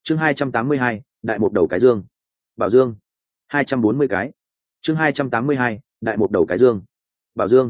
chương 282, đại một đầu cái dương. Bảo dương 240 cái. chương 282, đại một đầu cái dương. Bảo dương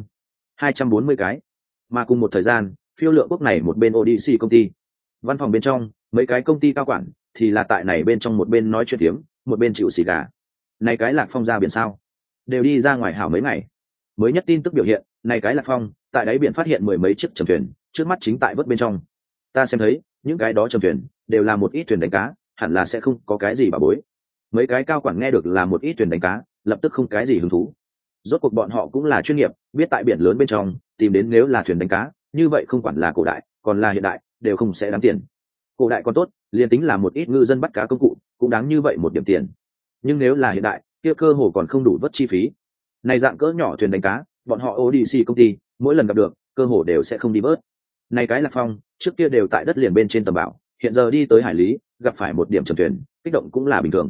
240 cái. Mà cùng một thời gian, phiêu lượng quốc này một bên Odyssey công ty, văn phòng bên trong mấy cái công ty cao quản thì là tại này bên trong một bên nói chuyện tiếng, một bên chịu xì gà. Này cái Lạc Phong ra biển sao, đều đi ra ngoài hảo mấy ngày. Mới nhất tin tức biểu hiện, này cái Lạc Phong tại đáy biển phát hiện mười mấy chiếc trầm thuyền, trước mắt chính tại vớt bên trong. Ta xem thấy những cái đó trầm thuyền đều là một ít thuyền đánh cá, hẳn là sẽ không có cái gì bà bối. Mấy cái cao quản nghe được là một ít thuyền đánh cá, lập tức không cái gì hứng thú. Rốt cuộc bọn họ cũng là chuyên nghiệp, biết tại biển lớn bên trong tìm đến nếu là thuyền đánh cá, như vậy không quản là cổ đại còn là hiện đại đều không sẽ đáng tiền. Cổ đại còn tốt, liền tính là một ít ngư dân bắt cá công cụ cũng đáng như vậy một điểm tiền, nhưng nếu là hiện đại kia cơ hồ còn không đủ vớt chi phí. Này dạng cỡ nhỏ thuyền đánh cá, bọn họ Odyssey công ty mỗi lần gặp được cơ hồ đều sẽ không đi vớt. Này cái Lạc Phong trước kia đều tại đất liền bên trên tầm bảo, hiện giờ đi tới hải lý gặp phải một điểm trầm thuyền, kích động cũng là bình thường.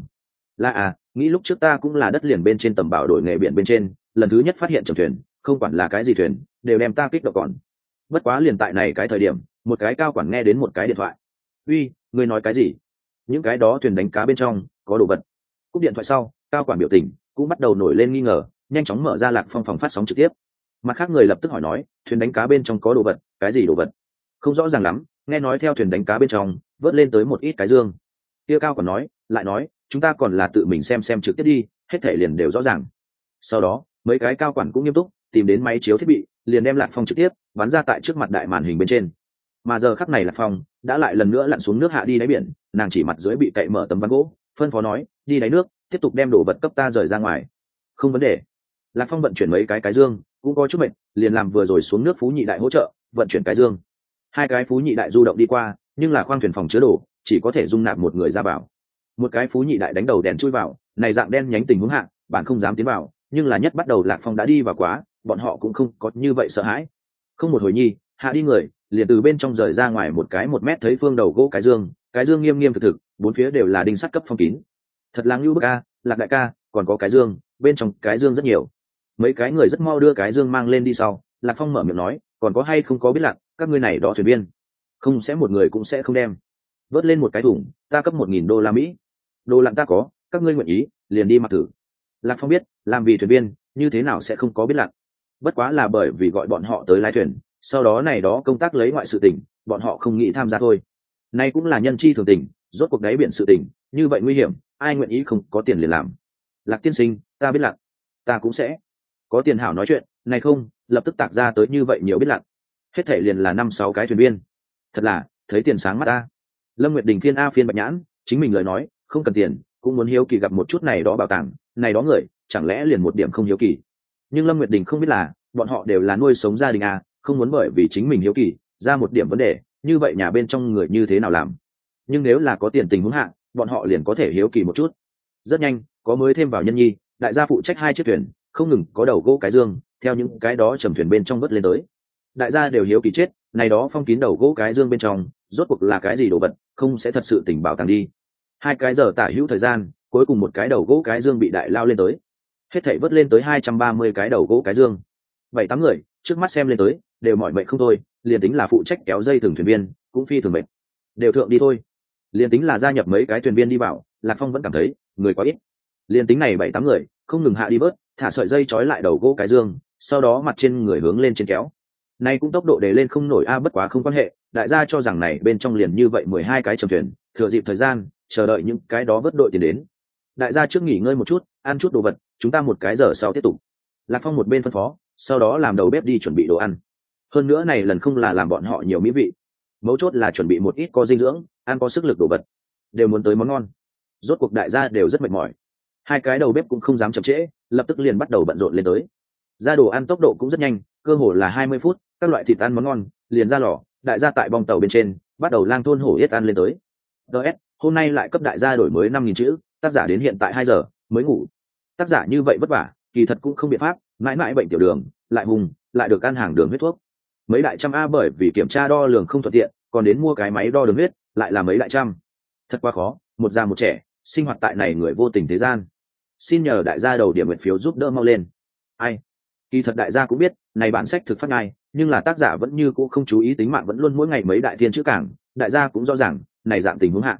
Là nghĩ lúc trước ta cũng là đất liền bên trên tầm bảo đổi nghề biển bên trên, lần thứ nhất phát hiện trầm thuyền, không quản là cái gì thuyền đều đem ta kích động còn. Bất quá liền tại này cái thời điểm, một cái cao quản nghe đến một cái điện thoại. Uy, ngươi nói cái gì? Những cái đó thuyền đánh cá bên trong có đồ vật. Cúp điện thoại sau, cao quản biểu tình cũng bắt đầu nổi lên nghi ngờ, nhanh chóng mở ra Lạc Phong phòng phát sóng trực tiếp. Mặt khác người lập tức hỏi nói, thuyền đánh cá bên trong có đồ vật, cái gì đồ vật? Không rõ ràng lắm, nghe nói theo thuyền đánh cá bên trong vớt lên tới một ít cái dương. Kia cao còn nói, lại nói, chúng ta còn là tự mình xem trực tiếp đi, hết thể liền đều rõ ràng. Sau đó mấy cái cao quản cũng nghiêm túc tìm đến máy chiếu thiết bị, liền đem Lạc Phong trực tiếp bắn ra tại trước mặt đại màn hình bên trên. Mà giờ khắc này Lạc Phong đã lại lần nữa lặn xuống nước hạ đi đáy biển, nàng chỉ mặt dưới bị cậy mở tấm ván gỗ, phân phó nói, đi đáy nước tiếp tục đem đồ vật cấp ta rời ra ngoài. Không vấn đề. Lạc Phong vận chuyển mấy cái dương cũng có chút mệt, liền làm vừa rồi xuống nước Phú Nhị Đại hỗ trợ vận chuyển cái dương. Hai cái Phú Nhị Đại du động đi qua, nhưng là khoang thuyền phòng chứa đồ chỉ có thể dung nạp một người ra vào. Một cái Phú Nhị Đại đánh đầu đèn chui vào, này dạng đen nhánh tình huống hạ bạn không dám tiến vào, nhưng là nhất bắt đầu Lạc Phong đã đi vào quá, bọn họ cũng không có như vậy sợ hãi. Không một hồi nhi, hạ đi người liền từ bên trong rời ra ngoài một cái 1 mét thấy phương đầu gỗ cái dương nghiêm nghiêm thực, bốn phía đều là đinh sắt cấp phong kín. Thật là ngưu bức a, Lạc đại ca, còn có cái dương, bên trong cái dương rất nhiều. Mấy cái người rất mau đưa cái dương mang lên đi sau, Lạc Phong mở miệng nói, còn có hay không có biết Lạc, các ngươi này đó thuyền viên, không sẽ một người cũng sẽ không đem. Vớt lên một cái thùng, ta cấp 1.000 đô la Mỹ. Đồ lặn ta có, các ngươi nguyện ý, liền đi mặc thử. Lạc Phong biết, làm vì thuyền viên, như thế nào sẽ không có biết lặn. Bất quá là bởi vì gọi bọn họ tới lái thuyền, sau đó này đó công tác lấy ngoại sự tình, bọn họ không nghĩ tham gia thôi. Nay cũng là nhân chi thường tình, rốt cuộc đáy biển sự tình, như vậy nguy hiểm, ai nguyện ý không có tiền liền làm. Lạc tiên sinh, ta biết lặn, ta cũng sẽ. Có tiền hảo nói chuyện, này không, lập tức tạc ra tới như vậy nhiều biết lặn. Hết thể liền là 5-6 cái thuyền viên. Thật là, thấy tiền sáng mắt ta. Lâm Nguyệt Đình phiên phiên bạch nhãn, chính mình lời nói, không cần tiền, cũng muốn hiếu kỳ gặp một chút này đó bảo tàng, này đó người, chẳng lẽ liền một điểm không hiếu kỳ. Nhưng Lâm Nguyệt Đình không biết là, bọn họ đều là nuôi sống gia đình không muốn bởi vì chính mình hiếu kỳ ra một điểm vấn đề, như vậy nhà bên trong người như thế nào làm. Nhưng nếu là có tiền tình huống hạ, bọn họ liền có thể hiếu kỳ một chút. Rất nhanh, có mới thêm vào nhân nhi, đại gia phụ trách 2 chiếc thuyền, không ngừng có đầu gỗ cái dương, theo những cái đó trầm thuyền bên trong vớt lên tới. Đại gia đều hiếu kỳ chết, này đó phong kín đầu gỗ cái dương bên trong, rốt cuộc là cái gì đồ vật, không sẽ thật sự tình bảo tàng đi. 2 cái giờ tả hữu thời gian, cuối cùng một cái đầu gỗ cái dương bị đại lao lên tới. Hết thảy vớt lên tới 230 cái đầu gỗ cái dương. 7-8 người trước mắt xem lên tới đều mỏi mệt không thôi, liền tính là phụ trách kéo dây thừng thuyền viên cũng phi thường mệt, đều thượng đi thôi. Liền tính là gia nhập mấy cái thuyền viên đi vào, Lạc Phong vẫn cảm thấy người quá ít. Liền tính này 7-8 người không ngừng hạ đi vớt, thả sợi dây trói lại đầu gỗ cái dương, sau đó mặt trên người hướng lên trên kéo. Nay cũng tốc độ để lên không nổi bất quá không quan hệ, đại gia cho rằng này bên trong liền như vậy 12 cái trầm thuyền, thừa dịp thời gian chờ đợi những cái đó vớt đội tiền đến. Đại gia trước nghỉ ngơi một chút, ăn chút đồ vật, chúng ta 1 cái giờ sau tiếp tục. Lạc Phong một bên phân phó, sau đó làm đầu bếp đi chuẩn bị đồ ăn. Hơn nữa này lần không là làm bọn họ nhiều mỹ vị, mấu chốt là chuẩn bị một ít có dinh dưỡng, ăn có sức lực đồ vật, đều muốn tới món ngon. Rốt cuộc đại gia đều rất mệt mỏi. 2 cái đầu bếp cũng không dám chậm trễ, lập tức liền bắt đầu bận rộn lên tới. Ra đồ ăn tốc độ cũng rất nhanh, cơ hồ là 20 phút, các loại thịt ăn món ngon liền ra lò. Đại gia tại bong tàu bên trên bắt đầu lang thôn hổ yết ăn lên tới. DS, hôm nay lại cấp đại gia đổi mới 5.000 chữ, tác giả đến hiện tại 2 giờ mới ngủ. Tác giả như vậy vất vả, kỳ thật cũng không biện pháp, mãi mãi bệnh tiểu đường, lại hùng, lại được ăn hàng đường huyết thuốc. Mấy đại trăm bởi vì kiểm tra đo lường không thuận tiện, còn đến mua cái máy đo đường huyết, lại là mấy đại trăm. Thật quá khó, một già một trẻ, sinh hoạt tại này người vô tình thế gian. Xin nhờ đại gia đầu điểm nguyện phiếu giúp đỡ mau lên. Ai? Kỳ thật đại gia cũng biết, này bản sách thực phát ngay, nhưng là tác giả vẫn như cũ không chú ý tính mạng, vẫn luôn mỗi ngày mấy đại thiên chữ cảng, đại gia cũng rõ ràng, này dạng tình huống hạ.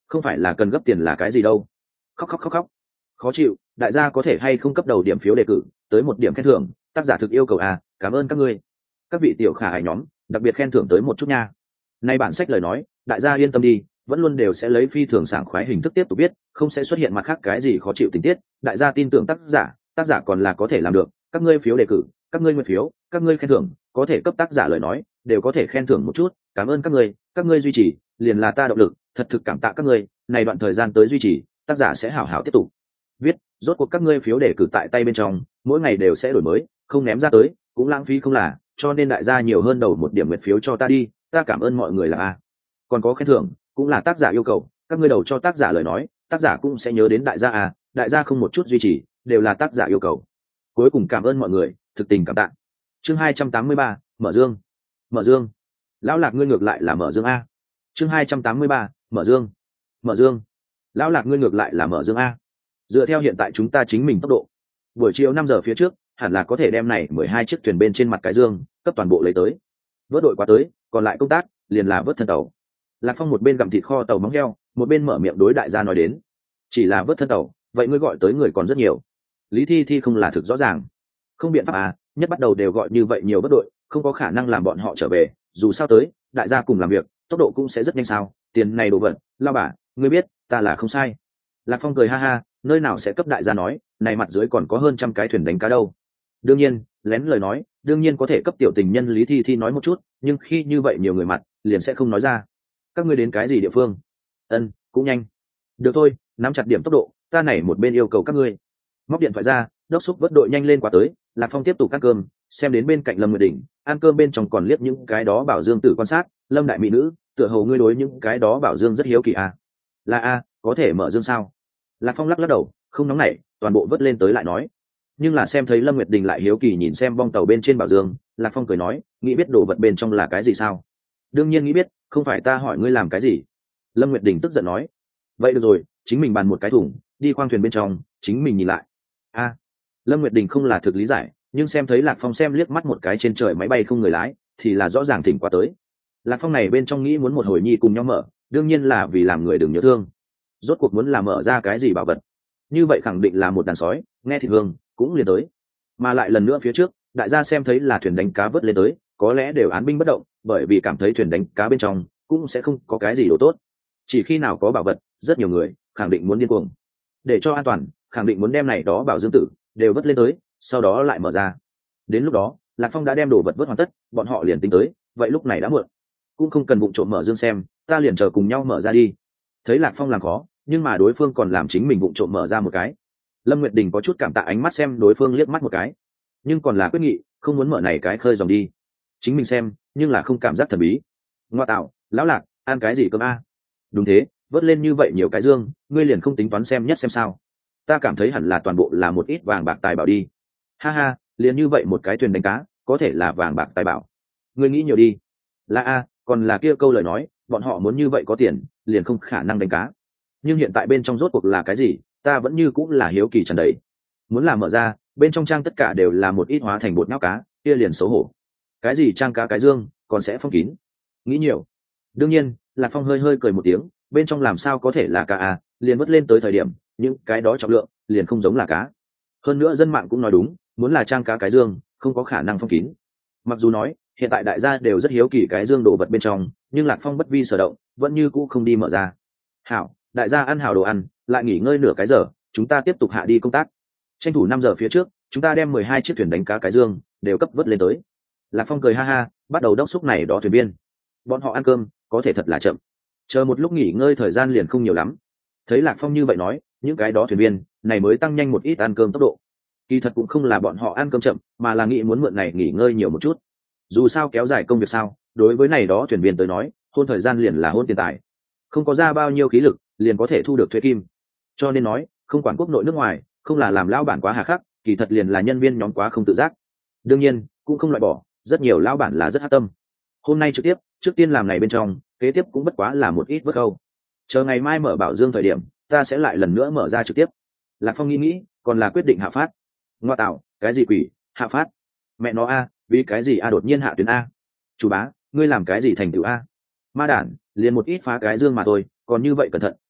không phải là cần gấp tiền là cái gì đâu. Khóc khóc khóc khóc. Khó chịu, đại gia có thể hay không cấp đầu điểm phiếu đề cử tới một điểm khen thưởng, tác giả thực yêu cầu à, cảm ơn các ngươi. Các vị tiểu khả ái nhóm, đặc biệt khen thưởng tới một chút nha. Nay bản sách lời nói, đại gia yên tâm đi, vẫn luôn đều sẽ lấy phi thường sảng khoái hình thức tiếp tục viết, không sẽ xuất hiện mặt khác cái gì khó chịu tình tiết, đại gia tin tưởng tác giả còn là có thể làm được, các ngươi phiếu đề cử, các ngươi nguyện phiếu, các ngươi khen thưởng, có thể cấp tác giả lời nói, đều có thể khen thưởng một chút, cảm ơn các ngươi duy trì, liền là ta động lực, thật thực cảm tạ các ngươi, này đoạn thời gian tới duy trì, tác giả sẽ hảo hảo tiếp tục viết, rốt cuộc các ngươi phiếu đề cử tại tay bên trong, mỗi ngày đều sẽ đổi mới, không ném ra tới, cũng lãng phí không là, cho nên đại gia nhiều hơn đầu một điểm nguyện phiếu cho ta đi, ta cảm ơn mọi người là a. Còn có khen thưởng, cũng là tác giả yêu cầu, các ngươi đầu cho tác giả lời nói, tác giả cũng sẽ nhớ đến đại gia à, đại gia không một chút duy trì, đều là tác giả yêu cầu. Cuối cùng cảm ơn mọi người, thực tình cảm tạ. Chương 283, mở dương. Mở dương. Lão Lạc ngươi ngược lại là mở dương a. Chương 283, mở dương. Mở dương. Lão Lạc ngươi ngược lại là mở dương a. Dựa theo hiện tại chúng ta chính mình tốc độ, buổi chiều 5 giờ phía trước, hẳn là có thể đem này 12 chiếc thuyền bên trên mặt cái dương, cấp toàn bộ lấy tới. Vớt đội qua tới, còn lại công tác liền là vớt thân tàu. Lạc Phong một bên gặm thịt kho tàu móng heo, một bên mở miệng đối đại gia nói đến, chỉ là vớt thân tàu, vậy ngươi gọi tới người còn rất nhiều. Lý Thi Thi không là thực rõ ràng, không biện pháp à, nhất bắt đầu đều gọi như vậy nhiều bất đội, không có khả năng làm bọn họ trở về, dù sao tới, đại gia cùng làm việc, tốc độ cũng sẽ rất nhanh sao, tiền này đồ vật, lao bà, ngươi biết, ta là không sai. Lạc Phong cười ha ha, nơi nào sẽ cấp đại gia nói, này mặt dưới còn có hơn 100 cái thuyền đánh cá đâu. Đương nhiên, lén lời nói, đương nhiên có thể cấp tiểu tình nhân Lý Thi Thi nói một chút, nhưng khi như vậy nhiều người mặt, liền sẽ không nói ra. Các ngươi đến cái gì địa phương? Cũng nhanh. Được thôi, nắm chặt điểm tốc độ, ta này một bên yêu cầu các ngươi. Móc điện thoại ra, đốc xúc vớt đội nhanh lên qua tới. Lạc Phong tiếp tục ăn cơm, xem đến bên cạnh Lâm Nguyệt Đỉnh, ăn cơm bên trong còn liếc những cái đó bảo dương tử quan sát. Lâm đại mỹ nữ, tựa hồ ngươi đối những cái đó bảo dương rất hiếu kỳ à? Là a, có thể mở dương sao? Lạc Phong lắc lắc đầu, không nóng nảy, toàn bộ vớt lên tới lại nói. Nhưng là xem thấy Lâm Nguyệt Đình lại hiếu kỳ nhìn xem bong tàu bên trên bảo dương, Lạc Phong cười nói, nghĩ biết đồ vật bên trong là cái gì sao? Đương nhiên nghĩ biết, không phải ta hỏi ngươi làm cái gì. Lâm Nguyệt Đình tức giận nói, vậy được rồi, chính mình bàn một cái thùng, đi khoang thuyền bên trong, chính mình nhìn lại. A, Lâm Nguyệt Đình không là thực lý giải, nhưng xem thấy Lạc Phong xem liếc mắt một cái trên trời máy bay không người lái, thì là rõ ràng thỉnh qua tới. Lạc Phong này bên trong nghĩ muốn một hồi nhi cùng nhau mở, đương nhiên là vì làm người đừng nhớ thương. Rốt cuộc muốn làm mở ra cái gì bảo vật, như vậy khẳng định là một đàn sói, nghe thịt hương cũng liền tới. Mà lại lần nữa phía trước, đại gia xem thấy là thuyền đánh cá vớt lên tới, có lẽ đều án binh bất động, bởi vì cảm thấy thuyền đánh cá bên trong cũng sẽ không có cái gì đồ tốt. Chỉ khi nào có bảo vật, rất nhiều người khẳng định muốn điên cuồng. Để cho an toàn, khẳng định muốn đem này đó bảo dương tử đều vớt lên tới, sau đó lại mở ra. Đến lúc đó, Lạc Phong đã đem đồ vật vớt hoàn tất, bọn họ liền tính tới, vậy lúc này đã muộn. Cũng không cần vụng trộm mở dương xem, ta liền chờ cùng nhau mở ra đi. Thấy Lạc Phong làm khó, nhưng mà đối phương còn làm chính mình vụng trộm mở ra một cái. Lâm Nguyệt Đình có chút cảm tạ ánh mắt xem đối phương liếc mắt một cái, nhưng còn là quyết nghị không muốn mở này cái khơi dòng đi. Chính mình xem, nhưng là không cảm giác thần bí. Ngoa tạo, lão Lạc, ăn cái gì cơm a? Đúng thế, vớt lên như vậy nhiều cái dương, ngươi liền không tính toán xem nhất xem sao? Ta cảm thấy hẳn là toàn bộ là một ít vàng bạc tài bảo đi. Ha ha, liền như vậy một cái thuyền đánh cá, có thể là vàng bạc tài bảo. Ngươi nghĩ nhiều đi. Là a, còn là kia câu lời nói, bọn họ muốn như vậy có tiền, liền không khả năng đánh cá. Nhưng hiện tại bên trong rốt cuộc là cái gì, ta vẫn như cũng là hiếu kỳ tràn đầy. Muốn làm mở ra, bên trong trang tất cả đều là một ít hóa thành bột nhão cá, kia liền xấu hổ. Cái gì trang cá cái dương, còn sẽ phong kín. Nghĩ nhiều. Đương nhiên, Lạc Phong hơi hơi cười một tiếng, bên trong làm sao có thể là cá à, liền vớt lên tới thời điểm, những cái đó trọng lượng, liền không giống là cá. Hơn nữa dân mạng cũng nói đúng, muốn là trang cá cái dương, không có khả năng phong kín. Mặc dù nói, hiện tại đại gia đều rất hiếu kỳ cái dương đồ vật bên trong, nhưng Lạc Phong bất vi sở động, vẫn như cũ không đi mở ra. Hảo, đại gia ăn hảo đồ ăn, lại nghỉ ngơi nửa cái giờ, chúng ta tiếp tục hạ đi công tác. Tranh thủ 5 giờ phía trước, chúng ta đem 12 chiếc thuyền đánh cá cái dương đều cấp vớt lên tới. Lạc Phong cười ha ha, bắt đầu đốc xúc này đó thuyền viên. Bọn họ ăn cơm, có thể thật là chậm. Chờ một lúc nghỉ ngơi thời gian liền không nhiều lắm. Thấy Lạc Phong như vậy nói, những cái đó thuyền viên này mới tăng nhanh một ít ăn cơm tốc độ. Kỳ thật cũng không là bọn họ ăn cơm chậm, mà là nghĩ muốn mượn này nghỉ ngơi nhiều một chút. Dù sao kéo dài công việc sao, đối với này đó thuyền viên tới nói, hôn thời gian liền là hôn tiền tài. Không có ra bao nhiêu khí lực, liền có thể thu được thuế kim. Cho nên nói, không quản quốc nội nước ngoài, không là làm lão bản quá hà khắc, kỳ thật liền là nhân viên nhóm quá không tự giác. Đương nhiên, cũng không loại bỏ, rất nhiều lão bản là rất hắc tâm. Hôm nay trực tiếp, trước tiên làm này bên trong, kế tiếp cũng bất quá là một ít vớt câu. Chờ ngày mai mở bảo dương thời điểm, ta sẽ lại lần nữa mở ra trực tiếp. Lạc Phong nghĩ, còn là quyết định hạ phát. Ngoa tạo, cái gì quỷ, hạ phát? Mẹ nó a, vì cái gì a đột nhiên hạ tuyến a? Chủ bá, ngươi làm cái gì thành tựu a? Ma đản, liền một ít phá cái dương mà thôi, còn như vậy cẩn thận,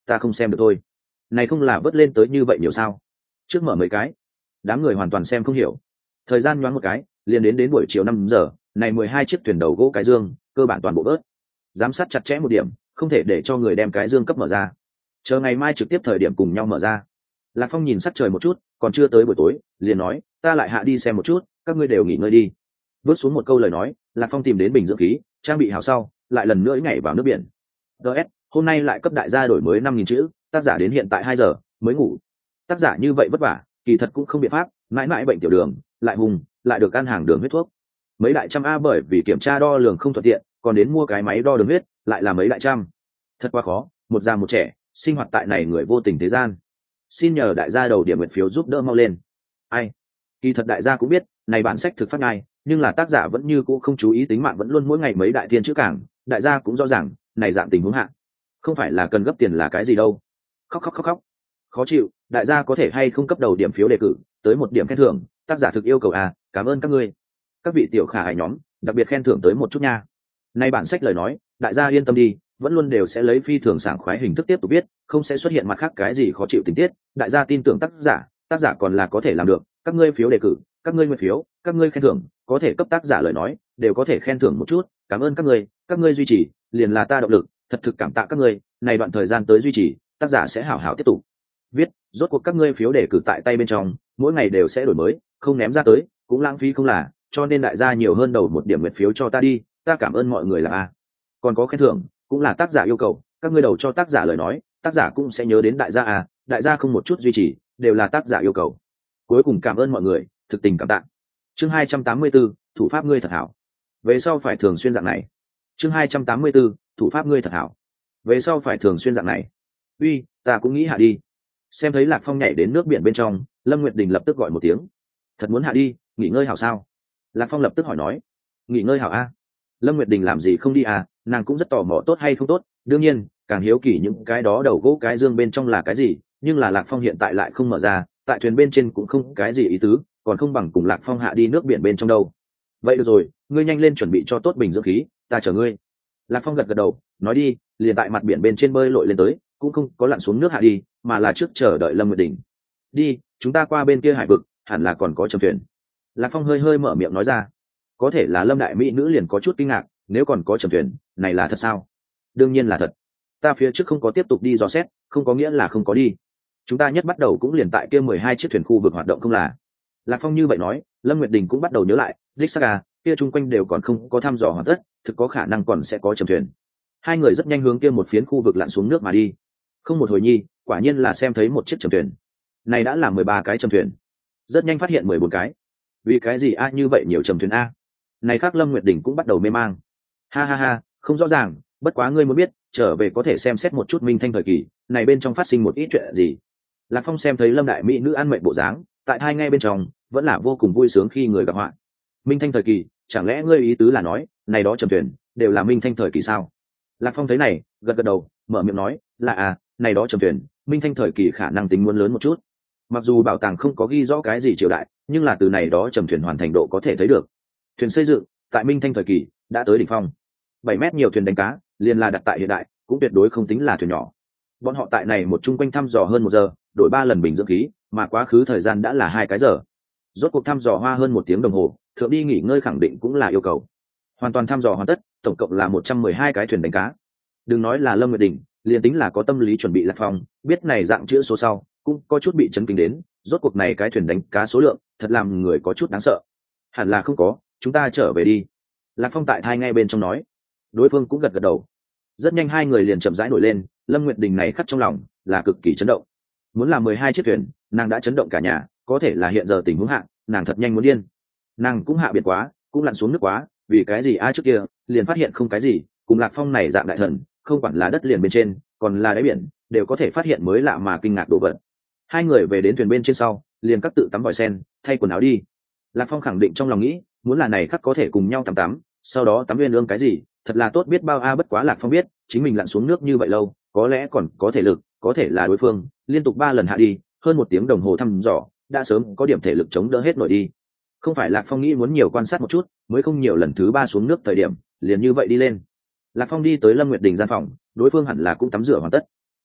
ta không xem được thôi. Này không là vớt lên tới như vậy nhiều sao? Trước mở mấy cái, đám người hoàn toàn xem không hiểu. Thời gian nhoáng một cái, liền đến buổi chiều 5 giờ, này 12 chiếc thuyền đầu gỗ cái dương cơ bản toàn bộ vớt. Giám sát chặt chẽ một điểm, không thể để cho người đem cái dương cấp mở ra, chờ ngày mai trực tiếp thời điểm cùng nhau mở ra. Lạc Phong nhìn sắc trời một chút, còn chưa tới buổi tối, liền nói, ta lại hạ đi xem một chút, các ngươi đều nghỉ ngơi đi. Vớt xuống một câu lời nói, Lạc Phong tìm đến bình dưỡng khí, trang bị hào sau, lại lần nữa nhảy vào nước biển. DS, hôm nay lại cấp đại gia đổi mới 5.000 chữ, tác giả đến hiện tại 2 giờ mới ngủ. Tác giả như vậy vất vả, kỳ thật cũng không biện pháp, mãi mãi bệnh tiểu đường, lại hùng, lại được ăn hàng đường huyết thuốc. Mấy đại trăm a bởi vì kiểm tra đo lường không thuận tiện, còn đến mua cái máy đo đường huyết, lại là mấy đại trăm. Thật quá khó, một già một trẻ, sinh hoạt tại này người vô tình thế gian. Xin nhờ đại gia đầu điểm nguyện phiếu giúp đỡ mau lên. Ai? Kỳ thật đại gia cũng biết, này bản sách thực phát ngay, nhưng là tác giả vẫn như cũ không chú ý tính mạng, vẫn luôn mỗi ngày mấy đại thiên chữ cảng, đại gia cũng rõ ràng, này dạng tình huống hạ, không phải là cần gấp tiền là cái gì đâu. Khóc. Khó chịu, đại gia có thể hay không cấp đầu điểm phiếu đề cử, tới 1 điểm khen thưởng, tác giả thực yêu cầu à, cảm ơn các ngươi. Các vị tiểu khả ái nhóm, đặc biệt khen thưởng tới một chút nha. Nay bản sách lời nói, đại gia yên tâm đi, vẫn luôn đều sẽ lấy phi thường sảng khoái hình thức tiếp tục viết, không sẽ xuất hiện mặt khác cái gì khó chịu tình tiết, đại gia tin tưởng tác giả còn là có thể làm được, các ngươi phiếu đề cử, các ngươi nguyện phiếu, các ngươi khen thưởng, có thể cấp tác giả lời nói, đều có thể khen thưởng một chút, cảm ơn các ngươi duy trì, liền là ta động lực, thật thực cảm tạ các ngươi, này đoạn thời gian tới duy trì, tác giả sẽ hảo hảo tiếp tục viết, rốt cuộc các ngươi phiếu đề cử tại tay bên trong, mỗi ngày đều sẽ đổi mới, không ném ra tới, cũng lãng phí không là, cho nên đại gia nhiều hơn đầu 1 điểm nguyện phiếu cho ta đi, ta cảm ơn mọi người là a. Còn có khen thưởng, cũng là tác giả yêu cầu, các ngươi đầu cho tác giả lời nói, tác giả cũng sẽ nhớ đến đại gia à, đại gia không một chút duy trì, đều là tác giả yêu cầu. Cuối cùng cảm ơn mọi người, thực tình cảm tạ. Chương 284, thủ pháp ngươi thật hảo. Về sau phải thường xuyên dạng này. Chương 284, thủ pháp ngươi thật hảo. Về sau phải thường xuyên dạng này. Uy, ta cũng nghĩ hạ đi. Xem thấy Lạc Phong nhảy đến nước biển bên trong, Lâm Nguyệt Đình lập tức gọi một tiếng. Thật muốn hạ đi, nghỉ ngơi hảo sao? Lạc Phong lập tức hỏi nói. Nghỉ ngơi hảo a? Lâm Nguyệt Đình làm gì không đi à, nàng cũng rất tò mò tốt hay không tốt, đương nhiên càng hiếu kỳ những cái đó đầu gỗ cái dương bên trong là cái gì, nhưng là Lạc Phong hiện tại lại không mở ra, tại thuyền bên trên cũng không cái gì ý tứ, còn không bằng cùng Lạc Phong hạ đi nước biển bên trong đâu. Vậy được rồi, ngươi nhanh lên chuẩn bị cho tốt bình dưỡng khí, ta chờ ngươi. Lạc Phong gật đầu, nói đi, liền tại mặt biển bên trên bơi lội lên tới, cũng không có lặn xuống nước hạ đi, mà là trước chờ đợi Lâm Nguyệt Đình. Đi, chúng ta qua bên kia hải vực, hẳn là còn có chầm thuyền. Lạc Phong hơi mở miệng nói ra. Có thể là Lâm đại mỹ nữ liền có chút kinh ngạc, nếu còn có chầm thuyền, này là thật sao? Đương nhiên là thật. Ta phía trước không có tiếp tục đi dò xét, không có nghĩa là không có đi. Chúng ta nhất bắt đầu cũng liền tại kia 12 chiếc thuyền khu vực hoạt động không là. Lạc Phong như vậy nói, Lâm Nguyệt Đình cũng bắt đầu nhớ lại, đích xác à, kia chung quanh đều còn không có thăm dò hoàn tất, thực có khả năng còn sẽ có chầm thuyền. Hai người rất nhanh hướng kia một phiến khu vực lặn xuống nước mà đi. Không một hồi nhi, quả nhiên là xem thấy một chiếc chầm thuyền. Này đã là 13 cái chầm thuyền. Rất nhanh phát hiện 14 cái. Vì cái gì a như vậy nhiều chầm thuyền a? Này khác Lâm Nguyệt Đình cũng bắt đầu mê mang. Ha, không rõ ràng, bất quá ngươi muốn biết, trở về có thể xem xét một chút Minh Thanh thời kỳ, này bên trong phát sinh một ít chuyện gì. Lạc Phong xem thấy Lâm đại mỹ nữ ăn mệnh bộ dáng, tại hai ngay bên trong, vẫn là vô cùng vui sướng khi người gặp họa. Minh Thanh thời kỳ, chẳng lẽ ngươi ý tứ là nói, này đó trầm thuyền, đều là Minh Thanh thời kỳ sao? Lạc Phong thấy này, gật đầu, mở miệng nói, là à, này đó trầm thuyền, Minh Thanh thời kỳ khả năng tính muốn lớn một chút. Mặc dù bảo tàng không có ghi rõ cái gì triều đại, nhưng là từ này đó trầm thuyền hoàn thành độ có thể thấy được. Thuyền xây dựng tại Minh Thanh thời kỳ đã tới đỉnh phong. 7 mét nhiều thuyền đánh cá, liền là đặt tại hiện đại, cũng tuyệt đối không tính là thuyền nhỏ. Bọn họ tại này một chung quanh thăm dò hơn 1 giờ, đổi 3 lần bình dưỡng khí, mà quá khứ thời gian đã là 2 cái giờ. Rốt cuộc thăm dò hoa hơn 1 tiếng đồng hồ, thượng đi nghỉ ngơi khẳng định cũng là yêu cầu. Hoàn toàn thăm dò hoàn tất, tổng cộng là 112 cái thuyền đánh cá. Đừng nói là Lâm Nguyệt Đình, liền tính là có tâm lý chuẩn bị Lạc Phong, biết này dạng chữ số sau, cũng có chút bị chấn kinh đến, rốt cuộc này cái thuyền đánh cá số lượng, thật làm người có chút đáng sợ. Hẳn là không có, chúng ta trở về đi. Lạc Phong tại thai ngay bên trong nói. Đối phương cũng gật đầu. Rất nhanh hai người liền chậm rãi nổi lên, Lâm Nguyệt Đình này khắc trong lòng là cực kỳ chấn động. Muốn là 12 chiếc thuyền, nàng đã chấn động cả nhà, có thể là hiện giờ tình huống hạ, nàng thật nhanh muốn điên. Nàng cũng hạ biệt quá, cũng lặn xuống nước quá, vì cái gì trước kia liền phát hiện không cái gì, cùng Lạc Phong này dạng đại thần, không quản là đất liền bên trên, còn là đáy biển, đều có thể phát hiện mới lạ mà kinh ngạc đồ vật. Hai người về đến thuyền bên trên sau, liền cắt tự tắm vòi sen, thay quần áo đi. Lạc Phong khẳng định trong lòng nghĩ, muốn là này khắc có thể cùng nhau tắm, sau đó tắm uyên ương cái gì, thật là tốt biết bao bất quá Lạc Phong biết, chính mình lặn xuống nước như vậy lâu, có lẽ còn có thể lực, có thể là đối phương liên tục 3 lần hạ đi, hơn 1 tiếng đồng hồ thăm dò, đã sớm có điểm thể lực chống đỡ hết nổi đi. Không phải Lạc Phong nghĩ muốn nhiều quan sát một chút, mới không nhiều lần thứ 3 xuống nước thời điểm, liền như vậy đi lên. Lạc Phong đi tới Lâm Nguyệt Đình gian phòng, đối phương hẳn là cũng tắm rửa hoàn tất.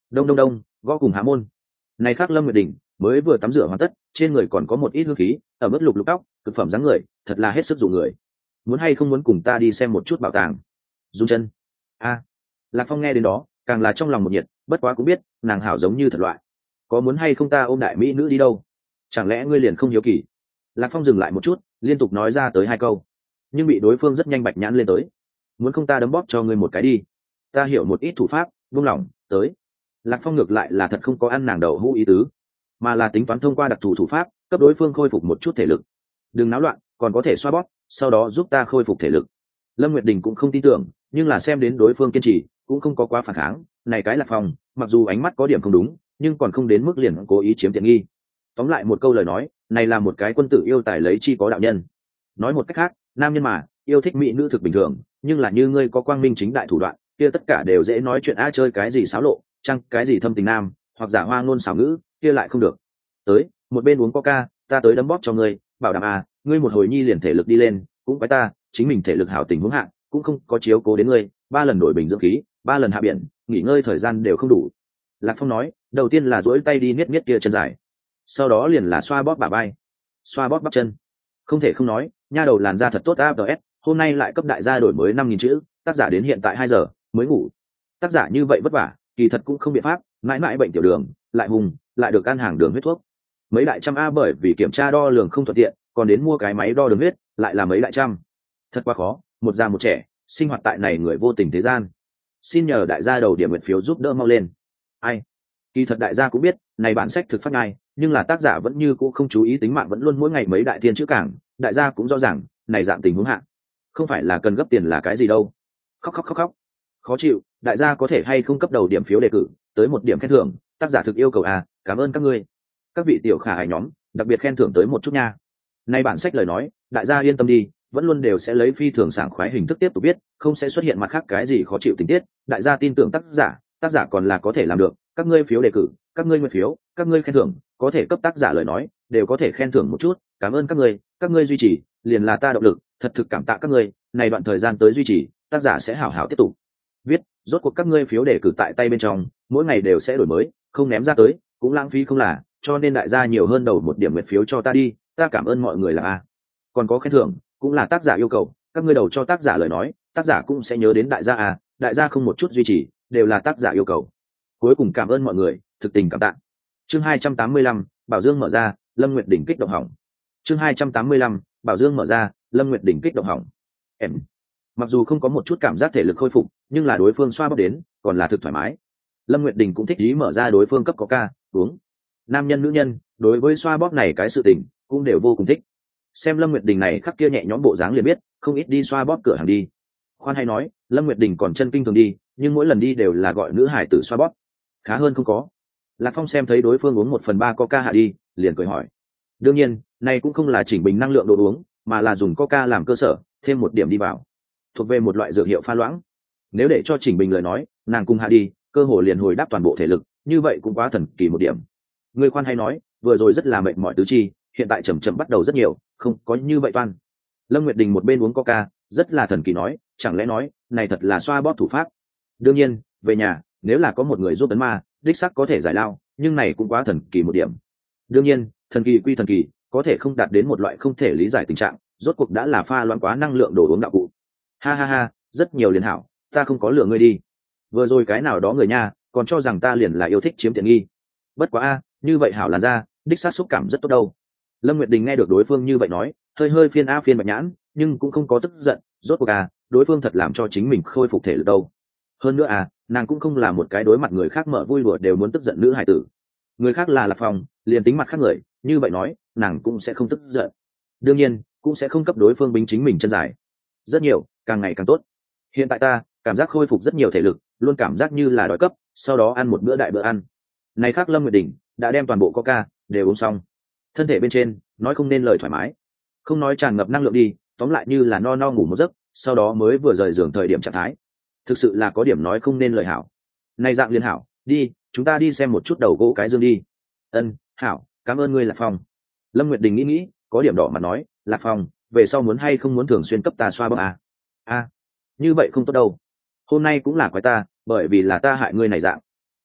Đông đông đông, gõ cùng hạ môn. Này khác Lâm Nguyệt Đình mới vừa tắm rửa hoàn tất, trên người còn có một ít hương khí, ở mức lục lục tóc, thực phẩm dáng người, thật là hết sức dụ người. Muốn hay không muốn cùng ta đi xem một chút bảo tàng? Run chân. A. Lạc Phong nghe đến đó, càng là trong lòng một nhiệt, bất quá cũng biết, nàng hảo giống như thật loại. Có muốn hay không ta ôm đại mỹ nữ đi đâu? Chẳng lẽ ngươi liền không hiếu kỳ? Lạc Phong dừng lại một chút, liên tục nói ra tới hai câu, nhưng bị đối phương rất nhanh bạch nhãn lên tới. Muốn không ta đấm bóp cho ngươi một cái đi? Ta hiểu một ít thủ pháp, buông lỏng, tới. Lạc Phong ngược lại là thật không có ăn nàng đầu hũ ý tứ, mà là tính toán thông qua đặc thù thủ pháp cấp đối phương khôi phục một chút thể lực. Đừng náo loạn, còn có thể xoa bóp, sau đó giúp ta khôi phục thể lực. Lâm Nguyệt Đình cũng không tin tưởng, nhưng là xem đến đối phương kiên trì, cũng không có quá phản kháng. Này cái Lạc Phong, mặc dù ánh mắt có điểm không đúng, nhưng còn không đến mức liền cố ý chiếm tiện nghi. Tóm lại một câu lời nói, này là một cái quân tử yêu tài lấy chi có đạo nhân. Nói một cách khác, nam nhân mà yêu thích mỹ nữ thực bình thường, nhưng là như ngươi có quang minh chính đại thủ đoạn, kia tất cả đều dễ nói chuyện chơi cái gì xáo lộ, chăng cái gì thâm tình nam, hoặc giả hoa ngôn xảo ngữ, kia lại không được. Tới, một bên uống coca, ta tới đấm bóp cho ngươi, bảo đảm ngươi một hồi nhi liền thể lực đi lên, cũng phải ta, chính mình thể lực hảo tình huống hạ, cũng không có chiếu cố đến ngươi, 3 lần đổi bình dưỡng khí, 3 lần hạ biển, nghỉ ngơi thời gian đều không đủ. Lạc Phong nói, đầu tiên là duỗi tay đi niết niết kia chân dài, sau đó liền là xoa bóp bả vai, xoa bóp bắp chân. Không thể không nói, nha đầu làn da thật tốt APS, hôm nay lại cấp đại gia đổi mới 5.000 chữ, tác giả đến hiện tại 2 giờ mới ngủ. Tác giả như vậy vất vả, kỳ thật cũng không biện pháp, mãi mãi bệnh tiểu đường, lại hùng, lại được ăn hàng đường huyết thuốc. Mấy đại trăm bởi vì kiểm tra đo lường không thuận tiện, còn đến mua cái máy đo đường huyết, lại là mấy đại trăm. Thật quá khó, một già một trẻ, sinh hoạt tại này người vô tình thế gian. Xin nhờ đại gia đầu điểm nguyện phiếu giúp đỡ mau lên. Ai? Kỳ thật đại gia cũng biết, này bản sách thực phát ngay, nhưng là tác giả vẫn như cũ không chú ý tính mạng, vẫn luôn mỗi ngày mấy đại thiên chữ cảng, đại gia cũng rõ ràng, này dạng tình huống hạ, không phải là cần gấp tiền là cái gì đâu. Khóc khóc khóc khóc. Khó chịu, đại gia có thể hay không cấp đầu điểm phiếu đề cử, tới 1 điểm khen thưởng, tác giả thực yêu cầu cảm ơn các ngươi. Các vị tiểu khả hài nhóm, đặc biệt khen thưởng tới một chút nha. Nay bản sách lời nói, đại gia yên tâm đi, vẫn luôn đều sẽ lấy phi thường sảng khoái hình thức tiếp tục viết, không sẽ xuất hiện mặt khác cái gì khó chịu tình tiết, đại gia tin tưởng tác giả còn là có thể làm được, các ngươi phiếu đề cử, các ngươi nguyện phiếu, các ngươi khen thưởng, có thể cấp tác giả lời nói, đều có thể khen thưởng một chút, cảm ơn các ngươi duy trì, liền là ta động lực, thật thực cảm tạ các ngươi, này đoạn thời gian tới duy trì, tác giả sẽ hảo hảo tiếp tục viết, rốt cuộc các ngươi phiếu đề cử tại tay bên trong, mỗi ngày đều sẽ đổi mới, không ném ra tới, cũng lãng phí không là, cho nên đại gia nhiều hơn đầu 1 điểm nguyện phiếu cho ta đi, ta cảm ơn mọi người là còn có khen thưởng, cũng là tác giả yêu cầu, các ngươi đầu cho tác giả lời nói, tác giả cũng sẽ nhớ đến đại gia đại gia không một chút duy trì, đều là tác giả yêu cầu. Cuối cùng cảm ơn mọi người, thực tình cảm tạ. Chương 285, Bảo Dương mở ra, Lâm Nguyệt đỉnh kích động hỏng. Chương 285, Bảo Dương mở ra, Lâm Nguyệt đỉnh kích động hỏng. Em. Mặc dù không có một chút cảm giác thể lực khôi phục, nhưng là đối phương xoa bóp đến, còn là thực thoải mái. Lâm Nguyệt Đình cũng thích ý mở ra đối phương cấp coca uống. Nam nhân nữ nhân, đối với xoa bóp này cái sự tình, cũng đều vô cùng thích. Xem Lâm Nguyệt Đình này khắc kia nhẹ nhõm bộ dáng liền biết, không ít đi xoa bóp cửa hàng đi. Khoan hay nói, Lâm Nguyệt Đình còn chân kinh thường đi, nhưng mỗi lần đi đều là gọi nữ hải tử xoa bóp. Khá hơn không có. Lạc Phong xem thấy đối phương uống 1/3 coca hạ đi, liền cười hỏi. Đương nhiên, này cũng không là chỉnh bình năng lượng đồ uống, mà là dùng coca làm cơ sở, thêm 1 điểm đi vào. Thuộc về một loại dược hiệu pha loãng. Nếu để cho chỉnh bình lời nói, nàng cùng hạ đi, cơ hồ liền hồi đáp toàn bộ thể lực, như vậy cũng quá thần kỳ 1 điểm. Người khoan hay nói, vừa rồi rất là mệt mỏi tứ chi, hiện tại chậm chậm bắt đầu rất nhiều, không có như vậy toan. Lâm Nguyệt Đình một bên uống coca, rất là thần kỳ nói, chẳng lẽ nói, này thật là xoa bóp thủ pháp. Đương nhiên, về nhà, nếu là có một người giúp tấn ma, đích xác có thể giải lao, nhưng này cũng quá thần kỳ 1 điểm. Đương nhiên, thần kỳ quy thần kỳ, có thể không đạt đến một loại không thể lý giải tình trạng, rốt cuộc đã là pha loãng quá năng lượng đồ uống đạo cụ. Ha ha ha, rất nhiều liền hảo, ta không có lừa ngươi đi. Vừa rồi cái nào đó người nha, còn cho rằng ta liền là yêu thích chiếm tiện nghi. Bất quá như vậy hảo làn ra, đích xác xúc cảm rất tốt đâu. Lâm Nguyệt Đình nghe được đối phương như vậy nói, hơi hơi phiên phiên bạch nhãn, nhưng cũng không có tức giận, rốt cuộc đối phương thật làm cho chính mình khôi phục thể lực đâu. Hơn nữa nàng cũng không là một cái đối mặt người khác mở vui đùa đều muốn tức giận nữ hải tử. Người khác là Lạc Phong, liền tính mặt khác người, như vậy nói, nàng cũng sẽ không tức giận. Đương nhiên, cũng sẽ không cấp đối phương bính chính mình chân dài. Rất nhiều, càng ngày càng tốt. Hiện tại ta cảm giác khôi phục rất nhiều thể lực, luôn cảm giác như là đói cấp, sau đó ăn một bữa đại bữa ăn. Này khác Lâm Nguyệt Đình đã đem toàn bộ coca đều uống xong, thân thể bên trên nói không nên lời thoải mái, không nói tràn ngập năng lượng đi, tóm lại như là no no ngủ một giấc, sau đó mới vừa rời giường thời điểm trạng thái, thực sự là có điểm nói không nên lời hảo. Này dạng liên hảo, đi, chúng ta đi xem một chút đầu gỗ cái dương đi. Ân, hảo, cảm ơn ngươi Lạc Phong. Lâm Nguyệt Đình nghĩ, có điểm đỏ mặt nói, Lạc Phong, về sau muốn hay không muốn thường xuyên cấp ta xoa bóp như vậy không tốt đâu. Hôm nay cũng là quái ta, bởi vì là ta hại ngươi này dạng.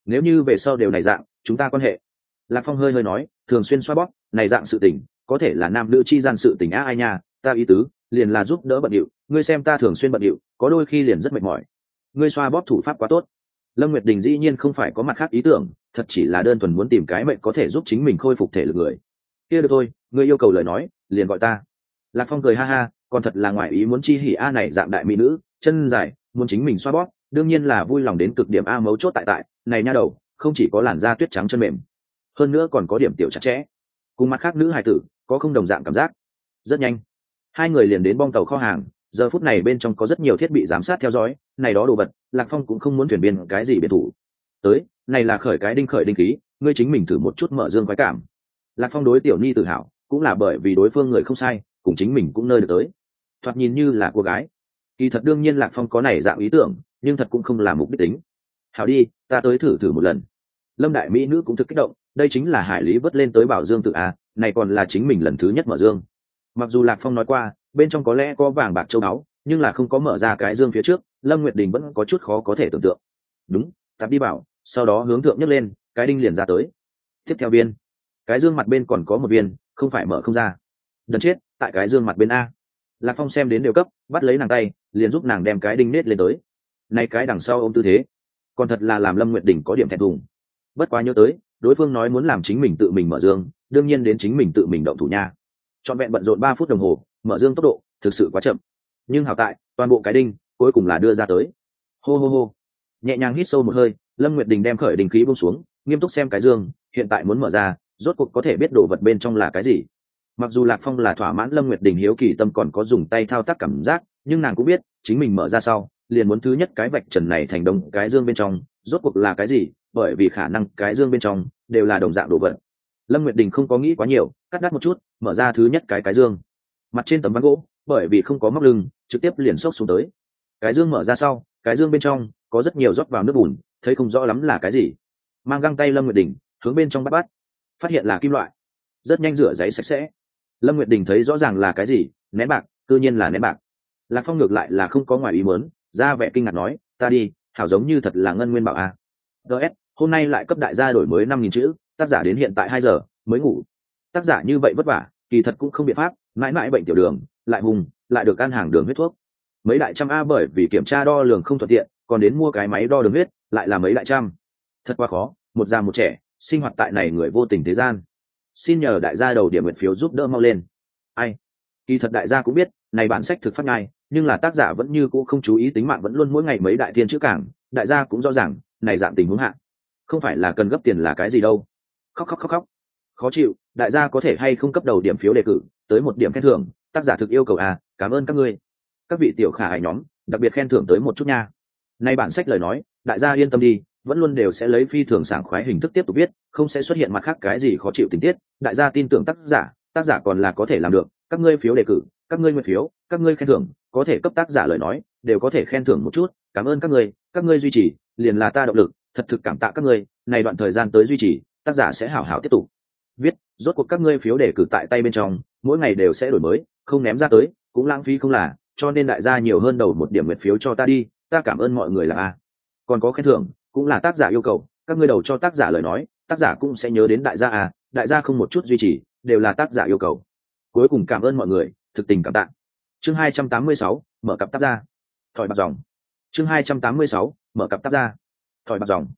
nếu như về sau đều này dạng chúng ta quan hệ. Lạc Phong hơi hơi nói, thường xuyên xoa bóp này dạng sự tình có thể là nam nữ chi gian sự tình ai nha, ta ý tứ liền là giúp đỡ bận điệu, ngươi xem ta thường xuyên bận điệu có đôi khi liền rất mệt mỏi, ngươi xoa bóp thủ pháp quá tốt. Lâm Nguyệt Đình dĩ nhiên không phải có mặt khác ý tưởng, thật chỉ là đơn thuần muốn tìm cái mệnh có thể giúp chính mình khôi phục thể lực người. Kia được thôi, ngươi yêu cầu lời nói liền gọi ta. Lạc Phong cười ha ha, còn thật là ngoài ý muốn chi hỉ a này dạng đại mỹ nữ chân dài muốn chính mình xoa bóp đương nhiên là vui lòng đến cực điểm a, mấu chốt tại này nha đầu không chỉ có làn da tuyết trắng chân mềm, hơn nữa còn có điểm tiểu chặt chẽ, cùng mặt khác nữ hài tử có không đồng dạng cảm giác. Rất nhanh hai người liền đến bong tàu kho hàng, giờ phút này bên trong có rất nhiều thiết bị giám sát theo dõi này đó đồ vật. Lạc Phong cũng không muốn thuyền biên cái gì biệt thủ tới, này là khởi đinh khí, ngươi chính mình thử một chút mở dương khoái cảm. Lạc Phong đối tiểu ni tự hào cũng là bởi vì đối phương người không sai, cùng chính mình cũng nơi được tới, thoạt nhìn như là cô gái. Kỳ thật đương nhiên Lạc Phong có này dạng ý tưởng, nhưng thật cũng không là mục đích tính. Hảo đi, ta tới thử một lần. Lâm đại mỹ nữ cũng thực kích động, đây chính là hải lý vớt lên tới bảo dương tự a, này còn là chính mình lần thứ nhất mở dương. Mặc dù Lạc Phong nói qua bên trong có lẽ có vàng bạc châu báu, nhưng là không có mở ra cái dương phía trước, Lâm Nguyệt Đình vẫn có chút khó có thể tưởng tượng. Đúng, tạp đi bảo, sau đó hướng thượng nhấc lên, cái đinh liền ra tới. Tiếp theo viên, cái dương mặt bên còn có một viên, không phải mở không ra. Đần chết, tại cái dương mặt bên a. Lạc Phong xem đến đều cấp, bắt lấy nàng tay, liền giúp nàng đem cái đinh nết lên tới. Này cái đằng sau ôm tư thế, còn thật là làm Lâm Nguyệt Đình có điểm thẹn thùng. Bất quá nhớ tới, đối phương nói muốn làm chính mình tự mình mở dương, đương nhiên đến chính mình tự mình động thủ nha. Trọn vẹn bận rộn 3 phút đồng hồ, mở dương tốc độ thực sự quá chậm. Nhưng hảo tại, toàn bộ cái đinh cuối cùng là đưa ra tới. Hô hô hô. Nhẹ nhàng hít sâu một hơi, Lâm Nguyệt Đình đem khởi đinh khí buông xuống, nghiêm túc xem cái dương, hiện tại muốn mở ra, rốt cuộc có thể biết đồ vật bên trong là cái gì. Mặc dù Lạc Phong là thỏa mãn Lâm Nguyệt Đình hiếu kỳ tâm còn có dùng tay thao tác cảm giác, nhưng nàng cũng biết chính mình mở ra sau liền muốn thứ nhất cái vạch trần này thành đông cái dương bên trong rốt cuộc là cái gì, bởi vì khả năng cái dương bên trong đều là đồng dạng đồ vật. Lâm Nguyệt Đình không có nghĩ quá nhiều, cắt đắt một chút, mở ra thứ nhất cái dương. Mặt trên tấm ván gỗ bởi vì không có móc lưng, trực tiếp liền xốc xuống tới. Cái dương mở ra sau, cái dương bên trong có rất nhiều rót vào nước bùn, thấy không rõ lắm là cái gì. Mang găng tay Lâm Nguyệt Đình hướng bên trong bắt, phát hiện là kim loại, rất nhanh rửa giấy sạch sẽ. Lâm Nguyệt Đình thấy rõ ràng là cái gì, nén bạc, tự nhiên là nén bạc. Lạc Phong ngược lại là không có ngoài ý muốn, ra vẻ kinh ngạc nói, ta đi, hảo giống như thật là ngân nguyên bảo a. DS, hôm nay lại cấp đại gia đổi mới 5.000 chữ, tác giả đến hiện tại 2 giờ mới ngủ. Tác giả như vậy vất vả, kỳ thật cũng không biện pháp, mãi mãi bệnh tiểu đường, lại hùng, lại được ăn hàng đường huyết thuốc. Mấy đại trăm a bởi vì kiểm tra đo lường không thuận tiện, còn đến mua cái máy đo đường huyết, lại là mấy đại trăm. Thật quá khó, một già một trẻ, sinh hoạt tại này người vô tình thế gian. Xin nhờ đại gia đầu điểm nguyện phiếu giúp đỡ mau lên. Ai? Kỳ thật đại gia cũng biết, này bản sách thực phát ngay, nhưng là tác giả vẫn như cũ không chú ý tính mạng, vẫn luôn mỗi ngày mấy đại thiên chữ cảng, đại gia cũng rõ ràng, này dạng tình huống hạ, không phải là cần gấp tiền là cái gì đâu. Khóc khóc khóc khóc. Khó chịu, đại gia có thể hay không cấp đầu điểm phiếu đề cử, tới 1 điểm khen thưởng, tác giả thực yêu cầu à, cảm ơn các ngươi. Các vị tiểu khả ái nhóm, đặc biệt khen thưởng tới một chút nha. Này bản sách lời nói, đại gia yên tâm đi, vẫn luôn đều sẽ lấy phi thường sảng khoái hình thức tiếp tục viết, không sẽ xuất hiện mặt khác cái gì khó chịu tình tiết, đại gia tin tưởng tác giả còn là có thể làm được, các ngươi phiếu đề cử, các ngươi nguyện phiếu, các ngươi khen thưởng, có thể cấp tác giả lời nói, đều có thể khen thưởng một chút, cảm ơn các ngươi duy trì, liền là ta động lực, thật thực cảm tạ các ngươi, này đoạn thời gian tới duy trì, tác giả sẽ hảo hảo tiếp tục viết, rốt cuộc các ngươi phiếu đề cử tại tay bên trong, mỗi ngày đều sẽ đổi mới, không ném ra tới, cũng lãng phí không là, cho nên đại gia nhiều hơn đầu 1 điểm nguyện phiếu cho ta đi, ta cảm ơn mọi người là a. Còn có khen thưởng, cũng là tác giả yêu cầu, các ngươi đầu cho tác giả lời nói, tác giả cũng sẽ nhớ đến đại gia à, đại gia không một chút duy trì, đều là tác giả yêu cầu. Cuối cùng cảm ơn mọi người, thực tình cảm tạ. Chương 286, mở cặp tác gia. Thỏi bạc dòng. Chương 286, mở cặp tác gia. Thỏi bạc dòng.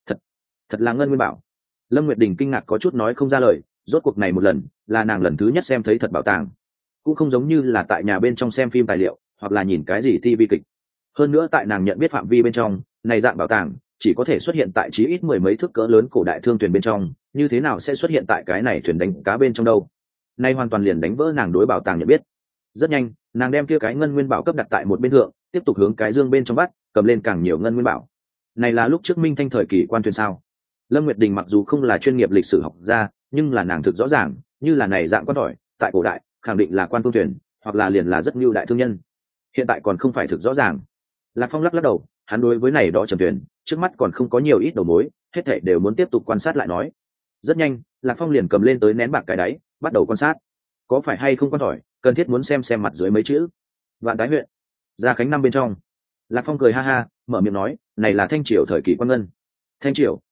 Thật là ngân nguyên bảo. Lâm Nguyệt Đình kinh ngạc có chút nói không ra lời, rốt cuộc này một lần, là nàng lần thứ nhất xem thấy thật bảo tàng. Cũng không giống như là tại nhà bên trong xem phim tài liệu, hoặc là nhìn cái gì TV kịch. Hơn nữa tại nàng nhận biết phạm vi bên trong, này dạng bảo tàng chỉ có thể xuất hiện tại chí ít 10 mấy thước cỡ lớn cổ đại thương thuyền bên trong, như thế nào sẽ xuất hiện tại cái này thuyền đánh cá bên trong đâu? Nay hoàn toàn liền đánh vỡ nàng đối bảo tàng nhận biết. Rất nhanh, nàng đem kia cái ngân nguyên bảo cấp đặt tại một bên thượng, tiếp tục hướng cái dương bên trong bắt, cầm lên càng nhiều ngân nguyên bảo. Này là lúc trước Minh Thanh thời kỳ quan thuyền sao? Lâm Nguyệt Đình mặc dù không là chuyên nghiệp lịch sử học gia, nhưng là nàng thực rõ ràng, như là này dạng quan tỏi, tại cổ đại, khẳng định là quan phương thuyền, hoặc là liền là rất nhiều đại thương nhân. Hiện tại còn không phải thực rõ ràng. Lạc Phong lắc lắc đầu, hắn đối với này đó trầm thuyền, trước mắt còn không có nhiều ít đầu mối, hết thảy đều muốn tiếp tục quan sát lại nói. Rất nhanh, Lạc Phong liền cầm lên tới nén bạc cái đáy, bắt đầu quan sát. Có phải hay không quan tỏi, cần thiết muốn xem mặt dưới mấy chữ. Vạn Tái huyện, Gia Khánh năm bên trong. Lạc Phong cười ha ha, mở miệng nói, này là Thanh Triều thời kỳ quan ngân. Thanh Triều,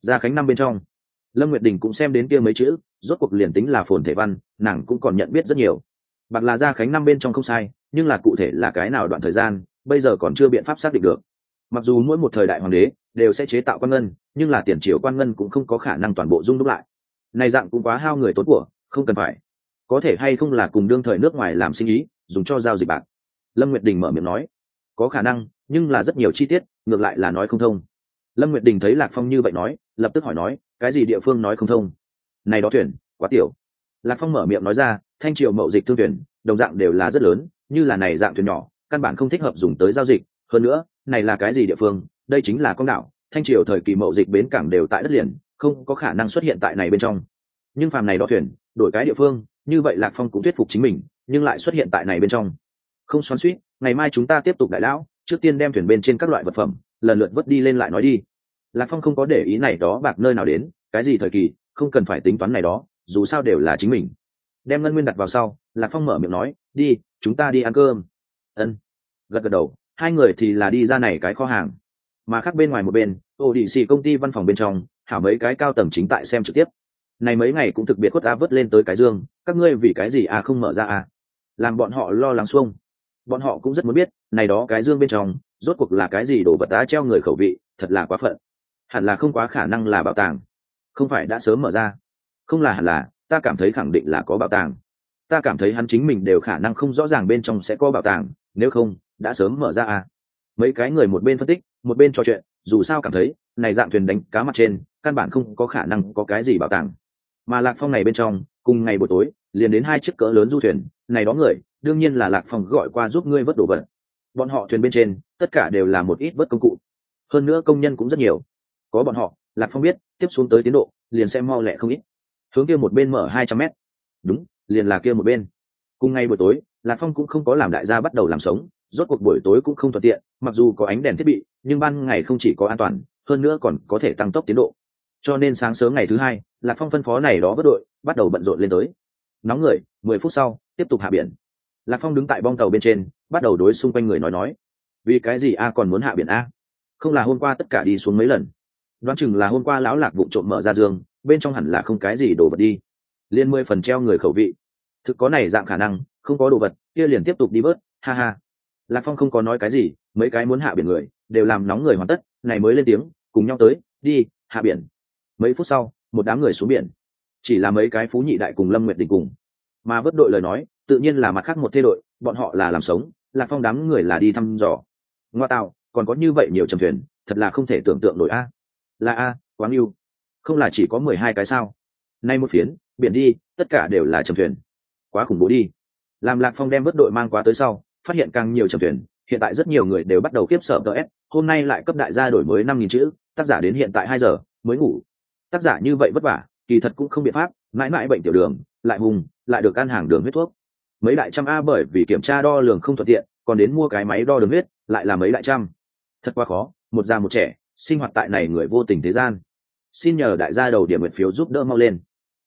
Gia Khánh năm bên trong, Lâm Nguyệt Đình cũng xem đến kia mấy chữ, rốt cuộc liền tính là phồn thể văn, nàng cũng còn nhận biết rất nhiều. Bạc là Gia Khánh năm bên trong không sai, nhưng là cụ thể là cái nào đoạn thời gian, bây giờ còn chưa biện pháp xác định được. Mặc dù mỗi một thời đại hoàng đế đều sẽ chế tạo quan ngân, nhưng là tiền triều quan ngân cũng không có khả năng toàn bộ dung đúc lại. Này dạng cũng quá hao người tốn của, không cần phải. Có thể hay không là cùng đương thời nước ngoài làm sinh ý, dùng cho giao dịch bạc. Lâm Nguyệt Đình mở miệng nói, có khả năng, nhưng là rất nhiều chi tiết, ngược lại là nói không thông. Lâm Nguyệt Đình thấy Lạc Phong như vậy nói, lập tức hỏi nói, cái gì địa phương nói không thông? Này đó thuyền, quá tiểu. Lạc Phong mở miệng nói ra, thanh triều mậu dịch thương thuyền, đồng dạng đều là rất lớn, như là này dạng thuyền nhỏ, căn bản không thích hợp dùng tới giao dịch. Hơn nữa, này là cái gì địa phương? Đây chính là con đảo, thanh triều thời kỳ mậu dịch bến cảng đều tại đất liền, không có khả năng xuất hiện tại này bên trong. Nhưng phàm này đó thuyền, đổi cái địa phương, như vậy Lạc Phong cũng thuyết phục chính mình, nhưng lại xuất hiện tại này bên trong. Không xoắn xuýt, ngày mai chúng ta tiếp tục đại lão, trước tiên đem thuyền bên trên các loại vật phẩm lần lượt vớt đi lên lại nói đi. Lạc Phong không có để ý này đó bạc nơi nào đến, cái gì thời kỳ, không cần phải tính toán này đó, dù sao đều là chính mình. Đem ngân nguyên đặt vào sau, Lạc Phong mở miệng nói, đi, chúng ta đi ăn cơm. Ân. Gật gật đầu, hai người thì là đi ra này cái kho hàng. Mà khác bên ngoài một bên, Odyssey công ty văn phòng bên trong, hảo mấy cái cao tầng chính tại xem trực tiếp. Này mấy ngày cũng thực biệt khuất á vớt lên tới cái dương, các ngươi vì cái gì không mở ra làm bọn họ lo lắng xuông. Bọn họ cũng rất muốn biết, này đó cái dương bên trong, rốt cuộc là cái gì đồ vật treo người khẩu vị, thật là quá phận. Hẳn là không quá khả năng là bảo tàng. Không phải đã sớm mở ra. Không là hẳn là, ta cảm thấy khẳng định là có bảo tàng. Ta cảm thấy hắn chính mình đều khả năng không rõ ràng bên trong sẽ có bảo tàng, nếu không, đã sớm mở ra Mấy cái người một bên phân tích, một bên trò chuyện, dù sao cảm thấy, này dạng thuyền đánh cá mặt trên, căn bản không có khả năng có cái gì bảo tàng. Mà Lạc Phong này bên trong, cùng ngày buổi tối, liền đến hai chiếc cỡ lớn du thuyền, này đó người, đương nhiên là Lạc Phong gọi qua giúp ngươi vớt đồ vật. Bọn họ thuyền bên trên, tất cả đều là một ít vớt công cụ. Hơn nữa công nhân cũng rất nhiều. Có bọn họ, Lạc Phong biết, tiếp xuống tới tiến độ, liền sẽ mau lẹ không ít. Hướng kia một bên mở 200 mét. Đúng, liền là kia một bên. Cùng ngày buổi tối, Lạc Phong cũng không có làm đại gia bắt đầu làm sống, rốt cuộc buổi tối cũng không thuận tiện, mặc dù có ánh đèn thiết bị, nhưng ban ngày không chỉ có an toàn, hơn nữa còn có thể tăng tốc tiến độ. Cho nên sáng sớm ngày thứ hai, Lạc Phong phân phó này đó vớt đội, bắt đầu bận rộn lên tới. Nóng người, 10 phút sau, tiếp tục hạ biển. Lạc Phong đứng tại bong tàu bên trên, bắt đầu đối xung quanh người nói. Vì cái gì còn muốn hạ biển Không là hôm qua tất cả đi xuống mấy lần. Đoán chừng là hôm qua lão Lạc vụng trộm mở ra giường, bên trong hẳn là không cái gì đồ vật đi. Liên 10 phần treo người khẩu vị. Thực có này dạng khả năng, không có đồ vật, kia liền tiếp tục đi bớt, ha ha. Lạc Phong không có nói cái gì, mấy cái muốn hạ biển người, đều làm nóng người hoàn tất, này mới lên tiếng, cùng nhau tới, đi, hạ biển. Mấy phút sau, một đám người xuống biển. Chỉ là mấy cái phú nhị đại cùng Lâm Nguyệt Đình cùng. Mà vớt đội lời nói, tự nhiên là mặt khác một thê đội, bọn họ là làm sống, Lạc Phong đám người là đi thăm dò. Ngoa tạo, còn có như vậy nhiều trầm thuyền, thật là không thể tưởng tượng nổi Là quáng yêu. Không là chỉ có 12 cái sao? Nay một phiến, biển đi, tất cả đều là trầm thuyền. Quá khủng bố đi. Làm Lạc Phong đem vớt đội mang qua tới sau, phát hiện càng nhiều trầm thuyền, hiện tại rất nhiều người đều bắt đầu khiếp sợ DS, hôm nay lại cấp đại gia đổi mới 5.000 chữ, tác giả đến hiện tại 2 giờ mới ngủ. Tác giả như vậy vất vả, kỳ thật cũng không biện pháp, mãi mãi bệnh tiểu đường, lại hùng, lại được ăn hàng đường huyết thuốc. Mấy đại trăm bởi vì kiểm tra đo lường không thuận tiện, còn đến mua cái máy đo đường huyết, lại là mấy đại trăm. Thật quá khó, một già một trẻ, sinh hoạt tại này người vô tình thế gian. Xin nhờ đại gia đầu điểm nguyện phiếu giúp đỡ mau lên.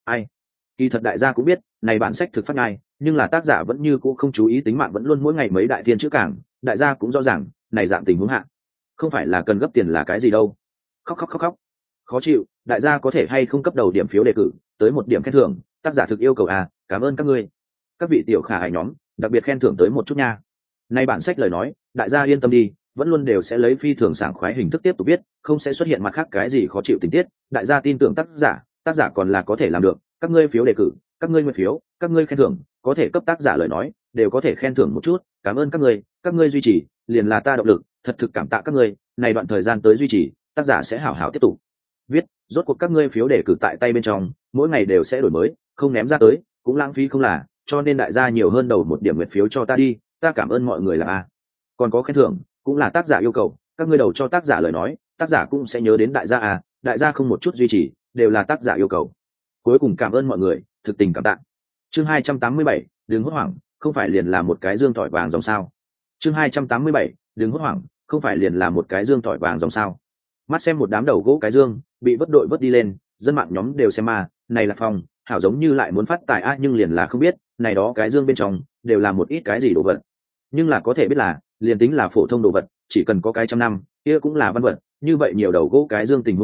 Kỳ thật đại gia cũng biết, này bản sách thực phát ngay, nhưng là tác giả vẫn như cũ không chú ý tính mạng, vẫn luôn mỗi ngày mấy đại thiên chữ cảng, đại gia cũng rõ ràng, này dạng tình huống hạ, không phải là cần gấp tiền là cái gì đâu. Khóc. Khó chịu, đại gia có thể hay không cấp đầu điểm phiếu đề cử, tới một điểm khen thưởng, tác giả thực yêu cầu cảm ơn các ngươi. Các vị tiểu khả hài nhóm, đặc biệt khen thưởng tới một chút nha. Nay bản sách lời nói, đại gia yên tâm đi, vẫn luôn đều sẽ lấy phi thường sảng khoái hình thức tiếp tục viết, không sẽ xuất hiện mặt khác cái gì khó chịu tình tiết, đại gia tin tưởng tác giả còn là có thể làm được, các ngươi phiếu đề cử, các ngươi nguyện phiếu, các ngươi khen thưởng, có thể cấp tác giả lời nói, đều có thể khen thưởng một chút, cảm ơn các ngươi duy trì, liền là ta động lực, thật thực cảm tạ các ngươi, này đoạn thời gian tới duy trì, tác giả sẽ hảo hảo tiếp tục viết, rốt cuộc các ngươi phiếu đề cử tại tay bên trong, mỗi ngày đều sẽ đổi mới, không ném ra tới, cũng lãng phí không là, cho nên đại gia nhiều hơn đầu một điểm nguyện phiếu cho ta đi, ta cảm ơn mọi người là còn có khen thưởng, cũng là tác giả yêu cầu, các ngươi đầu cho tác giả lời nói, tác giả cũng sẽ nhớ đến đại gia đại gia không một chút duy trì, đều là tác giả yêu cầu. Cuối cùng cảm ơn mọi người, thực tình cảm tạ. Chương 287, đừng hốt hoảng, không phải liền là một cái dương tỏi vàng dòng sao? Chương 287, đừng hốt hoảng, không phải liền là một cái dương tỏi vàng dòng sao? Mắt xem một đám đầu gỗ cái dương bị vớt đội vớt đi lên, dân mạng nhóm đều xem này là Phong hảo giống như lại muốn phát tài nhưng liền là không biết, này đó cái dương bên trong đều là một ít cái gì đồ vật. Nhưng là có thể biết là, liền tính là phổ thông đồ vật, chỉ cần có cái trăm năm, kia cũng là văn vật, như vậy nhiều đầu gỗ cái dương tình huống hạ,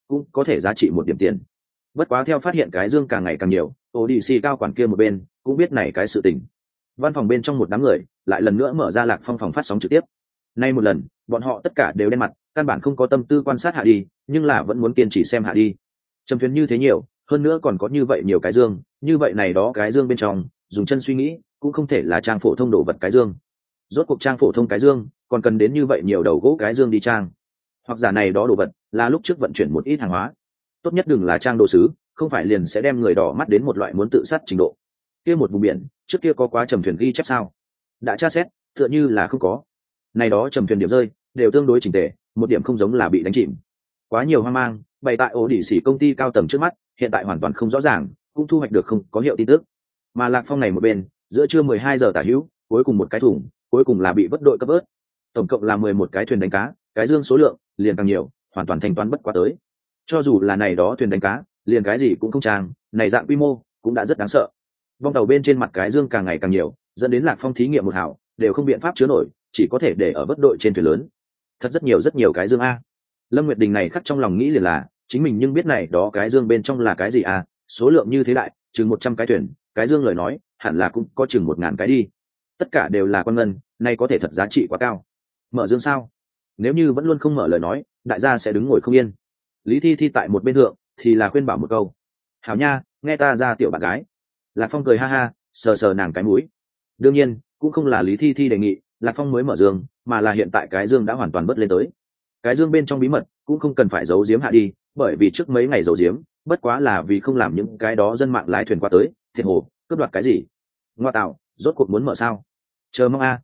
cũng có thể giá trị một điểm tiền. Bất quá theo phát hiện cái dương càng ngày càng nhiều, Odyssey cao quản kia một bên cũng biết này cái sự tình. Văn phòng bên trong một đám người lại lần nữa mở ra Lạc Phong phòng phát sóng trực tiếp. Nay một lần, bọn họ tất cả đều đen mặt, căn bản không có tâm tư quan sát hạ đi, nhưng là vẫn muốn kiên trì xem hạ đi. Trầm thuyền như thế nhiều, hơn nữa còn có như vậy nhiều cái dương, như vậy này đó cái dương bên trong, dùng chân suy nghĩ, cũng không thể là trang phổ thông đồ vật cái dương. Rốt cuộc trang phổ thông cái dương, còn cần đến như vậy nhiều đầu gỗ cái dương đi trang. Hoặc giả này đó đồ vật là lúc trước vận chuyển một ít hàng hóa. Tốt nhất đừng là trang đồ sứ, không phải liền sẽ đem người đỏ mắt đến một loại muốn tự sát trình độ. Kia một vùng biển, trước kia có quá trầm thuyền ghi chép sao? Đã tra xét, tựa như là không có. Này đó trầm thuyền điểm rơi, đều tương đối chỉnh tề, một điểm không giống là bị đánh chìm. Quá nhiều hoang mang, bày tại ổ đỉ xỉ công ty cao tầng trước mắt, hiện tại hoàn toàn không rõ ràng, cũng thu hoạch được không có hiệu tin tức. Mà Lạc Phong này một bên, giữa trưa 12 giờ tả hữu, cuối cùng một cái thủng, cuối cùng là bị vớt đội cấp vớt. Tổng cộng là 11 cái thuyền đánh cá, cái dương số lượng liền càng nhiều, hoàn toàn thanh toán bất quá tới. Cho dù là này đó thuyền đánh cá, liền cái gì cũng không trang, này dạng quy mô cũng đã rất đáng sợ. Vong tàu bên trên mặt cái dương càng ngày càng nhiều, dẫn đến Lạc Phong thí nghiệm một hảo, đều không biện pháp chứa nổi, chỉ có thể để ở vớt đội trên thuyền lớn. Thật rất nhiều cái dương a. Lâm Nguyệt Đình này khắc trong lòng nghĩ liền là, chính mình nhưng biết này đó cái dương bên trong là cái gì a, số lượng như thế đại, chừng 100 cái thuyền, cái dương lời nói, hẳn là cũng có chừng 1000 cái đi. Tất cả đều là quan ngân, này có thể thật giá trị quá cao. Mở dương sao? Nếu như vẫn luôn không mở lời nói, đại gia sẽ đứng ngồi không yên. Lý Thi Thi tại một bên thượng thì là khuyên bảo một câu: hảo nha, nghe ta ra tiểu bạn gái. Lạc Phong cười ha ha, sờ sờ nàng cái mũi. Đương nhiên cũng không là Lý Thi Thi đề nghị Lạc Phong mới mở dương, mà là hiện tại cái dương đã hoàn toàn bớt lên tới. Cái dương bên trong bí mật cũng không cần phải giấu giếm hạ đi, bởi vì trước mấy ngày giấu giếm bất quá là vì không làm những cái đó dân mạng lái thuyền qua tới thiệt hồ cướp đoạt cái gì. Ngoa tạo, rốt cuộc muốn mở sao? Chờ mong a,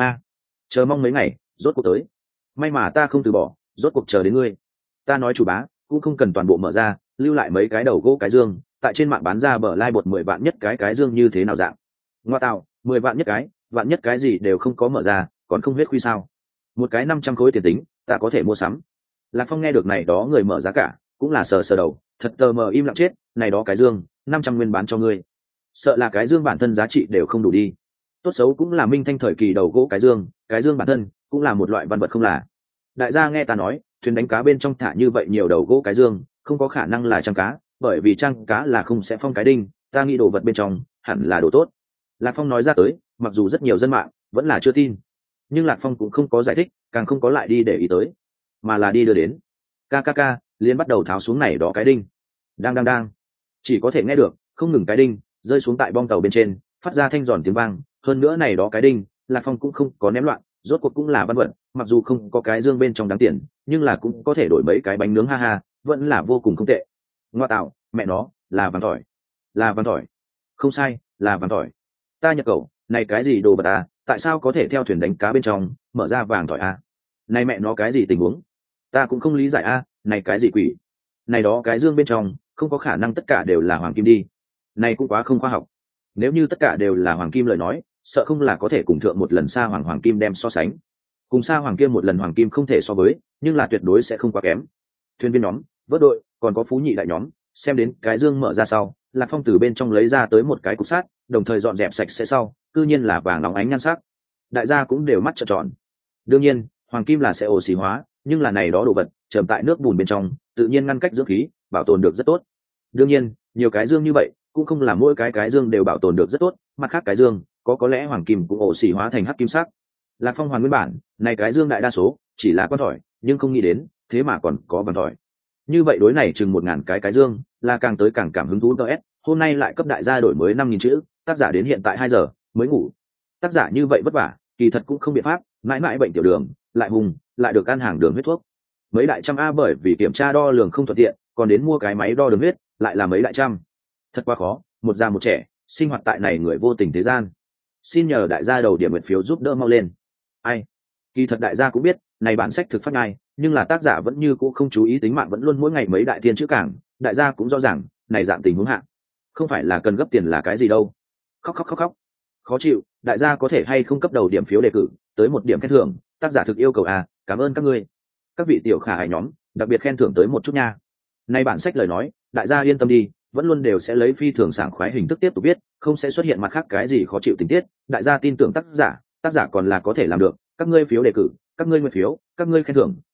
chờ mong mấy ngày, rốt cuộc tới. May mà ta không từ bỏ, rốt cuộc chờ đến ngươi. Ta nói chủ bá, cũng không cần toàn bộ mở ra, lưu lại mấy cái đầu gỗ cái dương, tại trên mạng bán ra bờ lai bột 10 vạn nhất cái dương như thế nào dạng. Ngoa tạo, 10 vạn nhất cái, vạn nhất cái gì đều không có mở ra, còn không huyết khuy sao? Một cái 500 khối tiền tính, ta có thể mua sắm. Lạc Phong nghe được này đó người mở giá cả, cũng là sờ sờ đầu, thật tờ mờ im lặng chết, này đó cái dương, 500 nguyên bán cho ngươi. Sợ là cái dương bản thân giá trị đều không đủ đi. Tốt xấu cũng là minh thanh thời kỳ đầu gỗ cái dương bản thân cũng là một loại văn vật không là. Đại gia nghe ta nói, thuyền đánh cá bên trong thả như vậy nhiều đầu gỗ cái dương, không có khả năng là trang cá, bởi vì trang cá là không sẽ phong cái đinh, ta nghĩ đồ vật bên trong hẳn là đồ tốt. Lạc Phong nói ra tới, mặc dù rất nhiều dân mạng vẫn là chưa tin, nhưng Lạc Phong cũng không có giải thích, càng không có lại đi để ý tới, mà là đi đưa đến. KKK liền bắt đầu tháo xuống này đó cái đinh. Đang, chỉ có thể nghe được không ngừng cái đinh rơi xuống tại bong tàu bên trên, phát ra thanh giòn tiếng vang. Hơn nữa này đó cái đinh, Lạc Phong cũng không có ném loạn, rốt cuộc cũng là văn vật, mặc dù không có cái dương bên trong đáng tiền, nhưng là cũng có thể đổi mấy cái bánh nướng ha ha, vẫn là vô cùng không tệ. Ngoa tạo, mẹ nó, là vàng tỏi, không sai, là vàng tỏi. Ta nhật cậu, này cái gì đồ vật à, tại sao có thể theo thuyền đánh cá bên trong mở ra vàng tỏi à? Này mẹ nó cái gì tình huống? Ta cũng không lý giải à, này cái gì quỷ? Này đó cái dương bên trong không có khả năng tất cả đều là hoàng kim đi. Này cũng quá không khoa học. Nếu như tất cả đều là hoàng kim lời nói, sợ không là có thể cùng thượng một lần sa hoàng kim đem so sánh. Cùng sa hoàng kia một lần hoàng kim không thể so với, nhưng là tuyệt đối sẽ không quá kém. Thuyền viên nhóm, vớt đội, còn có phú nhị đại nhóm, xem đến cái dương mở ra sau, Lạc Phong từ bên trong lấy ra tới một cái cục sắt, đồng thời dọn dẹp sạch sẽ sau, cư nhiên là vàng óng ánh nhan sắc. Đại gia cũng đều mắt trợn tròn. Đương nhiên, hoàng kim là sẽ oxy hóa, nhưng là này đó đồ vật trầm tại nước bùn bên trong, tự nhiên ngăn cách dưỡng khí, bảo tồn được rất tốt. Đương nhiên, nhiều cái dương như vậy, cũng không là mỗi cái dương đều bảo tồn được rất tốt, mặt khác cái dương có lẽ hoàng kim cũng oxy hóa thành hắc kim sắc. Lạc Phong hoàn nguyên bản, này cái dương đại đa số chỉ là quan thỏi, nhưng không nghĩ đến, thế mà còn có vàng thỏi. Như vậy đối này chừng 1000 cái dương, là càng tới càng cảm hứng thú DS. Hôm nay lại cấp đại gia đổi mới 5000 chữ, tác giả đến hiện tại 2 giờ mới ngủ. Tác giả như vậy vất vả, kỳ thật cũng không biện pháp, mãi mãi bệnh tiểu đường, lại hùng, lại được ăn hàng đường huyết thuốc. Mấy đại trăm a bởi vì kiểm tra đo lường không thuận tiện, còn đến mua cái máy đo đường huyết, lại là mấy đại trăm. Thật quá khó, một già một trẻ, sinh hoạt tại này người vô tình thế gian. Xin nhờ đại gia đầu điểm nguyện phiếu giúp đỡ mau lên. Ai? Kỳ thật đại gia cũng biết, này bản sách thực phát ngay, nhưng là tác giả vẫn như cũ không chú ý tính mạng, vẫn luôn mỗi ngày mấy đại thiên chữ cảng, đại gia cũng rõ ràng, này dạng tình huống hạ, không phải là cần gấp tiền là cái gì đâu. Khóc. Khó chịu, đại gia có thể hay không cấp đầu điểm phiếu đề cử, tới một điểm khen thưởng, tác giả thực yêu cầu à, cảm ơn các ngươi. Các vị tiểu khả hài nhóm, đặc biệt khen thưởng tới một chút nha. Này bản sách lời nói, đại gia yên tâm đi, vẫn luôn đều sẽ lấy phi thường sảng khoái hình thức tiếp tục viết, không sẽ xuất hiện mặt khác cái gì khó chịu tình tiết, đại gia tin tưởng tác giả còn là có thể làm được, các ngươi phiếu đề cử, các ngươi nguyện phiếu, các ngươi khen thưởng,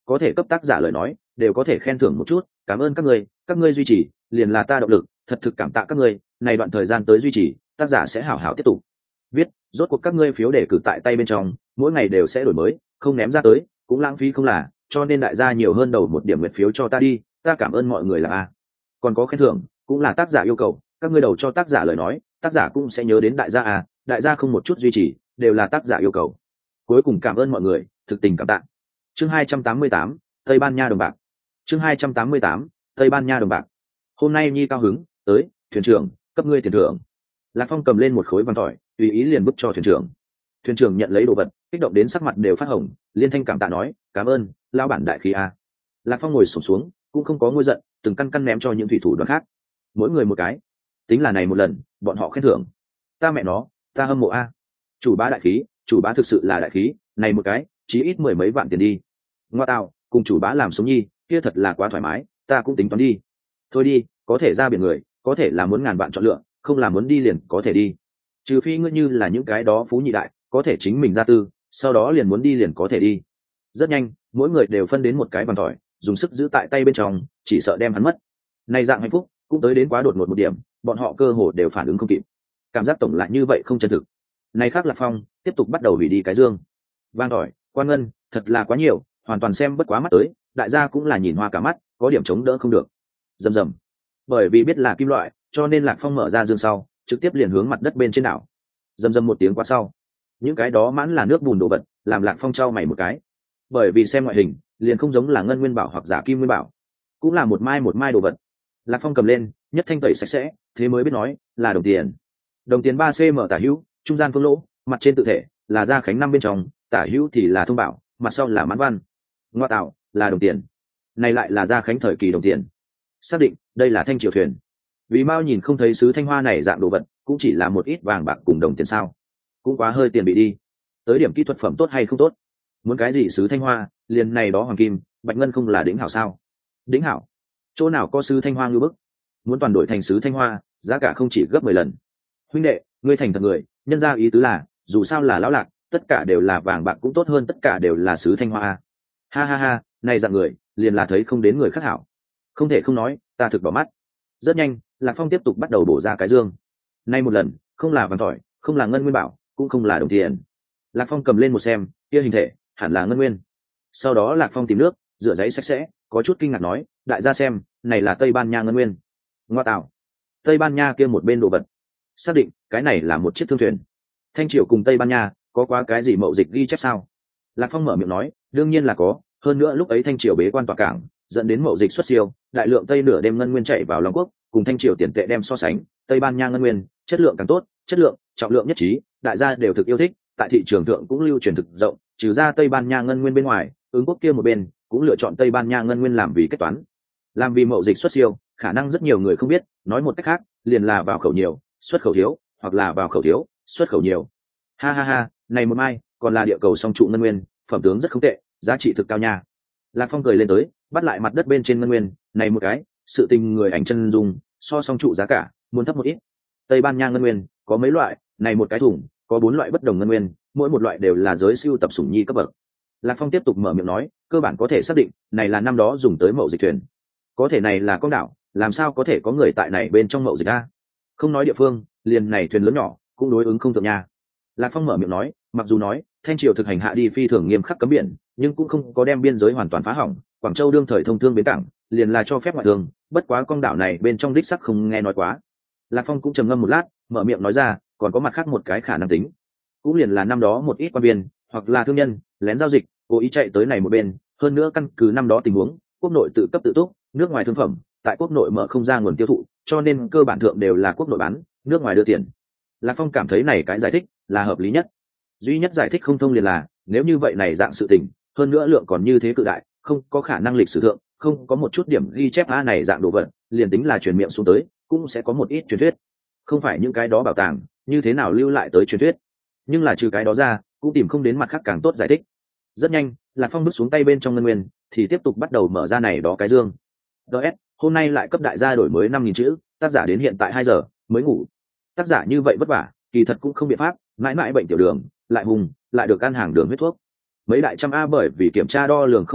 có thể cấp tác giả lời nói đều có thể khen thưởng một chút, cảm ơn các ngươi duy trì liền là ta động lực, thật thực cảm tạ các ngươi, này đoạn thời gian tới duy trì, tác giả sẽ hảo hảo tiếp tục viết, rốt cuộc các ngươi phiếu đề cử tại tay bên trong, mỗi ngày đều sẽ đổi mới, không ném ra tới cũng lãng phí không là, cho nên đại gia nhiều hơn đầu một điểm nguyện phiếu cho ta đi, ta cảm ơn mọi người là a. Còn có khen thưởng cũng là tác giả yêu cầu, các ngươi đầu cho tác giả lời nói, tác giả cũng sẽ nhớ đến đại gia à, đại gia không một chút duy trì, đều là tác giả yêu cầu. Cuối cùng cảm ơn mọi người, thực tình cảm tạ. Chương 288, Tây Ban Nha đồng bạc. Chương 288, Tây Ban Nha đồng bạc. Hôm nay Nhi cao hứng, tới, thuyền trưởng, cấp ngươi tiền thưởng. Lạc Phong cầm lên một khối vàng tỏi, tùy ý liền bức cho thuyền trưởng. Thuyền trưởng nhận lấy đồ vật, kích động đến sắc mặt đều phát hồng, liên thanh cảm tạ nói, cảm ơn, lão bản đại khí a. Lạc Phong ngồi xổm xuống, cũng không có ngôi giận, từng căn căn ném cho những thủy thủ đoàn khác, mỗi người một cái. Tính là này một lần, bọn họ khen thưởng. Ta mẹ nó, ta hâm mộ a. Chủ bá đại khí, chủ bá thực sự là đại khí, này một cái, chí ít mười mấy vạn tiền đi. Ngoa tào, cùng chủ bá làm sống nhi, kia thật là quá thoải mái, ta cũng tính toán đi. Thôi đi, có thể ra biển người, có thể là muốn ngàn vạn chọn lựa, không là muốn đi liền có thể đi. Trừ phi ngươi như là những cái đó phú nhị đại, có thể chính mình ra tư, sau đó liền muốn đi liền có thể đi. Rất nhanh, mỗi người đều phân đến một cái bàn tỏi, dùng sức giữ tại tay bên trong, chỉ sợ đem hắn mất. Này dạng hạnh phúc, cũng tới đến quá đột ngột một điểm, bọn họ cơ hồ đều phản ứng không kịp. Cảm giác tổng lại như vậy không chân thực. Này khác Lạc Phong, tiếp tục bắt đầu hủy đi cái dương. Vang tỏi, quan ngân, thật là quá nhiều, hoàn toàn xem bất quá mắt tới, đại gia cũng là nhìn hoa cả mắt, có điểm chống đỡ không được. Rầm rầm. Bởi vì biết là kim loại, cho nên Lạc Phong mở ra dương sau, trực tiếp liền hướng mặt đất bên trên đảo. Rầm rầm một tiếng qua sau, những cái đó mãn là nước bùn đổ vật, làm Lạc Phong trao mày một cái. Bởi vì xem ngoại hình, liền không giống là ngân nguyên bảo hoặc giả kim nguyên bảo, cũng là một mai đồ vật. Lạc Phong cầm lên, nhất thanh tẩy sạch sẽ, thế mới biết nói là đồng tiền. Đồng tiền 3cm tả hữu, trung gian phương lỗ, mặt trên tự thể là gia khánh năm bên trong, tả hữu thì là thông bảo, mặt sau là mãn văn. Ngoa tạo, là đồng tiền. Này lại là gia khánh thời kỳ đồng tiền. Xác định, đây là thanh triều thuyền. Vì Mao nhìn không thấy sứ Thanh Hoa này dạng đồ vật, cũng chỉ là một ít vàng bạc cùng đồng tiền sao? Cũng quá hơi tiền bị đi. Tới điểm kỹ thuật phẩm tốt hay không tốt? Muốn cái gì sứ Thanh Hoa, liền này đó hoàng kim, bạch ngân không là đỉnh hảo sao? Đỉnh hảo? Chỗ nào có sứ Thanh Hoa ngư bức? Muốn toàn đổi thành sứ Thanh Hoa, giá cả không chỉ gấp 10 lần. Huynh đệ, ngươi thành thật người, nhân ra ý tứ là, dù sao là lão Lạc, tất cả đều là vàng bạc cũng tốt hơn tất cả đều là sứ Thanh Hoa. Ha ha ha, này dạng người, liền là thấy không đến người khác hảo. Không thể không nói, ta thực bỏ mắt. Rất nhanh, Lạc Phong tiếp tục bắt đầu bổ ra cái dương. Nay một lần, không là vàng tỏi, không là ngân nguyên bảo, cũng không là đồng tiền. Lạc Phong cầm lên một xem, kia hình thể hẳn là ngân nguyên. Sau đó Lạc Phong tìm nước, rửa giấy sạch sẽ, có chút kinh ngạc nói, đại gia xem, này là Tây Ban Nha ngân nguyên. Ngoa tạo, Tây Ban Nha kia một bên đồ vật. Xác định, cái này là một chiếc thương thuyền. Thanh Triều cùng Tây Ban Nha có quá cái gì mậu dịch ghi chép sao? Lạc Phong mở miệng nói, đương nhiên là có, hơn nữa lúc ấy Thanh Triều bế quan tòa cảng, dẫn đến mậu dịch xuất siêu, đại lượng Tây nửa đêm ngân nguyên chạy vào Long Quốc, cùng Thanh Triều tiền tệ đem so sánh, Tây Ban Nha ngân nguyên, chất lượng càng tốt, chất lượng, trọng lượng nhất trí, đại gia đều thực yêu thích, tại thị trường thượng cũng lưu truyền thực rộng, trừ ra Tây Ban Nha ngân nguyên bên ngoài, ứng quốc kia một bên cũng lựa chọn Tây Ban Nha ngân nguyên làm vì kết toán. Làm vì mậu dịch xuất siêu, khả năng rất nhiều người không biết, nói một cách khác, liền là vào khẩu nhiều, xuất khẩu thiếu, hoặc là vào khẩu thiếu, xuất khẩu nhiều. Ha ha ha, này một mai, còn là địa cầu song trụ ngân nguyên, phẩm tướng rất không tệ, giá trị thực cao nha. Lạc Phong cười lên tới, bắt lại mặt đất bên trên ngân nguyên, này một cái, sự tình người ảnh chân dung, so song trụ giá cả, muốn thấp một ít. Tây Ban Nha ngân nguyên, có mấy loại, này một cái thùng, có 4 loại bất đồng ngân nguyên, mỗi một loại đều là giới siêu tập sủng nhi cấp bậc. Lạc Phong tiếp tục mở miệng nói, cơ bản có thể xác định, này là năm đó dùng tới mậu dịch thuyền. Có thể này là con đảo, làm sao có thể có người tại này bên trong mậu dịch a? Không nói địa phương, liền này thuyền lớn nhỏ, cũng đối ứng không thượng nha. Lạc Phong mở miệng nói, mặc dù nói Thanh Triều thực hành hạ đi phi thường nghiêm khắc cấm biển, nhưng cũng không có đem biên giới hoàn toàn phá hỏng. Quảng Châu đương thời thông thương bến cảng, liền là cho phép ngoại thương, bất quá con đảo này bên trong đích sắc không nghe nói quá. Lạc Phong cũng trầm ngâm một lát, mở miệng nói ra, còn có mặt khác một cái khả năng tính, cũng liền là năm đó một ít quan viên hoặc là thương nhân lén giao dịch, cố ý chạy tới này một bên, hơn nữa căn cứ năm đó tình huống, quốc nội tự cấp tự túc, nước ngoài thương phẩm tại quốc nội mở không ra nguồn tiêu thụ, cho nên cơ bản thượng đều là quốc nội bán, nước ngoài đưa tiền. Lạc Phong cảm thấy này cái giải thích là hợp lý nhất. Duy nhất giải thích không thông liền là, nếu như vậy này dạng sự tình, hơn nữa lượng còn như thế cự đại, không có khả năng lịch sử thượng, không có một chút điểm ghi chép này dạng đồ vật, liền tính là truyền miệng xuống tới, cũng sẽ có một ít truyền thuyết. Không phải những cái đó bảo tàng, như thế nào lưu lại tới truyền thuyết. Nhưng là trừ cái đó ra, cũng tìm không đến mặt khác càng tốt giải thích. Rất nhanh, Lạc Phong bước xuống tay bên trong ngân nguyên, thì tiếp tục bắt đầu mở ra này đó cái dương. DS, hôm nay lại cấp đại gia đổi mới 5.000 chữ, tác giả đến hiện tại 2 giờ mới ngủ. Tác giả như vậy vất vả, kỳ thật cũng không biện pháp, mãi mãi bệnh tiểu đường, lại hùng, lại được ăn hàng đường huyết thuốc. Mấy đại trăm A bởi vì kiểm tra đo lường không thuận tiện,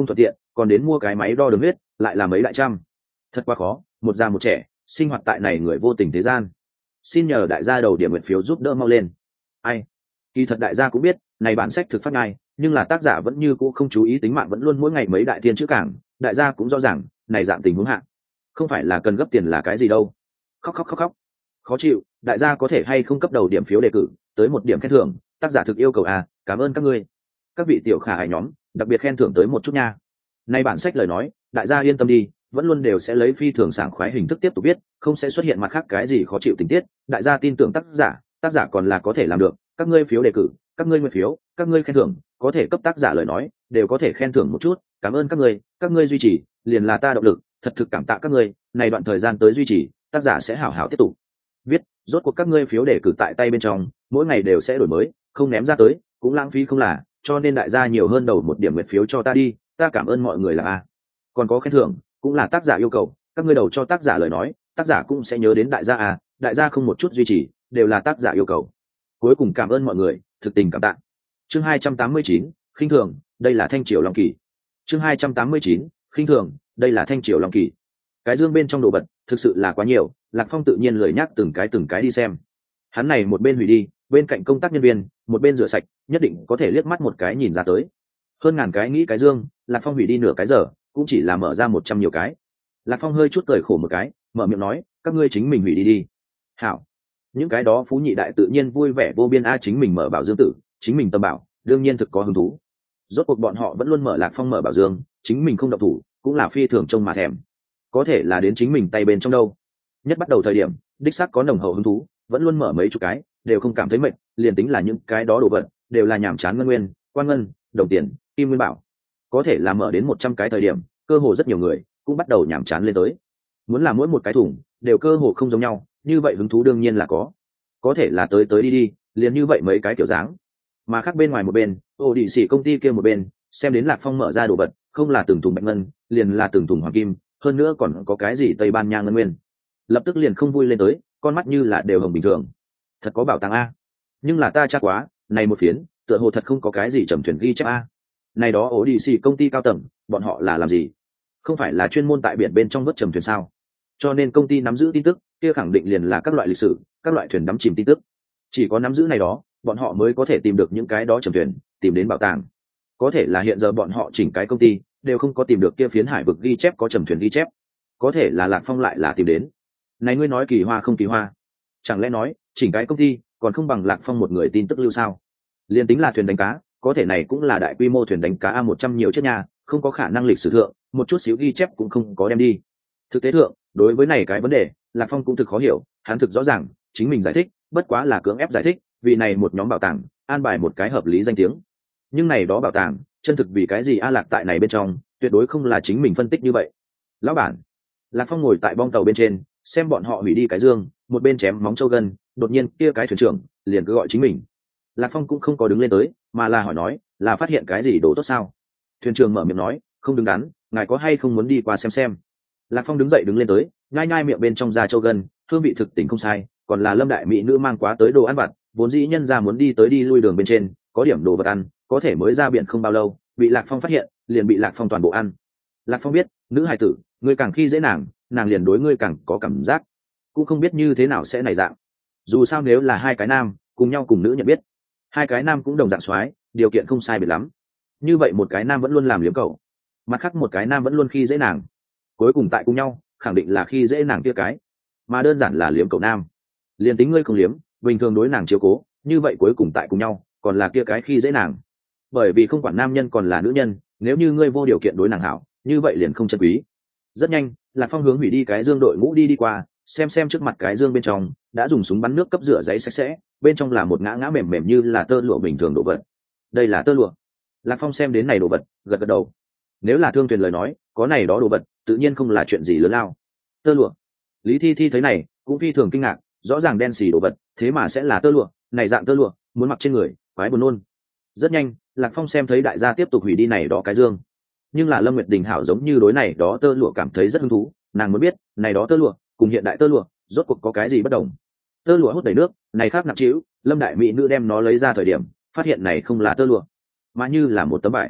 còn đến mua cái máy đo đường huyết lại là mấy đại trăm. Thật quá khó, một già một trẻ sinh hoạt tại này người vô tình thế gian. Xin nhờ đại gia đầu điểm nguyện phiếu giúp đỡ mau lên. Ai, kỳ thật đại gia cũng biết này bản sách thực phát ngay, nhưng là tác giả vẫn như cũ không chú ý tính mạng, vẫn luôn mỗi ngày mấy đại thiên chữ cảng. Đại gia cũng rõ ràng này dạng tình huống hạ không phải là cần gấp tiền là cái gì đâu. Khóc khóc khóc khóc, khó chịu. Đại gia có thể hay không cấp đầu điểm phiếu đề cử tới một điểm khen thưởng, tác giả thực yêu cầu à, cảm ơn các ngươi các vị tiểu khả hài nhóm, đặc biệt khen thưởng tới một chút nha. Nay bản sách lời nói đại gia yên tâm đi, vẫn luôn đều sẽ lấy phi thường sảng khoái hình thức tiếp tục viết, không sẽ xuất hiện mặt khác cái gì khó chịu tình tiết. Đại gia tin tưởng tác giả còn là có thể làm được. Các ngươi phiếu đề cử, các ngươi nguyện phiếu, các ngươi khen thưởng có thể cấp tác giả lời nói đều có thể khen thưởng một chút. Cảm ơn các ngươi duy trì liền là ta động lực, thật thực cảm tạ các ngươi. Này đoạn thời gian tới duy trì, tác giả sẽ hảo hảo tiếp tục viết. Rốt cuộc các ngươi phiếu đề cử tại tay bên trong, mỗi ngày đều sẽ đổi mới, không ném ra tới cũng lãng phí không là, cho nên đại gia nhiều hơn đầu một điểm nguyện phiếu cho ta đi, ta cảm ơn mọi người là a. Còn có khen thưởng cũng là tác giả yêu cầu, các ngươi đầu cho tác giả lời nói tác giả cũng sẽ nhớ đến đại gia à, đại gia không một chút duy trì đều là tác giả yêu cầu. Cuối cùng cảm ơn mọi người, thực tình cảm tạ. Chương 289, khinh thường, đây là thanh triều long kỳ. Chương 289, khinh thường, đây là thanh triều long kỳ. Cái dương bên trong đồ vật thực sự là quá nhiều, Lạc Phong tự nhiên lười nhắc từng cái đi xem. Hắn này một bên hủy đi, bên cạnh công tác nhân viên một bên rửa sạch, nhất định có thể liếc mắt một cái nhìn ra tới. Hơn ngàn cái nghĩ cái dương, Lạc Phong hủy đi nửa cái giờ cũng chỉ là mở ra 100 nhiều cái. Lạc Phong hơi chút cười khổ một cái, mở miệng nói, các ngươi chính mình hủy đi đi. Hảo. Những cái đó phú nhị đại tự nhiên vui vẻ vô biên, a chính mình mở bảo dương tử, chính mình tâm bảo, đương nhiên thực có hứng thú. Rốt cuộc bọn họ vẫn luôn mở Lạc Phong mở bảo dương, chính mình không động thủ cũng là phi thường trông mà thèm. Có thể là đến chính mình tay bên trong đâu. Nhất bắt đầu thời điểm đích xác có nồng hậu hứng thú, vẫn luôn mở mấy chục cái đều không cảm thấy mệt, liền tính là những cái đó đồ vật đều là nhàm chán ngân nguyên, quan ngân, đồng tiền, kim nguyên bảo. Có thể là mở đến 100 cái thời điểm, cơ hồ rất nhiều người cũng bắt đầu nhàm chán lên tới. Muốn làm mỗi một cái thùng đều cơ hồ không giống nhau, như vậy hứng thú đương nhiên là có thể là tới đi liền như vậy mấy cái kiểu dáng. Mà khác bên ngoài một bên, ổ đĩ xỉ công ty kia một bên, xem đến Lạc Phong mở ra đồ vật không là từng thùng bạch ngân liền là từng thùng hoàng kim, hơn nữa còn có cái gì Tây Ban Nha ngân nguyên, lập tức liền không vui lên tới, con mắt như là đều hồng bình thường. Thật có bảo tàng a, nhưng là ta chắc quá, này một phiến tựa hồ thật không có cái gì trầm thuyền ghi chép a. Này đó ổ đĩ xỉ công ty cao tầng bọn họ là làm gì? Không phải là chuyên môn tại biển bên trong vớt trầm thuyền sao? Cho nên công ty nắm giữ tin tức kia khẳng định liền là các loại lịch sử, các loại thuyền đắm chìm tin tức. Chỉ có nắm giữ này đó bọn họ mới có thể tìm được những cái đó trầm thuyền, tìm đến bảo tàng. Có thể là hiện giờ bọn họ chỉnh cái công ty đều không có tìm được kia phiến hải vực ghi chép có trầm thuyền ghi chép. Có thể là Lạc Phong lại là tìm đến. Này ngươi nói kỳ hoa không kỳ hoa? Chẳng lẽ nói chỉnh cái công ty còn không bằng Lạc Phong một người tin tức lưu sao? Liên tính là thuyền đánh cá, có thể này cũng là đại quy mô thuyền đánh cá a, 100 nhiều chiếc nhà, không có khả năng lịch sử thượng một chút xíu ghi chép cũng không có đem đi. Thực tế thượng đối với này cái vấn đề Lạc Phong cũng thực khó hiểu, hắn thực rõ ràng chính mình giải thích bất quá là cưỡng ép giải thích vì này một nhóm bảo tàng an bài một cái hợp lý danh tiếng. Nhưng này đó bảo tàng chân thực vì cái gì a? Lạc tại này bên trong tuyệt đối không là chính mình phân tích như vậy. Lão bản. Lạc Phong ngồi tại bong tàu bên trên xem bọn họ hủy đi cái dương, một bên chém móng trâu gân, đột nhiên kia cái thuyền trưởng liền cứ gọi chính mình. Lạc Phong cũng không có đứng lên tới mà là hỏi nói, là phát hiện cái gì đồ tốt sao? Thuyền trưởng mở miệng nói, không đứng đắn, ngài có hay không muốn đi qua xem. Lạc Phong đứng dậy đứng lên tới, nhai miệng bên trong da trâu gân, hương vị thực tình không sai, còn là Lâm đại mỹ nữ mang quá tới đồ ăn vặt, vốn dĩ nhân ra muốn đi tới đi lui đường bên trên có điểm đồ vật ăn, có thể mới ra biển không bao lâu bị Lạc Phong phát hiện, liền bị Lạc Phong toàn bộ ăn. Lạc Phong biết nữ hài tử ngươi càng khi dễ nàng liền đối ngươi càng có cảm giác, cũng không biết như thế nào sẽ này dạng. Dù sao nếu là hai cái nam cùng nhau cùng nữ nhận biết, hai cái nam cũng đồng dạng soái, điều kiện không sai biệt lắm, như vậy một cái nam vẫn luôn làm liếm cầu, mặt khác một cái nam vẫn luôn khi dễ nàng, cuối cùng tại cùng nhau khẳng định là khi dễ nàng kia cái, mà đơn giản là liếm cầu nam. Liền tính ngươi không liếm, bình thường đối nàng chiếu cố, như vậy cuối cùng tại cùng nhau còn là kia cái khi dễ nàng. Bởi vì không quản nam nhân còn là nữ nhân, nếu như ngươi vô điều kiện đối nàng hảo, như vậy liền không chân quý. Rất nhanh Lạc Phong hướng hủy đi cái dương đội ngũ đi qua, xem trước mặt cái dương bên trong đã dùng súng bắn nước cấp rửa giấy sạch sẽ, bên trong là một ngã mềm như là tơ lụa bình thường đồ vật. Đây là tơ lụa. Lạc Phong xem đến này đồ vật gật đầu. Nếu là thương thuyền lời nói, có này đó đồ vật tự nhiên không là chuyện gì lớn lao. Tơ lụa. Lý Thi Thi thấy này cũng phi thường kinh ngạc, rõ ràng đen xì đồ vật thế mà sẽ là tơ lụa, này dạng tơ lụa muốn mặc trên người quái buồn nôn. Rất nhanh Lạc Phong xem thấy đại gia tiếp tục hủy đi này đó cái dương, nhưng là Lâm Nguyệt Đình hảo giống như đối này đó tơ lụa cảm thấy rất hứng thú, nàng muốn biết này đó tơ lụa cùng hiện đại tơ lụa rốt cuộc có cái gì bất đồng. Tơ lụa hút đầy nước, này khác nặng trĩu, Lâm đại mỹ nữ đem nó lấy ra thời điểm phát hiện này không là tơ lụa mà như là một tấm vải.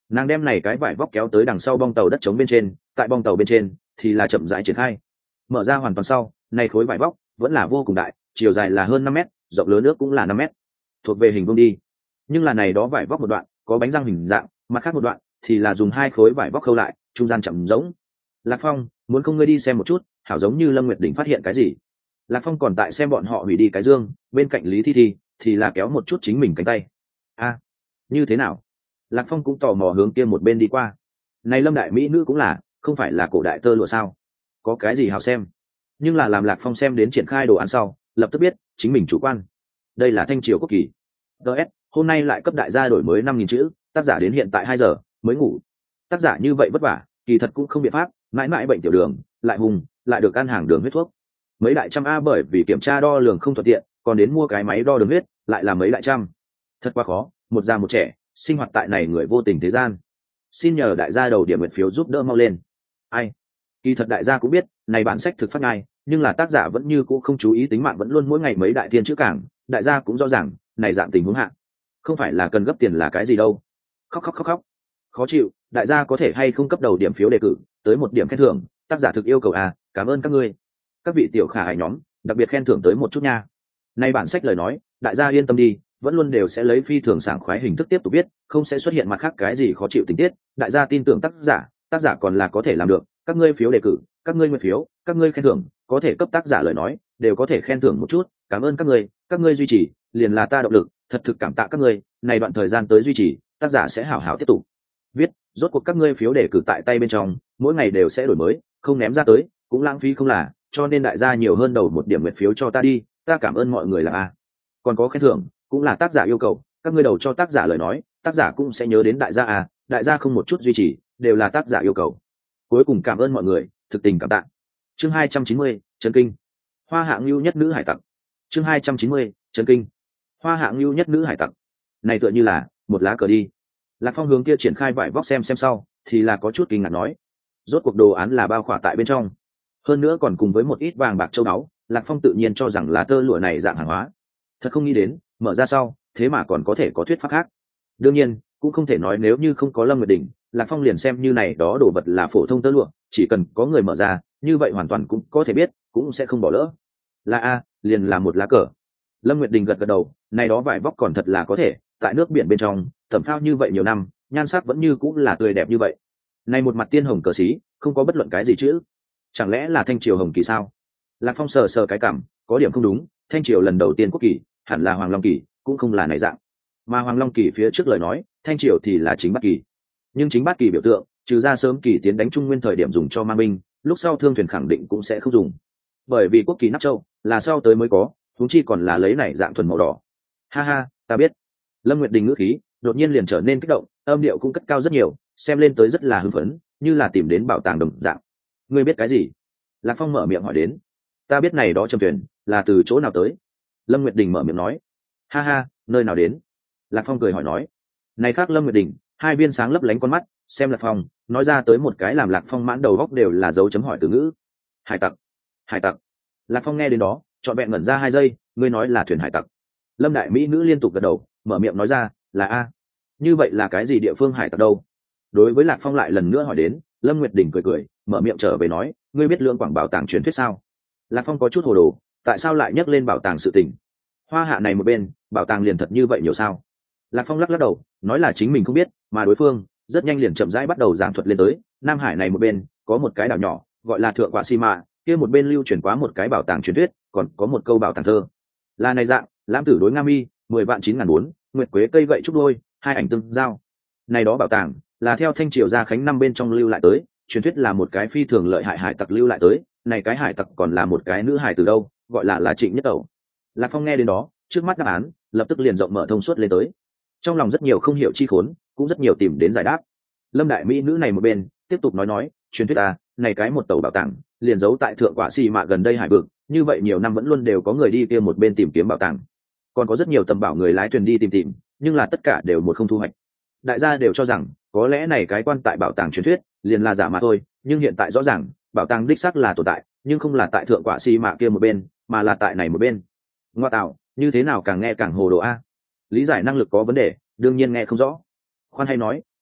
Nàng đem này cái vải vóc kéo tới đằng sau bong tàu đất trống bên trên, tại bong tàu bên trên thì là chậm rãi triển khai. Mở ra hoàn toàn sau, này khối vải vóc vẫn là vô cùng đại, chiều dài là hơn 5 mét, rộng lớn nước cũng là 5 mét, thuộc về hình vuông đi. Nhưng là này đó vải vóc một đoạn có bánh răng hình dạng, mặt khác một đoạn thì là dùng hai khối vải vóc khâu lại, trung gian chậm rỗng. Lạc Phong, muốn không ngươi đi xem một chút, hảo giống như Lâm Nguyệt Đỉnh phát hiện cái gì. Lạc Phong còn tại xem bọn họ hủy đi cái dương, bên cạnh Lý Thi Thi thì là kéo một chút chính mình cánh tay. A, như thế nào? Lạc Phong cũng tò mò hướng kia một bên đi qua. Này Lâm đại mỹ nữ cũng là, không phải là cổ đại tơ lụa sao? Có cái gì hảo xem? Nhưng là làm Lạc Phong xem đến triển khai đồ án sau, lập tức biết chính mình chủ quan. Đây là Thanh Triều quốc kỳ. DS, hôm nay lại cấp đại gia đổi mới 5.000 chữ, tác giả đến hiện tại 2 giờ mới ngủ. Tác giả như vậy vất vả, kỳ thật cũng không biện pháp, mãi mãi bệnh tiểu đường, lại hùng, lại được ăn hàng đường huyết thuốc. Mấy đại trăm a bởi vì kiểm tra đo lường không thuận tiện, còn đến mua cái máy đo đường huyết, lại là mấy đại trăm. Thật quá khó, một già một trẻ, sinh hoạt tại này người vô tình thế gian. Xin nhờ đại gia đầu điểm nguyện phiếu giúp đỡ mau lên. Ai? Kỳ thật đại gia cũng biết, này bản sách thực phát ngay, nhưng là tác giả vẫn như cũ không chú ý tính mạng, vẫn luôn mỗi ngày mấy đại thiên chữ cảng, đại gia cũng rõ ràng, này dạng tình huống hạ, không phải là cần gấp tiền là cái gì đâu. Khóc khóc khóc khóc. Khó chịu, đại gia có thể hay không cấp đầu điểm phiếu đề cử, tới một điểm khen thưởng, tác giả thực yêu cầu à, cảm ơn các ngươi. Các vị tiểu khả hài nhóm, đặc biệt khen thưởng tới một chút nha. Này bản sách lời nói, đại gia yên tâm đi, vẫn luôn đều sẽ lấy phi thường sảng khoái hình thức tiếp tục viết, không sẽ xuất hiện mặt khác cái gì khó chịu tình tiết, đại gia tin tưởng tác giả còn là có thể làm được, các ngươi phiếu đề cử, các ngươi nguyện phiếu, các ngươi khen thưởng, có thể cấp tác giả lời nói, đều có thể khen thưởng một chút, cảm ơn các ngươi duy trì, liền là ta động lực, thật thực cảm tạ các ngươi, này đoạn thời gian tới duy trì, tác giả sẽ hảo hảo tiếp tục viết, rốt cuộc các ngươi phiếu đề cử tại tay bên trong, mỗi ngày đều sẽ đổi mới, không ném ra tới, cũng lãng phí không là, cho nên đại gia nhiều hơn đầu một điểm nguyện phiếu cho ta đi, ta cảm ơn mọi người là a. Còn có khen thưởng, cũng là tác giả yêu cầu, các ngươi đầu cho tác giả lời nói, tác giả cũng sẽ nhớ đến đại gia à, đại gia không một chút duy trì, đều là tác giả yêu cầu. Cuối cùng cảm ơn mọi người, thực tình cảm tạ. Chương 290, chấn kinh. Hoa hạng lưu nhất nữ hải tặc. Chương 290, chấn kinh. Hoa hạng lưu nhất nữ hải tặc. Này tựa như là một lá cờ đi. Lạc Phong hướng kia triển khai vải vóc xem sau, thì là có chút kinh ngạc nói, rốt cuộc đồ án là bao khỏa tại bên trong, hơn nữa còn cùng với một ít vàng bạc châu báu. Lạc Phong tự nhiên cho rằng là tơ lụa này dạng hàng hóa, thật không nghĩ đến mở ra sau thế mà còn có thể có thuyết pháp khác. Đương nhiên cũng không thể nói nếu như không có Lâm Nguyệt Đỉnh, Lạc Phong liền xem như này đó đồ vật là phổ thông tơ lụa, chỉ cần có người mở ra như vậy hoàn toàn cũng có thể biết, cũng sẽ không bỏ lỡ. Là a, liền là một lá cờ. Lâm Nguyệt Đình gật gật đầu, này đó vải vóc còn thật là có thể tại nước biển bên trong thẩm phao như vậy nhiều năm, nhan sắc vẫn như cũng là tươi đẹp như vậy. Này một mặt tiên hồng cờ xí, không có bất luận cái gì chứ, chẳng lẽ là Thanh Triều hồng kỳ sao? Lạc Phong sờ sờ cái cảm, có điểm không đúng, Thanh Triều lần đầu tiên quốc kỳ hẳn là Hoàng Long kỳ, cũng không là này dạng. Mà Hoàng Long kỳ phía trước lời nói, Thanh Triều thì là chính bát kỳ. Nhưng chính bát kỳ biểu tượng, trừ ra sớm kỳ tiến đánh Trung Nguyên thời điểm dùng cho mang binh, lúc sau thương thuyền khẳng định cũng sẽ không dùng, bởi vì quốc kỳ nắp châu là sau tới mới có, huống chi còn là lấy này dạng thuần màu đỏ. Ha ha, ta biết. Lâm Nguyệt Đình ngữ khí đột nhiên liền trở nên kích động, âm điệu cũng cất cao rất nhiều, xem lên tới rất là hưng phấn, như là tìm đến bảo tàng đồng dạng. Ngươi biết cái gì? Lạc Phong mở miệng hỏi đến. Ta biết này đó trầm thuyền là từ chỗ nào tới. Lâm Nguyệt Đình mở miệng nói. Ha ha, nơi nào đến? Lạc Phong cười hỏi nói. Này khác Lâm Nguyệt Đình, hai viên sáng lấp lánh con mắt xem Lạc Phong, nói ra tới một cái làm Lạc Phong mãn đầu góc đều là dấu chấm hỏi từ ngữ. Hải tặc. Hải tặc. Lạc Phong nghe đến đó trọn vẹn ngẩn ra 2 giây, ngươi nói là thuyền hải tặc. Lâm đại mỹ nữ liên tục gật đầu, mở miệng nói ra là a. Như vậy là cái gì địa phương hải tặc đâu? Đối với Lạc Phong lại lần nữa hỏi đến, Lâm Nguyệt Đình cười cười, mở miệng trở về nói, ngươi biết Lưỡng Quảng bảo tàng truyền thuyết sao? Lạc Phong có chút hồ đồ, tại sao lại nhắc lên bảo tàng sự tình? Hoa hạ này một bên bảo tàng liền thật như vậy nhiều sao? Lạc Phong lắc lắc đầu, nói là chính mình không biết, mà đối phương rất nhanh liền chậm rãi bắt đầu giảng thuật lên tới. Nam Hải này một bên có một cái đảo nhỏ gọi là Thượng Quả Si Mạ, kia một bên lưu truyền quá một cái bảo tàng truyền thuyết, còn có một câu bảo tàng thơ là này dạng: lãm tử đối nga mi 10.9.400, nguyệt quế cây gậy trúc đôi, hai ảnh tương giao. Này đó bảo tàng là theo Thanh Triều Gia Khánh năm bên trong lưu lại tới, truyền thuyết là một cái phi thường lợi hại hải tặc lưu lại tới, này cái hải tặc còn là một cái nữ hải từ đâu, gọi là Trịnh Nhất Tẩu. Lạc Phong nghe đến đó, trước mắt đáp án lập tức liền rộng mở thông suốt lên tới, trong lòng rất nhiều không hiểu chi khốn, cũng rất nhiều tìm đến giải đáp. Lâm đại mỹ nữ này một bên tiếp tục nói, truyền thuyết ta này cái một tàu bảo tàng liền giấu tại Thượng Quả Si Mạ gần đây hải vực, như vậy nhiều năm vẫn luôn đều có người đi kia một bên tìm kiếm bảo tàng, còn có rất nhiều tầm bảo người lái thuyền đi tìm, nhưng là tất cả đều một không thu hoạch. Đại gia đều cho rằng có lẽ này cái quan tại bảo tàng truyền thuyết liền là giả mà thôi, nhưng hiện tại rõ ràng bảo tàng đích xác là tồn tại, nhưng không là tại Thượng Quả Si Mạ kia một bên, mà là tại này một bên. Ngoa tạo, như thế nào càng nghe càng hồ đồ a. Lý giải năng lực có vấn đề, đương nhiên nghe không rõ. Khoan hay nói,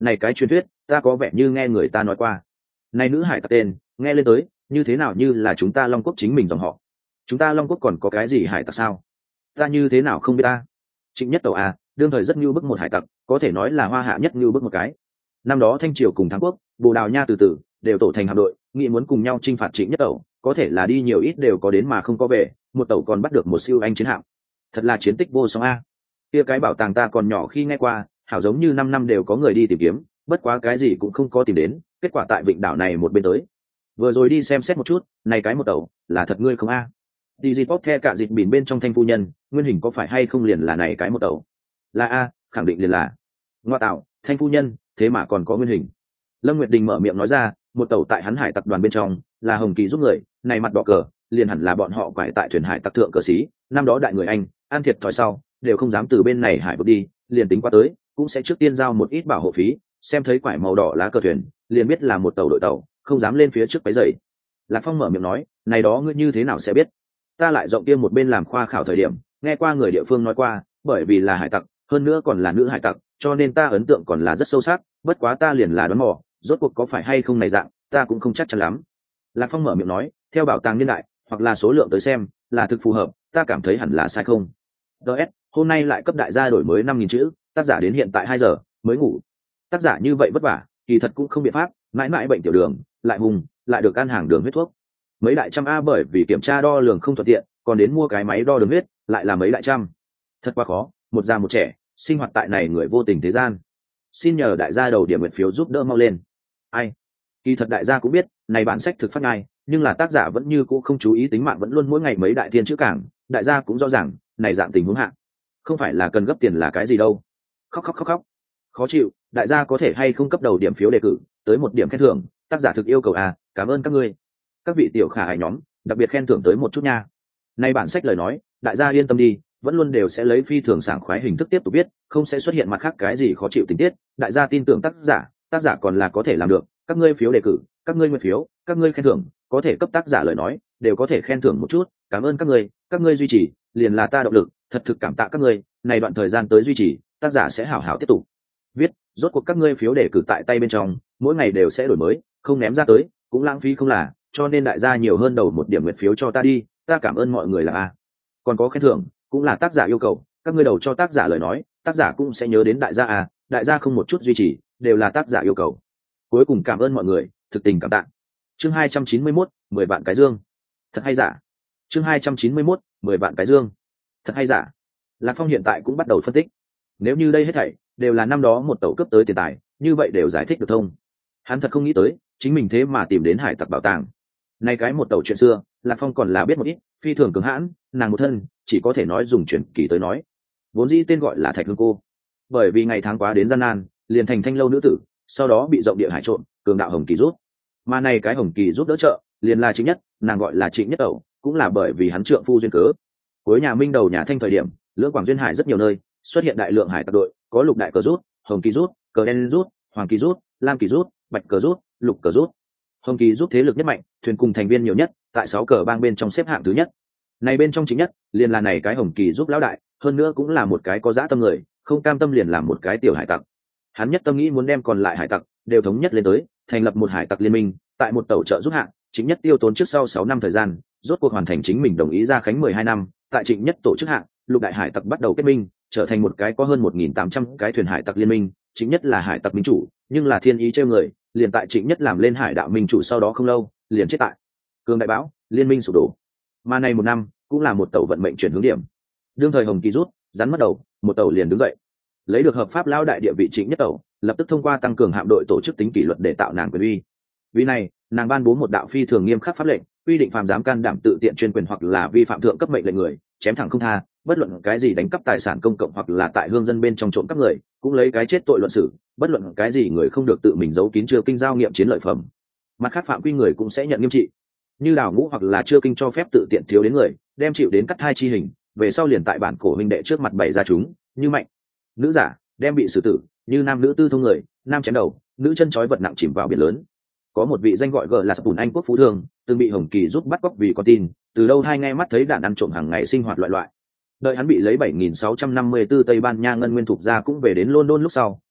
này cái truyền thuyết ta có vẻ như nghe người ta nói qua. Này nữ hải tặc tên nghe lên tới như thế nào như là chúng ta Long Quốc chính mình dòng họ. Chúng ta Long Quốc còn có cái gì hải tặc sao? Ta như thế nào không biết ta. Trịnh Nhất Tẩu à, đương thời rất như bức một hải tặc, có thể nói là hoa hạ nhất như bức một cái. Năm đó Thanh Triều cùng Thắng Quốc, Bồ Đào Nha từ từ đều tổ thành hạm đội, nghĩ muốn cùng nhau chinh phạt Trịnh Nhất Tẩu, có thể là đi nhiều ít đều có đến mà không có về, một tẩu còn bắt được một siêu anh chiến hạm. Thật là chiến tích vô song a. Kia cái bảo tàng ta còn nhỏ khi nghe qua, hảo giống như 5 năm đều có người đi tìm kiếm, bất quá cái gì cũng không có tìm đến, kết quả tại vịnh đảo này một bên tới. Vừa rồi đi xem xét một chút, này cái một tẩu, là thật ngươi không a? Đi gì the cả dịch bỉn bên trong Thanh phu nhân, nguyên hình có phải hay không liền là này cái một tẩu? Là a, khẳng định liền là. Ngoa tạo, Thanh phu nhân, thế mà còn có nguyên hình. Lâm Nguyệt Đình mở miệng nói ra, một tàu tại hắn hải tặc đoàn bên trong là Hồng Kỳ giúp người, này mặt đỏ cờ liền hẳn là bọn họ quải tại thuyền hải tặc thượng cờ sĩ. Năm đó đại người Anh ăn thiệt thòi sau đều không dám từ bên này hải vực đi, liền tính qua tới cũng sẽ trước tiên giao một ít bảo hộ phí, xem thấy quải màu đỏ lá cờ thuyền liền biết là một tàu đội tàu, không dám lên phía trước váy dày. Lạc Phong mở miệng nói, này đó ngươi như thế nào sẽ biết? Ta lại rộng kia một bên làm khoa khảo thời điểm nghe qua người địa phương nói qua, bởi vì là hải tặc hơn nữa còn là nữ hải tặc, cho nên ta ấn tượng còn là rất sâu sắc, bất quá ta liền là đoán mò, rốt cuộc có phải hay không này dạng ta cũng không chắc chắn lắm. Lạc Phong mở miệng nói, theo bảo tàng niên đại hoặc là số lượng tới xem là thực phù hợp, ta cảm thấy hẳn là sai không. ds hôm nay lại cấp đại gia đổi mới 5.000 chữ, tác giả đến hiện tại 2 giờ mới ngủ. Tác giả như vậy vất vả kỳ thật cũng không biện pháp, mãi mãi bệnh tiểu đường lại hùng lại được ăn hàng đường huyết thuốc, mấy đại trăm a bởi vì kiểm tra đo lường không thuận tiện còn đến mua cái máy đo đường huyết lại là mấy đại trăm, thật quá khó, một già một trẻ sinh hoạt tại này người vô tình thế gian. Xin nhờ đại gia đầu điểm nguyện phiếu giúp đỡ mau lên. Ai kỳ thật đại gia cũng biết này bản sách thực phát ngay, nhưng là tác giả vẫn như cũ không chú ý tính mạng, vẫn luôn mỗi ngày mấy đại thiên chữ cảng, đại gia cũng rõ ràng này dạng tình huống hạ không phải là cần gấp tiền là cái gì đâu. Khóc khóc khóc khóc khó chịu, đại gia có thể hay không cấp đầu điểm phiếu đề cử tới một điểm khen thưởng, tác giả thực yêu cầu à, cảm ơn các ngươi các vị tiểu khả hài nhóm, đặc biệt khen thưởng tới một chút nha. Nay bản sách lời nói đại gia yên tâm đi, vẫn luôn đều sẽ lấy phi thường sảng khoái hình thức tiếp tục viết, không sẽ xuất hiện mặt khác cái gì khó chịu tình tiết, đại gia tin tưởng tác giả còn là có thể làm được. Các ngươi phiếu đề cử, các ngươi nguyên phiếu, các ngươi khen thưởng, có thể cấp tác giả lời nói đều có thể khen thưởng một chút, cảm ơn các ngươi duy trì liền là ta động lực, thật thực cảm tạ các ngươi, này đoạn thời gian tới duy trì, tác giả sẽ hảo hảo tiếp tục viết, rốt cuộc các ngươi phiếu đề cử tại tay bên trong mỗi ngày đều sẽ đổi mới, không ném ra tới cũng lãng phí không là, cho nên đại gia nhiều hơn đầu một điểm nguyện phiếu cho ta đi, ta cảm ơn mọi người là a. Còn có khen thưởng cũng là tác giả yêu cầu, các ngươi đầu cho tác giả lời nói tác giả cũng sẽ nhớ đến đại gia à, đại gia không một chút duy trì đều là tác giả yêu cầu. Cuối cùng cảm ơn mọi người, thực tình cảm tạ. Chương 291, 10 vạn cái dương. Thật hay giả. Chương 291, 10 vạn cái dương. Thật hay giả. Lạc Phong hiện tại cũng bắt đầu phân tích. Nếu như đây hết thảy đều là năm đó một tàu cướp tới tiền tài, như vậy đều giải thích được thông. Hắn thật không nghĩ tới, chính mình thế mà tìm đến hải tặc bảo tàng. Nay cái một tàu chuyện xưa, Lạc Phong còn là biết một ít, phi thường cứng hãn, nàng một thân, chỉ có thể nói dùng truyền kỳ tới nói. Vốn dĩ tên gọi là Thạch Hương cô, bởi vì ngày tháng quá đến gian nan, liền thành thanh lâu nữ tử, sau đó bị rộng địa hải trộn, cường đạo Hồng Kỳ rút. Mà này cái Hồng Kỳ giúp đỡ trợ, liền là Trịnh Nhất, nàng gọi là Trịnh Nhất Tẩu, cũng là bởi vì hắn trượng phu duyên cớ. Cuối nhà Minh đầu nhà Thanh thời điểm, lưỡng quảng duyên hải rất nhiều nơi, xuất hiện đại lượng hải tặc đội, có lục đại cờ rút, Hồng Kỳ rút, cờ đen rút, Hoàng Kỳ rút, Lam Kỳ rút, Bạch cờ rút, Lục cờ rút. Hồng Kỳ rút thế lực nhất mạnh, thuyền cùng thành viên nhiều nhất, tại 6 cờ bang bên trong xếp hạng thứ nhất. Này bên trong Trịnh Nhất, liền là này cái Hồng Kỳ giúp lão đại, hơn nữa cũng là một cái có dã tâm người, không cam tâm liền làm một cái tiểu hải tặc. Hắn nhất tâm nghĩ muốn đem còn lại hải tặc đều thống nhất lên tới, thành lập một hải tặc liên minh, tại một tàu trợ giúp hạng, Trịnh Nhất tiêu tốn trước sau 6 năm thời gian, rốt cuộc hoàn thành chính mình đồng ý ra khánh 12 năm, tại Trịnh Nhất tổ chức hạng, lục đại hải tặc bắt đầu kết minh, trở thành một cái có hơn 1.800 cái thuyền hải tặc liên minh. Trịnh Nhất là hải tặc minh chủ, nhưng là thiên ý trêu người, liền tại Trịnh Nhất làm lên hải đạo minh chủ sau đó không lâu, liền chết tại Cương Đại Bão, liên minh sụp đổ. Mà này một năm, cũng là một tàu vận mệnh chuyển hướng điểm. Đương thời Hồng Kỳ rút, rắn mất đầu, một tàu liền đứng dậy, lấy được hợp pháp lão đại địa vị Trịnh Nhất tàu, lập tức thông qua tăng cường hạm đội tổ chức tính kỷ luật để tạo nàng quyền uy. Vì này, nàng ban bố một đạo phi thường nghiêm khắc pháp lệnh, quy định phàm dám can đảm tự tiện chuyên quyền hoặc là vi phạm thượng cấp mệnh lệnh người, chém thẳng không tha, bất luận cái gì đánh cắp tài sản công cộng hoặc là tại hương dân bên trong trộm cắp người, cũng lấy cái chết tội luận xử, bất luận cái gì người không được tự mình giấu kín chưa kinh giao nghiệm chiến lợi phẩm. Mặt khác phạm quy người cũng sẽ nhận nghiêm trị, như đào ngũ hoặc là chưa kinh cho phép tự tiện thiếu đến người, đem chịu đến cắt thai chi hình, về sau liền tại bản cổ huynh đệ trước mặt bày ra chúng, như mạnh nữ giả đem bị xử tử, như nam nữ tư thông người, nam chém đầu, nữ chân trói vật nặng chìm vào biển lớn. Có một vị danh gọi gờ là Sập Anh quốc phú thương, từng bị Hồng Kỳ giúp bắt cóc vì con tin, từ đâu hai ngay mắt thấy đàn ăn trộm hàng ngày sinh hoạt loại. Đợi hắn bị lấy 7.654 Tây Ban Nha ngân nguyên thuộc ra cũng về đến London lúc sau,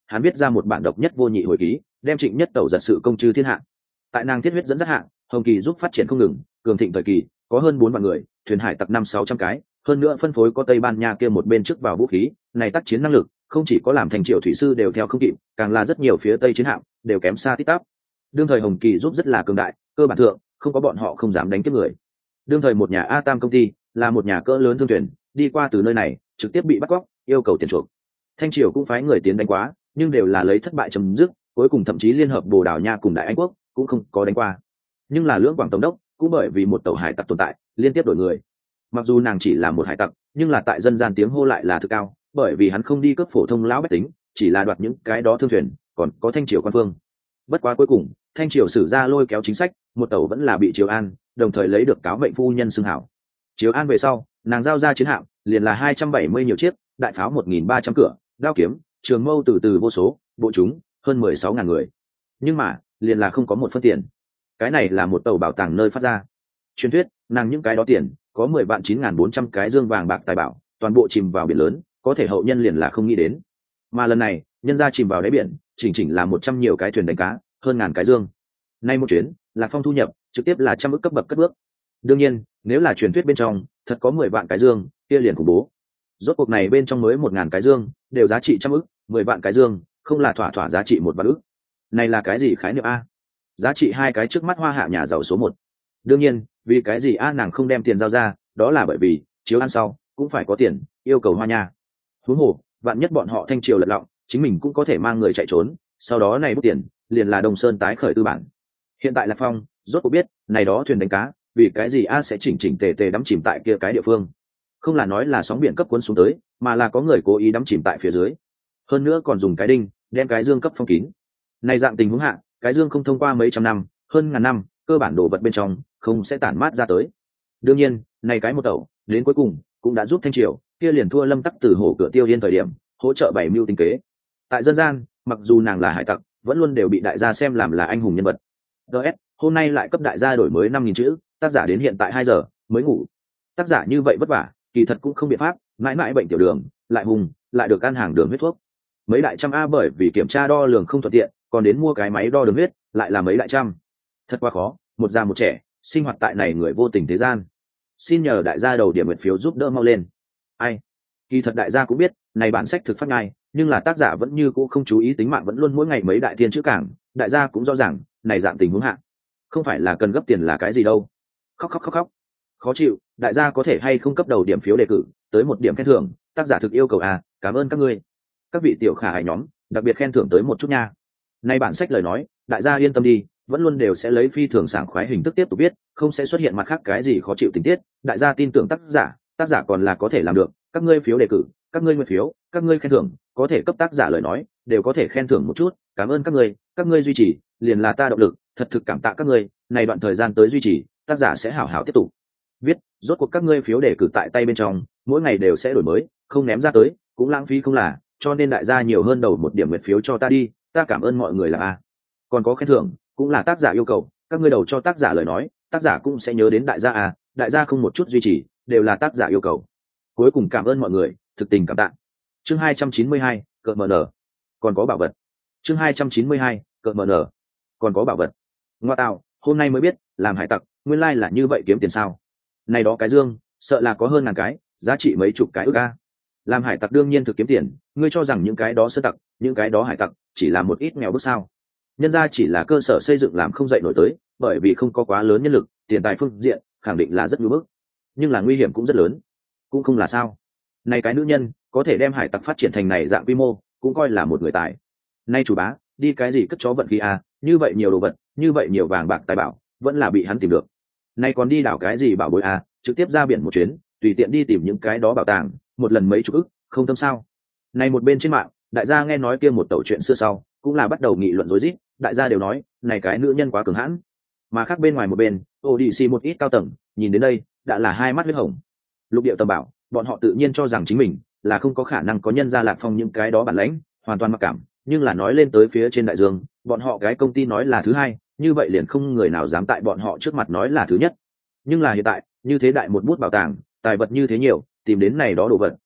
hắn viết ra một bản độc nhất vô nhị hồi ký, đem Trịnh Nhất Tẩu giật sự công chư thiên hạ. Tại nàng thiết huyết dẫn dắt hạ, Hồng Kỳ giúp phát triển không ngừng, cường thịnh thời kỳ có hơn 4 vạn người, thuyền hải tặc 500-600 cái, hơn nữa phân phối có Tây Ban Nha kia một bên trước vào vũ khí, này tác chiến năng lực, không chỉ có làm thành triệu thủy sư đều theo không kịp, càng là rất nhiều phía Tây chiến hạm đều kém xa tít tắp. Đương thời Hồng Kỳ giúp rất là cường đại, cơ bản thượng không có bọn họ không dám đánh tiếp người. Đương thời một nhà A Tam công ty là một nhà cỡ lớn thương thuyền, đi qua từ nơi này trực tiếp bị bắt cóc, yêu cầu tiền chuộc. Thanh triều cũng phái người tiến đánh quá, nhưng đều là lấy thất bại chấm dứt, cuối cùng thậm chí liên hợp Bồ Đào Nha cùng Đại Anh quốc cũng không có đánh qua. Nhưng là Lưỡng Quảng tổng đốc cũng bởi vì một tàu hải tặc tồn tại, liên tiếp đổi người. Mặc dù nàng chỉ là một hải tặc, nhưng là tại dân gian tiếng hô lại là thực cao, bởi vì hắn không đi cướp phổ thông lão bách tính, chỉ là đoạt những cái đó thương thuyền, còn có Thanh triều quan phương. Bất quá cuối cùng, Thanh triều sử ra lôi kéo chính sách, một tàu vẫn là bị Triều An, đồng thời lấy được cáo mệnh phu nhân xưng hảo. Triều An về sau, nàng giao ra chiến hạm, liền là 270 nhiều chiếc, đại pháo 1.300 cửa, đao kiếm, trường mâu từ từ vô số, bộ chúng hơn 16.000 người. Nhưng mà, liền là không có một phân tiền. Cái này là một tàu bảo tàng nơi phát ra. Truyền thuyết, nàng những cái đó tiền, có 10.9.400 cái dương vàng bạc tài bảo, toàn bộ chìm vào biển lớn, có thể hậu nhân liền là không nghĩ đến. Mà lần này, nhân ra chìm vào đáy biển, chỉnh là 100 nhiều cái thuyền đánh cá, hơn ngàn cái dương. Nay một chuyến, Lạc Phong thu nhập trực tiếp là trăm ức cấp bậc cất bước. Đương nhiên, nếu là truyền thuyết bên trong thật có 10 vạn cái dương, kia liền khủng bố. Rốt cuộc này bên trong mới 1.000 cái dương, đều giá trị trăm ức, 10 vạn cái dương, không là thỏa giá trị 1 vạn ức. Này là cái gì khái niệm a? Giá trị 2 cái trước mắt Hoa Hạ nhà giàu số 1. Đương nhiên, vì cái gì a nàng không đem tiền giao ra, đó là bởi vì chiếu ăn sau cũng phải có tiền, yêu cầu Hoa Nha. Huống hồ, vạn nhất bọn họ Thanh triều lật lọng, chính mình cũng có thể mang người chạy trốn, sau đó này bút tiền, liền là Đông Sơn tái khởi tư bản. Hiện tại Lạc Phong rốt cuộc biết, này đó thuyền đánh cá, vì cái gì a sẽ chỉnh tề đắm chìm tại kia cái địa phương. Không là nói là sóng biển cấp cuốn xuống tới, mà là có người cố ý đắm chìm tại phía dưới. Hơn nữa còn dùng cái đinh đem cái dương cấp phong kín. Này dạng tình huống hạ, cái dương không thông qua mấy trăm năm, hơn ngàn năm, cơ bản đồ vật bên trong không sẽ tản mát ra tới. Đương nhiên, này cái một tẩu, đến cuối cùng cũng đã giúp Thanh triều kia liền thua Lâm Tắc từ hổ cửa Tiêu Điên thời điểm, hỗ trợ 7 mưu tinh kế. Tại dân gian, mặc dù nàng là hải tặc, vẫn luôn đều bị đại gia xem làm là anh hùng nhân vật. DS, hôm nay lại cấp đại gia đổi mới 5.000 chữ, tác giả đến hiện tại 2 giờ mới ngủ. Tác giả như vậy vất vả, kỳ thật cũng không biện pháp, mãi mãi bệnh tiểu đường, lại hùng, lại được ăn hàng đường huyết thuốc. Mấy đại trăm a bởi vì kiểm tra đo lường không thuận tiện, còn đến mua cái máy đo đường huyết, lại là mấy đại trăm. Thật quá khó, một già một trẻ, sinh hoạt tại này người vô tình thế gian. Xin nhờ đại gia đầu điểm nguyện phiếu giúp đỡ mau lên. Ai? Kỳ thật đại gia cũng biết, này bản sách thực phát ngay, nhưng là tác giả vẫn như cũ không chú ý tính mạng, vẫn luôn mỗi ngày mấy đại thiên chữ cảng, đại gia cũng rõ ràng, này dạng tình huống hạ, không phải là cần gấp tiền là cái gì đâu. Khóc. Khó chịu, đại gia có thể hay không cấp đầu điểm phiếu đề cử, tới 1 điểm khen thưởng, tác giả thực yêu cầu à, cảm ơn các ngươi. Các vị tiểu khả ái nhóm, đặc biệt khen thưởng tới một chút nha. Nay bản sách lời nói, đại gia yên tâm đi, vẫn luôn đều sẽ lấy phi thường sảng khoái hình thức tiếp tục viết, không sẽ xuất hiện mặt khác cái gì khó chịu tình tiết, đại gia tin tưởng tác giả còn là có thể làm được, các ngươi phiếu đề cử, các ngươi nguyện phiếu, các ngươi khen thưởng, có thể cấp tác giả lời nói, đều có thể khen thưởng một chút, cảm ơn các ngươi duy trì, liền là ta động lực, thật thực cảm tạ các ngươi, này đoạn thời gian tới duy trì, tác giả sẽ hảo hảo tiếp tục viết, rốt cuộc các ngươi phiếu đề cử tại tay bên trong, mỗi ngày đều sẽ đổi mới, không ném ra tới, cũng lãng phí không là, cho nên đại gia nhiều hơn đầu 1 điểm nguyện phiếu cho ta đi, ta cảm ơn mọi người là a. Còn có khen thưởng, cũng là tác giả yêu cầu, các ngươi đầu cho tác giả lời nói, tác giả cũng sẽ nhớ đến đại gia à, đại gia không một chút duy trì, đều là tác giả yêu cầu. Cuối cùng cảm ơn mọi người, thực tình cảm tạ. Chương 292, cợt mở nở. Còn có bảo vật. Chương 292, cợt mở nở. Còn có bảo vật. Ngoa tạo, hôm nay mới biết, làm hải tặc, nguyên lai là như vậy kiếm tiền sao? Này đó cái dương, sợ là có hơn ngàn cái, giá trị mấy chục cái ức a. Làm hải tặc đương nhiên thực kiếm tiền, ngươi cho rằng những cái đó sơ tặc, những cái đó hải tặc, chỉ là một ít nghèo bước sao? Nhân ra chỉ là cơ sở xây dựng làm không dậy nổi tới, bởi vì không có quá lớn nhân lực, tiền tài phương diện, khẳng định là rất nhu bức. Nhưng là nguy hiểm cũng rất lớn. Cũng không là sao. Này cái nữ nhân, có thể đem hải tặc phát triển thành này dạng quy mô, cũng coi là một người tài. Nay chủ bá, đi cái gì cất chó vận khí a, như vậy nhiều đồ vật, như vậy nhiều vàng bạc tài bảo, vẫn là bị hắn tìm được. Nay còn đi đảo cái gì bảo bối a, trực tiếp ra biển một chuyến, tùy tiện đi tìm những cái đó bảo tàng, một lần mấy chục ức, không tâm sao? Này một bên trên mạng, đại gia nghe nói kia một tẩu chuyện xưa sau, cũng là bắt đầu nghị luận rối rít, đại gia đều nói, này cái nữ nhân quá cường hãn. Mà khác bên ngoài một bên, ODC một ít cao tầng, nhìn đến đây, đã là hai mắt huyết hồng. Lục Điệu tầm bảo, bọn họ tự nhiên cho rằng chính mình là không có khả năng có nhân gia Lạc Phong những cái đó bản lãnh, hoàn toàn mặc cảm, nhưng là nói lên tới phía trên đại dương, bọn họ cái công ty nói là thứ hai, như vậy liền không người nào dám tại bọn họ trước mặt nói là thứ nhất. Nhưng là hiện tại, như thế đại một bút bảo tàng, tài vật như thế nhiều, tìm đến này đó đồ vật,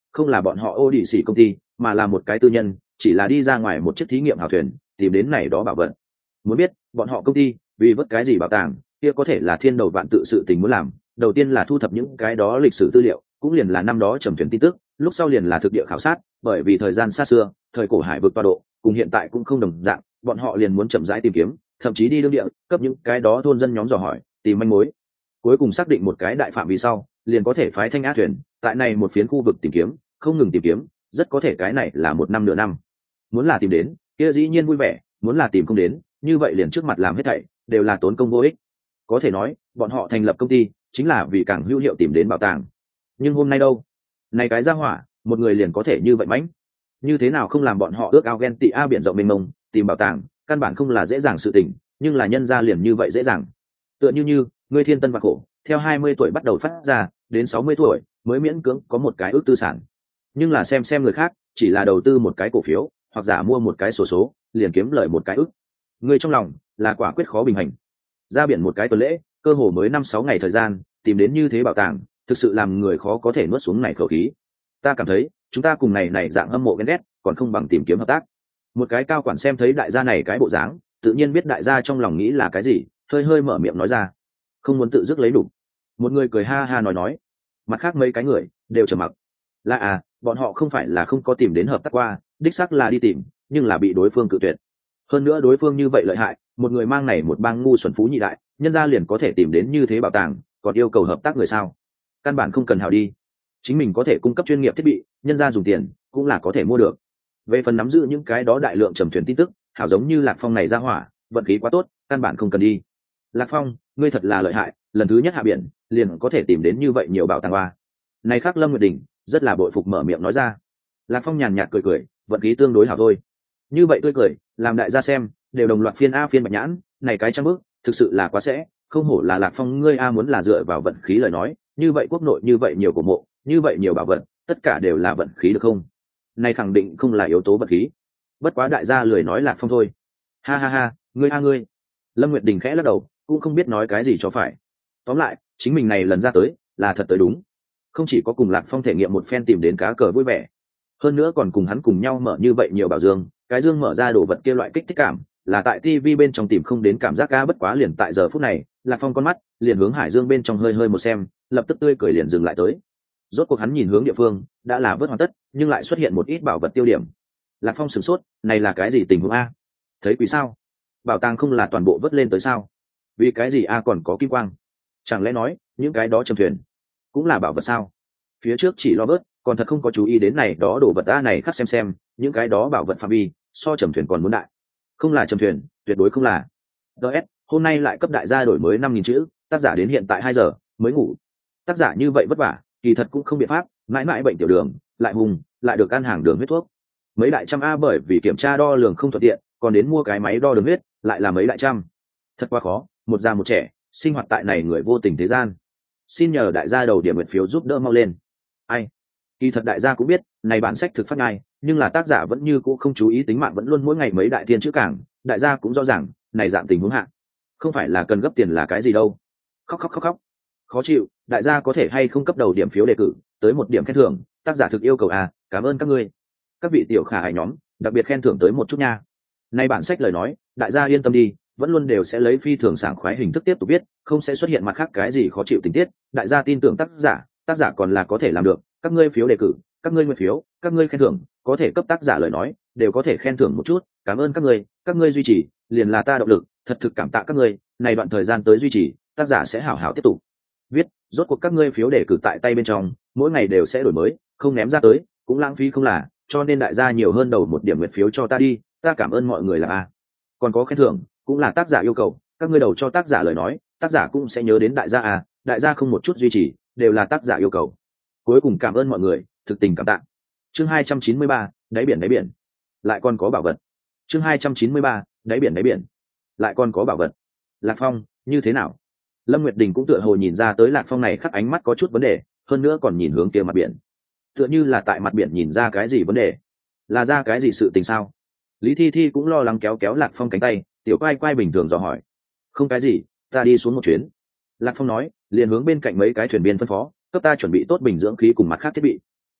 không là bọn họ ô đỉ xỉ công ty mà là một cái tư nhân, chỉ là đi ra ngoài một chiếc thí nghiệm hào thuyền tìm đến này đó bảo vật. Muốn biết bọn họ công ty vì vớt cái gì bảo tàng, kia có thể là thiên đầu vạn tự sự tình muốn làm. Đầu tiên là thu thập những cái đó lịch sử tư liệu, cũng liền là năm đó trầm thuyền tin tức, lúc sau liền là thực địa khảo sát, bởi vì thời gian xa xưa, thời cổ hải vực tọa độ cùng hiện tại cũng không đồng dạng, bọn họ liền muốn chậm rãi tìm kiếm, thậm chí đi đương địa cấp những cái đó thôn dân nhóm dò hỏi, tìm manh mối, cuối cùng xác định một cái đại phạm vi sau, liền có thể phái thanh á thuyền tại này một phiến khu vực tìm kiếm, không ngừng tìm kiếm, rất có thể cái này là một năm nửa năm. Muốn là tìm đến, kia dĩ nhiên vui vẻ, muốn là tìm không đến, như vậy liền trước mặt làm hết thảy đều là tốn công vô ích. Có thể nói bọn họ thành lập công ty chính là vì càng hữu hiệu tìm đến bảo tàng. Nhưng hôm nay đâu, này cái ra hỏa một người liền có thể như vậy mãnh, như thế nào không làm bọn họ ước ao ghen tị biển rộng mênh mông, tìm bảo tàng căn bản không là dễ dàng sự tình, nhưng là nhân ra liền như vậy dễ dàng. Tựa như ngươi thiên tân và khổ, theo 20 tuổi bắt đầu phát ra, đến 60 tuổi mới miễn cưỡng có một cái ước tư sản. Nhưng là xem người khác, chỉ là đầu tư một cái cổ phiếu hoặc giả mua một cái sổ số liền kiếm lời một cái ước. Ngươi trong lòng là quả quyết khó bình hành. Ra biển một cái tuần lễ, cơ hồ mới 5-6 ngày thời gian, tìm đến như thế bảo tàng, thực sự làm người khó có thể nuốt xuống này khẩu khí. Ta cảm thấy chúng ta cùng này dạng hâm mộ ghen ghét còn không bằng tìm kiếm hợp tác. Một cái cao quản xem thấy đại gia này cái bộ dáng, tự nhiên biết đại gia trong lòng nghĩ là cái gì, hơi mở miệng nói ra, không muốn tự dứt lấy đủ. Một người cười ha ha nói, mặt khác mấy cái người đều trầm mặc. Là bọn họ không phải là không có tìm đến hợp tác qua, đích xác là đi tìm, nhưng là bị đối phương cự tuyệt. Hơn nữa đối phương như vậy lợi hại, một người mang này một bang ngu xuẩn phú nhị đại, nhân ra liền có thể tìm đến như thế bảo tàng, còn yêu cầu hợp tác người sao? Căn bản không cần hào đi, chính mình có thể cung cấp chuyên nghiệp thiết bị, nhân ra dùng tiền cũng là có thể mua được. Về phần nắm giữ những cái đó đại lượng trầm thuyền tin tức, hảo giống như Lạc Phong này ra hỏa, vận khí quá tốt, căn bản không cần đi. Lạc Phong, ngươi thật là lợi hại, lần thứ nhất hạ biển liền có thể tìm đến như vậy nhiều bảo tàng hoa. Này khác Lâm Nguyệt Đình rất là bội phục mở miệng nói ra. Lạc Phong nhàn nhạt cười, vận khí tương đối hảo thôi. Như vậy tươi cười, làm đại gia xem đều đồng loạt phiên phiên bạch nhãn, này cái trang bước thực sự là quá sẽ, không hổ là Lạc Phong ngươi muốn là dựa vào vận khí lời nói, như vậy quốc nội như vậy nhiều cổ mộ, như vậy nhiều bảo vật, tất cả đều là vận khí được không? Này khẳng định không là yếu tố vận khí. Bất quá đại gia lười nói Lạc Phong thôi. Ha, ngươi. Lâm Nguyệt Đình khẽ lắc đầu, cũng không biết nói cái gì cho phải. Tóm lại, chính mình này lần ra tới là thật tới đúng, không chỉ có cùng Lạc Phong thể nghiệm một phen tìm đến cá cờ vui vẻ, hơn nữa còn cùng hắn cùng nhau mở như vậy nhiều bảo dương, cái dương mở ra đồ vật kia loại kích thích cảm là tại TV bên trong tìm không đến cảm giác ca. Bất quá liền tại giờ phút này, Lạc Phong con mắt liền hướng hải dương bên trong hơi một xem, lập tức tươi cười liền dừng lại tới. Rốt cuộc hắn nhìn hướng địa phương đã là vớt hoàn tất, nhưng lại xuất hiện một ít bảo vật tiêu điểm. Lạc Phong sửng sốt, này là cái gì tình huống a? Thấy quỷ sao? Bảo tàng không là toàn bộ vớt lên tới sao? Vì cái gì còn có kim quang? Chẳng lẽ nói những cái đó trầm thuyền cũng là bảo vật sao? Phía trước chỉ lo vớt, còn thật không có chú ý đến này đó đồ vật này khắc xem những cái đó bảo vật phạm vi so trầm thuyền còn muốn đại. Không là trầm thuyền, tuyệt đối không là. DS, hôm nay lại cấp đại gia đổi mới 5.000 chữ, tác giả đến hiện tại 2 giờ mới ngủ. Tác giả như vậy vất vả, kỳ thật cũng không biện pháp, mãi bệnh tiểu đường, lại hùng, lại được ăn hàng đường huyết thuốc. Mấy đại trăm bởi vì kiểm tra đo lường không thuận tiện, còn đến mua cái máy đo đường huyết, lại là mấy đại trăm. Thật quá khó, một già một trẻ, sinh hoạt tại này người vô tình thế gian. Xin nhờ đại gia đầu điểm nguyện phiếu giúp đỡ mau lên. Ai? Kỳ thật đại gia cũng biết, này bản sách thực phát ngay, nhưng là tác giả vẫn như cũ không chú ý tính mạng, vẫn luôn mỗi ngày mấy đại thiên chữ cảng, đại gia cũng rõ ràng, này dạng tình huống hạ, không phải là cần gấp tiền là cái gì đâu. Khóc. Khó chịu, đại gia có thể hay không cấp đầu điểm phiếu đề cử, tới một điểm khen thưởng, tác giả thực yêu cầu cảm ơn các ngươi. Các vị tiểu khả ái nhóm, đặc biệt khen thưởng tới một chút nha. Này bản sách lời nói, đại gia yên tâm đi, vẫn luôn đều sẽ lấy phi thường sảng khoái hình thức tiếp tục viết, không sẽ xuất hiện mặt khác cái gì khó chịu tình tiết, đại gia tin tưởng tác giả còn là có thể làm được. Các ngươi phiếu đề cử, các ngươi nguyện phiếu, các ngươi khen thưởng, có thể cấp tác giả lời nói đều có thể khen thưởng một chút, cảm ơn các ngươi duy trì liền là ta động lực, thật thực cảm tạ các ngươi. Này đoạn thời gian tới duy trì, tác giả sẽ hảo hảo tiếp tục viết, rốt cuộc các ngươi phiếu đề cử tại tay bên trong, mỗi ngày đều sẽ đổi mới, không ném ra tới cũng lãng phí không là, cho nên đại gia nhiều hơn đầu một điểm nguyện phiếu cho ta đi, ta cảm ơn mọi người là còn có khen thưởng cũng là tác giả yêu cầu, các ngươi đầu cho tác giả lời nói, tác giả cũng sẽ nhớ đến đại gia đại gia không một chút duy trì, đều là tác giả yêu cầu. Cuối cùng cảm ơn mọi người, thực tình cảm tạ. Chương 293, đáy biển, lại còn có bảo vật. Chương 293, đáy biển, lại còn có bảo vật. Lạc Phong, như thế nào? Lâm Nguyệt Đình cũng tựa hồ nhìn ra tới Lạc Phong này khắc ánh mắt có chút vấn đề, hơn nữa còn nhìn hướng kia mặt biển, tựa như là tại mặt biển nhìn ra cái gì vấn đề, là ra cái gì sự tình sao? Lý Thi Thi cũng lo lắng kéo Lạc Phong cánh tay, tiểu quay bình thường dò hỏi. Không cái gì, ta đi xuống một chuyến. Lạc Phong nói, liền hướng bên cạnh mấy cái thuyền viên phân phó, cấp ta chuẩn bị tốt bình dưỡng khí cùng mặt khác thiết bị.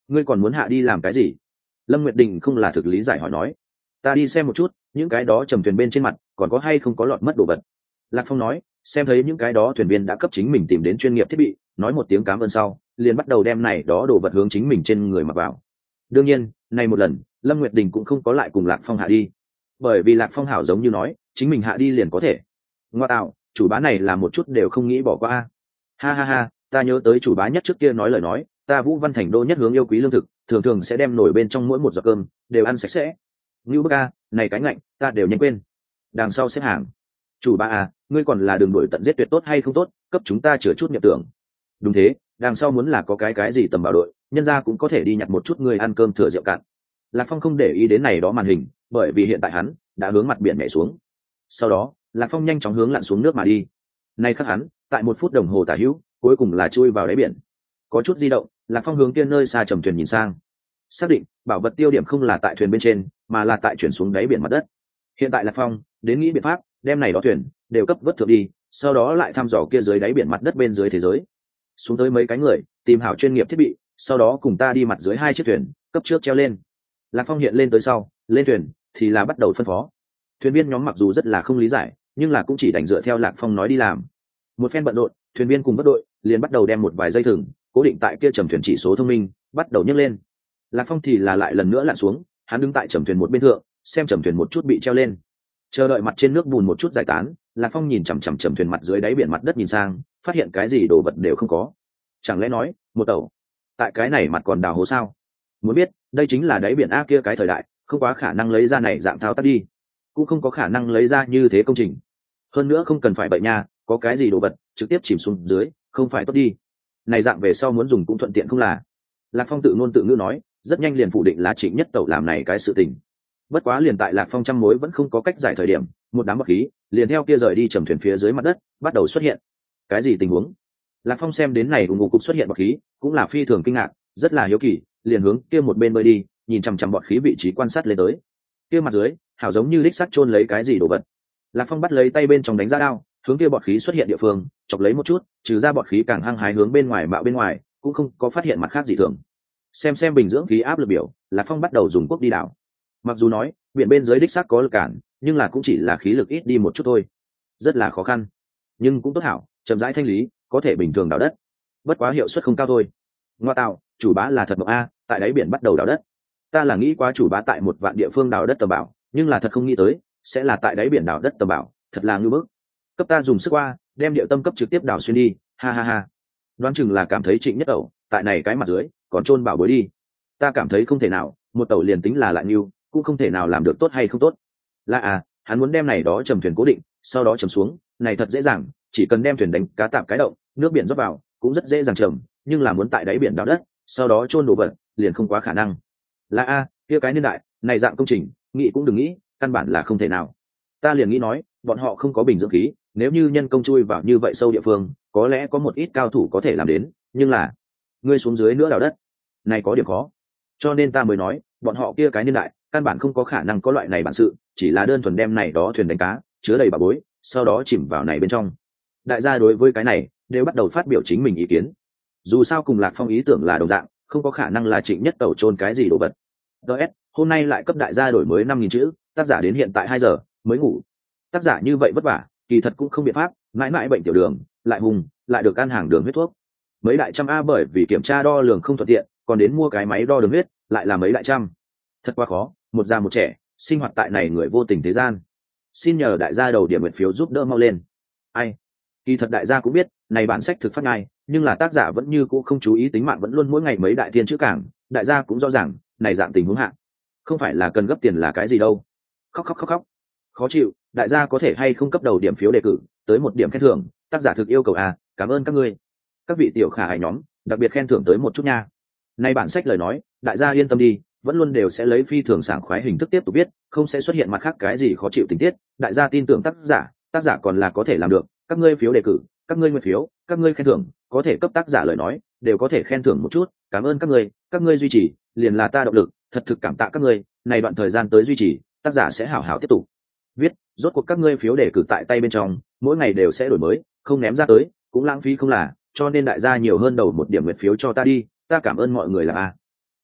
ngươi còn muốn hạ đi làm cái gì? Lâm Nguyệt Đình không là thực lý giải hỏi nói. Ta đi xem một chút những cái đó trầm thuyền bên trên mặt còn có hay không có lọt mất đồ vật. Lạc Phong nói, xem thấy những cái đó thuyền viên đã cấp chính mình tìm đến chuyên nghiệp thiết bị, nói một tiếng cảm ơn sau, liền bắt đầu đem này đó đồ vật hướng chính mình trên người mặc vào. Đương nhiên, này một lần, Lâm Nguyệt Đình cũng không có lại cùng Lạc Phong hạ đi, bởi vì Lạc Phong hảo giống như nói, chính mình hạ đi liền có thể. Ngoa tạo, chủ bá này là một chút đều không nghĩ bỏ qua. Ha ha ha, ta nhớ tới chủ bá nhất trước kia nói lời nói, ta Vũ Văn Thành đô nhất hướng yêu quý lương thực, thường thường sẽ đem nổi bên trong mỗi một giọt cơm đều ăn sạch sẽ. Như bức a, này cái ngạnh, ta đều nhanh quên. Đằng sau xếp hàng. Chủ bá à, ngươi còn là đường đổi tận giết tuyệt tốt hay không tốt, cấp chúng ta chữa chút nhập tưởng. Đúng thế, đằng sau muốn là có cái gì tầm bảo đội, nhân gia cũng có thể đi nhặt một chút người ăn cơm thừa rượu cạn. Lạc Phong không để ý đến này đó màn hình, bởi vì hiện tại hắn đã hướng mặt biển nhảy xuống. Sau đó, Lạc Phong nhanh chóng hướng lặn xuống nước mà đi. Nay khắc hắn, tại 1 phút đồng hồ tả hữu, cuối cùng là chui vào đáy biển. Có chút di động, Lạc Phong hướng kia nơi xa trầm thuyền nhìn sang, xác định bảo vật tiêu điểm không là tại thuyền bên trên, mà là tại chuyển xuống đáy biển mặt đất. Hiện tại Lạc Phong đến nghĩ biện pháp đem này đó thuyền đều cấp vớt thượng đi, sau đó lại thăm dò kia dưới đáy biển mặt đất bên dưới thế giới. Xuống tới mấy cái người, tìm hảo chuyên nghiệp thiết bị, sau đó cùng ta đi mặt dưới 2 chiếc thuyền, cấp trước treo lên. Lạc Phong hiện lên tới sau, lên thuyền thì là bắt đầu phân phó. Thuyền viên nhóm mặc dù rất là không lý giải, nhưng là cũng chỉ đành dựa theo Lạc Phong nói đi làm. Một phen bận rộn, thuyền viên cùng bất đội liền bắt đầu đem một vài dây thừng cố định tại kia trầm thuyền chỉ số thông minh, bắt đầu nhấc lên. Lạc Phong thì là lại lần nữa lặn xuống, hắn đứng tại trầm thuyền một bên thượng, xem trầm thuyền một chút bị treo lên, chờ đợi mặt trên nước bùn một chút giải tán. Lạc Phong nhìn chằm chằm trầm thuyền mặt dưới đáy biển mặt đất nhìn sang, phát hiện cái gì đồ vật đều không có. Chẳng lẽ nói một tàu tại cái này mặt còn đào hố sao? Muốn biết, đây chính là đáy biển a kia cái thời đại, không quá khả năng lấy ra này dạng thao tác đi, cũng không có khả năng lấy ra như thế công trình. Hơn nữa không cần phải bậy nha, có cái gì đồ vật trực tiếp chìm xuống dưới, không phải tốt đi. Này dạng về sau muốn dùng cũng thuận tiện không là? Lạc Phong tự ngôn tự ngữ nói, rất nhanh liền phủ định là Trịnh Nhất Tẩu làm này cái sự tình. Bất quá liền tại Lạc Phong trăm mối vẫn không có cách giải thời điểm, một đám bọt khí liền theo kia rời đi trầm thuyền phía dưới mặt đất bắt đầu xuất hiện. Cái gì tình huống? Lạc Phong xem đến này ủng ngục cục xuất hiện bọt khí, cũng là phi thường kinh ngạc, rất là hiếu kỳ, liền hướng kia một bên bơi đi, nhìn chằm chằm bọt khí vị trí quan sát lên tới. Kia mặt dưới, hảo giống như đích sắt chôn lấy cái gì đồ vật. Lạc Phong bắt lấy tay bên trong đánh ra đao, hướng kia bọt khí xuất hiện địa phương chọc lấy một chút, trừ ra bọt khí càng hăng hái hướng bên ngoài bạo bên ngoài, cũng không có phát hiện mặt khác gì thường. Xem bình dưỡng khí áp lực biểu, Lạc Phong bắt đầu dùng cuốc đi đảo. Mặc dù nói biển bên dưới đích xác có lực cản, nhưng là cũng chỉ là khí lực ít đi một chút thôi, rất là khó khăn, nhưng cũng tốt hảo, chậm rãi thanh lý, có thể bình thường đào đất. Bất quá hiệu suất không cao thôi. Ngoa tạo, chủ bá là thật mộng a, tại đáy biển bắt đầu đào đất. Ta là nghĩ quá chủ bá tại một vạn địa phương đào đất tầm bảo, nhưng là thật không nghĩ tới sẽ là tại đáy biển đào đất tầm bảo, thật là ngưỡng bức. Cấp ta dùng sức qua, đem địa tâm cấp trực tiếp đào xuyên đi, ha ha ha. Đoán chừng là cảm thấy Trịnh Nhất Tẩu tại này cái mặt dưới còn chôn bảo bối đi. Ta cảm thấy không thể nào, một tẩu liền tính là lại nhiêu, cũng không thể nào làm được tốt hay không tốt. Là à, hắn muốn đem này đó trầm thuyền cố định, sau đó trầm xuống, này thật dễ dàng, chỉ cần đem thuyền đánh cá tạm cái động, nước biển rót vào, cũng rất dễ dàng trầm, nhưng là muốn tại đáy biển đào đất, sau đó chôn đồ vật, liền không quá khả năng. Là a, kia cái niên đại, này dạng công trình, nghĩ cũng đừng nghĩ, căn bản là không thể nào. Ta liền nghĩ nói, bọn họ không có bình dưỡng khí, nếu như nhân công chui vào như vậy sâu địa phương, có lẽ có một ít cao thủ có thể làm đến, nhưng là ngươi xuống dưới nữa đào đất, này có điểm khó. Cho nên ta mới nói, bọn họ kia cái niên đại, căn bản không có khả năng có loại này bản sự, chỉ là đơn thuần đem này đó thuyền đánh cá, chứa đầy bà bối, sau đó chìm vào này bên trong. Đại gia đối với cái này đều bắt đầu phát biểu chính mình ý kiến. Dù sao cùng Lạc Phong ý tưởng là đồng dạng, không có khả năng là Trịnh Nhất Tẩu chôn cái gì đồ vật. DS, hôm nay lại cấp đại gia đổi mới 5.000 chữ, tác giả đến hiện tại 2 giờ mới ngủ. Tác giả như vậy vất vả, kỳ thật cũng không biện pháp, mãi mãi bệnh tiểu đường, lại hùng, lại được ăn hàng đường huyết thuốc. Mấy đại trăm a bởi vì kiểm tra đo lường không thuận tiện, còn đến mua cái máy đo đường huyết, lại là mấy đại trăm. Thật quá khó, một già một trẻ, sinh hoạt tại này người vô tình thế gian. Xin nhờ đại gia đầu điểm nguyện phiếu giúp đỡ mau lên. Ai? Kỳ thật đại gia cũng biết, này bản sách thực phát ngay, nhưng là tác giả vẫn như cũ không chú ý tính mạng, vẫn luôn mỗi ngày mấy đại thiên chữ cảng, đại gia cũng rõ ràng, này dạng tình huống hạ, không phải là cần gấp tiền là cái gì đâu. Khóc. Khó chịu, đại gia có thể hay không cấp đầu điểm phiếu đề cử, tới 1 điểm khen thưởng, tác giả thực yêu cầu à, cảm ơn các ngươi. Các vị tiểu khả ái nhóm, đặc biệt khen thưởng tới một chút nha. Này bản sách lời nói, đại gia yên tâm đi, vẫn luôn đều sẽ lấy phi thường sảng khoái hình thức tiếp tục viết, không sẽ xuất hiện mặt khác cái gì khó chịu tình tiết, đại gia tin tưởng tác giả còn là có thể làm được. Các ngươi phiếu đề cử, các ngươi nguyện phiếu, các ngươi khen thưởng, có thể cấp tác giả lời nói, đều có thể khen thưởng một chút, cảm ơn các ngươi duy trì, liền là ta động lực, thật thực cảm tạ các ngươi, này đoạn thời gian tới duy trì, tác giả sẽ hảo hảo tiếp tục viết, rốt cuộc các ngươi phiếu đề cử tại tay bên trong, mỗi ngày đều sẽ đổi mới, không ném ra tới, cũng lãng phí không là, cho nên đại gia nhiều hơn đầu 1 điểm nguyện phiếu cho ta đi, ta cảm ơn mọi người là a.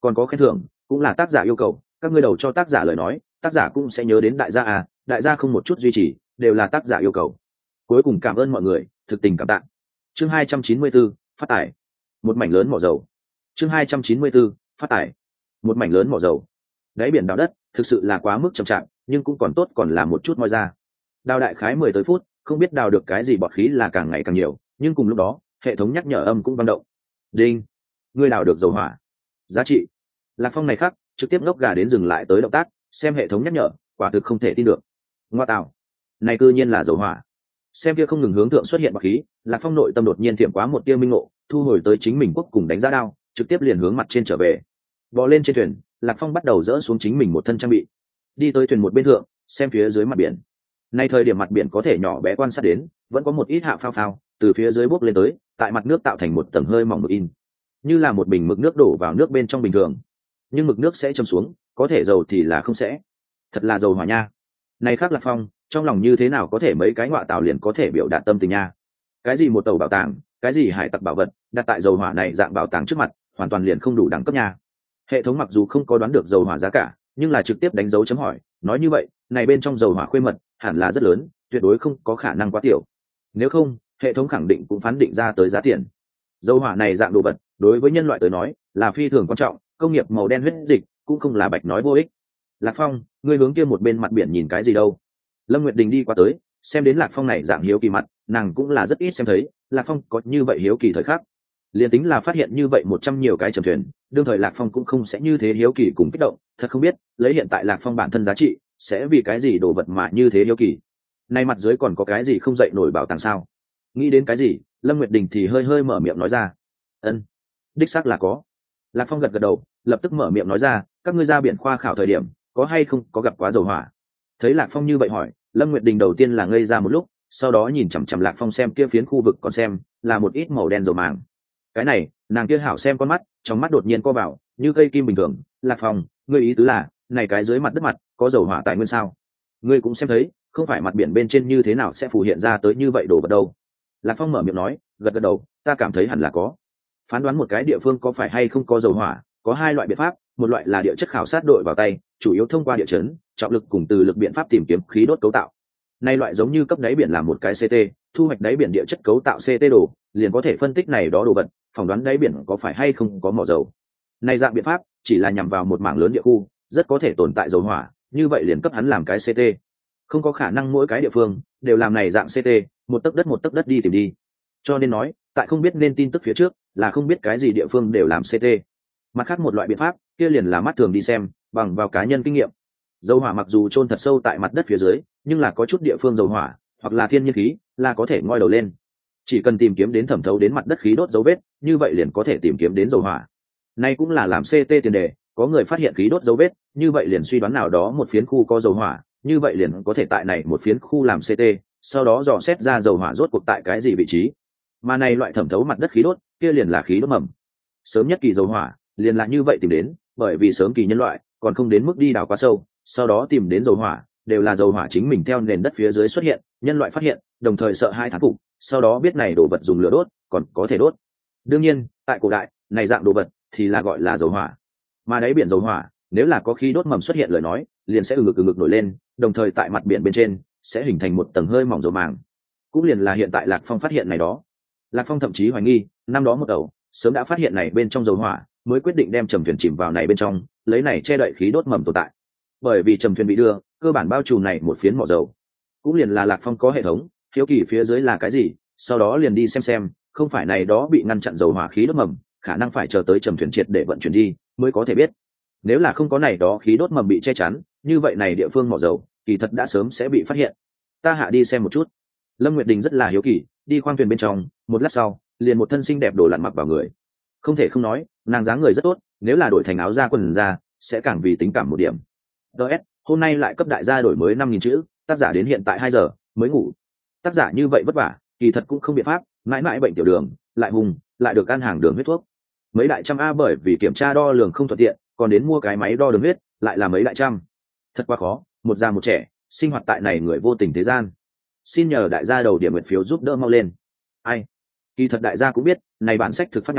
còn có khen thưởng cũng là tác giả yêu cầu, các ngươi đầu cho tác giả lời nói tác giả cũng sẽ nhớ đến đại gia à, đại gia không một chút duy trì đều là tác giả yêu cầu. Cuối cùng cảm ơn mọi người, thực tình cảm tạ. Chương 294, phát tài. Một mảnh lớn mỏ dầu. Chương 294, phát tài. Một mảnh lớn mỏ dầu. Đáy biển đào đất thực sự là quá mức chậm chạp, nhưng cũng còn tốt còn là một chút moi ra. Đào đại khái 10 tới phút, không biết đào được cái gì bọt khí là càng ngày càng nhiều, nhưng cùng lúc đó hệ thống nhắc nhở âm cũng vang động. Đinh, ngươi đào được dầu hỏa. Giá trị. Lạc Phong này khác trực tiếp ngốc gà đến dừng lại tới động tác, xem hệ thống nhắc nhở, quả thực không thể tin được. Ngoa tạo, này cư nhiên là dầu hỏa. Xem kia không ngừng hướng thượng xuất hiện bọt khí, Lạc Phong nội tâm đột nhiên thiểm quá một tia minh ngộ, thu hồi tới chính mình quốc cùng đánh giá đao, trực tiếp liền hướng mặt trên trở về. Bò lên trên thuyền, Lạc Phong bắt đầu dỡ xuống chính mình một thân trang bị, đi tới thuyền một bên thượng, xem phía dưới mặt biển. Nay thời điểm mặt biển có thể nhỏ bé quan sát đến, vẫn có một ít hạ phao phao từ phía dưới bốc lên tới, tại mặt nước tạo thành một tầng hơi mỏng mực in, như là một bình mực nước đổ vào nước bên trong bình thường. Nhưng mực nước sẽ châm xuống, có thể dầu thì là không sẽ. Thật là dầu hỏa nha. Này khác Lạc Phong, trong lòng như thế nào có thể mấy cái ngọa tàu liền có thể biểu đạt tâm tình nha. Cái gì một tàu bảo tàng, cái gì hải tặc bảo vật, đặt tại dầu hỏa này dạng bảo tàng trước mặt, hoàn toàn liền không đủ đẳng cấp nha. Hệ thống mặc dù không có đoán được dầu hỏa giá cả, nhưng là trực tiếp đánh dấu chấm hỏi, nói như vậy, này bên trong dầu hỏa khuê mật hẳn là rất lớn, tuyệt đối không có khả năng quá tiểu. Nếu không, hệ thống khẳng định cũng phán định ra tới giá tiền. Dầu hỏa này dạng đồ vật, đối với nhân loại tới nói, là phi thường quan trọng, công nghiệp màu đen huyết dịch cũng không là bạch nói vô ích. Lạc Phong, ngươi hướng kia một bên mặt biển nhìn cái gì đâu? Lâm Nguyệt Đình đi qua tới, xem đến Lạc Phong này dạng hiếu kỳ mặt, nàng cũng là rất ít xem thấy Lạc Phong có như vậy hiếu kỳ thời khắc. Liên tính là phát hiện như vậy 100 nhiều cái trầm thuyền, đương thời Lạc Phong cũng không sẽ như thế hiếu kỳ cùng kích động, thật không biết, lấy hiện tại Lạc Phong bản thân giá trị, sẽ vì cái gì đồ vật mà như thế hiếu kỳ. Nay mặt dưới còn có cái gì không dậy nổi bảo tàng sao? Nghĩ đến cái gì, Lâm Nguyệt Đình thì hơi hơi mở miệng nói ra. Ân, đích xác là có. Lạc Phong gật gật đầu, lập tức mở miệng nói ra, các ngươi ra biển khoa khảo thời điểm, có hay không có gặp quá dầu hỏa? Thấy Lạc Phong như vậy hỏi, Lâm Nguyệt Đình đầu tiên là ngây ra một lúc, sau đó nhìn chằm chằm Lạc Phong xem kia phiến khu vực còn xem, là một ít màu đen dầu màng. Cái này, nàng kia hảo xem con mắt, trong mắt đột nhiên co vào, như cây kim bình thường. Lạc Phong, ngươi ý tứ là, này cái dưới mặt đất mặt có dầu hỏa tài nguyên sao? Ngươi cũng xem thấy, không phải mặt biển bên trên như thế nào sẽ phù hiện ra tới như vậy đồ vật đâu. Lạc Phong mở miệng nói, gật gật đầu, ta cảm thấy hẳn là có. Phán đoán một cái địa phương có phải hay không có dầu hỏa, có hai loại biện pháp, một loại là địa chất khảo sát đội vào tay, chủ yếu thông qua địa chấn, trọng lực cùng từ lực biện pháp tìm kiếm khí đốt cấu tạo. Nay loại giống như cấp đáy biển là một cái CT, thu hoạch đáy biển địa chất cấu tạo CT đồ, liền có thể phân tích này đó đồ vật, phỏng đoán đáy biển có phải hay không có mỏ dầu. Này dạng biện pháp chỉ là nhằm vào một mảng lớn địa khu, rất có thể tồn tại dầu hỏa, như vậy liền cấp hắn làm cái CT. Không có khả năng mỗi cái địa phương đều làm này dạng CT, một tấc đất đi tìm đi. Cho nên nói, tại không biết nên tin tức phía trước, là không biết cái gì địa phương đều làm CT. Mặt khác một loại biện pháp, kia liền là mắt thường đi xem, bằng vào cá nhân kinh nghiệm. Dầu hỏa mặc dù chôn thật sâu tại mặt đất phía dưới, nhưng là có chút địa phương dầu hỏa hoặc là thiên nhiên khí là có thể ngoi đầu lên. Chỉ cần tìm kiếm đến thẩm thấu đến mặt đất khí đốt dấu vết, như vậy liền có thể tìm kiếm đến dầu hỏa. Nay cũng là làm CT tiền đề, có người phát hiện khí đốt dấu vết, như vậy liền suy đoán nào đó một phiến khu có dầu hỏa, như vậy liền có thể tại này một phiến khu làm CT, sau đó dò xét ra dầu hỏa rốt cuộc tại cái gì vị trí. Mà này loại thẩm thấu mặt đất khí đốt, kia liền là khí đốt mầm. Sớm nhất kỳ dầu hỏa, liền là như vậy tìm đến, bởi vì sớm kỳ nhân loại còn không đến mức đi đào quá sâu, sau đó tìm đến dầu hỏa, đều là dầu hỏa chính mình theo nền đất phía dưới xuất hiện, nhân loại phát hiện, đồng thời sợ hai thán phục, sau đó biết này đồ vật dùng lửa đốt, còn có thể đốt. Đương nhiên, tại cổ đại, này dạng đồ vật thì là gọi là dầu hỏa. Mà đáy biển dầu hỏa, nếu là có khí đốt mầm xuất hiện lời nói, liền sẽ ừng ngực nổi lên, đồng thời tại mặt biển bên trên sẽ hình thành một tầng hơi mỏng dầu màng. Cũng liền là hiện tại Lạc Phong phát hiện này đó. Lạc Phong thậm chí hoài nghi, năm đó một tàu sớm đã phát hiện này bên trong dầu hỏa, mới quyết định đem trầm thuyền chìm vào này bên trong, lấy này che đậy khí đốt mầm tồn tại. Bởi vì trầm thuyền bị đưa, cơ bản bao trùm này một phiến mỏ dầu. Cũng liền là Lạc Phong có hệ thống, hiếu kỳ phía dưới là cái gì, sau đó liền đi xem, không phải này đó bị ngăn chặn dầu hỏa khí đốt mầm, khả năng phải chờ tới trầm thuyền triệt để vận chuyển đi, mới có thể biết. Nếu là không có này đó khí đốt mầm bị che chắn, như vậy này địa phương mỏ dầu, kỳ thật đã sớm sẽ bị phát hiện. Ta hạ đi xem một chút. Lâm Nguyệt Đình rất là hiếu kỳ, đi khoang thuyền bên trong, một lát sau, liền một thân xinh đẹp đổ lặn mặc vào người. Không thể không nói, nàng dáng người rất tốt, nếu là đổi thành áo da quần da, sẽ càng vì tính cảm một điểm. DS, hôm nay lại cấp đại gia đổi mới 5.000 chữ, tác giả đến hiện tại 2 giờ mới ngủ. Tác giả như vậy vất vả, kỳ thật cũng không biện pháp, mãi mãi bệnh tiểu đường, lại hùng, lại được ăn hàng đường huyết thuốc. Mấy đại trăm a bởi vì kiểm tra đo lường không thuận tiện, còn đến mua cái máy đo đường huyết, lại là mấy đại trăm. Thật quá khó, một già một trẻ, sinh hoạt tại này người vô tình thế gian. Xin nhờ đại gia đầu điểm nguyện phiếu giúp đỡ mau lên. Ai? Kỳ thật đại gia cũng biết, này bản sách thực phát ngay,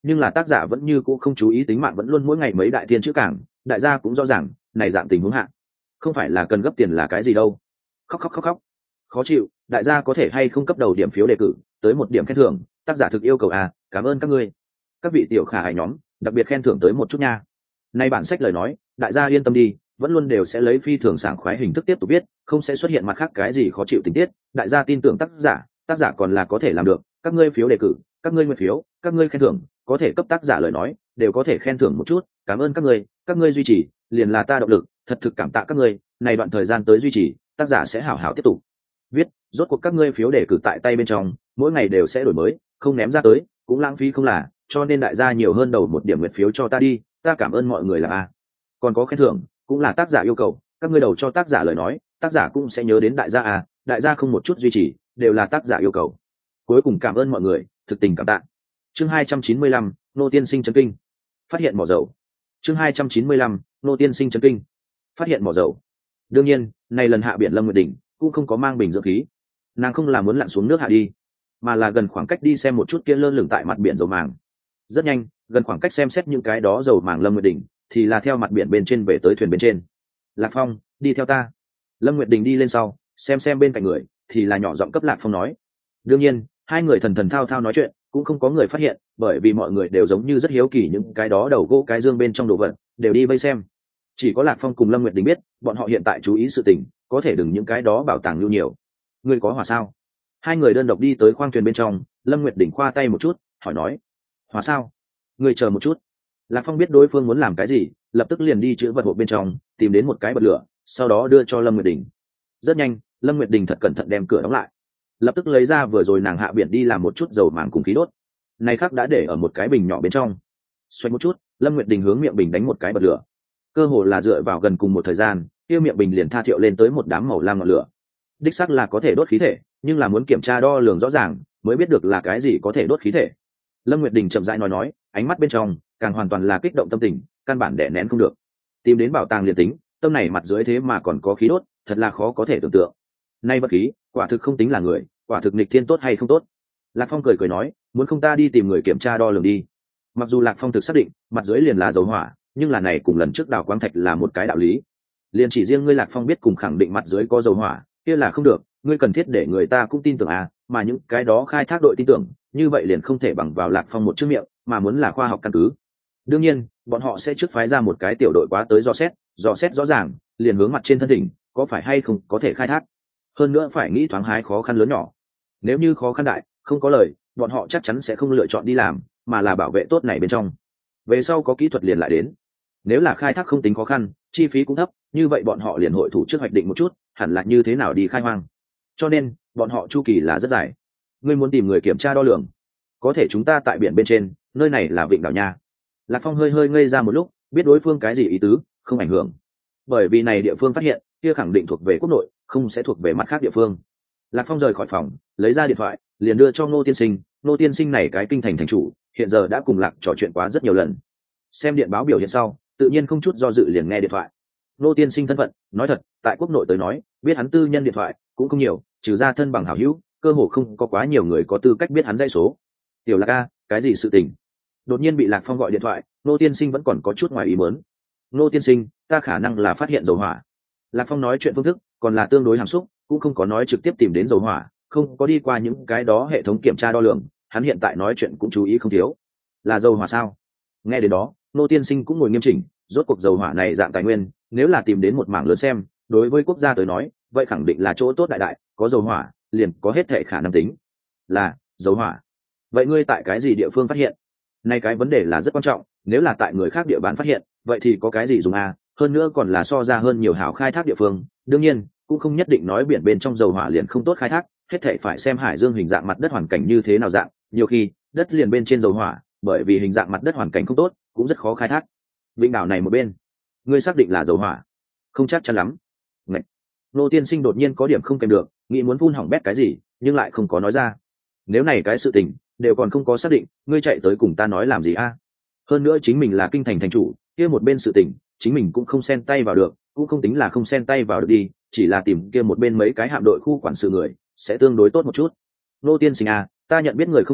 nhưng là tác giả vẫn như cũ không chú ý tính mạng vẫn luôn mỗi ngày mấy đại thiên chữ cảng, đại gia cũng rõ ràng này dạng tình huống hạ không phải là cần gấp tiền là cái gì đâu. Khóc khóc khóc khóc, khó chịu, đại gia có thể hay không cấp đầu điểm phiếu đề cử tới một điểm khen thưởng, tác giả thực yêu cầu à, cảm ơn các ngươi, các vị tiểu khả hài nhóm, đặc biệt khen thưởng tới một chút nha. Nay bản sách lời nói, đại gia yên tâm đi, vẫn luôn đều sẽ lấy phi thường sảng khoái hình thức tiếp tục viết, không sẽ xuất hiện mặt khác cái gì khó chịu tình tiết, đại gia tin tưởng tác giả còn là có thể làm được, các ngươi phiếu đề cử, các ngươi nguyện phiếu, các ngươi khen thưởng, có thể cấp tác giả lời nói, đều có thể khen thưởng một chút, cảm ơn các ngươi duy trì, liền là ta động lực, thật thực cảm tạ các ngươi, này đoạn thời gian tới duy trì, tác giả sẽ hảo hảo tiếp tục viết, rốt cuộc các ngươi phiếu đề cử tại tay bên trong, mỗi ngày đều sẽ đổi mới, không ném ra tới, cũng lãng phí không là, cho nên đại gia nhiều hơn đầu một điểm nguyện phiếu cho ta đi, ta cảm ơn mọi người là a. Còn có khen thưởng, cũng là tác giả yêu cầu, các ngươi đầu cho tác giả lời nói, tác giả cũng sẽ nhớ đến đại gia à, đại gia không một chút duy trì, đều là tác giả yêu cầu. Cuối cùng cảm ơn mọi người, thực tình cảm tạ. Chương 295, Nô tiên sinh chấn kinh. Phát hiện mỏ dầu. Chương 295, Nô tiên sinh chấn kinh. Phát hiện mỏ dầu. Đương nhiên, này lần hạ biển Lâm Nguyệt Đỉnh cũng không có mang bình dưỡng khí. Nàng không là muốn lặn xuống nước hạ đi, mà là gần khoảng cách đi xem một chút kia lơ lửng tại mặt biển dầu màng. Rất nhanh, gần khoảng cách xem xét những cái đó dầu màng Lâm Nguyệt Đỉnh, thì là theo mặt biển bên trên về tới thuyền bên trên. Lạc Phong, đi theo ta. Lâm Nguyệt Đình đi lên sau, xem bên cạnh người, thì là nhỏ giọng cấp Lạc Phong nói. Đương nhiên, hai người thần thần thao thao nói chuyện, cũng không có người phát hiện, bởi vì mọi người đều giống như rất hiếu kỳ những cái đó đầu gỗ cái dương bên trong đồ vật, đều đi vây xem. Chỉ có Lạc Phong cùng Lâm Nguyệt Đình biết, bọn họ hiện tại chú ý sự tình, có thể đừng những cái đó bảo tàng lưu nhiều. Ngươi có hỏa sao? Hai người đơn độc đi tới khoang thuyền bên trong, Lâm Nguyệt Đình khoa tay một chút, hỏi nói. Hỏa sao? Ngươi chờ một chút. Lạc Phong biết đối phương muốn làm cái gì, lập tức liền đi chữ vật hộp bên trong, tìm đến một cái bật lửa, sau đó đưa cho Lâm Nguyệt Đình. Rất nhanh, Lâm Nguyệt Đình thật cẩn thận đem cửa đóng lại, lập tức lấy ra vừa rồi nàng hạ biển đi làm một chút dầu màng cùng khí đốt, này khác đã để ở một cái bình nhỏ bên trong. Xoay một chút, Lâm Nguyệt Đình hướng miệng bình đánh một cái bật lửa, cơ hồ là dựa vào gần cùng một thời gian, kia miệng bình liền tha thiệu lên tới một đám màu lam ngọn lửa. Đích xác là có thể đốt khí thể, nhưng là muốn kiểm tra đo lường rõ ràng mới biết được là cái gì có thể đốt khí thể. Lâm Nguyệt Đình chậm rãi nói, ánh mắt bên trong càng hoàn toàn là kích động tâm tình, căn bản đè nén không được. Tìm đến bảo tàng liền tính, tâm này mặt dưới thế mà còn có khí đốt, thật là khó có thể tưởng tượng. Nay bất khí, quả thực không tính là người, quả thực nghịch thiên tốt hay không tốt. Lạc Phong cười nói, muốn không ta đi tìm người kiểm tra đo lường đi. Mặc dù Lạc Phong thực xác định mặt dưới liền là dầu hỏa, nhưng là này cùng lần trước đào quáng thạch là một cái đạo lý. Liền chỉ riêng ngươi Lạc Phong biết cùng khẳng định mặt dưới có dầu hỏa, kia là không được, ngươi cần thiết để người ta cũng tin tưởng à, mà những cái đó khai thác đội tin tưởng, như vậy liền không thể bằng vào Lạc Phong một chữ miệng, mà muốn là khoa học căn cứ. Đương nhiên, bọn họ sẽ trước phái ra một cái tiểu đội quá tới dò xét rõ ràng, liền hướng mặt trên thân đỉnh, có phải hay không có thể khai thác. Hơn nữa phải nghĩ thoáng hái khó khăn lớn nhỏ. Nếu như khó khăn đại, không có lời, bọn họ chắc chắn sẽ không lựa chọn đi làm, mà là bảo vệ tốt này bên trong. Về sau có kỹ thuật liền lại đến. Nếu là khai thác không tính khó khăn, chi phí cũng thấp, như vậy bọn họ liền hội thủ trước hoạch định một chút, hẳn là như thế nào đi khai hoang. Cho nên, bọn họ chu kỳ là rất dài. Ngươi muốn tìm người kiểm tra đo lường, có thể chúng ta tại biển bên trên, nơi này là vịnh đảo nha. Lạc Phong hơi ngây ra một lúc, biết đối phương cái gì ý tứ, không ảnh hưởng. Bởi vì này địa phương phát hiện, kia khẳng định thuộc về quốc nội, không sẽ thuộc về mặt khác địa phương. Lạc Phong rời khỏi phòng, lấy ra điện thoại, liền đưa cho Ngô Tiên Sinh. Ngô Tiên Sinh này cái kinh thành thành chủ, hiện giờ đã cùng Lạc trò chuyện quá rất nhiều lần. Xem điện báo biểu hiện sau, tự nhiên không chút do dự liền nghe điện thoại. Ngô Tiên Sinh thân phận, nói thật, tại quốc nội tới nói, biết hắn tư nhân điện thoại cũng không nhiều, trừ ra thân bằng hảo hữu, cơ hồ không có quá nhiều người có tư cách biết hắn dãy số. Tiểu Lạc a, cái gì sự tình? Đột nhiên bị Lạc Phong gọi điện thoại, Ngô Tiên Sinh vẫn còn có chút ngoài ý muốn. Ngô Tiên Sinh, ta khả năng là phát hiện dầu hỏa. Lạc Phong nói chuyện phương thức còn là tương đối hàm xúc, cũng không có nói trực tiếp tìm đến dầu hỏa, không có đi qua những cái đó hệ thống kiểm tra đo lường, hắn hiện tại nói chuyện cũng chú ý không thiếu. Là dầu hỏa sao? Nghe đến đó, Ngô Tiên Sinh cũng ngồi nghiêm chỉnh, rốt cuộc dầu hỏa này dạng tài nguyên, nếu là tìm đến một mảng lớn xem, đối với quốc gia tới nói, vậy khẳng định là chỗ tốt đại đại, có dầu hỏa, liền có hết thảy khả năng tính. Là dầu hỏa. Vậy ngươi tại cái gì địa phương phát hiện? Nay cái vấn đề là rất quan trọng, nếu là tại người khác địa bàn phát hiện, vậy thì có cái gì dùng à, hơn nữa còn là so ra hơn nhiều hào khai thác địa phương, đương nhiên, cũng không nhất định nói biển bên trong dầu hỏa liền không tốt khai thác, hết thảy phải xem hải dương hình dạng mặt đất hoàn cảnh như thế nào dạng, nhiều khi, đất liền bên trên dầu hỏa, bởi vì hình dạng mặt đất hoàn cảnh không tốt, cũng rất khó khai thác. Vịnh đảo này một bên, ngươi xác định là dầu hỏa? Không chắc chắn lắm. Ngậy. Nô Tiên Sinh đột nhiên có điểm không kèm được, nghĩ muốn phun hỏng bét cái gì, nhưng lại không có nói ra. Nếu này cái sự tình đều còn không có xác định, ngươi chạy tới cùng ta nói làm gì a? Hơn nữa chính mình là kinh thành thành chủ, kia một bên sự tình, chính mình cũng không xen tay vào được, cũng không tính là không xen tay vào được đi, chỉ là tìm kia một bên mấy cái hạm đội khu quản sự người, sẽ tương đối tốt một chút. Nô Tiên Sinh à, ta nhận biết người không nhiều,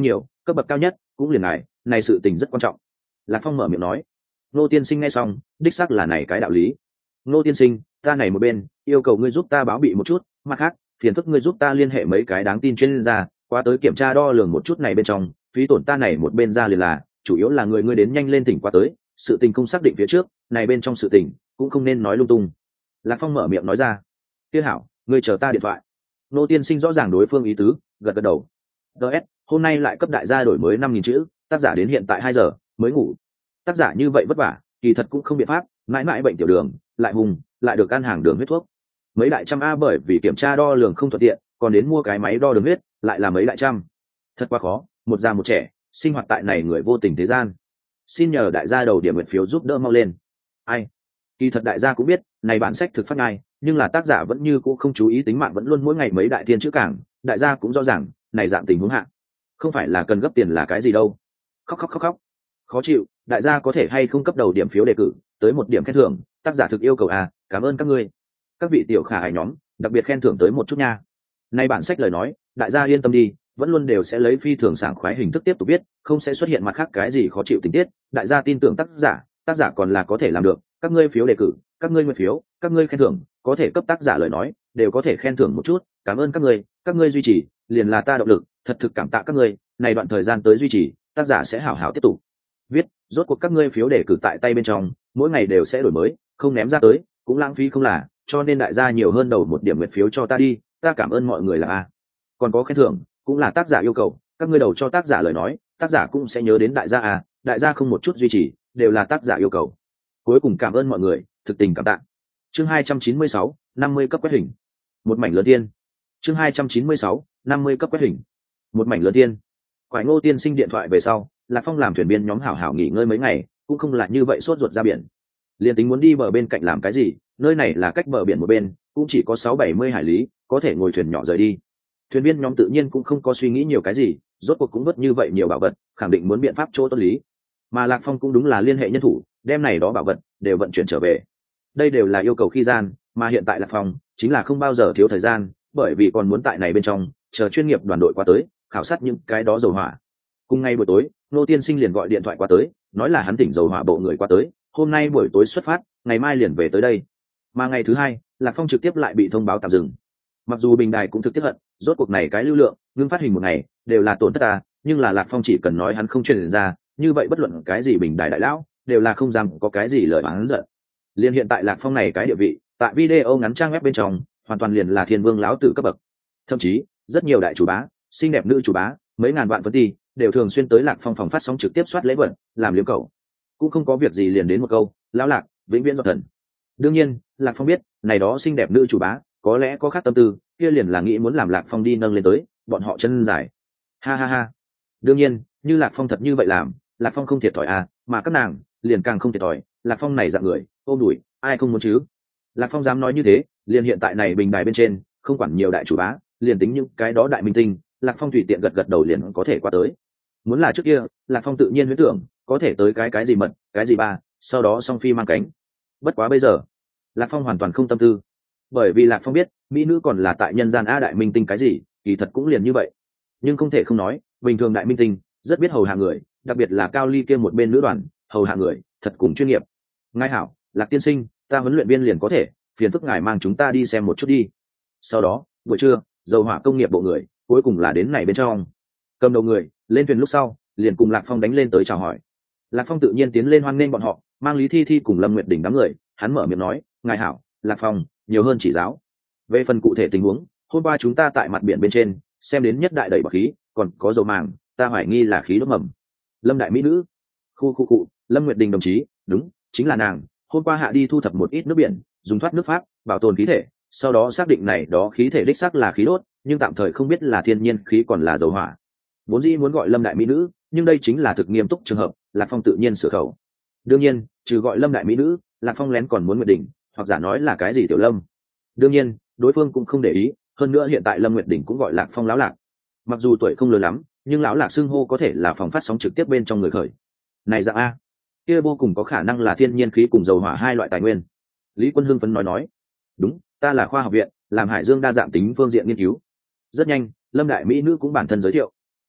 cấp bậc cao nhất cũng liền ngài, này sự tình rất quan trọng. Lạc Phong mở miệng nói. Ngô tiên sinh nghe xong, đích xác là này cái đạo lý. Ngô tiên sinh, ta này một bên yêu cầu ngươi giúp ta báo bị một chút, mặt khác phiền phức ngươi giúp ta liên hệ mấy cái đáng tin chuyên gia qua tới kiểm tra đo lường một chút này bên trong phí tổn ta này một bên ra liền là chủ yếu là người ngươi đến nhanh lên tỉnh qua tới, sự tình không xác định phía trước này bên trong sự tình cũng không nên nói lung tung. Lạc Phong mở miệng nói ra. Kia hảo, ngươi chờ ta điện thoại. Ngô tiên sinh rõ ràng đối phương ý tứ, gật gật đầu. DS, hôm nay lại cấp đại gia đổi mới 5.000 chữ, tác giả đến hiện tại 2 giờ mới ngủ. Tác giả như vậy vất vả, kỳ thật cũng không biện pháp, mãi mãi bệnh tiểu đường, lại hùng, lại được ăn hàng đường huyết thuốc. Mấy đại trăm a bởi vì kiểm tra đo lường không thuận tiện, còn đến mua cái máy đo đường huyết, lại là mấy đại trăm. Thật quá khó, một già một trẻ, sinh hoạt tại này người vô tình thế gian. Xin nhờ đại gia đầu điểm nguyện phiếu giúp đỡ mau lên. Ai? Kỳ thật đại gia cũng biết, này bản sách thực phát ngay, nhưng là tác giả vẫn như cũ không chú ý tính mạng, vẫn luôn mỗi ngày mấy đại thiên chữ cảng, đại gia cũng rõ ràng, này dạng tình huống hạ, không phải là cần gấp tiền là cái gì đâu. Khóc khóc khóc khóc. Khó chịu, đại gia có thể hay không cấp đầu điểm phiếu đề cử, tới 1 điểm khen thưởng, tác giả thực yêu cầu à, cảm ơn các ngươi. Các vị tiểu khả hài nhóm, đặc biệt khen thưởng tới một chút nha. Nay bản sách lời nói, đại gia yên tâm đi, vẫn luôn đều sẽ lấy phi thường sảng khoái hình thức tiếp tục viết, không sẽ xuất hiện mặt khác cái gì khó chịu tình tiết, đại gia tin tưởng tác giả còn là có thể làm được, các ngươi phiếu đề cử, các ngươi nguyện phiếu, các ngươi khen thưởng, có thể cấp tác giả lời nói, đều có thể khen thưởng một chút, cảm ơn các ngươi duy trì, liền là ta động lực, thật thực cảm tạ các ngươi, này đoạn thời gian tới duy trì, tác giả sẽ hảo hảo tiếp tục viết, rốt cuộc các ngươi phiếu đề cử tại tay bên trong, mỗi ngày đều sẽ đổi mới, không ném ra tới, cũng lãng phí không là, cho nên đại gia nhiều hơn đầu 1 điểm nguyện phiếu cho ta đi, ta cảm ơn mọi người là a. Còn có khen thưởng, cũng là tác giả yêu cầu, các ngươi đầu cho tác giả lời nói, tác giả cũng sẽ nhớ đến đại gia à, đại gia không một chút duy trì, đều là tác giả yêu cầu. Cuối cùng cảm ơn mọi người, thực tình cảm tạ. Chương 296, 50 cấp quét hình. Một mảnh lớn tiên. Chương 296, 50 cấp quét hình. Một mảnh lớn tiên. Quải Ngô tiên sinh điện thoại về sau, Lạc Phong làm thuyền viên nhóm hảo hảo nghỉ ngơi mấy ngày, cũng không là như vậy sốt ruột ra biển. Liên tính muốn đi bờ bên cạnh làm cái gì, nơi này là cách bờ biển một bên, cũng chỉ có 6-70 hải lý, có thể ngồi thuyền nhỏ rời đi. Thuyền viên nhóm tự nhiên cũng không có suy nghĩ nhiều cái gì, rốt cuộc cũng vất như vậy nhiều bảo vật, khẳng định muốn biện pháp chỗ tốt lý. Mà Lạc Phong cũng đúng là liên hệ nhân thủ, đem này đó bảo vật đều vận chuyển trở về. Đây đều là yêu cầu khi gian, mà hiện tại Lạc Phong chính là không bao giờ thiếu thời gian, bởi vì còn muốn tại này bên trong chờ chuyên nghiệp đoàn đội qua tới khảo sát những cái đó dầu hỏa. Cùng ngay buổi tối, Ngô tiên sinh liền gọi điện thoại qua tới, nói là hắn tỉnh dầu hỏa bộ người qua tới, hôm nay buổi tối xuất phát, ngày mai liền về tới đây. Mà ngày thứ hai, Lạc Phong trực tiếp lại bị thông báo tạm dừng. Mặc dù bình đài cũng thực tiếp hận, rốt cuộc này cái lưu lượng ngưng phát hình một ngày đều là tổn thất ta, nhưng là Lạc Phong chỉ cần nói hắn không truyền ra, như vậy bất luận cái gì bình đài đại lão đều là không dám có cái gì lời oán giận. Liên hiện tại Lạc Phong này cái địa vị, tại video ngắn trang web bên trong, hoàn toàn liền là thiên vương lão tử cấp bậc. Thậm chí, rất nhiều đại chủ bá, xinh đẹp nữ chủ bá, mấy ngàn vạn phân ti, đều thường xuyên tới Lạc Phong phòng phát sóng trực tiếp soát lễ vật, làm liếm cầu. Cũng không có việc gì liền đến một câu, lão Lạc, vĩnh viễn do thần. Đương nhiên, Lạc Phong biết, này đó xinh đẹp nữ chủ bá, có lẽ có khác tâm tư, kia liền là nghĩ muốn làm Lạc Phong đi nâng lên tới, bọn họ chân dài. Ha ha ha. Đương nhiên, như Lạc Phong thật như vậy làm, Lạc Phong không thiệt thòi à, mà các nàng liền càng không thiệt thòi, Lạc Phong này dạng người, ôm đùi, ai không muốn chứ? Lạc Phong dám nói như thế, liền hiện tại này bình đài bên trên, không quản nhiều đại chủ bá, liền tính những cái đó đại minh tinh, Lạc Phong tùy tiện gật gật đầu liền có thể qua tới. Muốn là trước kia, Lạc Phong tự nhiên huyễn tưởng, có thể tới cái gì mật, cái gì ba, sau đó song phi mang cánh. Bất quá bây giờ, Lạc Phong hoàn toàn không tâm tư, bởi vì Lạc Phong biết, mỹ nữ còn là tại nhân gian a đại minh tinh cái gì, kỳ thật cũng liền như vậy. Nhưng không thể không nói, bình thường đại minh tinh rất biết hầu hạ người, đặc biệt là Cao Ly kia một bên nữ đoàn, hầu hạ người, thật cùng chuyên nghiệp. Ngài hảo, Lạc tiên sinh, ta huấn luyện viên liền có thể, phiền phức ngài mang chúng ta đi xem một chút đi. Sau đó, buổi trưa, dầu hỏa công nghiệp bộ người, cuối cùng là đến này bên trong. Cầm đầu người, lên thuyền lúc sau, liền cùng Lạc Phong đánh lên tới chào hỏi. Lạc Phong tự nhiên tiến lên hoan nghênh bọn họ, mang Lý Thi Thi cùng Lâm Nguyệt Đình đám người, hắn mở miệng nói, ngài hảo, Lạc Phong, nhiều hơn chỉ giáo. Về phần cụ thể tình huống, hôm qua chúng ta tại mặt biển bên trên, xem đến nhất đại đẩy bọc khí, còn có dầu màng, ta hoài nghi là khí đốt mầm. Lâm đại mỹ nữ, khu, Lâm Nguyệt Đình đồng chí, đúng, chính là nàng. Hôm qua hạ đi thu thập một ít nước biển, dùng thoát nước pháp bảo tồn khí thể, sau đó xác định này đó khí thể đích xác là khí đốt, nhưng tạm thời không biết là thiên nhiên khí còn là dầu hỏa. Vốn dĩ muốn gọi Lâm đại mỹ nữ, nhưng đây chính là thực nghiêm túc trường hợp, Lạc Phong tự nhiên sửa khẩu. Đương nhiên, trừ gọi Lâm đại mỹ nữ, Lạc Phong lén còn muốn Nguyệt Đình, hoặc giả nói là cái gì tiểu Lâm. Đương nhiên, đối phương cũng không để ý, hơn nữa hiện tại Lâm Nguyệt Đình cũng gọi Lạc Phong lão Lạc. Mặc dù tuổi không lớn lắm, nhưng lão Lạc xưng hô có thể là phòng phát sóng trực tiếp bên trong người khởi. Này dạng a, kia vô cùng có khả năng là thiên nhiên khí cùng dầu hỏa hai loại tài nguyên. Lý Quân hưng phấn nói, đúng, ta là khoa học viện, làm hải dương đa dạng tính phương diện nghiên cứu. Rất nhanh, Lâm đại mỹ nữ cũng bản thân giới thiệu.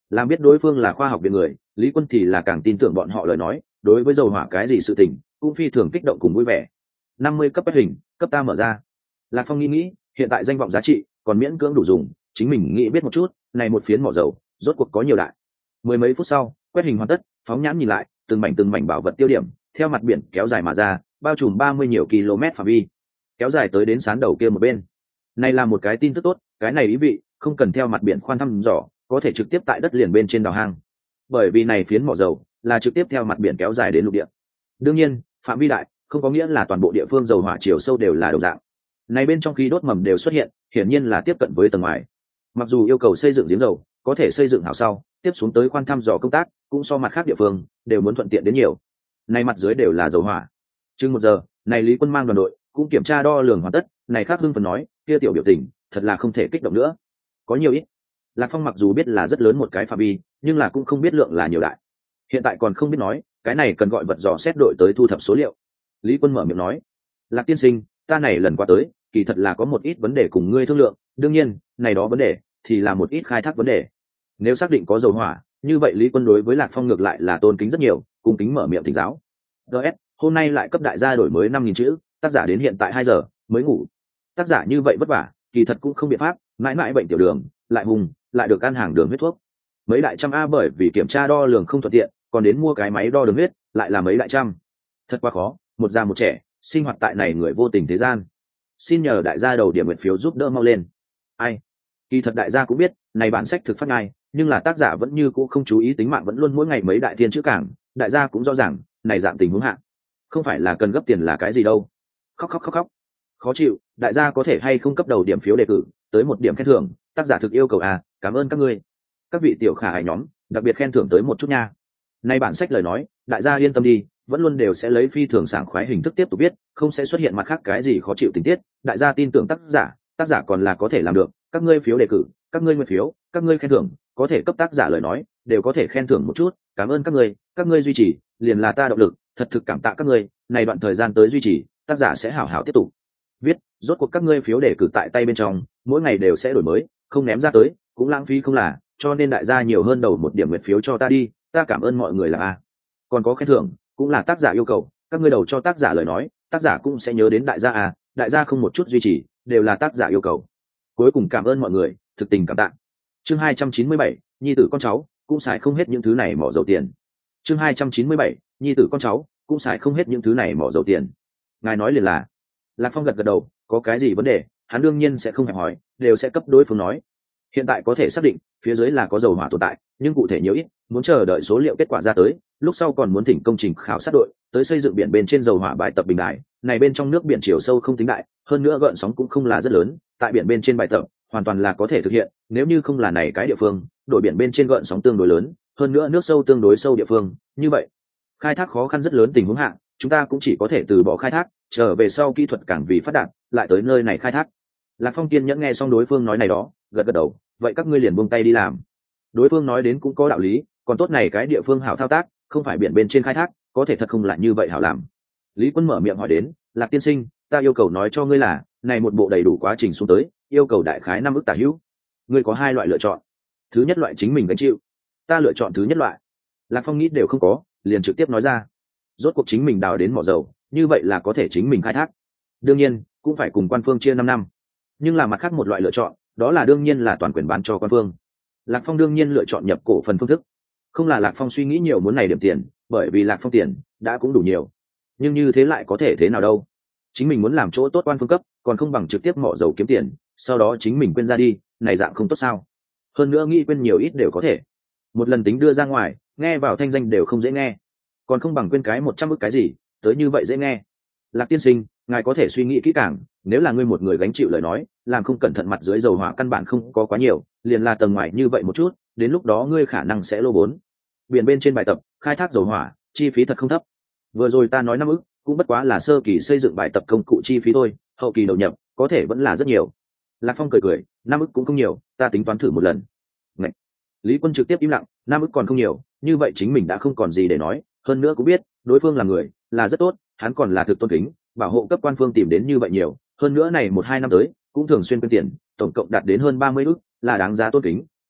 Làm biết đối phương là khoa học viện người, Lý Quân thì là càng tin tưởng bọn họ lời nói, đối với dầu hỏa cái gì sự tình cũng phi thường kích động cùng vui vẻ. 50 cấp quét hình, cấp ta mở ra. Lạc Phong nghĩ, hiện tại danh vọng giá trị còn miễn cưỡng đủ dùng, chính mình nghĩ biết một chút, này một phiến mỏ dầu, rốt cuộc có nhiều đại. Mười mấy phút sau, quét hình hoàn tất, phóng nhãn nhìn lại, từng mảnh bảo vật tiêu điểm, theo mặt biển kéo dài mà ra, bao trùm 30 nhiều km phạm vi, kéo dài tới đến sán đầu kia một bên. Này là một cái tin tức tốt, cái này ý vị không cần theo mặt biển khoan thăm dò, có thể trực tiếp tại đất liền bên trên đào hang. Bởi vì này phiến mỏ dầu là trực tiếp theo mặt biển kéo dài đến lục địa. Đương nhiên, phạm vi đại không có nghĩa là toàn bộ địa phương dầu hỏa chiều sâu đều là đồng dạng. Này bên trong khí đốt mầm đều xuất hiện, hiển nhiên là tiếp cận với tầng ngoài. Mặc dù yêu cầu xây dựng giếng dầu, có thể xây dựng hảo sau, tiếp xuống tới khoan thăm dò công tác, cũng so mặt khác địa phương đều muốn thuận tiện đến nhiều. Này mặt dưới đều là dầu hỏa. Chừng 1 giờ, này Lý Quân mang đoàn đội cũng kiểm tra đo lường hoàn tất, này khác hưng phần nói, kia tiểu biểu tình, thật là không thể kích động nữa. Có nhiều ít. Lạc Phong mặc dù biết là rất lớn một cái phạm vi, nhưng là cũng không biết lượng là nhiều đại. Hiện tại còn không biết nói, cái này cần gọi vật dò xét đội tới thu thập số liệu. Lý Quân mở miệng nói, Lạc tiên sinh, ta này lần qua tới, kỳ thật là có một ít vấn đề cùng ngươi thương lượng, đương nhiên, này đó vấn đề thì là một ít khai thác vấn đề. Nếu xác định có dầu hỏa, như vậy Lý Quân đối với Lạc Phong ngược lại là tôn kính rất nhiều, cung kính mở miệng thỉnh giáo. DS, hôm nay lại cấp đại gia đổi mới 5.000 chữ, tác giả đến hiện tại 2 giờ mới ngủ. Tác giả như vậy vất vả, kỳ thật cũng không biện pháp, mãi mãi bệnh tiểu đường, lại hùng, lại được ăn hàng đường huyết thuốc. Mấy đại trăm a bởi vì kiểm tra đo lường không thuận tiện, còn đến mua cái máy đo đường huyết, lại là mấy đại trăm. Thật quá khó, một già một trẻ, sinh hoạt tại này người vô tình thế gian. Xin nhờ đại gia đầu điểm nguyện phiếu giúp đỡ mau lên. Ai? Kỳ thật đại gia cũng biết, này bản sách thực phát ngay, nhưng là tác giả vẫn như cũ không chú ý tính mạng, vẫn luôn mỗi ngày mấy đại thiên chữ cảng, đại gia cũng rõ ràng, này dạng tình huống hạ, không phải là cần gấp tiền là cái gì đâu. Khóc. Khó chịu, đại gia có thể hay không cấp đầu điểm phiếu đề cử, tới 1 điểm khen thưởng, tác giả thực yêu cầu à, cảm ơn các ngươi. Các vị tiểu khả hài nhóm, đặc biệt khen thưởng tới một chút nha. Này bản sách lời nói, đại gia yên tâm đi, vẫn luôn đều sẽ lấy phi thường sảng khoái hình thức tiếp tục viết, không sẽ xuất hiện mặt khác cái gì khó chịu tình tiết, đại gia tin tưởng tác giả còn là có thể làm được, các ngươi phiếu đề cử, các ngươi nguyện phiếu, các ngươi khen thưởng, có thể cấp tác giả lời nói, đều có thể khen thưởng một chút, cảm ơn các ngươi duy trì, liền là ta động lực, thật thực cảm tạ các ngươi, này đoạn thời gian tới duy trì, tác giả sẽ hảo hảo tiếp tục viết, rốt cuộc các ngươi phiếu đề cử tại tay bên trong, mỗi ngày đều sẽ đổi mới, không ném ra tới, cũng lãng phí không là, cho nên đại gia nhiều hơn đầu 1 điểm nguyện phiếu cho ta đi, ta cảm ơn mọi người là a. Còn có khen thưởng, cũng là tác giả yêu cầu, các ngươi đầu cho tác giả lời nói, tác giả cũng sẽ nhớ đến đại gia à, đại gia không một chút duy trì, đều là tác giả yêu cầu. Cuối cùng cảm ơn mọi người, thực tình cảm tạ. Chương 297, nhi tử con cháu, cũng xài không hết những thứ này mỏ dầu tiền. Chương 297, nhi tử con cháu, cũng xài không hết những thứ này mỏ dầu tiền. Ngài nói liền là. Lạc Phong gật đầu, có cái gì vấn đề, hắn đương nhiên sẽ không hẹp hỏi, đều sẽ cấp đối phương nói. Hiện tại có thể xác định, phía dưới là có dầu hỏa tồn tại, nhưng cụ thể nhiều ít, muốn chờ đợi số liệu kết quả ra tới, lúc sau còn muốn thỉnh công trình khảo sát đội tới xây dựng biển bên trên dầu hỏa bài tập bình đại, này bên trong nước biển chiều sâu không tính đại, hơn nữa gợn sóng cũng không là rất lớn, tại biển bên trên bài tập hoàn toàn là có thể thực hiện, nếu như không là này cái địa phương, đội biển bên trên gợn sóng tương đối lớn, hơn nữa nước sâu tương đối sâu địa phương, như vậy, khai thác khó khăn rất lớn tình huống hạ, chúng ta cũng chỉ có thể từ bỏ khai thác, trở về sau kỹ thuật càng vì phát đạt, lại tới nơi này khai thác. Lạc Phong kiên nhẫn nghe xong đối phương nói này đó, gật đầu, vậy các ngươi liền buông tay đi làm. Đối phương nói đến cũng có đạo lý, còn tốt này cái địa phương hảo thao tác, không phải biển bên trên khai thác, có thể thật không là như vậy hảo làm. Lý Quân mở miệng hỏi đến, Lạc tiên sinh, ta yêu cầu nói cho ngươi là, này một bộ đầy đủ quá trình xuống tới, yêu cầu đại khái 5 ức tả hữu. Ngươi có 2 loại lựa chọn. Thứ nhất loại chính mình gánh chịu. Ta lựa chọn thứ nhất loại. Lạc Phong nghĩ đều không có, liền trực tiếp nói ra. Rốt cuộc chính mình đào đến mỏ dầu, như vậy là có thể chính mình khai thác. Đương nhiên, cũng phải cùng quan phương chia 5 năm. Nhưng là mặt khác một loại lựa chọn, đó là đương nhiên là toàn quyền bán cho quan phương. Lạc Phong đương nhiên lựa chọn nhập cổ phần phương thức. Không là Lạc Phong suy nghĩ nhiều muốn này điểm tiền, bởi vì Lạc Phong tiền đã cũng đủ nhiều. Nhưng như thế lại có thể thế nào đâu? Chính mình muốn làm chỗ tốt quan phương cấp, còn không bằng trực tiếp mỏ dầu kiếm tiền, sau đó chính mình quên ra đi, này dạng không tốt sao? Hơn nữa nghĩ quên nhiều ít đều có thể. Một lần tính đưa ra ngoài, nghe vào thanh danh đều không dễ nghe, còn không bằng quên cái 100 ức cái gì, tới như vậy dễ nghe. Lạc tiên sinh, ngài có thể suy nghĩ kỹ càng, nếu là ngươi một người gánh chịu lời nói, làm không cẩn thận mặt dưới dầu hỏa căn bản không có quá nhiều, liền là tầng ngoài như vậy một chút, đến lúc đó ngươi khả năng sẽ lô vốn. Biển bên trên bài tập, khai thác dầu hỏa, chi phí thật không thấp. Vừa rồi ta nói 5 ức, cũng bất quá là sơ kỳ xây dựng bài tập công cụ chi phí thôi, hậu kỳ đầu nhập, có thể vẫn là rất nhiều. Lạc Phong cười, 5 ức cũng không nhiều, ta tính toán thử một lần. Ngậy. Lý Quân trực tiếp im lặng, 5 ức còn không nhiều, như vậy chính mình đã không còn gì để nói, hơn nữa cũng biết, đối phương là người, là rất tốt, hắn còn là thực tôn kính, bảo hộ cấp quan phương tìm đến như vậy nhiều, hơn nữa này 1-2 năm tới, cũng thường xuyên quên tiền, tổng cộng đạt đến hơn 30 ức, là đáng giá tôn kính,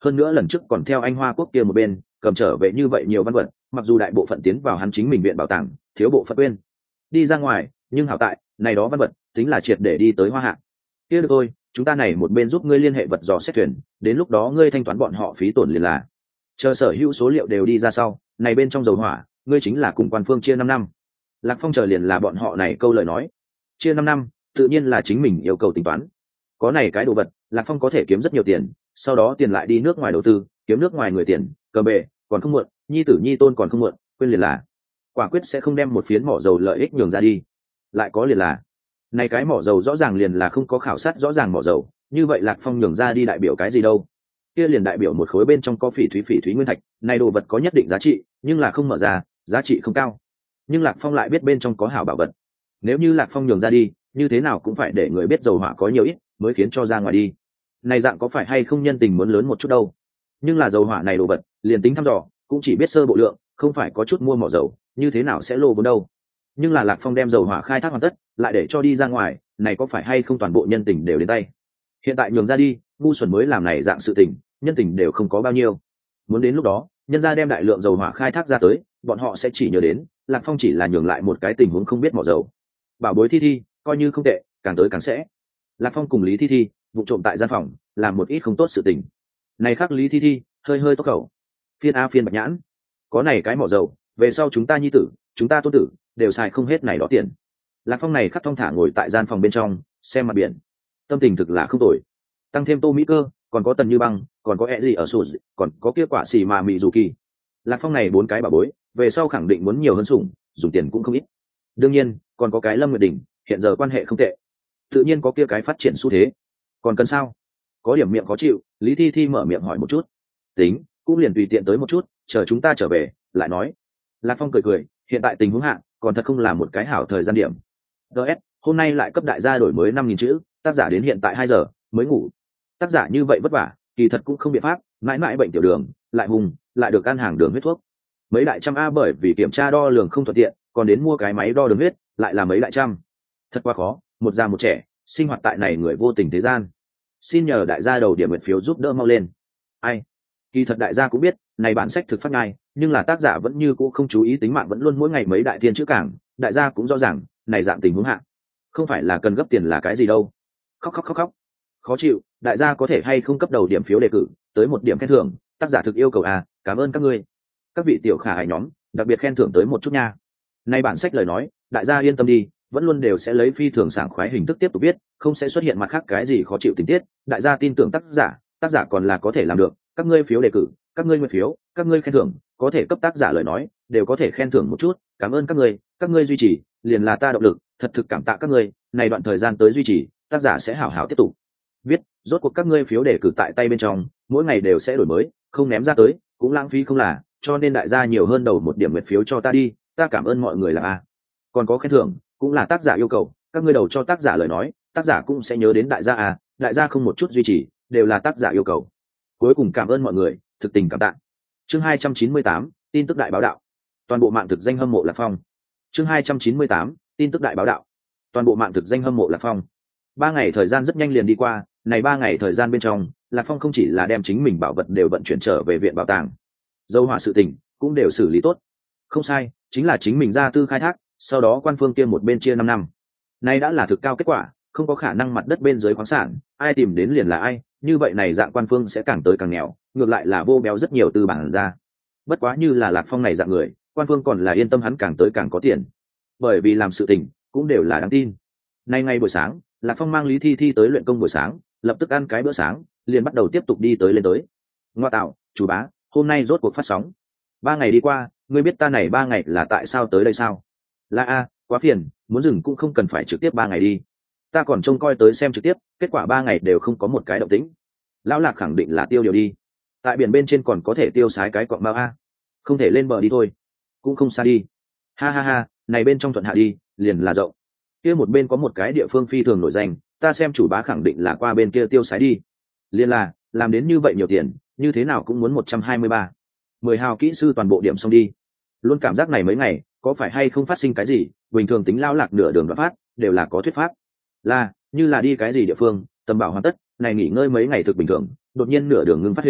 hơn nữa lần trước còn theo anh Hoa Quốc kia một bên cầm trở về như vậy nhiều văn vật, mặc dù đại bộ phận tiến vào hắn chính mình viện bảo tàng, thiếu bộ phận quên đi ra ngoài, nhưng hảo tại này đó văn vật tính là triệt để đi tới Hoa Hạ. Kia được thôi, chúng ta này một bên giúp ngươi liên hệ vật dò xét thuyền, đến lúc đó ngươi thanh toán bọn họ phí tổn liền là. Chờ sở hữu số liệu đều đi ra sau, này bên trong dầu hỏa, ngươi chính là cùng quan phương chia 5 năm. Lạc Phong chờ liền là bọn họ này câu lời nói. Chia 5 năm, tự nhiên là chính mình yêu cầu tính toán. Có này cái đồ vật, Lạc Phong có thể kiếm rất nhiều tiền, sau đó tiền lại đi nước ngoài đầu tư, kiếm nước ngoài người tiền, cờ bệ, còn không muộn, nhi tử nhi tôn còn không muộn, quên liền là. Quả quyết sẽ không đem một phiến mỏ dầu lợi ích nhường ra đi. Lại có liền là. Này cái mỏ dầu rõ ràng liền là không có khảo sát rõ ràng mỏ dầu, như vậy Lạc Phong nhường ra đi đại biểu cái gì đâu? Kia liền đại biểu một khối bên trong có phỉ thúy nguyên thạch, này đồ vật có nhất định giá trị, nhưng là không mở ra, giá trị không cao. Nhưng Lạc Phong lại biết bên trong có hảo bảo vật. Nếu như Lạc Phong nhường ra đi, như thế nào cũng phải để người biết dầu hỏa có nhiều ít mới khiến cho ra ngoài đi. Này dạng có phải hay không nhân tình muốn lớn một chút đâu? Nhưng là dầu hỏa này đồ vật, liền tính thăm dò, cũng chỉ biết sơ bộ lượng, không phải có chút mua mỏ dầu, như thế nào sẽ lô vốn đâu? Nhưng là Lạc Phong đem dầu hỏa khai thác hoàn tất, lại để cho đi ra ngoài, này có phải hay không toàn bộ nhân tình đều đến tay? Hiện tại nhường ra đi, ngu xuẩn mới làm này dạng sự tình, nhân tình đều không có bao nhiêu. Muốn đến lúc đó, nhân gia đem đại lượng dầu hỏa khai thác ra tới, bọn họ sẽ chỉ nhớ đến Lạc Phong chỉ là nhường lại một cái tình huống không biết mỏ dầu. Bảo bối Thi Thi coi như không tệ, càng tới càng sẽ. Lạc Phong cùng Lý Thi Thi vụ trộm tại gian phòng làm một ít không tốt sự tình. Này khác Lý Thi Thi hơi tốc khẩu. Phiên a phiên bạch nhãn, có này cái mỏ dầu, về sau chúng ta nhi tử, chúng ta tôn tử đều xài không hết này đó tiền. Lạc Phong này khắc thong thả ngồi tại gian phòng bên trong xem mặt biển, tâm tình thực là không tồi. Tăng thêm Tô Mỹ Cơ, còn có Tần Như Băng, còn có ẹ gì ở sụt, còn có kia quả xì mà mị dù kỳ. Lạc Phong này 4 cái bảo bối, về sau khẳng định muốn nhiều hơn sủng, dùng tiền cũng không ít. Đương nhiên còn có cái Lâm Nguyệt Đình, hiện giờ quan hệ không tệ, tự nhiên có kia cái phát triển xu thế. Còn cần sao? Có điểm miệng khó chịu, Lý Thi Thi mở miệng hỏi một chút. Tính, cũng liền tùy tiện tới một chút, chờ chúng ta trở về lại nói. Lạc Phong cười, hiện tại tình huống hạ, còn thật không là một cái hảo thời gian điểm. DS, hôm nay lại cấp đại gia đổi mới 5.000 chữ, tác giả đến hiện tại 2 giờ mới ngủ. Tác giả như vậy vất vả, kỳ thật cũng không biện pháp, mãi mãi bệnh tiểu đường, lại hùng, lại được ăn hàng đường huyết thuốc. Mấy đại trăm a bởi vì kiểm tra đo lường không thuận tiện, còn đến mua cái máy đo đường huyết, lại là mấy đại trăm. Thật quá khó, một già một trẻ, sinh hoạt tại này người vô tình thế gian. Xin nhờ đại gia đầu điểm nguyện phiếu giúp đỡ mau lên. Ai? Kỳ thật đại gia cũng biết, này bản sách thực phát ngay, nhưng là tác giả vẫn như cũ không chú ý tính mạng, vẫn luôn mỗi ngày mấy đại thiên chữ cảng, đại gia cũng rõ ràng, này dạng tình huống hạ, không phải là cần gấp tiền là cái gì đâu. Khóc. Khó chịu, đại gia có thể hay không cấp đầu điểm phiếu đề cử, tới 1 điểm khen thưởng, tác giả thực yêu cầu à, cảm ơn các ngươi. Các vị tiểu khả ái nhóm, đặc biệt khen thưởng tới một chút nha. Nay bản sách lời nói, đại gia yên tâm đi, vẫn luôn đều sẽ lấy phi thường sảng khoái hình thức tiếp tục viết, không sẽ xuất hiện mặt khác cái gì khó chịu tình tiết, đại gia tin tưởng tác giả còn là có thể làm được, các ngươi phiếu đề cử, các ngươi nguyện phiếu, các ngươi khen thưởng, có thể cấp tác giả lời nói, đều có thể khen thưởng một chút, cảm ơn các ngươi duy trì, liền là ta động lực, thật thực cảm tạ các ngươi, này đoạn thời gian tới duy trì, tác giả sẽ hảo hảo tiếp tục viết, rốt cuộc các ngươi phiếu đề cử tại tay bên trong, mỗi ngày đều sẽ đổi mới, không ném ra tới, cũng lãng phí không là, cho nên đại gia nhiều hơn đầu 1 điểm nguyện phiếu cho ta đi, ta cảm ơn mọi người là a. Còn có khen thưởng, cũng là tác giả yêu cầu, các ngươi đầu cho tác giả lời nói, tác giả cũng sẽ nhớ đến đại gia à, đại gia không một chút duy trì, đều là tác giả yêu cầu. Cuối cùng cảm ơn mọi người, thực tình cảm tạ. Chương 298, tin tức đại báo đạo. Toàn bộ mạng thực danh hâm mộ Lạc Phong. Chương 298, tin tức đại báo đạo. Toàn bộ mạng thực danh hâm mộ Lạc Phong. 3 ngày thời gian rất nhanh liền đi qua, này 3 ngày thời gian bên trong, Lạc Phong không chỉ là đem chính mình bảo vật đều vận chuyển trở về viện bảo tàng, dầu hỏa sự tình cũng đều xử lý tốt. Không sai, chính là chính mình ra tư khai thác, sau đó quan phương kia một bên chia 5 năm. Này đã là thực cao kết quả, không có khả năng mặt đất bên dưới khoáng sản, ai tìm đến liền là ai, như vậy này dạng quan phương sẽ càng tới càng nghèo, ngược lại là vô béo rất nhiều tư bản ra. Bất quá như là Lạc Phong này dạng người, quan phương còn là yên tâm hắn càng tới càng có tiền. Bởi vì làm sự tình cũng đều là đáng tin. Nay ngày buổi sáng, Lạc Phong mang Lý Thi Thi tới luyện công buổi sáng, lập tức ăn cái bữa sáng, liền bắt đầu tiếp tục đi lên tới. Ngoa tạo, chủ bá, hôm nay rốt cuộc phát sóng. 3 ngày đi qua, ngươi biết ta này 3 ngày là tại sao tới đây sao? Là a, quá phiền, muốn dừng cũng không cần phải trực tiếp 3 ngày đi. Ta còn trông coi tới xem trực tiếp, kết quả 3 ngày đều không có một cái động tĩnh. Lão Lạc khẳng định là tiêu điều đi. Tại biển bên trên còn có thể tiêu sái cái cọng bao a. Không thể lên bờ đi thôi. Cũng không xa đi. Ha, này bên trong thuận hạ đi, liền là rộng. Kia một bên có một cái địa phương phi thường nổi danh, ta xem chủ bá khẳng định là qua bên kia tiêu sái đi. Liên là, làm đến như vậy nhiều tiền, như thế nào cũng muốn 123. 10 hào kỹ sư toàn bộ điểm xong đi. Luôn cảm giác này mấy ngày, có phải hay không phát sinh cái gì, bình thường tính Lão Lạc nửa đường đoạn phát, đều là có thuyết pháp. Là, như là đi cái gì địa phương, tầm bảo hoàn tất, này nghỉ ngơi mấy ngày thực bình thường, đột nhiên nửa đường ngưng phát hình,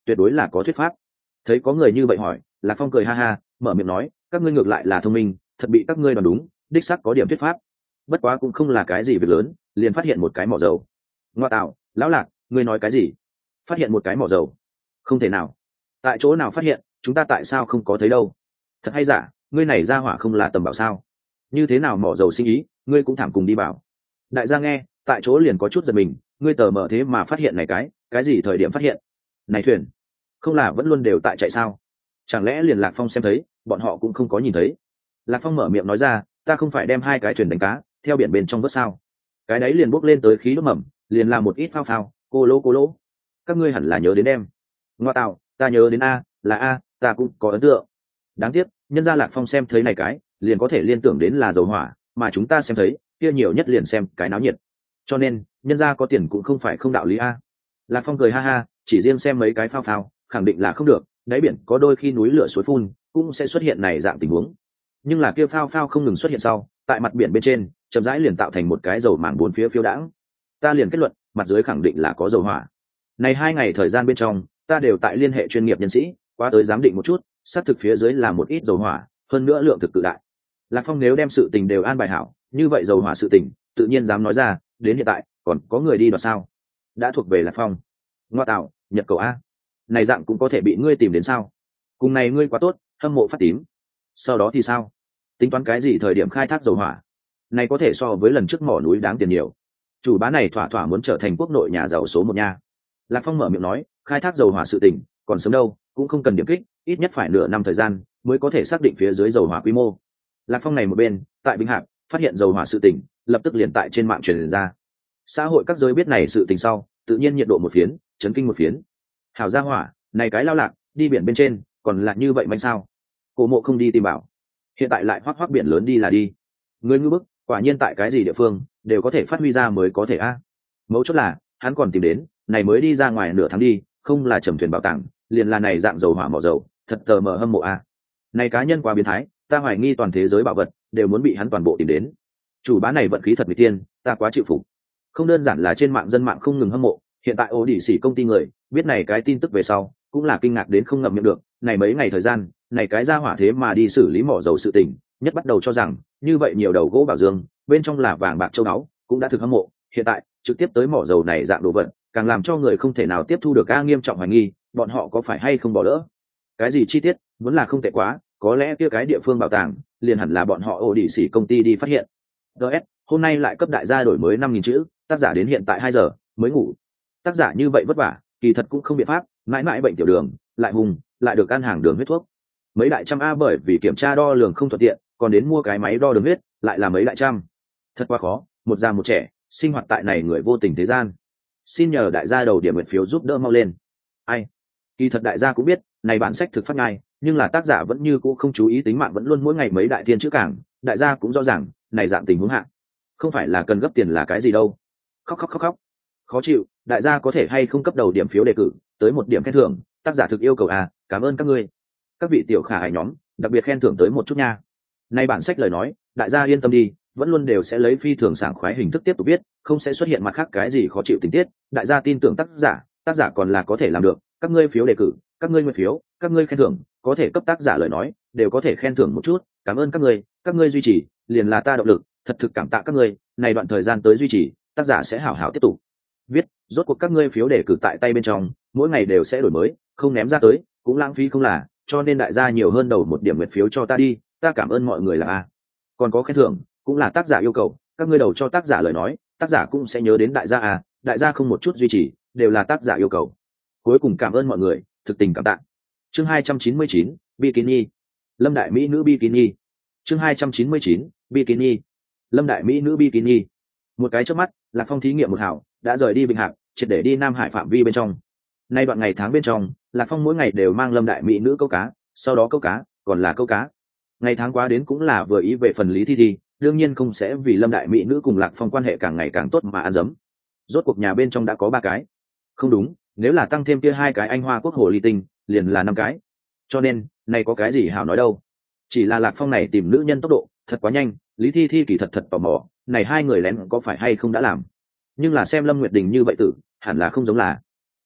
tuyệt đối là có thuyết pháp. Thấy có người như vậy hỏi, Lạc Phong cười ha ha, mở miệng nói, các ngươi ngược lại là thông minh, thật bị các ngươi đoán đúng, đích xác có điểm thuyết pháp. Bất quá cũng không là cái gì việc lớn, liền phát hiện một cái mỏ dầu. Ngoa tạo, lão Lạc, ngươi nói cái gì? Phát hiện một cái mỏ dầu? Không thể nào. Tại chỗ nào phát hiện, chúng ta tại sao không có thấy đâu? Thật hay giả, ngươi này ra hỏa không là tầm bảo sao? Như thế nào mỏ dầu sinh ý, ngươi cũng thảm cùng đi bảo. Đại gia nghe, tại chỗ liền có chút giật mình, ngươi tờ mở thế mà phát hiện này cái gì thời điểm phát hiện? Này thuyền, không là vẫn luôn đều tại chạy sao? Chẳng lẽ liền Lạc Phong xem thấy, bọn họ cũng không có nhìn thấy? Lạc Phong mở miệng nói ra, ta không phải đem hai cái thuyền đánh cá theo biển bên trong vớt sao? Cái đấy liền bốc lên tới khí đốt mầm, liền làm một ít phao phao, cô lỗ. Các ngươi hẳn là nhớ đến em. Ngoa tạo, ta nhớ đến a, là a, ta cũng có ấn tượng. Đáng tiếc, nhân gia Lạc Phong xem thấy này cái, liền có thể liên tưởng đến là dầu hỏa, mà chúng ta xem thấy, kia nhiều nhất liền xem cái náo nhiệt. Cho nên, nhân gia có tiền cũng không phải không đạo lý a. Lạc Phong cười ha ha, chỉ riêng xem mấy cái phao phao, khẳng định là không được, đáy biển có đôi khi núi lửa suối phun, cũng sẽ xuất hiện này dạng tình huống. Nhưng là kia phao phao không ngừng xuất hiện sau, tại mặt biển bên trên, chậm rãi liền tạo thành một cái dầu mảng bốn phía phiêu đãng. Ta liền kết luận, mặt dưới khẳng định là có dầu hỏa. Này 2 ngày thời gian bên trong, ta đều tại liên hệ chuyên nghiệp nhân sĩ, qua tới giám định một chút, xác thực phía dưới là một ít dầu hỏa, hơn nữa lượng thực cự đại. Lạc Phong nếu đem sự tình đều an bài hảo, như vậy dầu hỏa sự tình, tự nhiên dám nói ra, đến hiện tại, còn có người đi đoạt sao? Đã thuộc về Lạc Phong. Ngoa tạo, Nhật cầu a. Này dạng cũng có thể bị ngươi tìm đến sao? Cùng này ngươi quá tốt, hâm mộ phát tím. Sau đó thì sao? Tính toán cái gì thời điểm khai thác dầu hỏa? Này có thể so với lần trước mỏ núi đáng tiền nhiều. Chủ bá này thỏa thỏa muốn trở thành quốc nội nhà giàu số 1 nha. Lạc Phong mở miệng nói, khai thác dầu hỏa sự tình, còn sớm đâu, cũng không cần điểm kích, ít nhất phải nửa năm thời gian mới có thể xác định phía dưới dầu hỏa quy mô. Lạc Phong này một bên, tại Bình Hạc, phát hiện dầu hỏa sự tình, lập tức liền tại trên mạng truyền ra. Xã hội các giới biết này sự tình sau, tự nhiên nhiệt độ một phiến, chấn kinh một phiến. Hảo gia hỏa, này cái lao lạc, đi biển bên trên, còn là như vậy manh sao? Cổ Mộ không đi tìm bảo, hiện tại lại hoắc biển lớn đi là đi. Người ngư bức, quả nhiên tại cái gì địa phương đều có thể phát huy ra mới có thể a. Mấu chốt là, hắn còn tìm đến, này mới đi ra ngoài nửa tháng đi, không là trầm thuyền bảo tàng, liền là này dạng dầu hỏa mỏ dầu, thật tờ mờ hâm mộ a. Này cá nhân quá biến thái, ta hoài nghi toàn thế giới bảo vật đều muốn bị hắn toàn bộ tìm đến. Chủ bá này vận khí thật người tiên, ta quá chịu phục. Không đơn giản là trên mạng dân mạng không ngừng hâm mộ, hiện tại ô đỉ xỉ công ty người biết này cái tin tức về sau, cũng là kinh ngạc đến không ngậm miệng được. Này mấy ngày thời gian, này cái ra hỏa thế mà đi xử lý mỏ dầu sự tình, nhất bắt đầu cho rằng như vậy nhiều đầu gỗ bảo dương bên trong là vàng bạc châu báu, cũng đã thực hâm mộ. Hiện tại trực tiếp tới mỏ dầu này dạng đồ vật, càng làm cho người không thể nào tiếp thu được. Nghiêm trọng hoài nghi bọn họ có phải hay không bỏ lỡ cái gì chi tiết, muốn là không tệ quá, có lẽ kia cái địa phương bảo tàng liền hẳn là bọn họ ổ đỉ xỉ công ty đi phát hiện. DS, hôm nay lại cấp đại gia đổi mới 5.000 chữ, tác giả đến hiện tại 2 giờ mới ngủ. Tác giả như vậy vất vả, kỳ thật cũng không biện pháp, mãi mãi bệnh tiểu đường, lại hùng, lại được ăn hàng đường huyết thuốc. Mấy đại trăm a bởi vì kiểm tra đo lường không thuận tiện, còn đến mua cái máy đo đường huyết, lại là mấy đại trăm. Thật quá khó, một già một trẻ, sinh hoạt tại này người vô tình thế gian. Xin nhờ đại gia đầu điểm nguyện phiếu giúp đỡ mau lên. Ai? Kỳ thật đại gia cũng biết, này bản sách thực phát ngay, nhưng là tác giả vẫn như cũ không chú ý tính mạng, vẫn luôn mỗi ngày mấy đại thiên chữ cảng, đại gia cũng rõ ràng, này dạng tình huống hạ, không phải là cần gấp tiền là cái gì đâu. Khóc. Khó chịu, đại gia có thể hay không cấp đầu điểm phiếu đề cử, tới 1 điểm khen thưởng, tác giả thực yêu cầu à, cảm ơn các ngươi. Các vị tiểu khả ái nhóm, đặc biệt khen thưởng tới một chút nha. Nay bản sách lời nói, đại gia yên tâm đi, vẫn luôn đều sẽ lấy phi thường sảng khoái hình thức tiếp tục viết, không sẽ xuất hiện mặt khác cái gì khó chịu tình tiết, đại gia tin tưởng tác giả còn là có thể làm được. Các ngươi phiếu đề cử, các ngươi nguyện phiếu, các ngươi khen thưởng, có thể cấp tác giả lời nói, đều có thể khen thưởng một chút, cảm ơn các ngươi duy trì, liền là ta động lực, thật thực cảm tạ các ngươi, này đoạn thời gian tới duy trì, tác giả sẽ hảo hảo tiếp tục viết, rốt cuộc các ngươi phiếu đề cử tại tay bên trong, mỗi ngày đều sẽ đổi mới, không ném ra tới, cũng lãng phí không là, cho nên đại gia nhiều hơn đầu 1 điểm nguyện phiếu cho ta đi, ta cảm ơn mọi người là a. Còn có khen thưởng, cũng là tác giả yêu cầu, các ngươi đầu cho tác giả lời nói, tác giả cũng sẽ nhớ đến đại gia à, đại gia không một chút duy trì, đều là tác giả yêu cầu. Cuối cùng cảm ơn mọi người, thực tình cảm tạ. Chương 299, Bikini. Lâm đại mỹ nữ Bikini. Chương 299, Bikini. Lâm đại mỹ nữ Bikini. Một cái chớp mắt, Lạc Phong thí nghiệm một hảo, đã rời đi Bình Hạc, triệt để đi Nam Hải phạm vi bên trong. Nay đoạn ngày tháng bên trong, Lạc Phong mỗi ngày đều mang Lâm đại mỹ nữ câu cá, sau đó câu cá, còn là câu cá. Ngày tháng quá đến cũng là vừa ý về phần Lý Thi Thi, đương nhiên không sẽ vì Lâm đại mỹ nữ cùng Lạc Phong quan hệ càng ngày càng tốt mà ăn dấm. Rốt cuộc nhà bên trong đã có 3 cái. Không đúng, nếu là tăng thêm kia 2 cái anh hoa quốc hồ ly tinh, liền là 5 cái. Cho nên, này có cái gì hảo nói đâu. Chỉ là Lạc Phong này tìm nữ nhân tốc độ thật quá nhanh, Lý Thi Thi kỳ thật tò mò, này 2 người lén có phải hay không đã làm. Nhưng là xem Lâm Nguyệt Đình như vậy tử, hẳn là không giống là.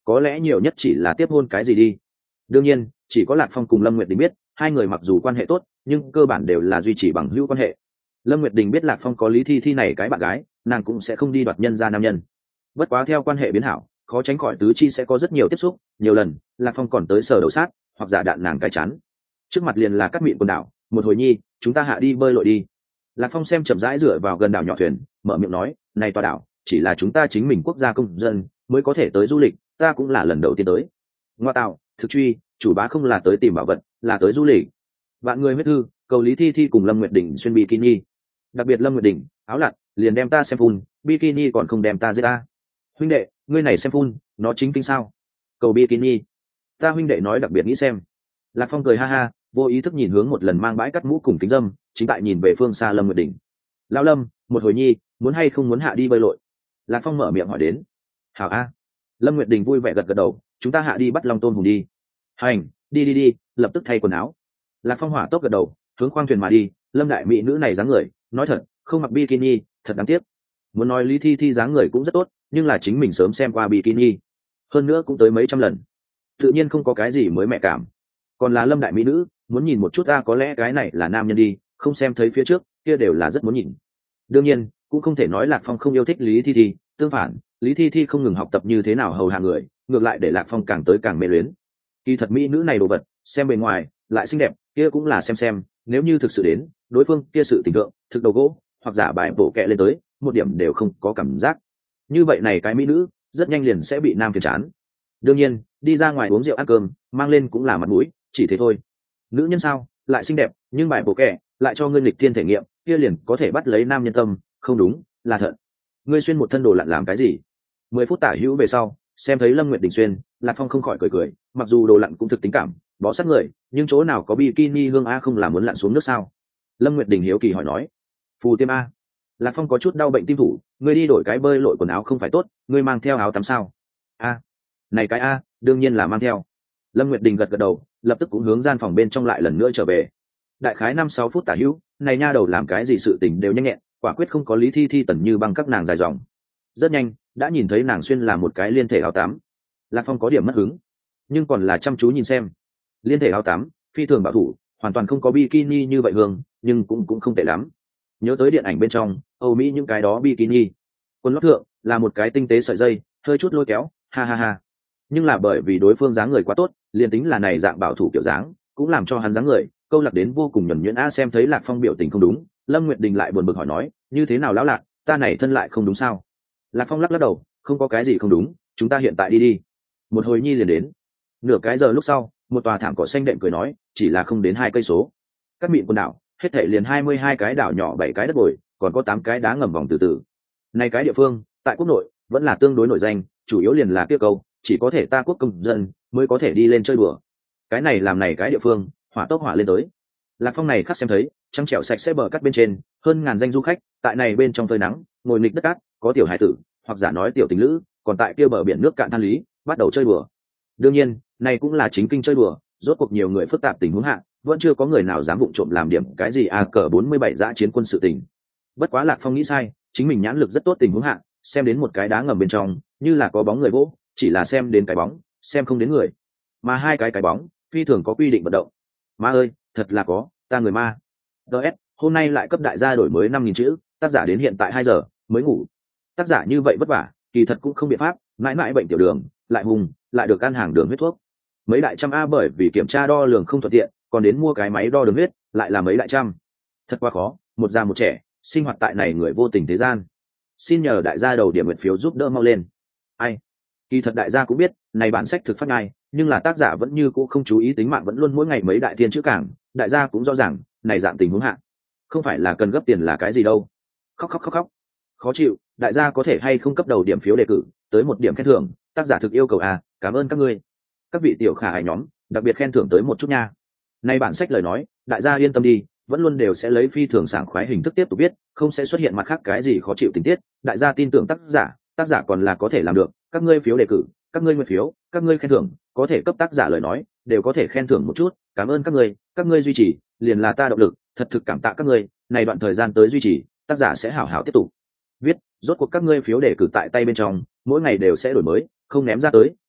có lẽ nhiều nhất chỉ là tiếp hôn cái gì đi. Đương nhiên chỉ có Lạc Phong cùng Lâm Nguyệt Đình biết, hai người mặc dù quan hệ tốt nhưng cơ bản đều là duy trì bằng hữu quan hệ. Lâm Nguyệt Đình biết Lạc Phong có Lý Thi Thi này cái bạn gái, nàng cũng sẽ không đi đoạt nhân ra nam nhân. Bất quá theo quan hệ biến hảo, khó tránh khỏi tứ chi sẽ có rất nhiều tiếp xúc, nhiều lần Lạc Phong còn tới sờ đầu sát hoặc giả đạn nàng cái chắn. Trước mặt liền là cắt mịn quần đảo, một hồi nhi chúng ta hạ đi bơi lội đi. Lạc Phong xem chậm rãi dựa vào gần đảo nhỏ thuyền, mở miệng nói, này tòa đảo chỉ là chúng ta chính mình quốc gia công dân mới có thể tới du lịch, ta cũng là lần đầu tiên tới. Ngoa tạo, thực truy, chủ bá không là tới tìm bảo vật, là tới du lịch. Vạn người huyết thư, cầu Lý Thi Thi cùng Lâm Nguyệt Đình xuyên bikini. Đặc biệt Lâm Nguyệt Đình, áo lặn, liền đem ta xem phun, bikini còn không đem ta giết ta. Huynh đệ, ngươi này xem phun, nó chính kinh sao? Cầu bikini. Ta huynh đệ nói đặc biệt nghĩ xem. Lạc Phong cười ha ha, vô ý thức nhìn hướng một lần mang bãi cắt mũ cùng kính dâm, chính tại nhìn về phương xa Lâm Nguyệt Đình. Lão Lâm, một hồi nhi, muốn hay không muốn hạ đi bơi lội? Lạc Phong mở miệng hỏi đến. Hảo a. Lâm Nguyệt Đình vui vẻ gật gật đầu, chúng ta hạ đi bắt long tôm hùm đi. Hành, đi, lập tức thay quần áo. Lạc Phong hỏa tốc gật đầu, hướng khoang thuyền mà đi. Lâm đại mỹ nữ này dáng người, nói thật, không mặc bikini, thật đáng tiếc. Muốn nói Lý Thi Thi dáng người cũng rất tốt, nhưng là chính mình sớm xem qua bikini, hơn nữa cũng tới mấy trăm lần, tự nhiên không có cái gì mới mẹ cảm. Còn là Lâm đại mỹ nữ, muốn nhìn một chút ta, có lẽ cái này là nam nhân đi, không xem thấy phía trước kia đều là rất muốn nhìn. Đương nhiên cũng không thể nói Lạc Phong không yêu thích Lý Thi Thi, tương phản, Lý Thi Thi không ngừng học tập như thế nào hầu hạ người, ngược lại để Lạc Phong càng tới càng mê luyến. Kỳ thật mỹ nữ này đồ vật, xem bề ngoài lại xinh đẹp, kia cũng là xem, nếu như thực sự đến, đối phương kia sự tình tượng, thực đầu gỗ, hoặc giả bài bổ kẹ lên tới, một điểm đều không có cảm giác. Như vậy này cái mỹ nữ, rất nhanh liền sẽ bị nam phiền chán. Đương nhiên, đi ra ngoài uống rượu ăn cơm, mang lên cũng là mặt mũi, chỉ thế thôi. Nữ nhân sao, lại xinh đẹp, nhưng bài bổ kẹ lại cho ngươi nghịch thiên thể nghiệm, kia liền có thể bắt lấy nam nhân tâm, không đúng, là thật. Ngươi xuyên một thân đồ lặn làm cái gì? 10 phút tả hữu về sau, xem thấy Lâm Nguyệt Đình xuyên, Lạc Phong không khỏi cười, mặc dù đồ lặn cũng thực tính cảm, bó sát người, nhưng chỗ nào có bikini hương a không làm muốn lặn xuống nước sao? Lâm Nguyệt Đình hiếu kỳ hỏi nói. Phù tiêm a. Lạc Phong có chút đau bệnh tim thủ, ngươi đi đổi cái bơi lội quần áo không phải tốt, ngươi mang theo áo tắm sao? A. Này cái a, đương nhiên là mang theo. Lâm Nguyệt Đình gật gật đầu, lập tức cũng hướng gian phòng bên trong lại lần nữa trở về. Đại khái 5-6 phút tả hữu, này nha đầu làm cái gì sự tình đều nhanh nhẹn, quả quyết không có Lý Thi Thi tần như băng các nàng dài dòng. Rất nhanh, đã nhìn thấy nàng xuyên là một cái liên thể áo tắm. Lạc Phong có điểm mất hứng, nhưng còn là chăm chú nhìn xem. Liên thể áo tắm, phi thường bảo thủ, hoàn toàn không có bikini như vậy hương, nhưng cũng không tệ lắm. Nhớ tới điện ảnh bên trong Âu Mỹ những cái đó bikini, quần lót thượng là một cái tinh tế sợi dây, hơi chút lôi kéo, ha ha ha. Nhưng là bởi vì đối phương dáng người quá tốt, liền tính là này dạng bảo thủ kiểu dáng, cũng làm cho hắn dáng người câu lạc đến vô cùng nhuần nhuyễn. A xem thấy Lạc Phong biểu tình không đúng, Lâm Nguyệt Đình lại buồn bực hỏi nói, như thế nào lão Lạc, ta này thân lại không đúng sao? Lạc Phong lắc đầu, không có cái gì không đúng, chúng ta hiện tại đi. Một hồi nhi liền đến. Nửa cái giờ lúc sau, một tòa thảm cỏ xanh đệm cười nói, chỉ là không đến 2 cây số. Cắt mịn quần đảo, hết thảy liền 22 cái đảo nhỏ, 7 cái đất bồi, còn có 8 cái đá ngầm vòng từ. Này cái địa phương, tại quốc nội vẫn là tương đối nổi danh, chủ yếu liền là kia câu, chỉ có thể ta quốc công dân mới có thể đi lên chơi đùa. Cái này làm này cái địa phương, hỏa tốc hỏa lên tới. Lạc Phong này khắc xem thấy, trăng trẻo sạch sẽ bờ cát bên trên, hơn ngàn danh du khách, tại này bên trong phơi nắng, ngồi nghịch đất cát, có tiểu hải tử, hoặc giả nói tiểu tình lữ, còn tại kia bờ biển nước cạn than lý, bắt đầu chơi đùa. Đương nhiên, này cũng là chính kinh chơi đùa, rốt cuộc nhiều người phức tạp tình huống hạ, vẫn chưa có người nào dám vụng trộm làm điểm cái gì cỡ 47 dã chiến quân sự tình. Bất quá Lạc Phong nghĩ sai, chính mình nhãn lực rất tốt tình huống hạ, xem đến một cái đá ngầm bên trong, như là có bóng người vỗ, chỉ là xem đến cái bóng, xem không đến người. Mà 2 cái bóng, phi thường có quy định vận động. Ma ơi, thật là có, ta người ma. DS, hôm nay lại cấp đại gia đổi mới 5.000 chữ, tác giả đến hiện tại 2 giờ mới ngủ. Tác giả như vậy vất vả, kỳ thật cũng không biện pháp, mãi mãi bệnh tiểu đường, lại hùng, lại được ăn hàng đường huyết thuốc. Mấy đại trăm a bởi vì kiểm tra đo lường không thuận tiện, còn đến mua cái máy đo đường huyết, lại là mấy đại trăm. Thật quá khó, một già một trẻ, sinh hoạt tại này người vô tình thế gian. Xin nhờ đại gia đầu điểm nguyện phiếu giúp đỡ mau lên. Ai? Kỳ thật đại gia cũng biết, này bản sách thực phát ngay, nhưng là tác giả vẫn như cũ không chú ý tính mạng, vẫn luôn mỗi ngày mấy đại thiên chữ cảng, đại gia cũng rõ ràng, này dạng tình huống hạ, không phải là cần gấp tiền là cái gì đâu. Khóc. Khó chịu, đại gia có thể hay không cấp đầu điểm phiếu đề cử, tới 1 điểm khen thưởng, tác giả thực yêu cầu cảm ơn các ngươi. Các vị tiểu khả ái nhóm, đặc biệt khen thưởng tới một chút nha. Này bản sách lời nói, đại gia yên tâm đi, vẫn luôn đều sẽ lấy phi thường sảng khoái hình thức tiếp tục viết, không sẽ xuất hiện mặt khác cái gì khó chịu tình tiết, đại gia tin tưởng tác giả còn là có thể làm được. Các ngươi phiếu đề cử, các ngươi nguyện phiếu, các ngươi khen thưởng, có thể cấp tác giả lời nói, đều có thể khen thưởng một chút, cảm ơn các ngươi duy trì, liền là ta động lực, thật thực cảm tạ các ngươi, này đoạn thời gian tới duy trì, tác giả sẽ hảo hảo tiếp tục viết, rốt cuộc các ngươi phiếu đề cử tại tay bên trong, mỗi ngày đều sẽ đổi mới, không ném ra tới,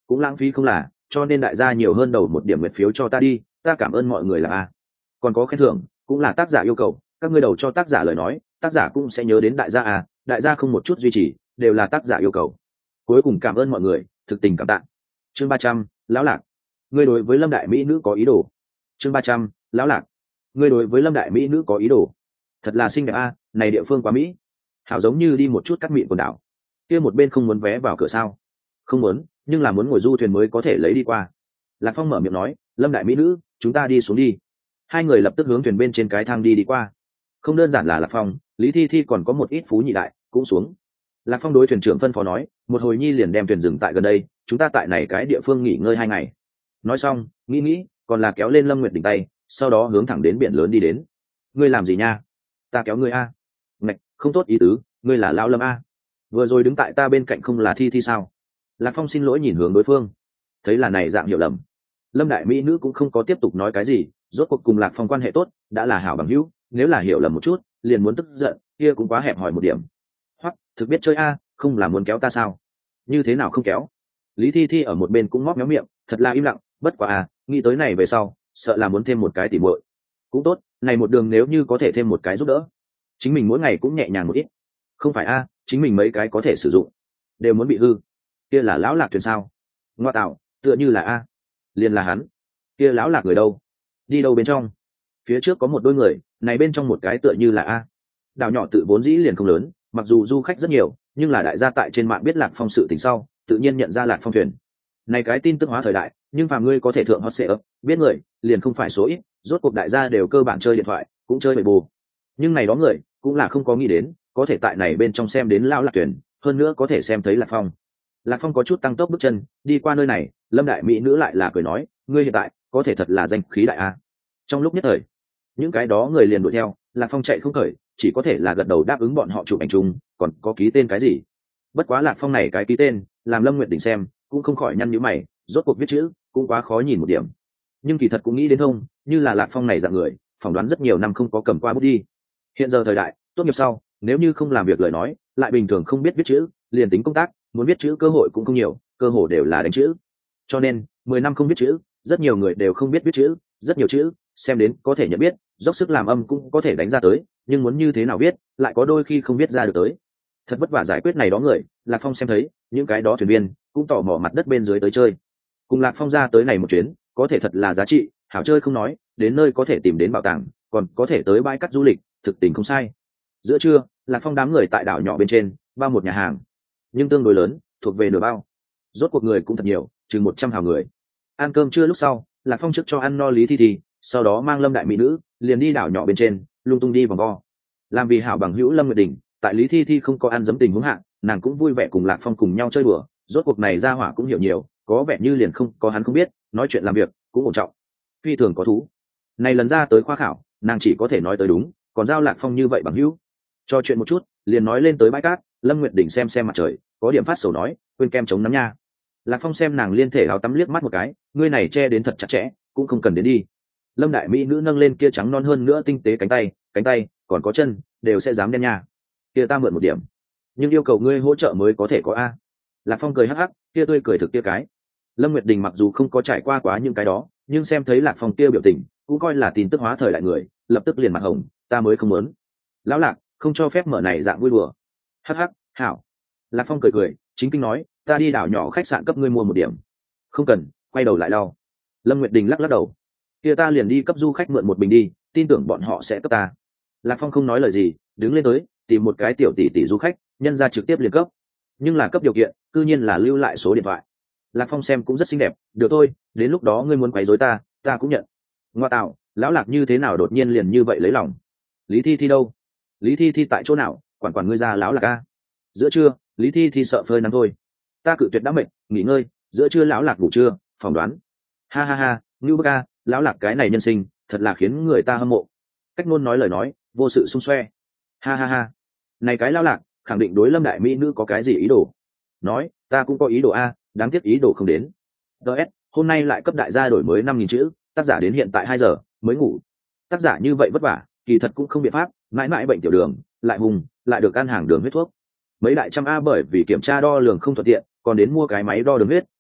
cũng lãng phí không là, cho nên đại gia nhiều hơn đầu một điểm nguyện phiếu cho ta đi, ta cảm ơn mọi người là a. Còn có khen thưởng cũng là tác giả yêu cầu, các ngươi đầu cho tác giả lời nói, tác giả cũng sẽ nhớ đến đại gia à, đại gia không một chút duy trì, đều là tác giả yêu cầu. Cuối cùng cảm ơn mọi người, thực tình cảm tạ. Chương 300, lão lạc, ngươi đối với Lâm đại mỹ nữ có ý đồ. Chương 300, lão lạc, ngươi đối với Lâm đại mỹ nữ có ý đồ. Thật là xinh đẹp a, này địa phương quá mỹ. Hảo giống như đi một chút cắt mịn quần đảo. Kia một bên không muốn vé vào cửa sao? Không muốn, nhưng là muốn ngồi du thuyền mới có thể lấy đi qua. Lạc Phong mở miệng nói, Lâm đại mỹ nữ, chúng ta đi xuống đi. Hai người lập tức hướng thuyền bên trên cái thang đi qua. Không đơn giản là Lạc Phong, Lý Thi Thi còn có một ít phú nhị đại cũng xuống. Lạc Phong đối thuyền trưởng phân phó nói, một hồi nhi liền đem thuyền dừng tại gần đây, chúng ta tại này cái địa phương nghỉ ngơi 2 ngày. Nói xong, nghĩ, còn là kéo lên Lâm Nguyệt đỉnh tay, sau đó hướng thẳng đến biển lớn đi đến. Ngươi làm gì nha? Ta kéo ngươi a. Ngạch, không tốt ý tứ, ngươi là lão Lâm a. Vừa rồi đứng tại ta bên cạnh không là Thi Thi sao? Lạc Phong xin lỗi nhìn hướng đối phương, thấy là này dạng hiểu lầm. Lâm đại mỹ nữ cũng không có tiếp tục nói cái gì, rốt cuộc cùng Lạc Phong quan hệ tốt, đã là hảo bằng hữu, nếu là hiểu lầm một chút, liền muốn tức giận, kia cũng quá hẹp hòi một điểm. Hoắc, thực biết chơi a, không là muốn kéo ta sao? Như thế nào không kéo? Lý Thi Thi ở một bên cũng móc méo miệng, thật là im lặng, bất quá à, nghĩ tới này về sau, sợ là muốn thêm một cái tỉ muội. Cũng tốt, này một đường nếu như có thể thêm một cái giúp đỡ, chính mình mỗi ngày cũng nhẹ nhàng một ít. Không phải a, chính mình mấy cái có thể sử dụng, đều muốn bị hư. Kia là lão lạc thuyền sao? Ngoa tạo, tựa như là a. Liền là hắn. Kia lão lạc người đâu? Đi đâu bên trong? Phía trước có một đôi người, này bên trong một cái tựa như là a. Đảo nhỏ tự vốn dĩ liền không lớn, mặc dù du khách rất nhiều, nhưng là đại gia tại trên mạng biết Lạc Phong sự tình sau, tự nhiên nhận ra Lạc Phong thuyền. Này cái tin tức hóa thời đại, nhưng phàm ngươi có thể thượng hot search, biết người, liền không phải số ít, rốt cuộc đại gia đều cơ bản chơi điện thoại, cũng chơi bể bù. Nhưng này đó người, cũng là không có nghĩ đến, có thể tại này bên trong xem đến lão lạc thuyền, hơn nữa có thể xem thấy Lạc Phong. Lạc Phong có chút tăng tốc bước chân, đi qua nơi này, Lâm đại mỹ nữ lại là cười nói, ngươi hiện tại có thể thật là danh khí đại a. Trong lúc nhất thời, những cái đó người liền đuổi theo, Lạc Phong chạy không khởi, chỉ có thể là gật đầu đáp ứng bọn họ chụp ảnh chung, còn có ký tên cái gì. Bất quá Lạc Phong này cái ký tên, làm Lâm Nguyệt Đình xem, cũng không khỏi nhăn nhíu mày, rốt cuộc viết chữ, cũng quá khó nhìn một điểm. Nhưng kỳ thật cũng nghĩ đến thông, như là Lạc Phong này dạng người, phỏng đoán rất nhiều năm không có cầm qua bút đi. Hiện giờ thời đại, tốt nghiệp sau, nếu như không làm việc lời nói, lại bình thường không biết viết chữ, liền tính công tác, muốn viết chữ cơ hội cũng không nhiều, cơ hội đều là đánh chữ. Cho nên, 10 năm không viết chữ, rất nhiều người đều không biết viết chữ, rất nhiều chữ, xem đến có thể nhận biết, dốc sức làm âm cũng có thể đánh ra tới, nhưng muốn như thế nào viết, lại có đôi khi không viết ra được tới. Thật vất vả giải quyết này đó người, Lạc Phong xem thấy, những cái đó thuyền viên cũng tò mò mặt đất bên dưới tới chơi. Cùng Lạc Phong ra tới này một chuyến, có thể thật là giá trị, hảo chơi không nói, đến nơi có thể tìm đến bảo tàng, còn có thể tới bãi cát du lịch, thực tình không sai. Giữa trưa, Lạc Phong đám người tại đảo nhỏ bên trên, bao một nhà hàng, nhưng tương đối lớn, thuộc về nửa bao. Rốt cuộc người cũng thật nhiều, chừng 100 hào người. Ăn cơm trưa lúc sau, Lạc Phong trước cho ăn no Lý Thi Thi, sau đó mang Lâm đại mỹ nữ, liền đi đảo nhỏ bên trên, lung tung đi vòng vo. Làm vì hảo bằng hữu Lâm Nguyệt Đình, tại Lý Thi Thi không có ăn dấm tình huống hạ, nàng cũng vui vẻ cùng Lạc Phong cùng nhau chơi đùa, rốt cuộc này ra hỏa cũng hiểu nhiều, có vẻ như liền không có hắn không biết, nói chuyện làm việc cũng ổn trọng, phi thường có thú. Này lần ra tới khoa khảo, nàng chỉ có thể nói tới đúng, còn giao Lạc Phong như vậy bằng hữu. Cho chuyện một chút, liền nói lên tới bãi cát, Lâm Nguyệt Đình xem mặt trời, có điểm phát sầu nói, quên kem chống nắng nha. Lạc Phong xem nàng liên thể áo tắm liếc mắt một cái, ngươi này che đến thật chặt chẽ, cũng không cần đến đi. Lâm đại mỹ nữ nâng lên kia trắng non hơn nữa tinh tế cánh tay còn có chân đều sẽ dám đen nha. Kia ta mượn một điểm, nhưng yêu cầu ngươi hỗ trợ mới có thể có a. Lạc Phong cười hắc hắc, kia tươi cười thực kia cái. Lâm Nguyệt Đình mặc dù không có trải qua quá những cái đó, nhưng xem thấy Lạc Phong kia biểu tình, cũng coi là tin tức hóa thời đại người, lập tức liền mặt hồng, ta mới không muốn. Lão Lạc, không cho phép mở này dạng vui đùa. Hắc hắc, hảo. Lạc Phong cười, chính kinh nói, ta đi đảo nhỏ khách sạn cấp ngươi mua một điểm. Không cần, quay đầu lại lau. Lâm Nguyệt Đình lắc đầu, kia ta liền đi cấp du khách mượn một bình đi, tin tưởng bọn họ sẽ cấp ta. Lạc Phong không nói lời gì, đứng lên tới, tìm một cái tiểu tỷ du khách, nhân ra trực tiếp liền cấp. Nhưng là cấp điều kiện, cư nhiên là lưu lại số điện thoại. Lạc Phong xem cũng rất xinh đẹp, được thôi, đến lúc đó ngươi muốn quấy rối ta cũng nhận. Ngoa tạo, lão Lạc như thế nào đột nhiên liền như vậy lấy lòng. Lý Thi Thi đâu? Lý Thi Thi tại chỗ nào, quản ngươi ra lão Lạc a. Giữa trưa, Lý Thi Thi sợ phơi nắng thôi. Ta cự tuyệt đã mệt, nghỉ ngơi, giữa trưa lão Lạc ngủ trưa, phỏng đoán. Ha, Ngưu Bức a, lão Lạc cái này nhân sinh, thật là khiến người ta hâm mộ. Cách ngôn nói lời nói, vô sự xung xoe. Ha. Này cái lão Lạc, khẳng định đối Lâm đại mỹ nữ có cái gì ý đồ. Nói, ta cũng có ý đồ a, đáng tiếc ý đồ không đến. DS, hôm nay lại cấp đại gia đổi mới 5.000 chữ, tác giả đến hiện tại 2 giờ mới ngủ. Tác giả như vậy vất vả, kỳ thật cũng không biện pháp, mãi bệnh tiểu đường, lại hùng, lại được ăn hàng đường huyết thuốc. Mấy đại trăm a bởi vì kiểm tra đo lường không thuận tiện, còn đến mua cái máy đo đường huyết,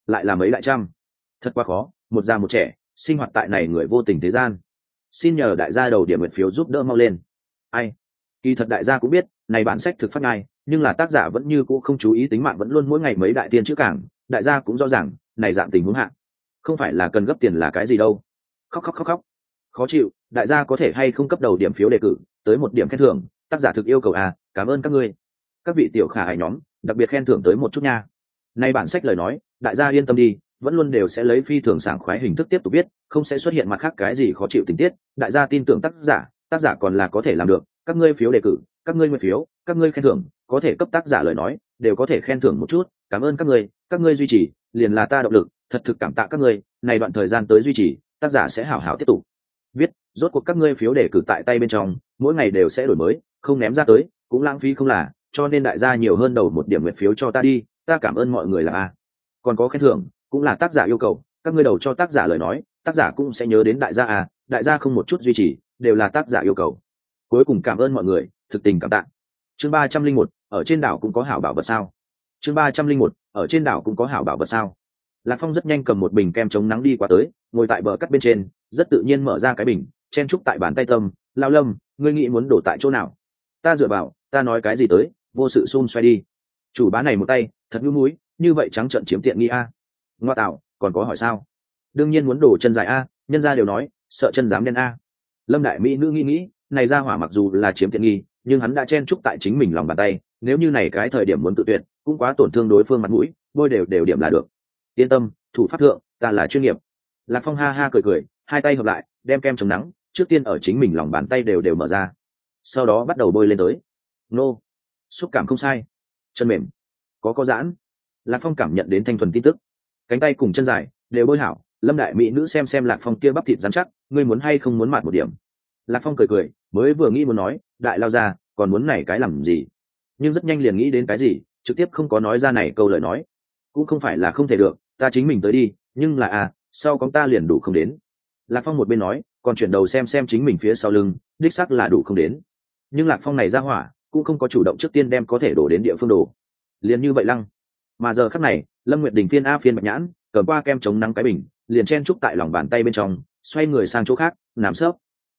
lại là mấy đại trăm. Thật quá khó, một già một trẻ sinh hoạt tại này người vô tình thế gian. Xin nhờ đại gia đầu điểm nguyện phiếu giúp đỡ mau lên. Ai, kỳ thật đại gia cũng biết này bản sách thực phát ngay, nhưng là tác giả vẫn như cũ không chú ý tính mạng, vẫn luôn mỗi ngày mấy đại tiên chữ cảng. Đại gia cũng rõ ràng này dạng tình huống hạ không phải là cần gấp tiền là cái gì đâu. Khóc khóc khóc khóc, khó chịu. Đại gia có thể hay không cấp đầu điểm phiếu đề cử tới một điểm khen thưởng, tác giả thực yêu cầu à, cảm ơn các ngươi các vị tiểu khả ái nhóm, đặc biệt khen thưởng tới một chút nha. Nay bản sách lời nói đại gia yên tâm đi, vẫn luôn đều sẽ lấy phi thường sảng khoái hình thức tiếp tục viết, không sẽ xuất hiện mặt khác cái gì khó chịu tình tiết. Đại gia tin tưởng tác giả còn là có thể làm được. Các ngươi phiếu đề cử, các ngươi nguyên phiếu, các ngươi khen thưởng có thể cấp tác giả lời nói đều có thể khen thưởng một chút. Cảm ơn các ngươi duy trì liền là ta động lực, thật thực cảm tạ các ngươi. Này đoạn thời gian tới duy trì, tác giả sẽ hảo hảo tiếp tục viết. Rốt cuộc các ngươi phiếu đề cử tại tay bên trong, mỗi ngày đều sẽ đổi mới, không ném ra tới cũng lãng phí không là, cho nên đại gia nhiều hơn đầu một điểm nguyện phiếu cho ta đi, ta cảm ơn mọi người là a. Còn có khen thưởng cũng là tác giả yêu cầu, các ngươi đầu cho tác giả lời nói tác giả cũng sẽ nhớ đến đại gia à, đại gia không một chút duy trì đều là tác giả yêu cầu. Cuối cùng cảm ơn mọi người, thực tình cảm tạ. Chương 301, ở trên đảo cũng có hảo bảo vật sao? Chương 301, ở trên đảo cũng có hảo bảo vật sao? Lạc Phong rất nhanh cầm một bình kem chống nắng đi qua tới, ngồi tại bờ cắt bên trên, rất tự nhiên mở ra cái bình, chen trúc tại bàn tay tâm. Lao Lâm, ngươi nghĩ muốn đổ tại chỗ nào? Ta dựa vào, ta nói cái gì tới, vô sự xun xoay đi. Chủ bá này một tay thật nhu múi, như vậy trắng trợn chiếm tiện nghi a. Ngoa tạo, còn có hỏi sao? Đương nhiên muốn đổ chân dài a, nhân gia đều nói sợ chân dám đen a. Lâm đại mỹ nữ nghĩ này ra hỏa mặc dù là chiếm tiện nghi, nhưng hắn đã chen chúc tại chính mình lòng bàn tay, nếu như này cái thời điểm muốn tự tuyệt cũng quá tổn thương đối phương mặt mũi, bôi đều điểm là được. Yên tâm, thủ pháp thượng ta là chuyên nghiệp. Lạc Phong ha ha cười, hai tay hợp lại đem kem chống nắng trước tiên ở chính mình lòng bàn tay đều mở ra, sau đó bắt đầu bôi lên tới. Nô, xúc cảm không sai, chân mềm, có giãn. Lạc Phong cảm nhận đến thanh thuần tin tức, cánh tay cùng chân dài đều bôi hảo. Lâm đại mỹ nữ xem Lạc Phong kia bắp thịt rắn chắc, ngươi muốn hay không muốn mạt một điểm? Lạc Phong cười, mới vừa nghĩ muốn nói đại lao ra còn muốn này cái làm gì, nhưng rất nhanh liền nghĩ đến cái gì, trực tiếp không có nói ra này câu lời nói. Cũng không phải là không thể được, ta chính mình tới đi, nhưng là sau con ta liền đủ không đến. Lạc Phong một bên nói còn chuyển đầu xem chính mình phía sau lưng, đích xác là đủ không đến. Nhưng Lạc Phong này ra hỏa cũng không có chủ động trước tiên đem có thể đổ đến địa phương đổ, liền như vậy lăng. Mà giờ khắc này Lâm Nguyệt Đình phiên bạch nhãn cầm qua kem chống nắng cái bình, liền chen trúc tại lòng bàn tay bên trong, xoay người sang chỗ khác nằm sấp.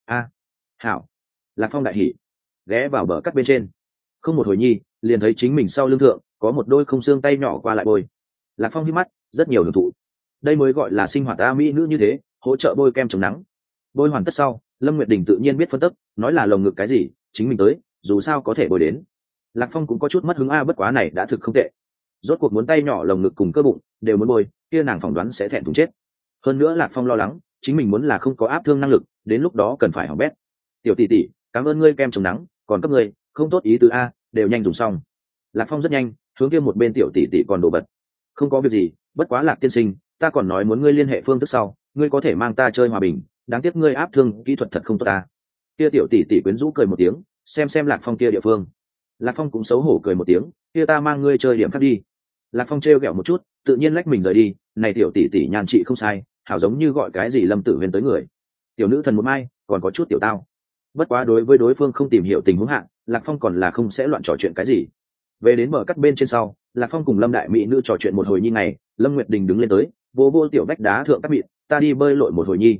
Hảo. Lạc Phong đại hỉ, ghé vào bờ cắt bên trên, không một hồi nhi liền thấy chính mình sau lưng thượng có một đôi không xương tay nhỏ qua lại bôi. Lạc Phong hít mắt, rất nhiều hưởng thụ. Đây mới gọi là sinh hoạt mỹ nữ như thế, hỗ trợ bôi kem chống nắng. Bôi hoàn tất sau, Lâm Nguyệt Đình tự nhiên biết phân tích, nói là lồng ngực cái gì chính mình tới, dù sao có thể bôi đến. Lạc Phong cũng có chút mất hứng bất quá này đã thực không tệ. Rốt cuộc muốn tay nhỏ lồng ngực cùng cơ bụng đều muốn bôi, kia nàng phỏng đoán sẽ thẹn thùng chết. Hơn nữa Lạc Phong lo lắng chính mình muốn là không có áp thương năng lực, đến lúc đó cần phải hỏng bét. Tiểu tỷ tỷ, cảm ơn ngươi kem chống nắng, còn cấp ngươi không tốt ý tứ đều nhanh dùng xong. Lạc Phong rất nhanh hướng kia một bên tiểu tỷ tỷ còn đổ bật. Không có việc gì, bất quá Lạc tiên sinh, ta còn nói muốn ngươi liên hệ phương thức sau, ngươi có thể mang ta chơi hòa bình, đáng tiếc ngươi áp thương kỹ thuật thật không tốt ta. Kia tiểu tỷ tỷ quyến rũ cười một tiếng, xem Lạc Phong kia địa phương. Lạc Phong cũng xấu hổ cười một tiếng, kia ta mang ngươi chơi điểm khác đi. Lạc Phong trêu ghẹo một chút, tự nhiên lách mình rời đi. Này tiểu tỷ tỷ nhàn trị không sai, hảo giống như gọi cái gì Lâm Tử Huyền tới người. Tiểu nữ thần một mai, còn có chút tiểu tao. Bất quá đối với đối phương không tìm hiểu tình huống hạn, Lạc Phong còn là không sẽ loạn trò chuyện cái gì. Về đến bờ cắt bên trên sau, Lạc Phong cùng Lâm đại mỹ nữ trò chuyện một hồi nhi ngày. Lâm Nguyệt Đình đứng lên tới, vô tiểu vách đá thượng cắt mịn, ta đi bơi lội một hồi nhi.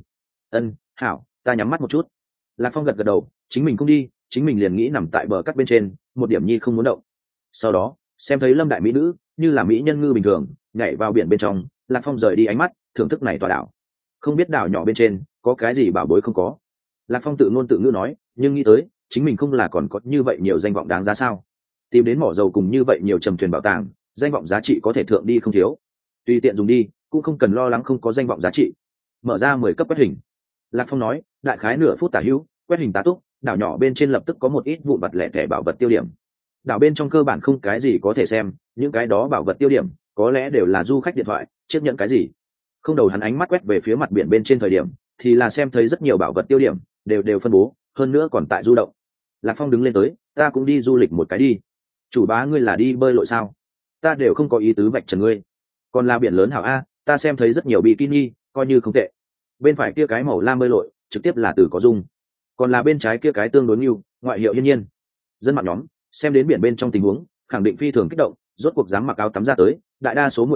Hảo, ta nhắm mắt một chút. Lạc Phong gật đầu, chính mình cũng đi, chính mình liền nghĩ nằm tại bờ cắt bên trên, một điểm nhi không muốn động. Sau đó xem thấy Lâm đại mỹ nữ như là mỹ nhân ngư bình thường nhảy vào biển bên trong, Lạc Phong rời đi ánh mắt thưởng thức này tòa đảo. Không biết đảo nhỏ bên trên có cái gì bảo bối không có. Lạc Phong tự ngôn tự ngữ nói, nhưng nghĩ tới chính mình không là còn có như vậy nhiều danh vọng đáng giá sao? Tìm đến mỏ dầu cùng như vậy nhiều trầm thuyền bảo tàng, danh vọng giá trị có thể thượng đi không thiếu. Tùy tiện dùng đi, cũng không cần lo lắng không có danh vọng giá trị. Mở ra 10 cấp quét hình. Lạc Phong nói, đại khái nửa phút tả hữu, quét hình tá túc, đảo nhỏ bên trên lập tức có một ít vụn vặt lẻ tẻ bảo vật tiêu điểm. Đảo bên trong cơ bản không cái gì có thể xem, những cái đó bảo vật tiêu điểm có lẽ đều là du khách điện thoại chiếc nhận cái gì. Không đầu hắn ánh mắt quét về phía mặt biển bên trên thời điểm, thì là xem thấy rất nhiều bảo vật tiêu điểm đều phân bố, hơn nữa còn tại du động. Lạc Phong đứng lên tới, ta cũng đi du lịch một cái đi. Chủ bá ngươi là đi bơi lội sao? Ta đều không có ý tứ vạch trần ngươi. Còn là biển lớn hảo ta xem thấy rất nhiều bikini, coi như không tệ. Bên phải kia cái màu lam bơi lội trực tiếp là từ có dung, còn là bên trái kia cái tương đối nhiều, ngoại hiệu yên nhiên. Dân mạng nhóm xem đến biển bên trong tình huống, khẳng định phi thường kích động, rốt cuộc dám mặc áo tắm ra tới. Đại đa số muội tử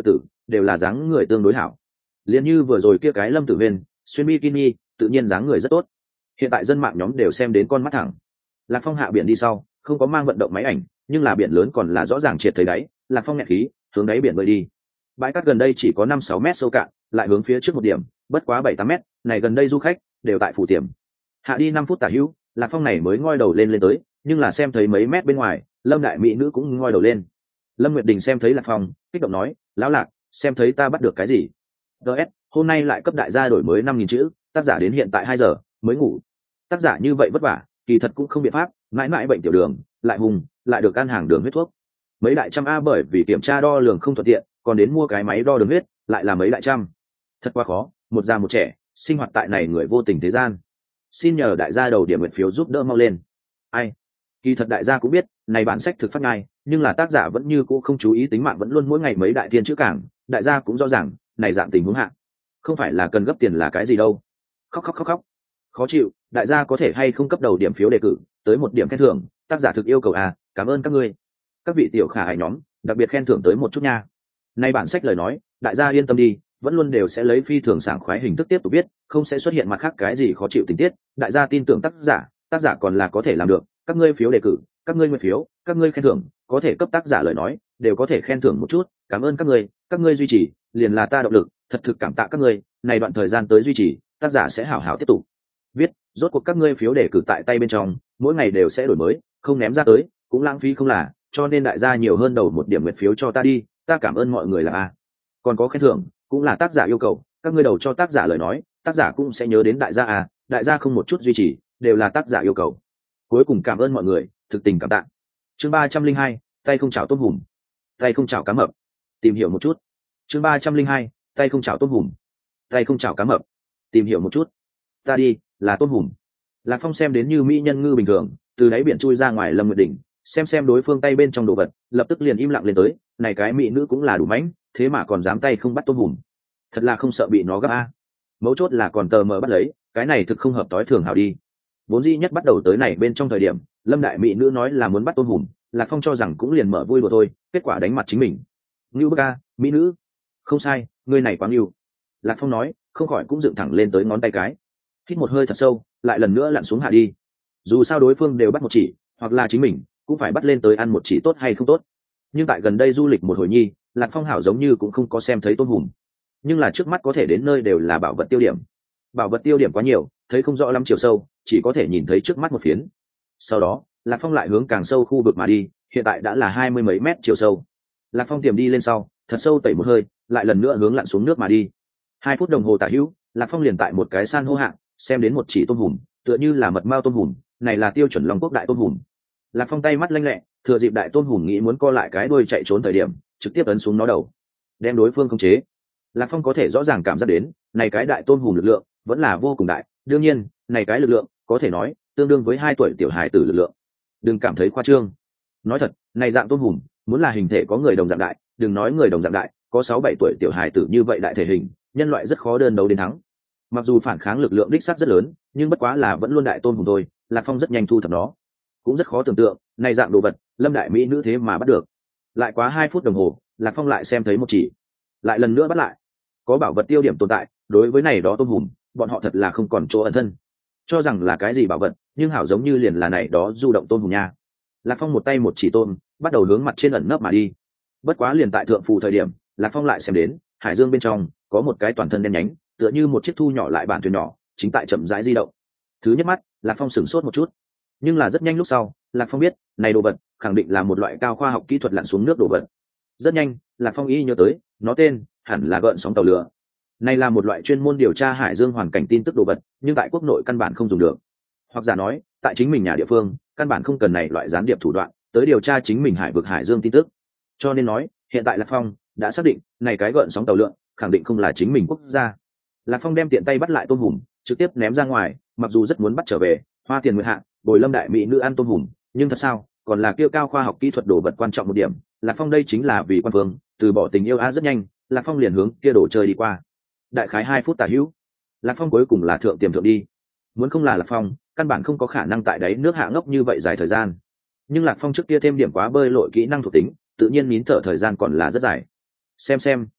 đều là dáng người tương đối hảo. Liên như vừa rồi kia cái Lâm Tử Huyên xuyên bikini, tự nhiên dáng người rất tốt. Hiện tại dân mạng nhóm đều xem đến con mắt thẳng. Lạc Phong hạ biển đi sau, không có mang vận động máy ảnh, nhưng là biển lớn còn là rõ ràng triệt thấy đáy. Lạc Phong nhẹ khí hướng đáy biển bơi đi. Bãi cát gần đây chỉ có 5-6 mét sâu cạn, lại hướng phía trước một điểm, bất quá 7-8 mét, này gần đây du khách đều tại phủ tiềm. Hạ đi 5 phút tả hữu, Lạc Phong này mới ngoi đầu lên tới, nhưng là xem thấy mấy mét bên ngoài, Lâm đại mỹ nữ cũng ngoi đầu lên. Lâm Nguyệt Đình xem thấy Lạc Phong, kích động nói, lão Lạc, xem thấy ta bắt được cái gì? DS, hôm nay lại cấp đại gia đổi mới 5.000 chữ, tác giả đến hiện tại 2 giờ mới ngủ. Tác giả như vậy vất vả, kỳ thật cũng không biện pháp, mãi mãi bệnh tiểu đường, lại hùng, lại được ăn hàng đường huyết thuốc. Mấy đại trăm a bởi vì kiểm tra đo lường không thuận tiện, còn đến mua cái máy đo đường huyết, lại là mấy đại trăm. Thật quá khó, một già một trẻ, sinh hoạt tại này người vô tình thế gian. Xin nhờ đại gia đầu điểm nguyện phiếu giúp đỡ mau lên. Ai? Kỳ thật đại gia cũng biết, này bản sách thực phát ngay, nhưng là tác giả vẫn như cũ không chú ý tính mạng, vẫn luôn mỗi ngày mấy đại thiên chữ cảng, đại gia cũng rõ ràng, này dạng tình huống hạ, không phải là cần gấp tiền là cái gì đâu. Khóc khóc khóc khóc. Khó chịu, đại gia có thể hay không cấp đầu điểm phiếu đề cử, tới 1 điểm khen thưởng, tác giả thực yêu cầu à, cảm ơn các ngươi. Các vị tiểu khả hài nhóm, đặc biệt khen thưởng tới một chút nha. Nay bản sách lời nói, đại gia yên tâm đi, vẫn luôn đều sẽ lấy phi thường sảng khoái hình thức tiếp tục viết, không sẽ xuất hiện mặt khác cái gì khó chịu tình tiết, đại gia tin tưởng tác giả còn là có thể làm được, các ngươi phiếu đề cử, các ngươi nguyện phiếu, các ngươi khen thưởng, có thể cấp tác giả lời nói, đều có thể khen thưởng một chút, cảm ơn các ngươi duy trì, liền là ta động lực, thật thực cảm tạ các ngươi, này đoạn thời gian tới duy trì, tác giả sẽ hảo hảo tiếp tục viết, rốt cuộc các ngươi phiếu đề cử tại tay bên trong, mỗi ngày đều sẽ đổi mới, không ném ra tới, cũng lãng phí không là, cho nên đại gia nhiều hơn đầu 1 điểm nguyện phiếu cho ta đi, ta cảm ơn mọi người là a. Còn có khen thưởng, cũng là tác giả yêu cầu, các ngươi đầu cho tác giả lời nói, tác giả cũng sẽ nhớ đến đại gia à, đại gia không một chút duy trì, đều là tác giả yêu cầu. Cuối cùng cảm ơn mọi người, thực tình cảm tạ. Chương 302, tay không chảo tôm hùm, tay không chảo cá mập. Tìm hiểu một chút. Chương 302, tay không chảo tôm hùm, tay không chảo cá mập. Tìm hiểu một chút. Ta đi, là tôm hùm. Lạc Phong xem đến như mỹ nhân ngư bình thường, từ đáy biển chui ra ngoài Lâm Nguyệt Đỉnh, xem đối phương tay bên trong đồ vật, lập tức liền im lặng lên tới, này cái mỹ nữ cũng là đủ mãnh, thế mà còn dám tay không bắt tôm hùm. Thật là không sợ bị nó gấp a. Mấu chốt là còn tờ mờ bắt lấy, cái này thực không hợp tối thường hảo đi. Vốn dĩ nhất bắt đầu tới này bên trong thời điểm, Lâm đại mỹ nữ nói là muốn bắt tôm hùm, Lạc Phong cho rằng cũng liền mở vui đùa thôi, kết quả đánh mặt chính mình. Ngưu bức a, mỹ nữ. Không sai, ngươi này quá ngưu. Lạc Phong nói, không khỏi cũng dựng thẳng lên tới ngón tay cái. Hít một hơi thật sâu, lại lần nữa lặn xuống hạ đi. Dù sao đối phương đều bắt một chỉ, hoặc là chính mình cũng phải bắt lên tới ăn một chỉ tốt hay không tốt. Nhưng tại gần đây du lịch một hồi nhi, Lạc Phong hảo giống như cũng không có xem thấy tôm hùm. Nhưng là trước mắt có thể đến nơi đều là bảo vật tiêu điểm. Bảo vật tiêu điểm quá nhiều, thấy không rõ lắm chiều sâu, chỉ có thể nhìn thấy trước mắt một phiến. Sau đó, Lạc Phong lại hướng càng sâu khu vực mà đi, hiện tại đã là 20 mấy mét chiều sâu. Lạc Phong tiềm đi lên sau, thật sâu tẩy một hơi, lại lần nữa hướng lặn xuống nước mà đi. 2 phút đồng hồ tả hữu, Lạc Phong liền tại một cái san hô hạng, xem đến một chỉ tôm hùm, tựa như là mật mao tôm hùm, này là tiêu chuẩn Long Quốc đại tôm hùm. Lạc Phong tay mắt lanh lẹ, thừa dịp đại tôm hùm nghĩ muốn co lại cái đuôi chạy trốn thời điểm, trực tiếp ấn xuống nó đầu, đem đối phương khống chế. Lạc Phong có thể rõ ràng cảm giác đến, này cái đại tôm hùm lực lượng vẫn là vô cùng đại, đương nhiên, này cái lực lượng có thể nói tương đương với 2 tuổi tiểu hài tử lực lượng. Đừng cảm thấy khoa trương. Nói thật, này dạng tôm hùm, muốn là hình thể có người đồng dạng đại, đừng nói người đồng dạng đại, có 6-7 tuổi tiểu hài tử như vậy đại thể hình, nhân loại rất khó đơn đấu đến thắng. Mặc dù phản kháng lực lượng đích xác rất lớn, nhưng bất quá là vẫn luôn đại tôm hùm thôi, Lạc Phong rất nhanh thu thập nó. Cũng rất khó tưởng tượng, này dạng đồ vật, Lâm đại mỹ nữ thế mà bắt được. Lại quá 2 phút đồng hồ, Lạc Phong lại xem thấy một chỉ, lại lần nữa bắt lại. Có bảo vật tiêu điểm tồn tại, đối với này đó tôm hùm, bọn họ thật là không còn chỗ ẩn thân. Cho rằng là cái gì bảo vật, nhưng hảo giống như liền là này đó du động tôm hùm nha. Lạc Phong một tay một chỉ tôm, bắt đầu hướng mặt trên ẩn nấp mà đi. Bất quá liền tại thượng phù thời điểm, Lạc Phong lại xem đến, hải dương bên trong có một cái toàn thân đen nhánh, tựa như một chiếc thu nhỏ lại bản thuyền nhỏ, chính tại chậm rãi di động. Thứ nhất mắt, Lạc Phong sửng sốt một chút, nhưng là rất nhanh lúc sau, Lạc Phong biết, này đồ vật khẳng định là một loại cao khoa học kỹ thuật lặn xuống nước đồ vật. Rất nhanh, Lạc Phong ý nhớ tới, nó tên hẳn là gợn sóng tàu lửa. Này là một loại chuyên môn điều tra hải dương hoàn cảnh tin tức đồ vật, nhưng tại quốc nội căn bản không dùng được. Hoặc giả nói, tại chính mình nhà địa phương, căn bản không cần này loại gián điệp thủ đoạn tới điều tra chính mình hải vực hải dương tin tức. Cho nên nói, hiện tại Lạc Phong đã xác định, này cái gợn sóng tàu lượn khẳng định không là chính mình quốc gia. Lạc Phong đem tiện tay bắt lại tôm hùm, trực tiếp ném ra ngoài, mặc dù rất muốn bắt trở về, hoa tiền nguyệt hạ, bồi Lâm đại mỹ nữ ăn tôm hùm, nhưng thật sao, còn là kêu cao khoa học kỹ thuật đồ vật quan trọng một điểm. Lạc Phong đây chính là vì quan phương, từ bỏ tình yêu rất nhanh, Lạc Phong liền hướng kia đồ chơi đi qua. Đại khái 2 phút tả hữu, Lạc Phong cuối cùng là thượng tiềm thượng đi. Muốn không là Lạc Phong, căn bản không có khả năng tại đáy nước hạ ngốc như vậy dài thời gian. Nhưng Lạc Phong trước kia thêm điểm quá bơi lội kỹ năng thuộc tính, tự nhiên nín thở thời gian còn là rất dài. Xem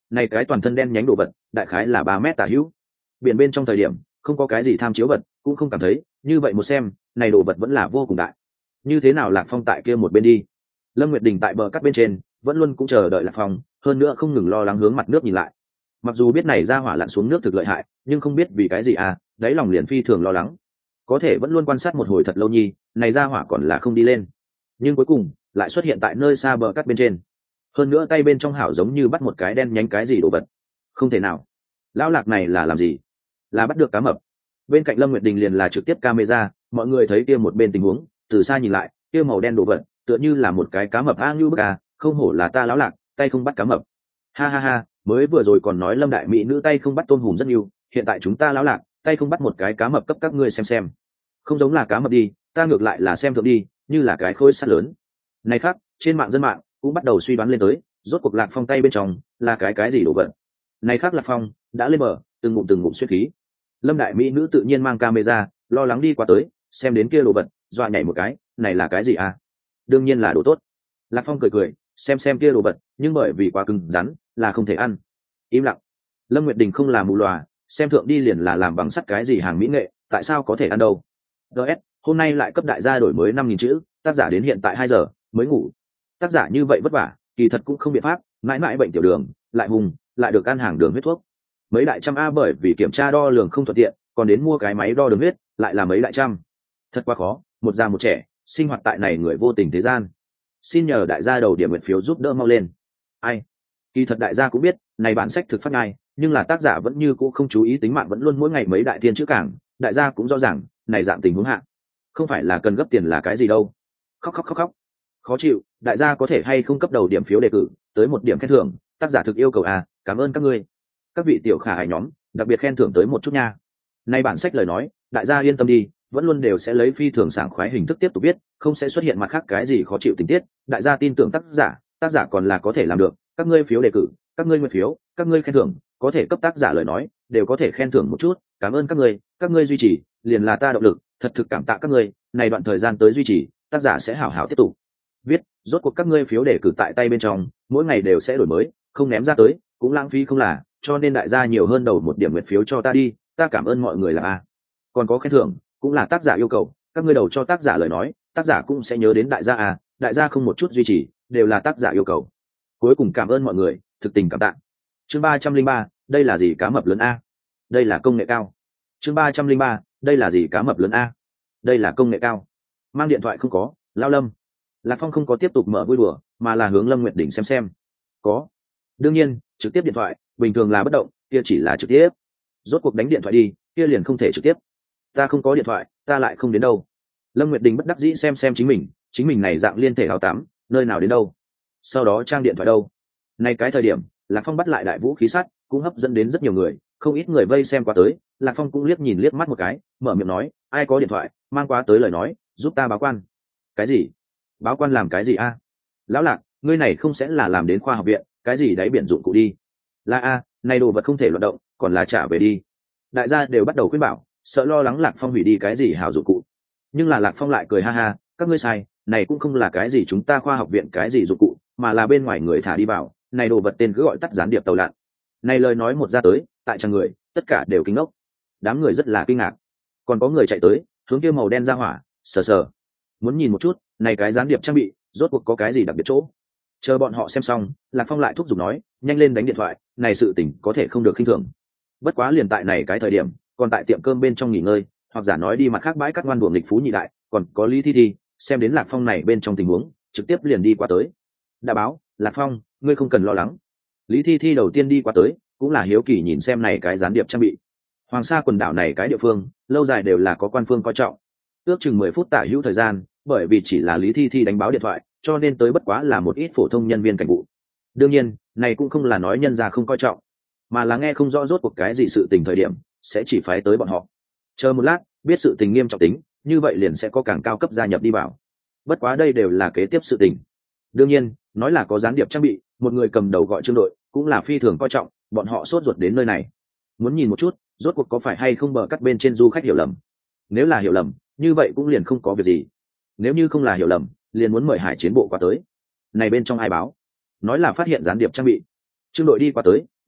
Này cái toàn thân đen nhánh đồ vật đại khái là 3 mét tả hữu. Biển bên trong thời điểm không có cái gì tham chiếu vật, cũng không cảm thấy, như vậy một xem này đồ vật vẫn là vô cùng đại. Như thế nào Lạc Phong tại kia một bên đi? Lâm Nguyệt Đình tại bờ cắt bên trên vẫn luôn cũng chờ đợi Lạc Phong, hơn nữa không ngừng lo lắng hướng mặt nước nhìn lại. Mặc dù biết này ra hỏa lặn xuống nước thực lợi hại, nhưng không biết vì cái gì à, đáy lòng liền phi thường lo lắng. Có thể vẫn luôn quan sát một hồi thật lâu nhi, này ra hỏa còn là không đi lên. Nhưng cuối cùng lại xuất hiện tại nơi xa bờ cắt bên trên. Hơn nữa tay bên trong hảo giống như bắt một cái đen nhánh cái gì đồ vật. Không thể nào. Lão Lạc này là làm gì? Là bắt được cá mập. Bên cạnh Lâm Nguyệt Đình liền là trực tiếp camera, mọi người thấy kia một bên tình huống, từ xa nhìn lại, kia màu đen đồ vật, tựa như là một cái cá mập a như bức à, không hổ là ta Lão Lạc, tay không bắt cá mập. Ha ha ha, mới vừa rồi còn nói Lâm đại mỹ nữ tay không bắt tôm hùm rất nhiều, hiện tại chúng ta Lão Lạc, tay không bắt một cái cá mập cấp các ngươi xem. Không giống là cá mập đi, ta ngược lại là xem thượng đi, như là cái khối sắt lớn. Này khác, trên mạng dân mạng cũng bắt đầu suy đoán lên tới, rốt cuộc Lạc Phong tay bên trong là cái gì đồ vật. Này khác Lạc Phong đã lên bờ, từng ngụm xuyên khí. Lâm đại mỹ nữ tự nhiên mang camera, lo lắng đi qua tới, xem đến kia đồ vật, dọa nhảy một cái, này là cái gì à? Đương nhiên là đồ tốt. Lạc Phong cười, xem kia đồ vật, nhưng bởi vì quá cứng rắn, là không thể ăn. Im lặng. Lâm Nguyệt Đình không làm mù lòa, xem thượng đi liền là làm bằng sắt cái gì hàng mỹ nghệ, tại sao có thể ăn đâu? DS, hôm nay lại cấp đại gia đổi mới 5.000 chữ, tác giả đến hiện tại 2 giờ mới ngủ. Tác giả như vậy vất vả, kỳ thật cũng không biện pháp, mãi mãi bệnh tiểu đường, lại hùng, lại được ăn hàng đường huyết thuốc. Mấy đại trăm a bởi vì kiểm tra đo lường không thuận tiện, còn đến mua cái máy đo đường huyết, lại là mấy đại trăm. Thật quá khó, một già một trẻ, sinh hoạt tại này người vô tình thế gian. Xin nhờ đại gia đầu điểm nguyện phiếu giúp đỡ mau lên. Ai? Kỳ thật đại gia cũng biết, này bản sách thực phát ngay, nhưng là tác giả vẫn như cũ không chú ý tính mạng, vẫn luôn mỗi ngày mấy đại thiên chữ cảng, đại gia cũng rõ ràng, này dạng tình huống hạ, không phải là cần gấp tiền là cái gì đâu. Khóc. Khó chịu, đại gia có thể hay không cấp đầu điểm phiếu đề cử, tới một điểm khen thưởng, tác giả thực yêu cầu à, cảm ơn các ngươi. Các vị tiểu khả ái nhóm, đặc biệt khen thưởng tới một chút nha. Nay bản sách lời nói, đại gia yên tâm đi, vẫn luôn đều sẽ lấy phi thường sảng khoái hình thức tiếp tục viết, không sẽ xuất hiện mặt khác cái gì khó chịu tình tiết, đại gia tin tưởng tác giả còn là có thể làm được, các ngươi phiếu đề cử, các ngươi nguyện phiếu, các ngươi khen thưởng, có thể cấp tác giả lời nói, đều có thể khen thưởng một chút, cảm ơn các ngươi duy trì, liền là ta động lực, thật thực cảm tạ các ngươi, này đoạn thời gian tới duy trì, tác giả sẽ hảo hảo tiếp tục viết, rốt cuộc các ngươi phiếu đề cử tại tay bên trong, mỗi ngày đều sẽ đổi mới, không ném ra tới, cũng lãng phí không là, cho nên đại gia nhiều hơn đầu một điểm nguyện phiếu cho ta đi, ta cảm ơn mọi người là a. Còn có khen thưởng, cũng là tác giả yêu cầu, các ngươi đầu cho tác giả lời nói, tác giả cũng sẽ nhớ đến đại gia à, đại gia không một chút duy trì, đều là tác giả yêu cầu. Cuối cùng cảm ơn mọi người, thực tình cảm tạ. Chương 303, đây là gì cá mập lớn a? Đây là công nghệ cao. Chương 303, đây là gì cá mập lớn a? Đây là công nghệ cao. Mang điện thoại không có, Lao Lâm. Lạc Phong không có tiếp tục mở vui đùa, mà là hướng Lâm Nguyệt Đỉnh xem. Có. Đương nhiên, trực tiếp điện thoại, bình thường là bất động, kia chỉ là trực tiếp. Rốt cuộc đánh điện thoại đi, kia liền không thể trực tiếp. Ta không có điện thoại, ta lại không đến đâu. Lâm Nguyệt Đình bất đắc dĩ xem chính mình này dạng liên thể áo tắm, nơi nào đến đâu. Sau đó trang điện thoại đâu. Nay cái thời điểm, Lạc Phong bắt lại đại vũ khí sắt, cũng hấp dẫn đến rất nhiều người, không ít người vây xem qua tới. Lạc Phong cũng liếc nhìn liếc mắt một cái, mở miệng nói, ai có điện thoại, mang qua tới lời nói, giúp ta báo quan. Cái gì? Báo quan làm cái gì a? Lão Lạc, ngươi này không sẽ là làm đến khoa học viện, cái gì đáy biển dụng cụ đi. Là a, này đồ vật không thể loạn động, còn là trả về đi. Đại gia đều bắt đầu khuyên bảo, sợ lo lắng Lạc Phong hủy đi cái gì hảo dụng cụ. Nhưng là Lạc Phong lại cười ha ha, các ngươi sai, này cũng không là cái gì chúng ta khoa học viện cái gì dụng cụ, mà là bên ngoài người thả đi vào, này đồ vật tên cứ gọi tắt gián điệp tàu lặn. Này lời nói một ra tới, tại trang người, tất cả đều kinh ngốc. Đám người rất là kinh ngạc. Còn có người chạy tới, hướng kia màu đen ra hỏa, sờ. Muốn nhìn một chút, này cái gián điệp trang bị, rốt cuộc có cái gì đặc biệt chỗ. Chờ bọn họ xem xong, Lạc Phong lại thúc giục nói, nhanh lên đánh điện thoại, này sự tình có thể không được khinh thường. Bất quá liền tại này cái thời điểm, còn tại tiệm cơm bên trong nghỉ ngơi, hoặc giả nói đi mặt khác bãi cắt ngoan đuổi nghịch phú nhị đại, còn có Lý Thi xem đến Lạc Phong này bên trong tình huống, trực tiếp liền đi qua tới. Đã báo, Lạc Phong, ngươi không cần lo lắng. Lý Thi đầu tiên đi qua tới, cũng là hiếu kỳ nhìn xem này cái gián điệp trang bị. Hoàng Sa quần đảo này cái địa phương, lâu dài đều là có quan phương coi trọng. Ước chừng 10 phút tả hữu thời gian, bởi vì chỉ là Lý Thi đánh báo điện thoại, cho nên tới bất quá là một ít phổ thông nhân viên cảnh vụ. Đương nhiên, này cũng không là nói nhân gia không coi trọng, mà là nghe không rõ rốt cuộc cái gì sự tình thời điểm, sẽ chỉ phái tới bọn họ. Chờ một lát, biết sự tình nghiêm trọng tính, như vậy liền sẽ có càng cao cấp gia nhập đi vào. Bất quá đây đều là kế tiếp sự tình. Đương nhiên, nói là có gián điệp trang bị, một người cầm đầu gọi Trương đội, cũng là phi thường coi trọng, bọn họ sốt ruột đến nơi này. Muốn nhìn một chút, rốt cuộc có phải hay không bờ cắt bên trên du khách hiểu lầm. Nếu là hiểu lầm, như vậy cũng liền không có việc gì. Nếu như không là hiểu lầm, liền muốn mời Hải Chiến bộ qua tới. Này bên trong ai báo? Nói là phát hiện gián điệp trang bị. Trương đội đi qua tới,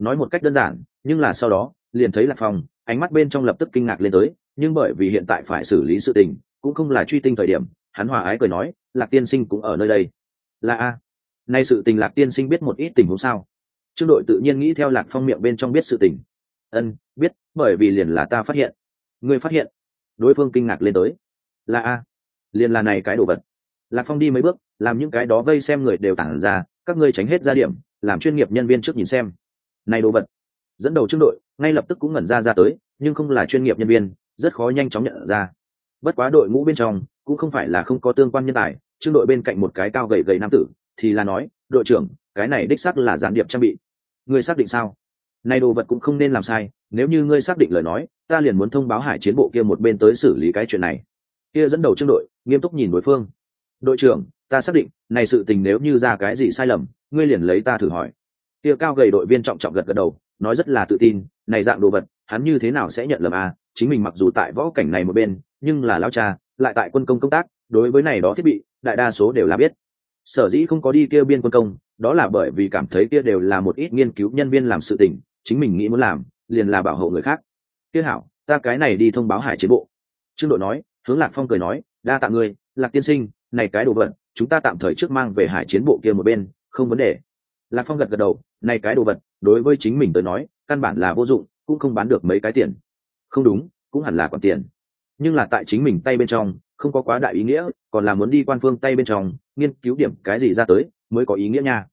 nói một cách đơn giản, nhưng là sau đó liền thấy Lạc Phong ánh mắt bên trong lập tức kinh ngạc lên tới, nhưng bởi vì hiện tại phải xử lý sự tình cũng không là truy tinh thời điểm, hắn hòa ái cười nói, Lạc tiên sinh cũng ở nơi đây. Là a, nay sự tình Lạc tiên sinh biết một ít tình huống sao? Trương Đội tự nhiên nghĩ theo Lạc Phong miệng bên trong biết sự tình. Ân, biết, bởi vì liền là ta phát hiện. Ngươi phát hiện? Đối phương kinh ngạc lên tới. Là a, liền là này cái đồ vật. Lạc Phong đi mấy bước, làm những cái đó vây xem người đều tản ra, các ngươi tránh hết ra điểm, làm chuyên nghiệp nhân viên trước nhìn xem. Này đồ vật. Dẫn đầu Trương Đội ngay lập tức cũng ngẩn ra tới, nhưng không là chuyên nghiệp nhân viên, rất khó nhanh chóng nhận ra. Bất quá đội ngũ bên trong cũng không phải là không có tương quan nhân tài, Trương Đội bên cạnh một cái cao gầy gầy nam tử thì là nói, đội trưởng, cái này đích xác là gián điệp trang bị. Ngươi xác định sao? Này đồ vật cũng không nên làm sai, nếu như ngươi xác định lời nói, ta liền muốn thông báo Hải chiến bộ kia một bên tới xử lý cái chuyện này. Kia dẫn đầu Trương Đội nghiêm túc nhìn đối phương. Đội trưởng, ta xác định, này sự tình nếu như ra cái gì sai lầm, ngươi liền lấy ta thử hỏi. Kia cao gầy đội viên trọng trọng gật gật đầu, nói rất là tự tin, này dạng đồ vật, hắn như thế nào sẽ nhận lầm à? Chính mình mặc dù tại võ cảnh này một bên, nhưng là lão cha, lại tại quân công công tác, đối với này đó thiết bị, đại đa số đều là biết. Sở dĩ không có đi kia biên quân công, đó là bởi vì cảm thấy kia đều là một ít nghiên cứu nhân viên làm sự tình, chính mình nghĩ muốn làm, liền là bảo hộ người khác. Kia hảo, ta cái này đi thông báo Hải chiến bộ. Trương Đội nói, hướng Lạc Phong cười nói, đa tạ ngươi, Lạc tiên sinh, này cái đồ vật, chúng ta tạm thời trước mang về Hải chiến bộ kia một bên, không vấn đề. Lạc Phong gật gật đầu, này cái đồ vật, đối với chính mình tới nói, căn bản là vô dụng, cũng không bán được mấy cái tiền. Không đúng, cũng hẳn là còn tiền. Nhưng là tại chính mình tay bên trong, không có quá đại ý nghĩa, còn là muốn đi quan phương tay bên trong, nghiên cứu điểm cái gì ra tới, mới có ý nghĩa nha.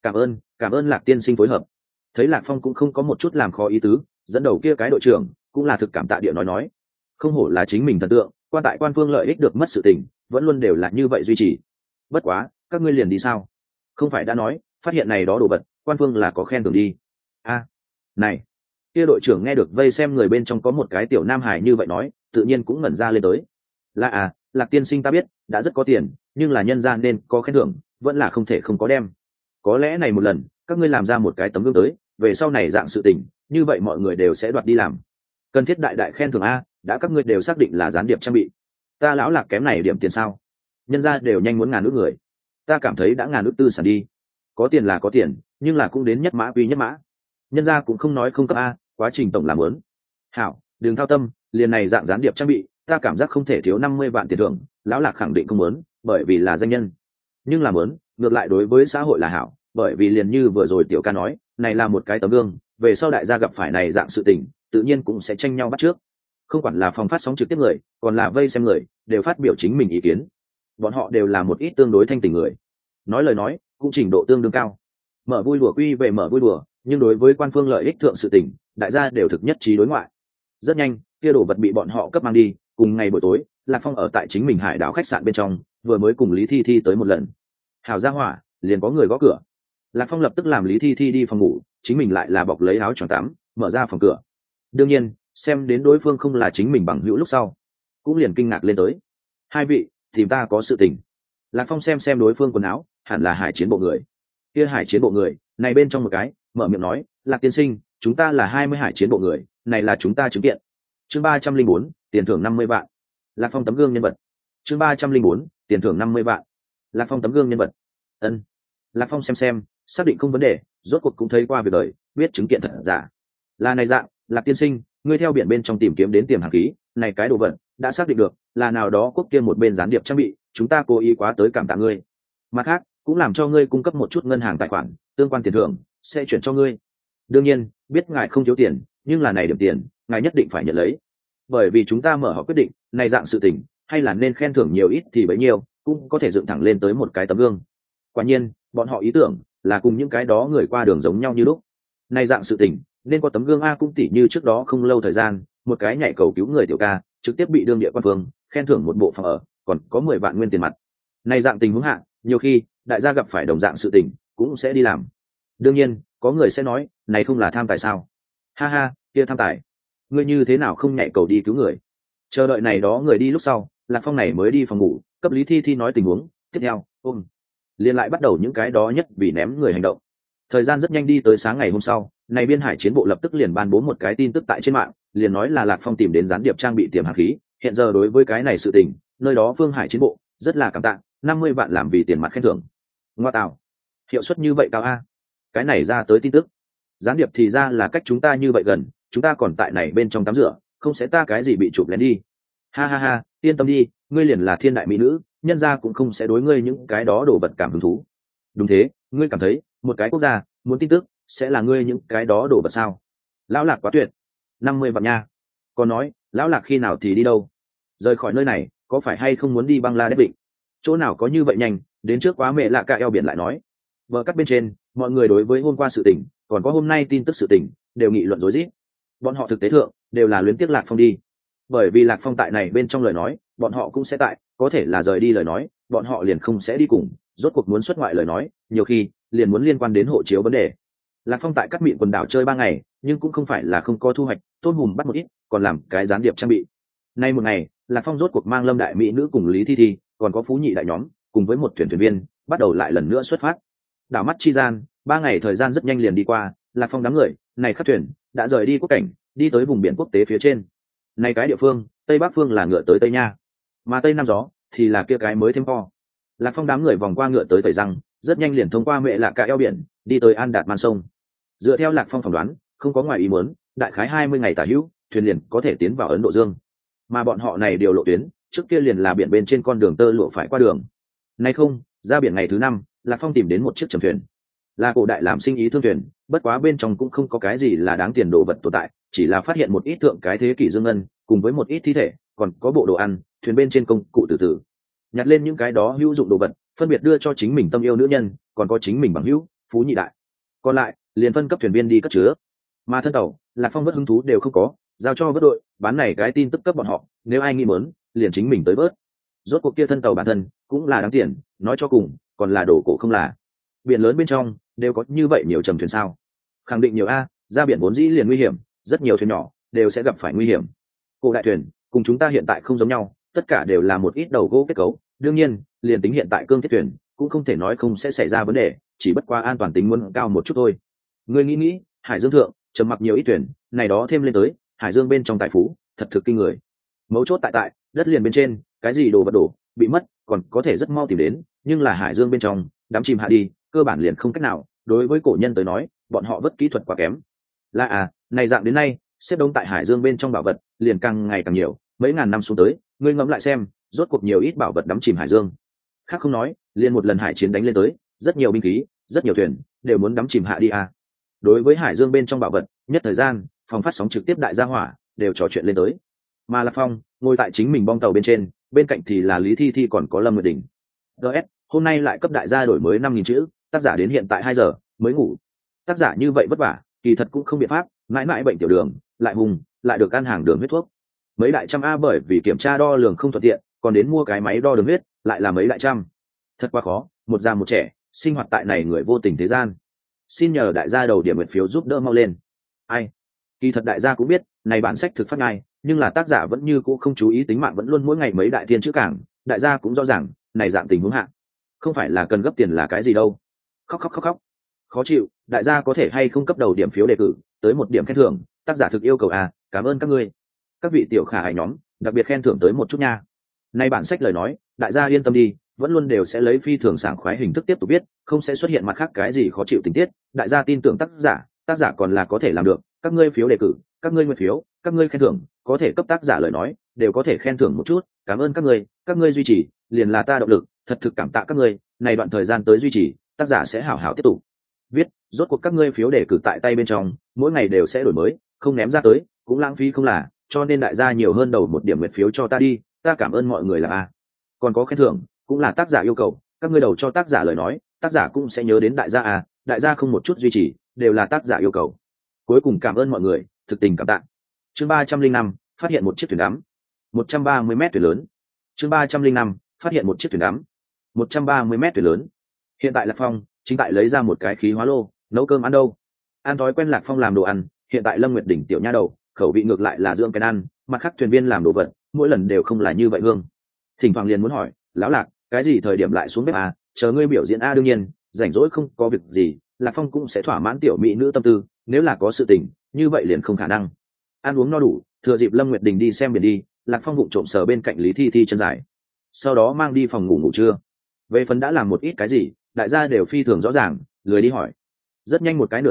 Cảm ơn Lạc tiên sinh phối hợp. Thấy Lạc Phong cũng không có một chút làm khó ý tứ, dẫn đầu kia cái đội trưởng cũng là thực cảm tạ địa nói, không hổ là chính mình thần tượng, quan tại quan phương lợi ích được mất sự tình, vẫn luôn đều là như vậy duy trì. Bất quá, các ngươi liền đi sao? Không phải đã nói, phát hiện này đó đồ vật, quan phương là có khen thưởng đi. A, này, kia đội trưởng nghe được vây xem người bên trong có một cái tiểu nam hải như vậy nói, tự nhiên cũng ngẩn ra lên tới. Là à, Lạc tiên sinh ta biết, đã rất có tiền, nhưng là nhân gian nên có khen thưởng, vẫn là không thể không có đem. Có lẽ này một lần, các ngươi làm ra một cái tấm gương tới, về sau này dạng sự tình, như vậy mọi người đều sẽ đoạt đi làm. Cần thiết đại đại khen thưởng a, đã các ngươi đều xác định là gián điệp trang bị. Ta lão Lạc kém này điểm tiền sao? Nhân ra đều nhanh muốn ngàn ước người. Ta cảm thấy đã ngàn ước tư sản đi. Có tiền là có tiền, nhưng là cũng đến nhất mã quy nhất mã. Nhân ra cũng không nói không cấp a, quá trình tổng làm lớn. Hảo, đừng thao tâm, liền này dạng gián điệp trang bị, ta cảm giác không thể thiếu 50 vạn tiền thưởng, lão Lạc khẳng định không muốn, bởi vì là danh nhân. Nhưng là muốn, ngược lại đối với xã hội là hảo, bởi vì liền như vừa rồi tiểu ca nói, này là một cái tấm gương, về sau đại gia gặp phải này dạng sự tình, tự nhiên cũng sẽ tranh nhau bắt trước. Không quản là phòng phát sóng trực tiếp người, còn là vây xem người, đều phát biểu chính mình ý kiến. Bọn họ đều là một ít tương đối thanh tình người, nói lời nói cũng trình độ tương đương cao. Mở vui đùa quy về mở vui đùa, nhưng đối với quan phương lợi ích thượng sự tình, đại gia đều thực nhất trí đối ngoại. Rất nhanh, kia đồ vật bị bọn họ cấp mang đi, cùng ngày buổi tối, Lạc Phong ở tại chính mình Hải đảo khách sạn bên trong, vừa mới cùng Lý Thi Thi tới một lần. Hào ra hỏa, liền có người gõ cửa. Lạc Phong lập tức làm Lý Thi Thi đi phòng ngủ, chính mình lại là bọc lấy áo choàng tắm, mở ra phòng cửa. Đương nhiên, xem đến đối phương không là chính mình bằng hữu lúc sau, cũng liền kinh ngạc lên tới. Hai vị, tìm ta có sự tình. Lạc Phong xem đối phương quần áo, hẳn là Hải chiến bộ người. Kia Hải chiến bộ người, này bên trong một cái, mở miệng nói, Lạc tiên sinh, chúng ta là 20 Hải chiến bộ người, này là chúng ta chứng kiện. Chương 304, tiền thưởng 50 vạn. Lạc Phong tấm gương nhân vật. Chương 304, tiền thưởng 50 vạn. Lạc Phong tấm gương nhân vật. Ân. Lạc Phong xem, xác định không vấn đề, rốt cuộc cũng thấy qua việc đời, biết chứng kiện thật giả. Là này dạng, Lạc tiên sinh, ngươi theo biển bên trong tìm kiếm đến tiềm hàng khí, này cái đồ vật đã xác định được, là nào đó quốc kia một bên gián điệp trang bị, chúng ta cố ý quá tới cảm tạ ngươi. Mặt khác, cũng làm cho ngươi cung cấp một chút ngân hàng tài khoản, tương quan tiền thưởng sẽ chuyển cho ngươi. Đương nhiên, biết ngài không thiếu tiền, nhưng là này điểm tiền, ngài nhất định phải nhận lấy. Bởi vì chúng ta mở họ quyết định, này dạng sự tình, hay là nên khen thưởng nhiều ít thì bấy nhiêu, cũng có thể dựng thẳng lên tới một cái tấm gương. Quả nhiên, bọn họ ý tưởng là cùng những cái đó người qua đường giống nhau như lúc. Này dạng sự tình, nên có tấm gương a, cũng tỉ như trước đó không lâu thời gian, một cái nhảy cầu cứu người tiểu ca, trực tiếp bị đương địa quan phương khen thưởng một bộ phòng ở, còn có 10 vạn nguyên tiền mặt. Này dạng tình huống hạ, nhiều khi đại gia gặp phải đồng dạng sự tình, cũng sẽ đi làm. Đương nhiên, có người sẽ nói, này không là tham tài sao? Ha ha, kia tham tài. Ngươi như thế nào không nhảy cầu đi cứu người? Chờ đợi này đó người đi lúc sau, Lạc Phong này mới đi phòng ngủ, cấp Lý Thi Thi nói tình huống, tiếp theo, liền lại bắt đầu những cái đó nhất vì ném người hành động. Thời gian rất nhanh đi tới sáng ngày hôm sau, này biên Hải chiến bộ lập tức liền ban bố một cái tin tức tại trên mạng, liền nói là Lạc Phong tìm đến gián điệp trang bị tiềm hạt khí, hiện giờ đối với cái này sự tình, nơi đó Phương Hải chiến bộ rất là cảm tạ, 50 vạn làm vì tiền mặt khen thưởng. Ngoa tạo, hiệu suất như vậy cao a. Cái này ra tới tin tức, gián điệp thì ra là cách chúng ta như vậy gần, chúng ta còn tại này bên trong tắm rửa, không sẽ ta cái gì bị chụp lén đi. Ha ha ha, yên tâm đi, ngươi liền là thiên đại mỹ nữ, nhân gia cũng không sẽ đối ngươi những cái đó đồ vật cảm hứng thú. Đúng thế, ngươi cảm thấy một cái quốc gia muốn tin tức sẽ là ngươi những cái đó đồ vật sao? Lão Lạc quá tuyệt, 50 vạn nha. Còn nói lão Lạc khi nào thì đi đâu? Rời khỏi nơi này có phải hay không muốn đi Bangladesh định? Chỗ nào có như vậy nhanh, đến trước quá mẹ lạ cả eo biển lại nói. Vợ cắt bên trên, mọi người đối với hôm qua sự tình còn có hôm nay tin tức sự tình đều nghị luận rối rít. Bọn họ thực tế thượng đều là luyến tiếc Lạc Phong đi, bởi vì Lạc Phong tại này bên trong lời nói bọn họ cũng sẽ tại, có thể là rời đi lời nói bọn họ liền không sẽ đi cùng, rốt cuộc muốn xuất ngoại lời nói nhiều khi liền muốn liên quan đến hộ chiếu vấn đề. Lạc Phong tại cắt mịn quần đảo chơi 3 ngày, nhưng cũng không phải là không có thu hoạch, tôm hùm bắt một ít, còn làm cái gián điệp trang bị. Nay một ngày, Lạc Phong rốt cuộc mang Lâm đại mỹ nữ cùng Lý Thi Thi, còn có Phú Nhị đại nhóm, cùng với một thuyền thuyền viên, bắt đầu lại lần nữa xuất phát. Đảo mắt chi gian, 3 ngày thời gian rất nhanh liền đi qua, Lạc Phong đám người này khắc thuyền đã rời đi quốc cảnh, đi tới vùng biển quốc tế phía trên. Này cái địa phương, tây bắc phương là ngựa tới Tây Nha, mà tây nam gió thì là kia cái mới thêm po. Lạc Phong đám người vòng qua ngựa tới Tây Răng, rất nhanh liền thông qua mẹ lạ cả eo biển, đi tới An Đạt Man sông. Dựa theo Lạc Phong phỏng đoán, không có ngoài ý muốn, đại khái 20 ngày tả hữu, thuyền liền có thể tiến vào Ấn Độ Dương. Mà bọn họ này điều lộ tuyến, trước kia liền là biển bên trên con đường tơ lụa phải qua đường. Nay không, ra biển ngày thứ 5, Lạc Phong tìm đến một chiếc trầm thuyền. Là cổ đại làm sinh ý thương thuyền, bất quá bên trong cũng không có cái gì là đáng tiền đồ vật tồn tại, chỉ là phát hiện một ít thượng cái thế kỷ dương ngân, cùng với một ít thi thể, còn có bộ đồ ăn, thuyền bên trên công cụ từ từ. Nhặt lên những cái đó hữu dụng đồ vật, phân biệt đưa cho chính mình tâm yêu nữ nhân, còn có chính mình bằng hữu, Phú Nhị đại. Còn lại, liền phân cấp thuyền viên đi cất chứa. Mà thân tàu, Lạc Phong vớt hứng thú đều không có, giao cho vớt đội, bán này cái tin tức cấp bọn họ, nếu ai nghĩ muốn, liền chính mình tới vớt. Rốt cuộc kia thân tàu bản thân cũng là đáng tiền, nói cho cùng, còn là đồ cổ không là. Biển lớn bên trong đều có như vậy nhiều trầm thuyền sao? Khẳng định nhiều a, ra biển vốn dĩ liền nguy hiểm, rất nhiều thuyền nhỏ đều sẽ gặp phải nguy hiểm. Cổ đại thuyền cùng chúng ta hiện tại không giống nhau, tất cả đều là một ít đầu gỗ kết cấu, đương nhiên, liền tính hiện tại cương thiết thuyền, cũng không thể nói không sẽ xảy ra vấn đề, chỉ bất quá an toàn tính muốn cao một chút thôi. Ngươi nghĩ, Hải Dương thượng trầm mặc nhiều ít thuyền, này đó thêm lên tới, Hải Dương bên trong tài phú, thật thực kinh người. Mấu chốt tại đất liền bên trên, cái gì đồ vật đổ, bị mất, còn có thể rất mau tìm đến, nhưng là Hải Dương bên trong, đám chìm hạ đi, cơ bản liền không cách nào, đối với cổ nhân tới nói, bọn họ vất kỹ thuật quá kém. Là này dạng đến nay, xếp đống tại Hải Dương bên trong bảo vật, liền càng ngày càng nhiều, mấy ngàn năm xuống tới, ngươi ngẫm lại xem, rốt cuộc nhiều ít bảo vật đắm chìm Hải Dương. Khác không nói, liền một lần hải chiến đánh lên tới, rất nhiều binh khí, rất nhiều thuyền, đều muốn đắm chìm hạ đi Đối với Hải Dương bên trong bảo vật, nhất thời gian, phòng phát sóng trực tiếp đại gia hỏa, đều trò chuyện lên tới. Mà Lạc Phong, ngồi tại chính mình bong tàu bên trên, bên cạnh thì là Lý Thi Thi còn có Lâm Nguyệt Đình. DS, hôm nay lại cấp đại gia đổi mới 5.000 chữ, tác giả đến hiện tại 2 giờ mới ngủ. Tác giả như vậy vất vả, kỳ thật cũng không biện pháp, mãi mãi bệnh tiểu đường, lại hùng, lại được ăn hàng đường huyết thuốc. Mấy đại trăm bởi vì kiểm tra đo lường không thuận tiện, còn đến mua cái máy đo đường huyết, lại là mấy đại trăm. Thật quá khó, một già một trẻ, sinh hoạt tại này người vô tình thế gian. Xin nhờ đại gia đầu điểm nguyện phiếu giúp đỡ mau lên. Ai? Kỳ thật đại gia cũng biết, này bản sách thực phát ngay, nhưng là tác giả vẫn như cũ không chú ý tính mạng, vẫn luôn mỗi ngày mấy đại thiên chữ cảng, đại gia cũng rõ ràng, này dạng tình huống hạ, không phải là cần gấp tiền là cái gì đâu. Khóc. Khó chịu, đại gia có thể hay không cấp đầu điểm phiếu đề cử, tới một điểm khen thưởng, tác giả thực yêu cầu cảm ơn các ngươi. Các vị tiểu khả hài nhóm, đặc biệt khen thưởng tới một chút nha. Nay bản sách lời nói, đại gia yên tâm đi, vẫn luôn đều sẽ lấy phi thường sảng khoái hình thức tiếp tục viết, không sẽ xuất hiện mặt khác cái gì khó chịu tình tiết, đại gia tin tưởng tác giả còn là có thể làm được, các ngươi phiếu đề cử, các ngươi nguyện phiếu, các ngươi khen thưởng, có thể cấp tác giả lời nói, đều có thể khen thưởng một chút, cảm ơn các ngươi duy trì, liền là ta động lực, thật thực cảm tạ các ngươi, này đoạn thời gian tới duy trì, tác giả sẽ hảo hảo tiếp tục viết, rốt cuộc các ngươi phiếu đề cử tại tay bên trong, mỗi ngày đều sẽ đổi mới, không ném ra tới, cũng lãng phí không là, cho nên đại gia nhiều hơn đầu một điểm nguyện phiếu cho ta đi, ta cảm ơn mọi người là còn có khen thưởng, cũng là tác giả yêu cầu, các ngươi đầu cho tác giả lời nói, tác giả cũng sẽ nhớ đến đại gia đại gia không một chút duy trì, đều là tác giả yêu cầu. Cuối cùng cảm ơn mọi người, thực tình cảm tạ. Chương 305, phát hiện một chiếc thuyền đắm, 130 mét thuyền lớn. Chương 305, phát hiện một chiếc thuyền đắm, 130 mét thuyền lớn. Hiện tại Lạc Phong chính tại lấy ra một cái khí hóa lô, nấu cơm ăn đâu. An thói quen Lạc Phong làm đồ ăn, hiện tại Lâm Nguyệt Đỉnh tiểu nha đầu, khẩu vị ngược lại là dưỡng cái ăn, mặt khác thuyền viên làm đồ vật, mỗi lần đều không là như vậy hương. Thỉnh thoảng liền muốn hỏi, lão Lạc, cái gì thời điểm lại xuống bếp chờ ngươi biểu diễn đương nhiên, rảnh rỗi không có việc gì, Lạc Phong cũng sẽ thỏa mãn tiểu mỹ nữ tâm tư, nếu là có sự tình, như vậy liền không khả năng. Ăn uống no đủ, thừa dịp Lâm Nguyệt Đình đi xem biển đi, Lạc Phong vụng trộm sờ bên cạnh Lý Thi Thi chân dài, sau đó mang đi phòng ngủ trưa. Về phần đã làm một ít cái gì, đại gia đều phi thường rõ ràng, lười đi hỏi. Rất nhanh một cái nửa giờ,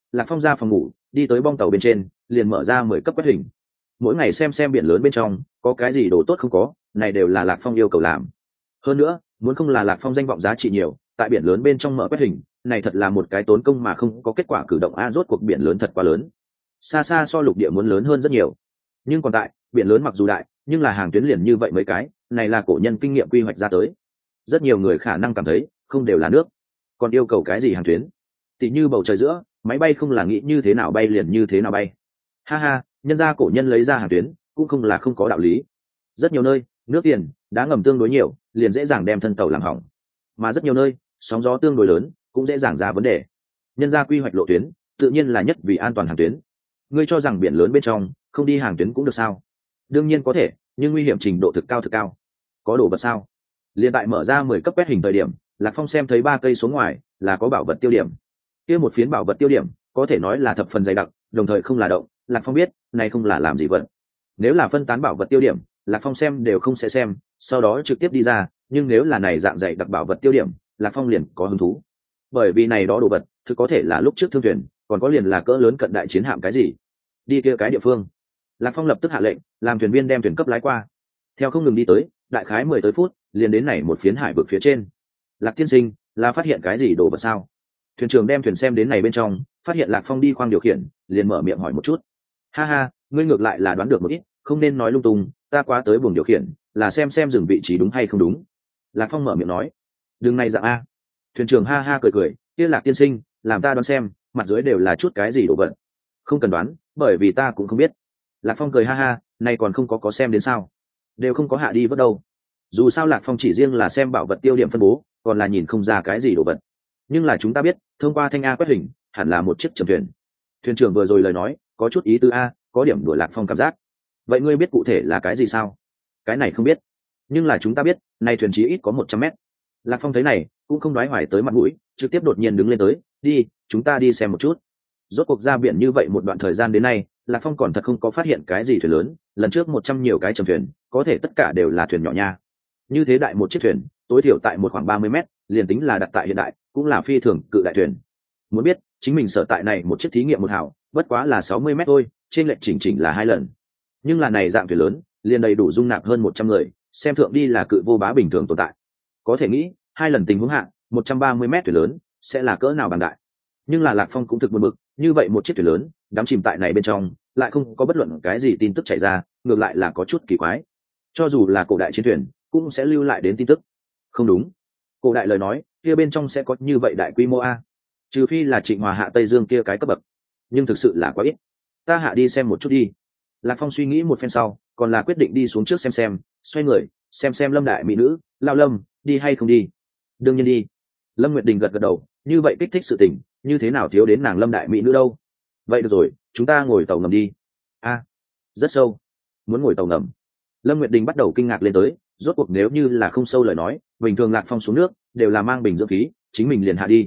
Lạc Phong ra phòng ngủ, đi tới bong tàu bên trên, liền mở ra 10 cấp quét hình. Mỗi ngày xem biển lớn bên trong có cái gì đồ tốt không có, này đều là Lạc Phong yêu cầu làm. Hơn nữa, muốn không là Lạc Phong danh vọng giá trị nhiều, tại biển lớn bên trong mở quét hình, này thật là một cái tốn công mà không có kết quả cử động a, rốt cuộc biển lớn thật quá lớn. Xa xa so lục địa muốn lớn hơn rất nhiều. Nhưng còn tại, biển lớn mặc dù đại, nhưng là hàng tuyến liền như vậy mấy cái, này là cổ nhân kinh nghiệm quy hoạch ra tới. Rất nhiều người khả năng cảm thấy, không đều là nước, còn yêu cầu cái gì hàng tuyến? Tỷ như bầu trời giữa, máy bay không là nghĩ như thế nào bay liền như thế nào bay. Ha ha, nhân gia cổ nhân lấy ra hàng tuyến, cũng không là không có đạo lý. Rất nhiều nơi, nước tiền, đá ngầm tương đối nhiều, liền dễ dàng đem thân tàu làm hỏng. Mà rất nhiều nơi, sóng gió tương đối lớn, cũng dễ dàng ra vấn đề. Nhân gia quy hoạch lộ tuyến, tự nhiên là nhất vì an toàn hàng tuyến. Ngươi cho rằng biển lớn bên trong không đi hàng tuyến cũng được sao? Đương nhiên có thể, nhưng nguy hiểm trình độ thực cao. Có đồ vật sao? Liên tại mở ra 10 cấp quét hình thời điểm, Lạc Phong xem thấy 3 cây số ngoài là có bảo vật tiêu điểm. Kia một phiến bảo vật tiêu điểm, có thể nói là thập phần dày đặc, đồng thời không là động, Lạc Phong biết, này không là làm gì vật. Nếu là phân tán bảo vật tiêu điểm, Lạc Phong xem đều không sẽ xem, sau đó trực tiếp đi ra, nhưng nếu là này dạng dày đặc bảo vật tiêu điểm, Lạc Phong liền có hứng thú. Bởi vì này đó đồ vật, thực có thể là lúc trước thương thuyền, còn có liền là cỡ lớn cận đại chiến hạm cái gì. Đi kia cái địa phương. Lạc Phong lập tức hạ lệnh, làm thuyền viên đem thuyền cấp lái qua. Theo không ngừng đi tới, đại khái 10 tới phút, liền đến này một phiến hải vực phía trên. Lạc tiên sinh, là phát hiện cái gì đồ vật sao? Thuyền trưởng đem thuyền xem đến này bên trong, phát hiện Lạc Phong đi khoang điều khiển, liền mở miệng hỏi một chút. Ha ha, ngươi ngược lại là đoán được một ít, không nên nói lung tung, ta quá tới buồng điều khiển, là xem dừng vị trí đúng hay không đúng. Lạc Phong mở miệng nói. Đừng này dạng a. Thuyền trưởng ha ha cười, kia Lạc tiên sinh, làm ta đoán xem, mặt dưới đều là chút cái gì đồ vật. Không cần đoán, bởi vì ta cũng không biết. Lạc Phong cười ha ha, này còn không có xem đến sao? Đều không có hạ đi vớt đâu. Dù sao Lạc Phong chỉ riêng là xem bảo vật tiêu điểm phân bố, còn là nhìn không ra cái gì đồ vật. Nhưng là chúng ta biết, thông qua thanh a quét hình, hẳn là một chiếc chầm thuyền. Thuyền trưởng vừa rồi lời nói, có chút ý tứ a, có điểm đuổi Lạc Phong cảm giác. Vậy ngươi biết cụ thể là cái gì sao? Cái này không biết. Nhưng là chúng ta biết, này thuyền chí ít có 100 mét. Lạc Phong thấy này, cũng không đoái hoài tới mặt mũi, trực tiếp đột nhiên đứng lên tới, đi, chúng ta đi xem một chút. Rốt cuộc ra biển như vậy một đoạn thời gian đến nay, Lạc Phong còn thật không có phát hiện cái gì thuyền lớn, lần trước 100 nhiều cái chầm thuyền, có thể tất cả đều là thuyền nhỏ nha. Như thế đại một chiếc thuyền, tối thiểu tại một khoảng 30 mét, liền tính là đặt tại hiện đại, cũng là phi thường cự đại thuyền. Muốn biết, chính mình sở tại này một chiếc thí nghiệm một hào, bất quá là 60 mét thôi, trên lệch chỉnh là 2 lần. Nhưng là này dạng thuyền lớn, liền đầy đủ dung nạp hơn 100 người, xem thượng đi là cự vô bá bình thường tồn tại. Có thể nghĩ, 2 lần tình huống hạ, 130 mét thuyền lớn sẽ là cỡ nào bằng đại. Nhưng là Lạc Phong cũng thực buồn bực, như vậy một chiếc thuyền lớn, đắm chìm tại này bên trong, lại không có bất luận cái gì tin tức chạy ra, ngược lại là có chút kỳ quái. Cho dù là cổ đại chiến thuyền, cũng sẽ lưu lại đến tin tức. Không đúng, cổ đại lời nói, kia bên trong sẽ có như vậy đại quy mô a. Trừ phi là Trịnh Hòa hạ Tây Dương kia cái cấp bậc, nhưng thực sự là quá ít. Ta hạ đi xem một chút đi. Lạc Phong suy nghĩ một phen sau, còn là quyết định đi xuống trước xem, xoay người, xem Lâm đại mỹ nữ, Lao Lâm, đi hay không đi? Đương nhiên đi. Lâm Nguyệt Đình gật đầu, như vậy kích thích sự tình, như thế nào thiếu đến nàng Lâm đại mỹ nữ đâu? Vậy được rồi, chúng ta ngồi tàu ngầm đi. A, rất sâu. Muốn ngồi tàu ngầm? Lâm Nguyệt Đình bắt đầu kinh ngạc lên tới, rốt cuộc nếu như là không sâu lời nói, bình thường Lạc Phong xuống nước đều là mang bình dưỡng khí, chính mình liền hạ đi.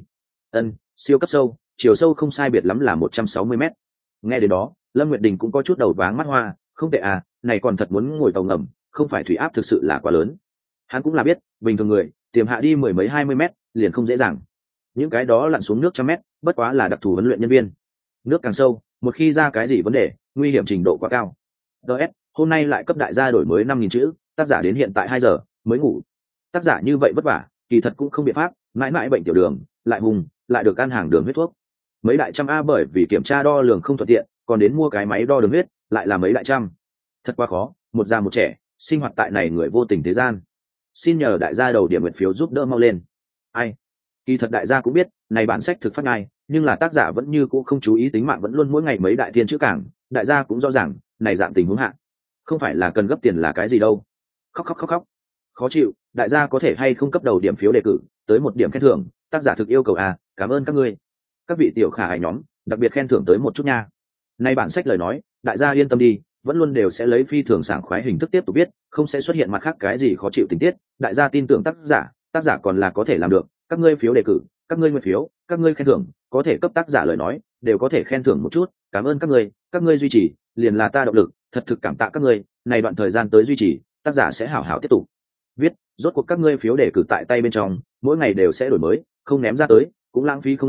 Siêu cấp sâu, chiều sâu không sai biệt lắm là 160 mét. Nghe đến đó, Lâm Nguyệt Đình cũng có chút đầu váng mắt hoa, không tệ à, này còn thật muốn ngồi tàu ngầm, không phải thủy áp thực sự là quá lớn. Hắn cũng là biết, bình thường người tiềm hạ đi 10 mấy 20 mét liền không dễ dàng. Những cái đó lặn xuống nước trăm mét, bất quá là đặc thù huấn luyện nhân viên. Nước càng sâu, một khi ra cái gì vấn đề, nguy hiểm trình độ quá cao. DS, hôm nay lại cấp đại gia đổi mới 5.000 chữ, tác giả đến hiện tại 2 giờ mới ngủ. Tác giả như vậy vất vả, kỳ thật cũng không biện pháp, mãi mãi bệnh tiểu đường, lại hùng, lại được ăn hàng đường huyết thuốc. Mấy đại trăm a bởi vì kiểm tra đo lường không thuận tiện, còn đến mua cái máy đo đường huyết, lại là mấy đại trăm. Thật quá khó, một già một trẻ, sinh hoạt tại này người vô tình thế gian. Xin nhờ đại gia đầu điểm nguyện phiếu giúp đỡ mau lên. Ai? Kỳ thật đại gia cũng biết, này bản sách thực phát ngay, nhưng là tác giả vẫn như cũ không chú ý tính mạng, vẫn luôn mỗi ngày mấy đại thiên chữ cảng, đại gia cũng rõ ràng, này dạng tình huống hạ, không phải là cần gấp tiền là cái gì đâu. Khóc. Khó chịu, đại gia có thể hay không cấp đầu điểm phiếu đề cử, tới một điểm khen thưởng, tác giả thực yêu cầu à, cảm ơn các ngươi. Các vị tiểu khả ái nhóm, đặc biệt khen thưởng tới một chút nha. Nay bản sách lời nói, đại gia yên tâm đi, vẫn luôn đều sẽ lấy phi thường sảng khoái hình thức tiếp tục viết, không sẽ xuất hiện mặt khác cái gì khó chịu tình tiết, đại gia tin tưởng tác giả còn là có thể làm được, các ngươi phiếu đề cử, các ngươi nguyện phiếu, các ngươi khen thưởng, có thể cấp tác giả lời nói, đều có thể khen thưởng một chút, cảm ơn các ngươi duy trì, liền là ta động lực, thật thực cảm tạ các ngươi, này đoạn thời gian tới duy trì, tác giả sẽ hảo hảo tiếp tục viết, rốt cuộc các ngươi phiếu đề cử tại tay bên trong, mỗi ngày đều sẽ đổi mới, không ném ra tới, cũng lãng phí không là,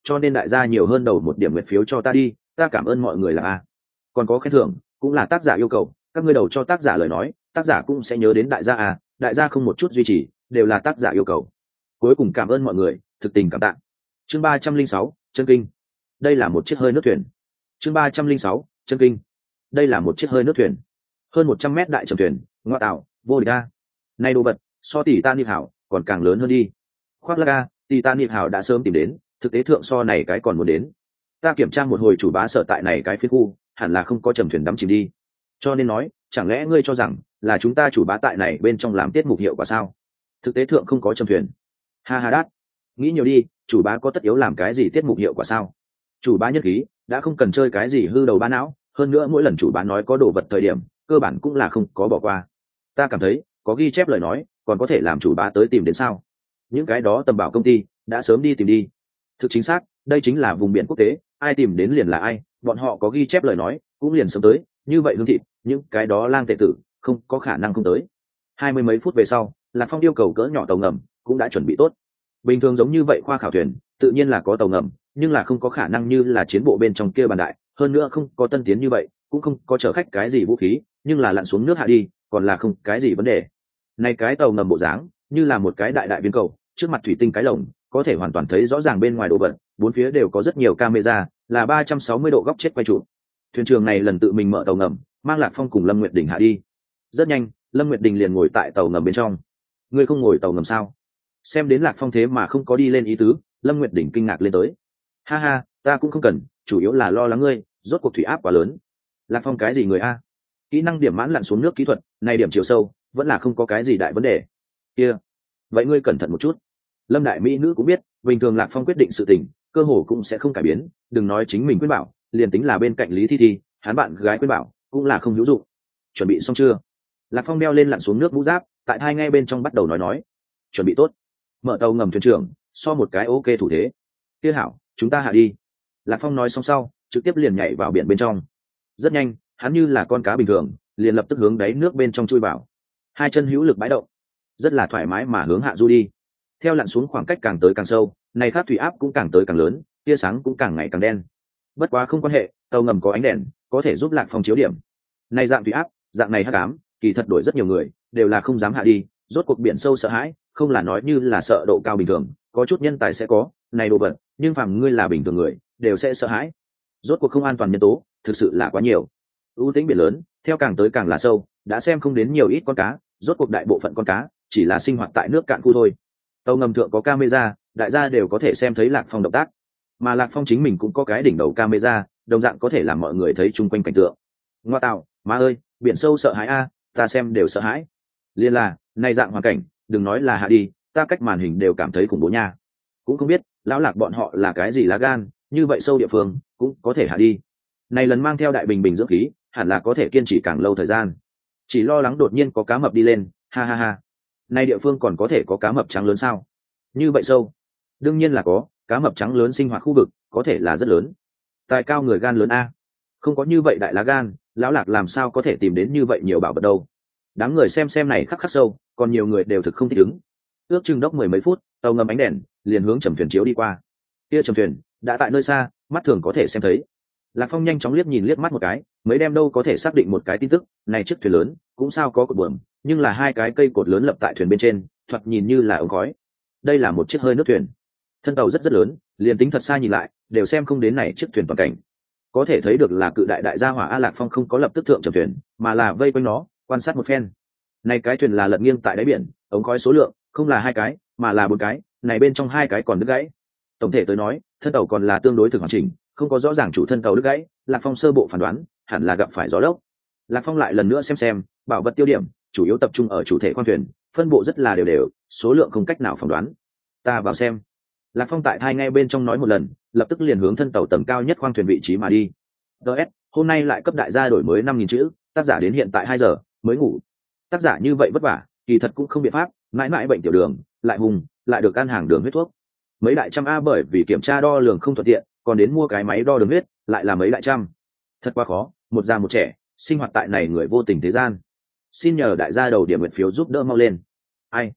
cho nên đại gia nhiều hơn đầu một điểm nguyện phiếu cho ta đi, ta cảm ơn mọi người là a. Còn có khen thưởng cũng là tác giả yêu cầu, các ngươi đầu cho tác giả lời nói, tác giả cũng sẽ nhớ đến đại gia à, đại gia không một chút duy trì, đều là tác giả yêu cầu. Cuối cùng cảm ơn mọi người, thực tình cảm tạ. Chương 306, chân kinh. Đây là một chiếc hơi nước thuyền. Chương 306, chân kinh. Đây là một chiếc hơi nước thuyền. Hơn 100 mét đại trầm thuyền, ngoại tạo, vô địch a. Này đồ vật, so tỷ ta niệm hảo, còn càng lớn hơn đi. Khoác lác a, tỷ ta niệm hảo đã sớm tìm đến, thực tế thượng so này cái còn muốn đến. Ta kiểm tra một hồi chủ bá sở tại này cái phiên khu, hẳn là không có trầm thuyền đắm chìm đi. Cho nên nói, chẳng lẽ ngươi cho rằng là chúng ta chủ bá tại này bên trong làm tiết mục hiệu quả sao? Thực tế thượng không có trầm thuyền. Ha ha đát. Nghĩ nhiều đi, chủ bá có tất yếu làm cái gì tiết mục hiệu quả sao? Chủ bá nhất khí, đã không cần chơi cái gì hư đầu ba não, hơn nữa mỗi lần chủ bá nói có đồ vật thời điểm, cơ bản cũng là không có bỏ qua. Ta cảm thấy, có ghi chép lời nói, còn có thể làm chủ bá tới tìm đến sao? Những cái đó tầm bảo công ty, đã sớm đi tìm đi. Thực chính xác, đây chính là vùng biển quốc tế, ai tìm đến liền là ai, bọn họ có ghi chép lời nói, cũng liền sớm tới, như vậy hương thịt, những cái đó lang tệ tử, không có khả năng không tới. 20 mấy phút về sau, Lạc Phong yêu cầu cỡ nhỏ tàu ngầm, cũng đã chuẩn bị tốt. Bình thường giống như vậy khoa khảo thuyền, tự nhiên là có tàu ngầm, nhưng là không có khả năng như là chiến bộ bên trong kia bàn đại, hơn nữa không có tân tiến như vậy, cũng không có chở khách cái gì vũ khí, nhưng là lặn xuống nước hạ đi, còn là không cái gì vấn đề. Này cái tàu ngầm bộ dáng, như là một cái đại đại viên cầu, trước mặt thủy tinh cái lồng, có thể hoàn toàn thấy rõ ràng bên ngoài đồ vật, bốn phía đều có rất nhiều camera, là 360 độ góc chết quay trụ. Thuyền trưởng này lần tự mình mở tàu ngầm, mang Lạc Phong cùng Lâm Nguyệt Đình hạ đi. Rất nhanh, Lâm Nguyệt Đình liền ngồi tại tàu ngầm bên trong. Ngươi không ngồi tàu ngầm sao? Xem đến Lạc Phong thế mà không có đi lên ý tứ, Lâm Nguyệt Đình kinh ngạc lên tới. Ha ha, ta cũng không cần, chủ yếu là lo lắng ngươi, rốt cuộc thủy áp quá lớn. Lạc Phong cái gì người a? Kỹ năng điểm mãn lặn xuống nước kỹ thuật, này điểm chiều sâu, vẫn là không có cái gì đại vấn đề. Kia, vậy ngươi cẩn thận một chút. Lâm đại mỹ nữ cũng biết, bình thường Lạc Phong quyết định sự tình, cơ hồ cũng sẽ không cải biến, đừng nói chính mình quyết bảo, liền tính là bên cạnh Lý Thi Thi, hắn bạn gái quyết bảo, cũng là không hữu dụng. Chuẩn bị xong chưa? Lạc Phong đeo lên lặn xuống nước mũ giáp, tại hai ngay bên trong bắt đầu nói. Chuẩn bị tốt. Mở tàu ngầm thuyền trưởng, so một cái ok thủ thế. Kia hảo, chúng ta hạ đi. Lạc Phong nói xong sau, trực tiếp liền nhảy vào biển bên trong. Rất nhanh, hắn như là con cá bình thường, liền lập tức hướng đáy nước bên trong chui vào. Hai chân hữu lực bãi động, rất là thoải mái mà hướng hạ du đi. Theo lặn xuống khoảng cách càng tới càng sâu, này khát thủy áp cũng càng tới càng lớn, tia sáng cũng càng ngày càng đen. Bất quá không quan hệ, tàu ngầm có ánh đèn, có thể giúp Lạc Phong chiếu điểm. Này dạng thủy áp, dạng này hắc ám, kỳ thật đổi rất nhiều người, đều là không dám hạ đi, rốt cuộc biển sâu sợ hãi, không là nói như là sợ độ cao bình thường, có chút nhân tài sẽ có, này đồ vật, nhưng phàm ngươi là bình thường người, đều sẽ sợ hãi. Rốt cuộc không an toàn nhân tố, thực sự là quá nhiều. U tĩnh biển lớn, theo càng tới càng là sâu, đã xem không đến nhiều ít con cá, rốt cuộc đại bộ phận con cá chỉ là sinh hoạt tại nước cạn khu thôi. Tàu ngầm thượng có camera, đại gia đều có thể xem thấy Lạc Phong động tác, mà Lạc Phong chính mình cũng có cái đỉnh đầu camera, đồng dạng có thể làm mọi người thấy chung quanh cảnh tượng. Ngoa tạo, má ơi, biển sâu sợ hãi a, ta xem đều sợ hãi. Liên là, này dạng hoàn cảnh, đừng nói là hạ đi, ta cách màn hình đều cảm thấy khủng bố nha. Cũng không biết, lão Lạc bọn họ là cái gì lá gan, như vậy sâu địa phương, cũng có thể hạ đi. Này lần mang theo đại bình bình dưỡng khí, hẳn là có thể kiên trì càng lâu thời gian. Chỉ lo lắng đột nhiên có cá mập đi lên, ha ha ha. Này địa phương còn có thể có cá mập trắng lớn sao? Như vậy sâu? Đương nhiên là có, cá mập trắng lớn sinh hoạt khu vực, có thể là rất lớn. Tài cao người gan lớn a. Không có như vậy đại lá gan, lão Lạc làm sao có thể tìm đến như vậy nhiều bảo vật đâu. Đám người xem này khắc khắc sâu, còn nhiều người đều thực không thích ứng. Ước chừng đốc 10 mấy phút, tàu ngầm ánh đèn liền hướng trầm thuyền chiếu đi qua. Kia trầm thuyền đã tại nơi xa, mắt thường có thể xem thấy. Lạc Phong nhanh chóng liếc mắt một cái, mấy đem đâu có thể xác định một cái tin tức, này chiếc thuyền lớn, cũng sao có cột buồm, nhưng là hai cái cây cột lớn lập tại thuyền bên trên, thoạt nhìn như là ống khói. Đây là một chiếc hơi nước thuyền. Thân tàu rất lớn, liền tính thật xa nhìn lại, đều xem không đến này chiếc thuyền toàn cảnh. Có thể thấy được là cự đại đại gia hỏa A. Lạc Phong không có lập tức thượng trầm thuyền, mà là vây quanh nó, quan sát một phen. Này cái thuyền là lật nghiêng tại đáy biển, ống khói số lượng không là hai cái, mà là bốn cái, này bên trong hai cái còn đứt gãy. Tổng thể tới nói, thân tàu còn là tương đối thực hoàn chỉnh, không có rõ ràng chủ thân tàu đứt gãy. Lạc Phong sơ bộ phán đoán, hẳn là gặp phải gió lốc. Lạc Phong lại lần nữa xem, bảo vật tiêu điểm chủ yếu tập trung ở chủ thể khoang thuyền, phân bộ rất là đều, số lượng không cách nào phỏng đoán. Ta vào xem. Lạc Phong tại thai nghe bên trong nói một lần, lập tức liền hướng thân tàu tầng cao nhất khoang thuyền vị trí mà đi. DS, hôm nay lại cấp đại gia đổi mới 5.000 chữ, tác giả đến hiện tại 2 giờ mới ngủ. Tác giả như vậy vất vả, kỳ thật cũng không biện pháp, mãi mãi bệnh tiểu đường, lại hùng, lại được ăn hàng đường huyết thuốc. Mấy đại trăm a bởi vì kiểm tra đo lường không thuận tiện, còn đến mua cái máy đo đường huyết, lại là mấy đại trăm. Thật quá khó, một già một trẻ, sinh hoạt tại này người vô tình thế gian. Xin nhờ đại gia đầu điểm nguyện phiếu giúp đỡ mau lên. Ai?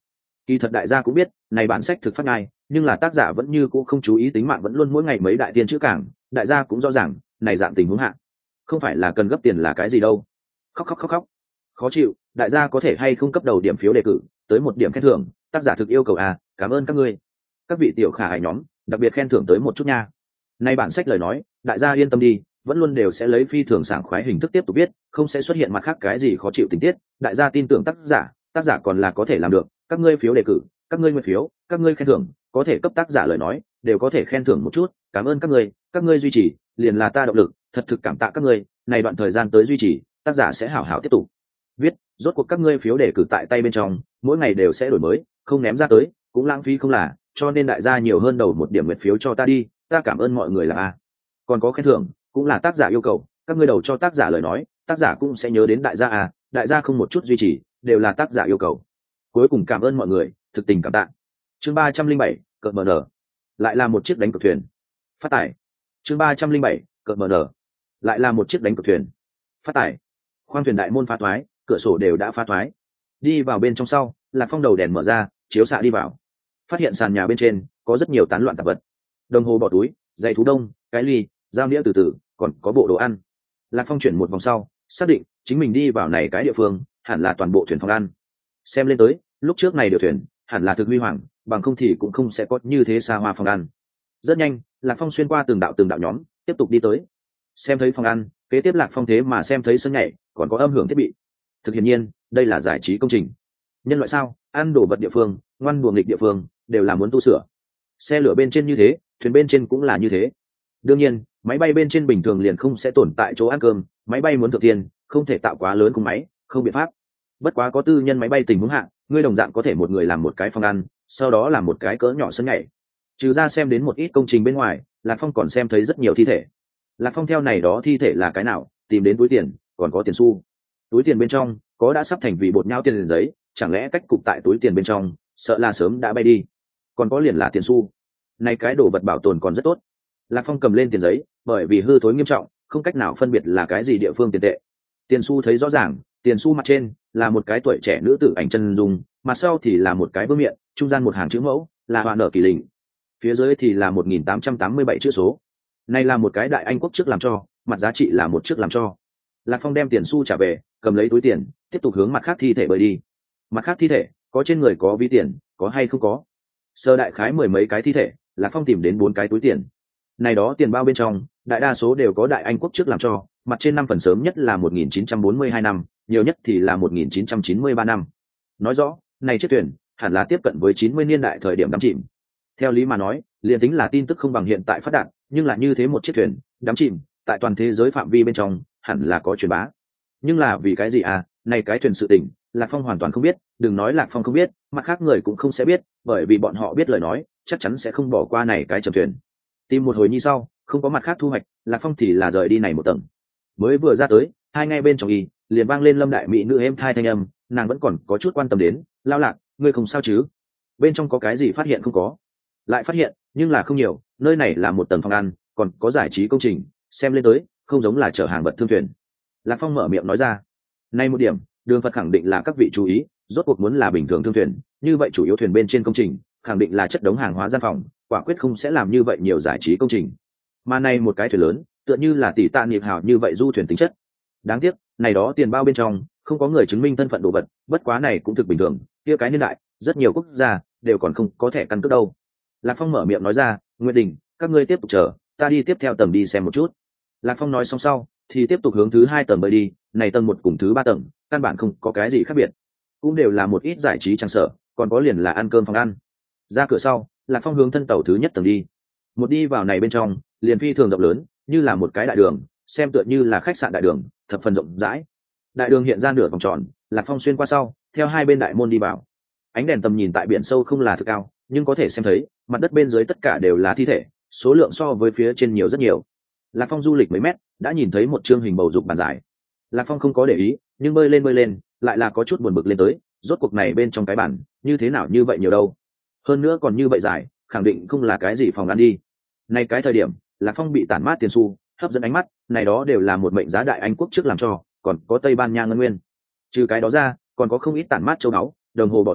Kỳ thật đại gia cũng biết này bản sách thực phát ngay, nhưng là tác giả vẫn như cũ không chú ý tính mạng, vẫn luôn mỗi ngày mấy đại tiên chữ cảng. Đại gia cũng rõ ràng này dạng tình huống hạ không phải là cần gấp tiền là cái gì đâu. Khóc khóc khóc khóc, khó chịu. Đại gia có thể hay không cấp đầu điểm phiếu đề cử tới một điểm khen thưởng, tác giả thực yêu cầu à, cảm ơn các ngươi các vị tiểu khả hài nhóm, đặc biệt khen thưởng tới một chút nha. Nay bản sách lời nói đại gia yên tâm đi, vẫn luôn đều sẽ lấy phi thường sảng khoái hình thức tiếp tục viết, không sẽ xuất hiện mặt khác cái gì khó chịu tình tiết. Đại gia tin tưởng tác giả còn là có thể làm được. Các ngươi phiếu đề cử, các ngươi nguyện phiếu, các ngươi khen thưởng có thể cấp tác giả lời nói đều có thể khen thưởng một chút, cảm ơn các ngươi duy trì liền là ta động lực, thật thực cảm tạ các ngươi. Này đoạn thời gian tới duy trì, tác giả sẽ hảo hảo tiếp tục viết. Rốt cuộc các ngươi phiếu đề cử tại tay bên trong, mỗi ngày đều sẽ đổi mới, không ném ra tới cũng lãng phí không là, cho nên đại gia nhiều hơn đầu một điểm nguyện phiếu cho ta đi, ta cảm ơn mọi người là a. Còn có khen thưởng cũng là tác giả yêu cầu, các ngươi đầu cho tác giả lời nói tác giả cũng sẽ nhớ đến đại gia à, đại gia không một chút duy trì đều là tác giả yêu cầu. Cuối cùng cảm ơn mọi người, thực tình cảm tạ. Chương 307, cợt mờ nở, lại là một chiếc đánh cược thuyền phát tải. Chương 307, cợt mờ nở, lại là một chiếc đánh cược thuyền phát tải. Khoang thuyền đại môn phá thoái, cửa sổ đều đã phá thoái. Đi vào bên trong sau, Lạc Phong đầu đèn mở ra chiếu xạ đi vào, phát hiện sàn nhà bên trên có rất nhiều tán loạn tạp vật, đồng hồ bỏ túi, giày thú đông, cái ly, dao đĩa, từ còn có bộ đồ ăn. Lạc Phong chuyển một vòng sau xác định chính mình đi vào này cái địa phương hẳn là toàn bộ thuyền phòng ăn. Xem lên tới lúc trước này điều thuyền hẳn là thực huy hoàng, bằng không thì cũng không sẽ có như thế xa hoa phòng ăn. Rất nhanh Lạc Phong xuyên qua từng đạo nhóm tiếp tục đi tới. Xem thấy phòng ăn, kế tiếp Lạc Phong thế mà xem thấy sân nhảy, còn có âm hưởng thiết bị. Thực hiện nhiên đây là giải trí công trình. Nhân loại sao, ăn đồ vật địa phương, ngoan đùa nghịch địa phương đều là muốn tu sửa. Xe lửa bên trên như thế, thuyền bên trên cũng là như thế. Đương nhiên máy bay bên trên bình thường liền không sẽ tồn tại chỗ ăn cơm, máy bay muốn thượng tiền không thể tạo quá lớn cùng máy, không biện pháp. Bất quá có tư nhân máy bay tình huống hạng, ngươi đồng dạng có thể một người làm một cái phòng ăn, sau đó làm một cái cỡ nhỏ sân nhảy. Trừ ra xem đến một ít công trình bên ngoài, Lạc Phong còn xem thấy rất nhiều thi thể. Lạc Phong theo này đó thi thể là cái nào tìm đến túi tiền, còn có tiền xu. Túi tiền bên trong có đã sắp thành vì bột nhau tiền giấy, chẳng lẽ cách cục tại túi tiền bên trong sợ là sớm đã bay đi. Còn có liền là tiền xu, này cái đồ vật bảo tồn còn rất tốt. Lạc Phong cầm lên tiền giấy, bởi vì hư thối nghiêm trọng không cách nào phân biệt là cái gì địa phương tiền tệ. Tiền xu thấy rõ ràng, tiền xu mặt trên là một cái tuổi trẻ nữ tử ảnh chân dung, mặt sau thì là một cái vương miện, trung gian một hàng chữ mẫu là Hoa Nở Kỳ Lình, phía dưới thì là 1887 chữ số. Này là một cái đại Anh quốc trước làm cho, mặt giá trị là một trước làm cho. Lạc Phong đem tiền xu trả về, cầm lấy túi tiền tiếp tục hướng mặt khác thi thể bơi đi. Mặt khác thi thể có trên người có ví tiền, có hay không có. Sơ đại khái mười mấy cái thi thể, Lạc Phong tìm đến 4 cái túi tiền. Này đó tiền bao bên trong đại đa số đều có đại Anh quốc trước làm cho, mặt trên năm phần sớm nhất là 1942 năm, nhiều nhất thì là 1993 năm. Nói rõ này chiếc thuyền hẳn là tiếp cận với 90 niên đại thời điểm đắm chìm. Theo lý mà nói liền tính là tin tức không bằng hiện tại phát đạt, nhưng là như thế một chiếc thuyền đắm chìm tại toàn thế giới phạm vi bên trong hẳn là có truyền bá. Nhưng là vì cái gì à, này cái thuyền sự tình Lạc Phong hoàn toàn không biết. Đừng nói Lạc Phong không biết, mặt khác người cũng không sẽ biết, bởi vì bọn họ biết lời nói chắc chắn sẽ không bỏ qua này cái chầm thuyền. Tìm một hồi nhi sau không có mặt khác thu hoạch, Lạc Phong thì là rời đi này một tầng. Mới vừa ra tới hai ngay bên trong y liền vang lên Lâm đại mỹ nữ êm thai thanh âm, nàng vẫn còn có chút quan tâm đến. Lao Lạc, ngươi không sao chứ? Bên trong có cái gì phát hiện không có? Lại phát hiện nhưng là không nhiều, nơi này là một tầng phòng ăn, còn có giải trí công trình, xem lên tới không giống là chở hàng vật thương thuyền. Lạc Phong mở miệng nói ra. Nay một điểm Đường Phật khẳng định là các vị chú ý, rốt cuộc muốn là bình thường thương thuyền, như vậy chủ yếu thuyền bên trên công trình khẳng định là chất đống hàng hóa gian phòng, quả quyết không sẽ làm như vậy nhiều giải trí công trình. Mà này một cái thuyền lớn tựa như là tỷ tạ nghiệp hào như vậy du thuyền tính chất. Đáng tiếc này đó tiền bao bên trong không có người chứng minh thân phận đồ vật, bất quá này cũng thực bình thường, kia cái niên đại rất nhiều quốc gia đều còn không có thẻ căn cước đâu. Lạc Phong mở miệng nói ra. Nguyệt Đình, các ngươi tiếp tục chờ, ta đi tiếp theo tầng đi xem một chút. Lạc Phong nói xong sau thì tiếp tục hướng thứ 2 tầng bơi đi. Này tầng 1 cùng thứ 3 tầng căn bản không có cái gì khác biệt, cũng đều là một ít giải trí trang sở, còn có liền là ăn cơm phòng ăn. Ra cửa sau Lạc Phong hướng thân tàu thứ nhất tầng đi. Một đi vào này bên trong liền phi thường rộng lớn, như là một cái đại đường, xem tựa như là khách sạn đại đường, thập phần rộng rãi. Đại đường hiện ra nửa vòng tròn, Lạc Phong xuyên qua sau theo hai bên đại môn đi vào. Ánh đèn tầm nhìn tại biển sâu không là thực cao, nhưng có thể xem thấy mặt đất bên dưới tất cả đều là thi thể, số lượng so với phía trên nhiều rất nhiều. Lạc Phong du lịch mấy mét đã nhìn thấy một chương hình bầu dục bàn dài. Lạc Phong không có để ý, nhưng bơi lên lại là có chút buồn bực lên tới, rốt cuộc này bên trong cái bản như thế nào như vậy nhiều đâu, hơn nữa còn như vậy dài, khẳng định không là cái gì phòng ăn đi. Này cái thời điểm Lạc Phong bị tản mát tiền xu hấp dẫn ánh mắt, này đó đều là một mệnh giá đại Anh quốc trước làm cho, còn có Tây Ban Nha ngân nguyên. Trừ cái đó ra còn có không ít tản mát châu báu, đồng hồ bỏ túi,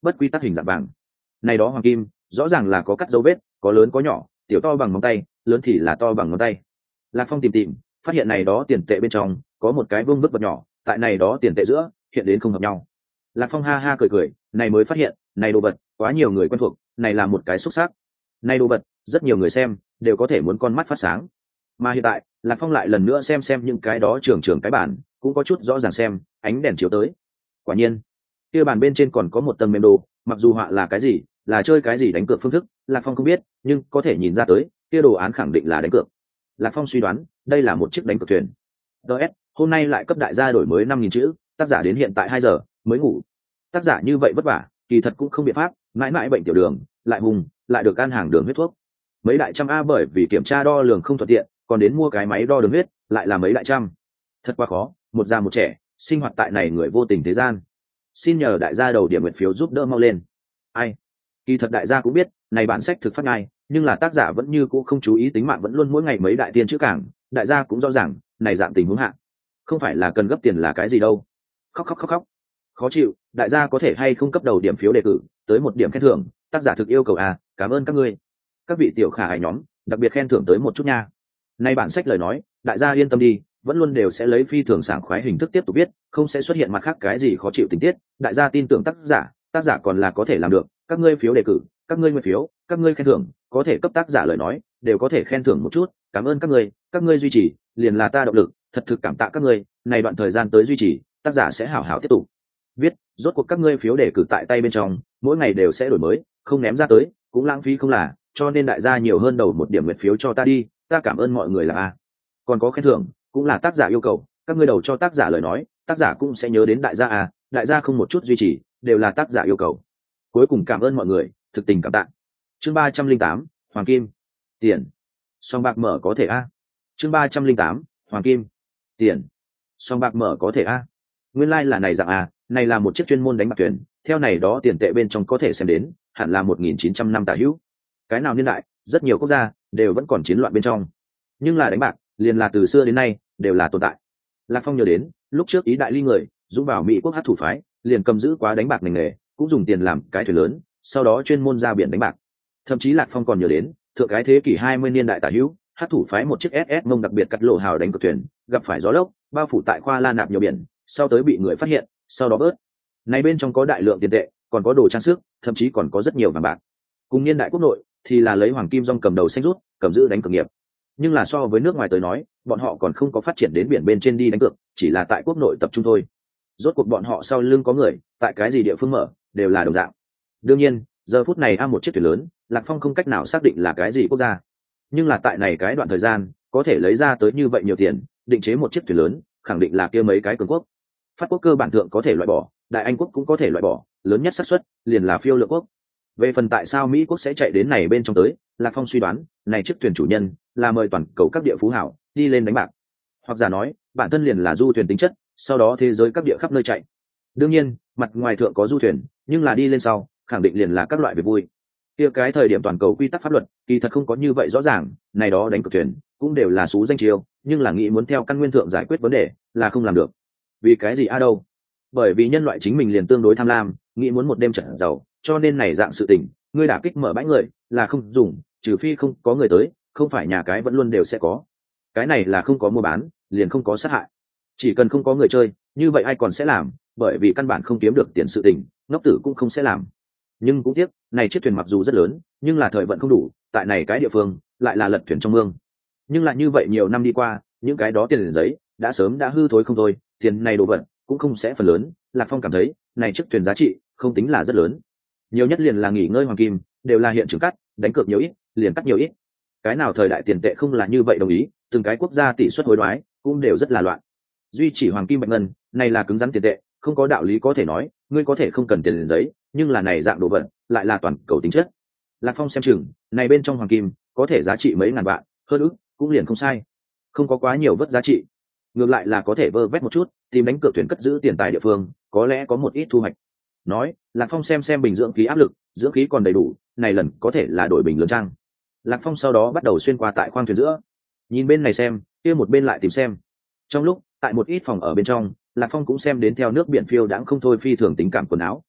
bất quy tắc hình dạng vàng. Này đó hoàng kim rõ ràng là có cắt dấu vết, có lớn có nhỏ, tiểu to bằng ngón tay, lớn thì là to bằng ngón tay. Lạc Phong tìm phát hiện này đó tiền tệ bên trong có một cái vương vức vật nhỏ, tại này đó tiền tệ giữa hiện đến không hợp nhau. Lạc Phong ha ha cười, này mới phát hiện, này đồ vật quá nhiều người quen thuộc, này là một cái xúc sắc. Này đồ vật rất nhiều người xem đều có thể muốn con mắt phát sáng. Mà hiện tại, Lạc Phong lại lần nữa xem những cái đó trường cái bản, cũng có chút rõ ràng xem, ánh đèn chiếu tới. Quả nhiên, kia bàn bên trên còn có một tầng mềm đồ, mặc dù họa là cái gì, là chơi cái gì đánh cược phương thức, Lạc Phong không biết, nhưng có thể nhìn ra tới, kia đồ án khẳng định là đánh cược. Lạc Phong suy đoán, đây là một chiếc đánh cược thuyền. DS, hôm nay lại cấp đại gia đổi mới 5.000 chữ, tác giả đến hiện tại 2 giờ mới ngủ. Tác giả như vậy vất vả, kỳ thật cũng không biện pháp, mãi mãi bệnh tiểu đường, lại hùng, lại được ăn hàng đường huyết thuốc. Mấy đại trăm a bởi vì kiểm tra đo lường không thuận tiện, còn đến mua cái máy đo đường huyết, lại là mấy đại trăm. Thật quá khó, một già một trẻ, sinh hoạt tại này người vô tình thế gian. Xin nhờ đại gia đầu điểm nguyện phiếu giúp đỡ mau lên. Ai? Kỳ thật đại gia cũng biết, này bản sách thực phát ngay, nhưng là tác giả vẫn như cũ không chú ý tính mạng, vẫn luôn mỗi ngày mấy đại tiên chữ cảng, đại gia cũng rõ ràng, này dạng tình huống hạ, không phải là cần gấp tiền là cái gì đâu. Khóc. Khó chịu, đại gia có thể hay không cấp đầu điểm phiếu đề cử, tới một điểm khen thưởng, tác giả thực yêu cầu à, cảm ơn các ngươi. Các vị tiểu khả ái nhóm, đặc biệt khen thưởng tới một chút nha. Nay bản sách lời nói, đại gia yên tâm đi, vẫn luôn đều sẽ lấy phi thường sảng khoái hình thức tiếp tục viết, không sẽ xuất hiện mặt khác cái gì khó chịu tình tiết, đại gia tin tưởng tác giả còn là có thể làm được, các ngươi phiếu đề cử, các ngươi nguyên phiếu, các ngươi khen thưởng, có thể cấp tác giả lời nói, đều có thể khen thưởng một chút, cảm ơn các ngươi duy trì, liền là ta động lực, thật thực cảm tạ các ngươi, này đoạn thời gian tới duy trì, tác giả sẽ hảo hảo tiếp tục viết, rốt cuộc các ngươi phiếu đề cử tại tay bên trong, mỗi ngày đều sẽ đổi mới, không ném ra tới, cũng lãng phí không là, cho nên đại gia nhiều hơn đầu một điểm nguyện phiếu cho ta đi, ta cảm ơn mọi người là a. Còn có khen thưởng, cũng là tác giả yêu cầu, các ngươi đầu cho tác giả lời nói, tác giả cũng sẽ nhớ đến đại gia à, đại gia không một chút duy trì, đều là tác giả yêu cầu. Cuối cùng cảm ơn mọi người, thực tình cảm tạ. Chương 308, Hoàng Kim, tiền, song bạc mở có thể a. Chương 308, Hoàng Kim, tiền, song bạc mở có thể a. Nguyên lai là này dạng a, này là một chiếc chuyên môn đánh bạc thuyền, theo này đó tiền tệ bên trong có thể xem đến, hẳn là 1900 năm tả hữu. Cái nào niên đại, rất nhiều quốc gia đều vẫn còn chiến loạn bên trong, nhưng là đánh bạc liền là từ xưa đến nay đều là tồn tại. Lạc Phong nhớ đến lúc trước Ý Đại Ly người dũng vào Mỹ quốc hát thủ phái, liền cầm giữ quá đánh bạc ngành nghề, cũng dùng tiền làm cái thuyền lớn, sau đó chuyên môn ra biển đánh bạc. Thậm chí Lạc Phong còn nhớ đến thượng cái thế kỷ 20 niên đại tả hữu, hát thủ phái một chiếc SS mông đặc biệt cắt lộ hào đánh cược thuyền, gặp phải gió lốc bao phủ tại khoa la nạp nhiều biển, sau tới bị người phát hiện, sau đó bớt. Này bên trong có đại lượng tiền tệ, còn có đồ trang sức, thậm chí còn có rất nhiều vàng bạc. Cùng niên đại quốc nội thì là lấy hoàng kim rong cầm đầu xanh rút, cầm giữ đánh cược nghiệp. Nhưng là so với nước ngoài tới nói, bọn họ còn không có phát triển đến biển bên trên đi đánh cược, chỉ là tại quốc nội tập trung thôi. Rốt cuộc bọn họ sau lưng có người, tại cái gì địa phương mở, đều là đồng dạng. Đương nhiên, giờ phút này một chiếc thuyền lớn, Lạc Phong không cách nào xác định là cái gì quốc gia. Nhưng là tại này cái đoạn thời gian, có thể lấy ra tới như vậy nhiều tiền, định chế một chiếc thuyền lớn, khẳng định là kia mấy cái cường quốc. Phát quốc cơ bản thượng có thể loại bỏ, Đại Anh quốc cũng có thể loại bỏ, lớn nhất xác suất liền là phiêu lượng quốc. Về phần tại sao Mỹ quốc sẽ chạy đến này bên trong tới, Lạc Phong suy đoán, này chiếc thuyền chủ nhân là mời toàn cầu các địa phú hảo đi lên đánh bạc, hoặc giả nói, bản thân liền là du thuyền tính chất, sau đó thế giới các địa khắp nơi chạy. Đương nhiên, mặt ngoài thượng có du thuyền, nhưng là đi lên sau, khẳng định liền là các loại việc vui. Kia cái thời điểm toàn cầu quy tắc pháp luật, kỳ thật không có như vậy rõ ràng, này đó đánh cược thuyền cũng đều là xú danh chiêu, nhưng là nghĩ muốn theo căn nguyên thượng giải quyết vấn đề, là không làm được. Vì cái gì a đâu? Bởi vì nhân loại chính mình liền tương đối tham lam, nghĩ muốn một đêm trở giàu, cho nên này dạng sự tình, ngươi đả kích mở bãi người là không dùng, trừ phi không có người tới, không phải nhà cái vẫn luôn đều sẽ có. Cái này là không có mua bán, liền không có sát hại. Chỉ cần không có người chơi, như vậy ai còn sẽ làm, bởi vì căn bản không kiếm được tiền sự tình, ngốc tử cũng không sẽ làm. Nhưng cũng tiếc, này chiếc thuyền mặc dù rất lớn, nhưng là thời vận không đủ, tại này cái địa phương lại là lật thuyền trong mương. Nhưng lại như vậy nhiều năm đi qua, những cái đó tiền giấy đã sớm đã hư thối không thôi, tiền này đồ vật cũng không sẽ phần lớn. Lạc Phong cảm thấy này chiếc thuyền giá trị không tính là rất lớn, nhiều nhất liền là nghỉ ngơi hoàng kim, đều là hiện trường cắt, đánh cược nhiều ít liền cắt nhiều ít. Cái nào thời đại tiền tệ không là như vậy đồng ý, từng cái quốc gia tỷ suất hối đoái cũng đều rất là loạn. Duy chỉ hoàng kim bạch ngân này là cứng rắn tiền tệ, không có đạo lý có thể nói ngươi có thể không cần tiền giấy, nhưng là này dạng đồ vật lại là toàn cầu tính chất. Lạc Phong xem chừng này bên trong hoàng kim có thể giá trị mấy ngàn vạn, hơn ức cũng liền không sai, không có quá nhiều vất giá trị, ngược lại là có thể vơ vét một chút, tìm đánh cược thuyền cất giữ tiền tài địa phương, có lẽ có một ít thu hoạch. Nói, Lạc Phong xem bình dưỡng khí áp lực, dưỡng khí còn đầy đủ, này lần có thể là đổi bình lớn trang. Lạc Phong sau đó bắt đầu xuyên qua tại khoang thuyền giữa, nhìn bên này xem, kia một bên lại tìm xem. Trong lúc tại một ít phòng ở bên trong, Lạc Phong cũng xem đến theo nước biển phiêu đãng không thôi phi thường tính cảm quần áo.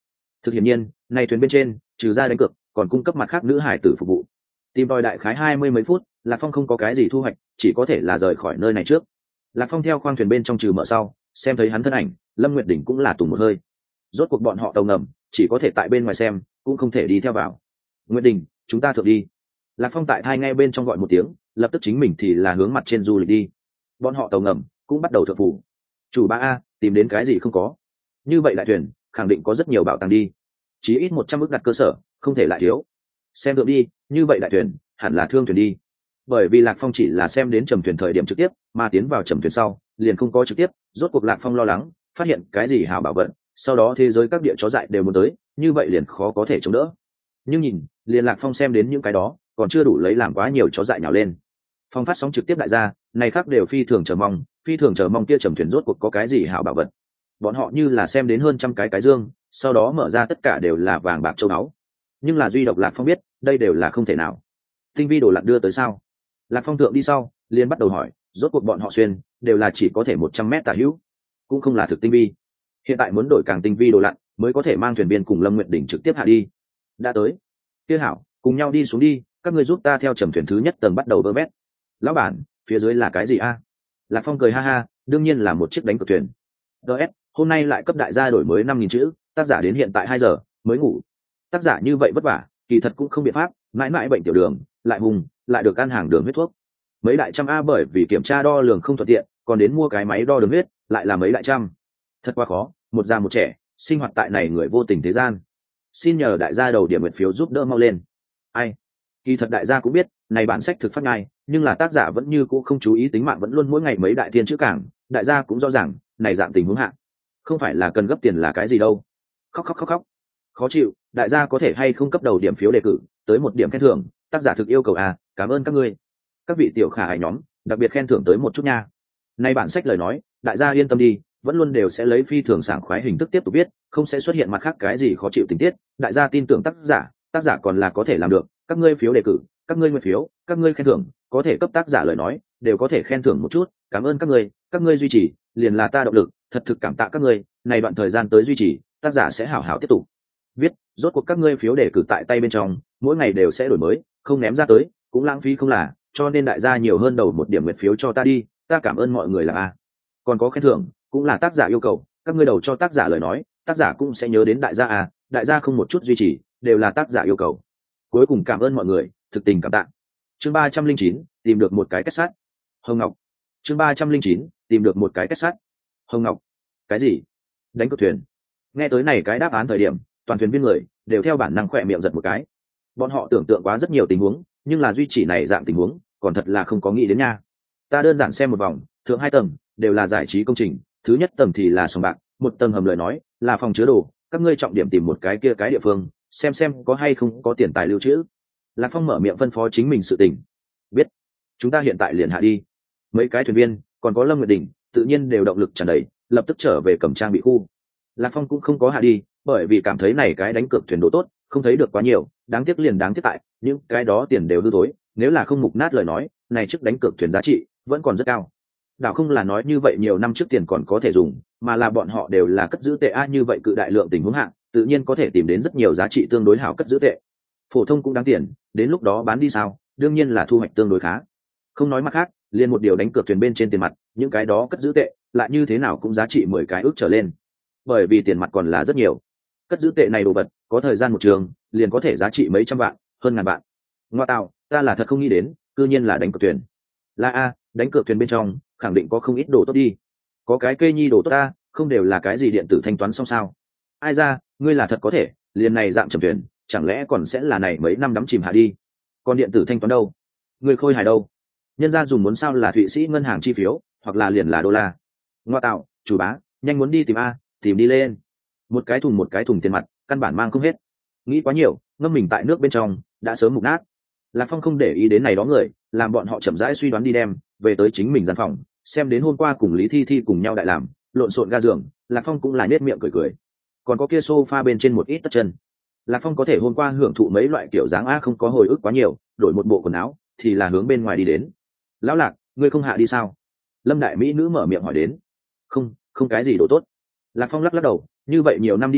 Thực hiển nhiên này thuyền bên trên trừ ra đánh cược còn cung cấp mặt khác nữ hải tử phục vụ. Tìm tòi đại khái 20 mấy phút, Lạc Phong không có cái gì thu hoạch, chỉ có thể là rời khỏi nơi này trước. Lạc Phong theo khoang thuyền bên trong trừ mở sau, xem thấy hắn thân ảnh, Lâm Nguyệt Đỉnh cũng là tùng một hơi. Rốt cuộc bọn họ tàu ngầm, chỉ có thể tại bên ngoài xem, cũng không thể đi theo vào. Nguyệt Đỉnh, chúng ta thượng đi. Lạc Phong tại thai ngay bên trong gọi một tiếng, lập tức chính mình thì là hướng mặt trên du lịch đi. Bọn họ tàu ngầm cũng bắt đầu thượng phủ. Chủ ba a, tìm đến cái gì không có? Như vậy đại thuyền, khẳng định có rất nhiều bảo tàng đi. Chí ít 100 ức đặt cơ sở, không thể lại thiếu. Xem được đi, như vậy đại thuyền hẳn là thương thuyền đi. Bởi vì Lạc Phong chỉ là xem đến trầm thuyền thời điểm trực tiếp, mà tiến vào trầm thuyền sau liền không có trực tiếp. Rốt cuộc Lạc Phong lo lắng phát hiện cái gì hảo bảo vận, sau đó thế giới các địa chó dại đều muốn tới, như vậy liền khó có thể chống đỡ. Nhưng nhìn liền Lạc Phong xem đến những cái đó còn chưa đủ lấy làm quá nhiều chó dại nhào lên. Phong phát sóng trực tiếp đại gia này khác đều phi thường chờ mong kia trầm thuyền rốt cuộc có cái gì hảo bảo vật. Bọn họ như là xem đến hơn trăm cái dương, sau đó mở ra tất cả đều là vàng bạc châu báu, nhưng là duy độc Lạc Phong biết đây đều là không thể nào. Tinh vi đồ lặn đưa tới sao? Lạc Phong thượng đi sau liền bắt đầu hỏi, rốt cuộc bọn họ xuyên đều là chỉ có thể 100 mét tả hữu, cũng không là thực tinh vi. Hiện tại muốn đổi càng tinh vi đồ lặn mới có thể mang thuyền viên cùng Lâm Nguyệt Đỉnh trực tiếp hạ đi. Đã tới, kia hảo, cùng nhau đi xuống đi, các ngươi giúp ta theo trầm thuyền thứ nhất tầng bắt đầu vơ vét. Lão bản, phía dưới là cái gì a? Lạc Phong cười ha ha, đương nhiên là một chiếc đánh cược thuyền. DS, hôm nay lại cấp đại gia đổi mới 5.000 chữ, tác giả đến hiện tại 2 giờ mới ngủ. Tác giả như vậy vất vả, kỳ thật cũng không biện pháp, mãi mãi bệnh tiểu đường, lại hùng, lại được ăn hàng đường huyết thuốc. Mấy đại trăm a bởi vì kiểm tra đo lường không thuận tiện, còn đến mua cái máy đo đường huyết, lại là mấy đại trăm. Thật quá khó, một già một trẻ, sinh hoạt tại này người vô tình thế gian. Xin nhờ đại gia đầu điểm nguyện phiếu giúp đỡ mau lên. Ai? Kỳ thật đại gia cũng biết, này bản sách thực phát ngay, nhưng là tác giả vẫn như cũ không chú ý tính mạng, vẫn luôn mỗi ngày mấy đại thiên chữ cảng, đại gia cũng rõ ràng, này dạng tình huống hạ, không phải là cần gấp tiền là cái gì đâu. Khóc. Khó chịu, đại gia có thể hay không cấp đầu điểm phiếu đề cử, tới 1 điểm khen thưởng, tác giả thực yêu cầu à, cảm ơn các ngươi. Các vị tiểu khả ái nhóm, đặc biệt khen thưởng tới một chút nha. Này bản sách lời nói, đại gia yên tâm đi, vẫn luôn đều sẽ lấy phi thường sảng khoái hình thức tiếp tục viết, không sẽ xuất hiện mặt khác cái gì khó chịu tình tiết, đại gia tin tưởng tác giả còn là có thể làm được, các ngươi phiếu đề cử, các ngươi nguyện phiếu, các ngươi khen thưởng, có thể cấp tác giả lời nói, đều có thể khen thưởng một chút, cảm ơn các ngươi duy trì, liền là ta động lực, thật thực cảm tạ các ngươi, này đoạn thời gian tới duy trì, tác giả sẽ hảo hảo tiếp tục viết, rốt cuộc các ngươi phiếu đề cử tại tay bên trong, mỗi ngày đều sẽ đổi mới, không ném ra tới, cũng lãng phí không là, cho nên đại gia nhiều hơn đầu 1 điểm nguyện phiếu cho ta đi, ta cảm ơn mọi người là a. Còn có khen thưởng, cũng là tác giả yêu cầu, các ngươi đầu cho tác giả lời nói, tác giả cũng sẽ nhớ đến đại gia à, đại gia không một chút duy trì, đều là tác giả yêu cầu. Cuối cùng cảm ơn mọi người, thực tình cảm tạ. Chương 309, tìm được một cái kết sắt. Hồng Ngọc. Chương 309, tìm được một cái kết sắt. Hồng Ngọc. Cái gì? Đánh cược thuyền. Nghe tới này cái đáp án thời điểm, toàn thuyền viên người đều theo bản năng khỏe miệng giật một cái. Bọn họ tưởng tượng quá rất nhiều tình huống, nhưng là duy chỉ này dạng tình huống, còn thật là không có nghĩ đến nha. Ta đơn giản xem một vòng, thượng 2 tầng đều là giải trí công trình, thứ nhất tầng thì là sòng bạc, 1 tầng hầm lời nói là phòng chứa đồ, các ngươi trọng điểm tìm một cái kia cái địa phương, xem có hay không có tiền tài lưu trữ. Lạc Phong mở miệng phân phó chính mình sự tình. Biết, chúng ta hiện tại liền hạ đi. Mấy cái thuyền viên còn có Lâm Nguyệt Đình tự nhiên đều động lực tràn đầy, lập tức trở về cầm trang bị khu. Lạc Phong cũng không có hạ đi, bởi vì cảm thấy này cái đánh cược thuyền độ tốt, không thấy được quá nhiều, đáng tiếc tại những cái đó tiền đều hư thối, nếu là không mục nát lời nói, này chiếc đánh cược thuyền giá trị vẫn còn rất cao. Đảo không là nói như vậy nhiều năm trước tiền còn có thể dùng, mà là bọn họ đều là cất giữ tệ a, như vậy cự đại lượng tình huống hạng, tự nhiên có thể tìm đến rất nhiều giá trị tương đối hảo cất giữ tệ. Phổ thông cũng đáng tiền, đến lúc đó bán đi sao, đương nhiên là thu hoạch tương đối khá. Không nói mặt khác, liền một điều đánh cược thuyền bên trên tiền mặt, những cái đó cất giữ tệ lại như thế nào cũng giá trị 10 cái ước trở lên, bởi vì tiền mặt còn là rất nhiều. Cất giữ tệ này đồ vật có thời gian một trường liền có thể giá trị mấy trăm vạn, hơn ngàn vạn. Ngoa tạo, ta là thật không nghĩ đến, cư nhiên là đánh cược thuyền. Là a, đánh cược thuyền bên trong khẳng định có không ít đồ tốt đi. Có cái cây nhi đồ tốt ta, không đều là cái gì điện tử thanh toán xong sao? Ai ra, ngươi là thật có thể, liền này dạng trầm thuyền, chẳng lẽ còn sẽ là này mấy năm đắm chìm hạ đi? Còn điện tử thanh toán đâu? Ngươi khôi hài đâu? Nhân ra dùng muốn sao là Thụy Sĩ ngân hàng chi phiếu, hoặc là liền là đô la. Ngoa tạo, chủ bá, nhanh muốn đi tìm a, tìm đi lên. Một cái thùng tiền mặt, căn bản mang không hết. Nghĩ quá nhiều, ngâm mình tại nước bên trong, đã sớm mục nát. Lạc Phong không để ý đến này đó người, làm bọn họ chậm rãi suy đoán đi đem về tới chính mình gian phòng, xem đến hôm qua cùng Lý Thi Thi cùng nhau đại làm lộn xộn ga giường, Lạc Phong cũng lại nết miệng cười. Còn có kia sofa bên trên một ít tất chân. Lạc Phong có thể hôm qua hưởng thụ mấy loại kiểu dáng a, không có hồi ức quá nhiều, đổi một bộ quần áo thì là hướng bên ngoài đi đến. Lão Lạc, ngươi không hạ đi sao? Lâm đại mỹ nữ mở miệng hỏi đến. Không cái gì đồ tốt. Lạc Phong lắc đầu, như vậy nhiều năm đi qua,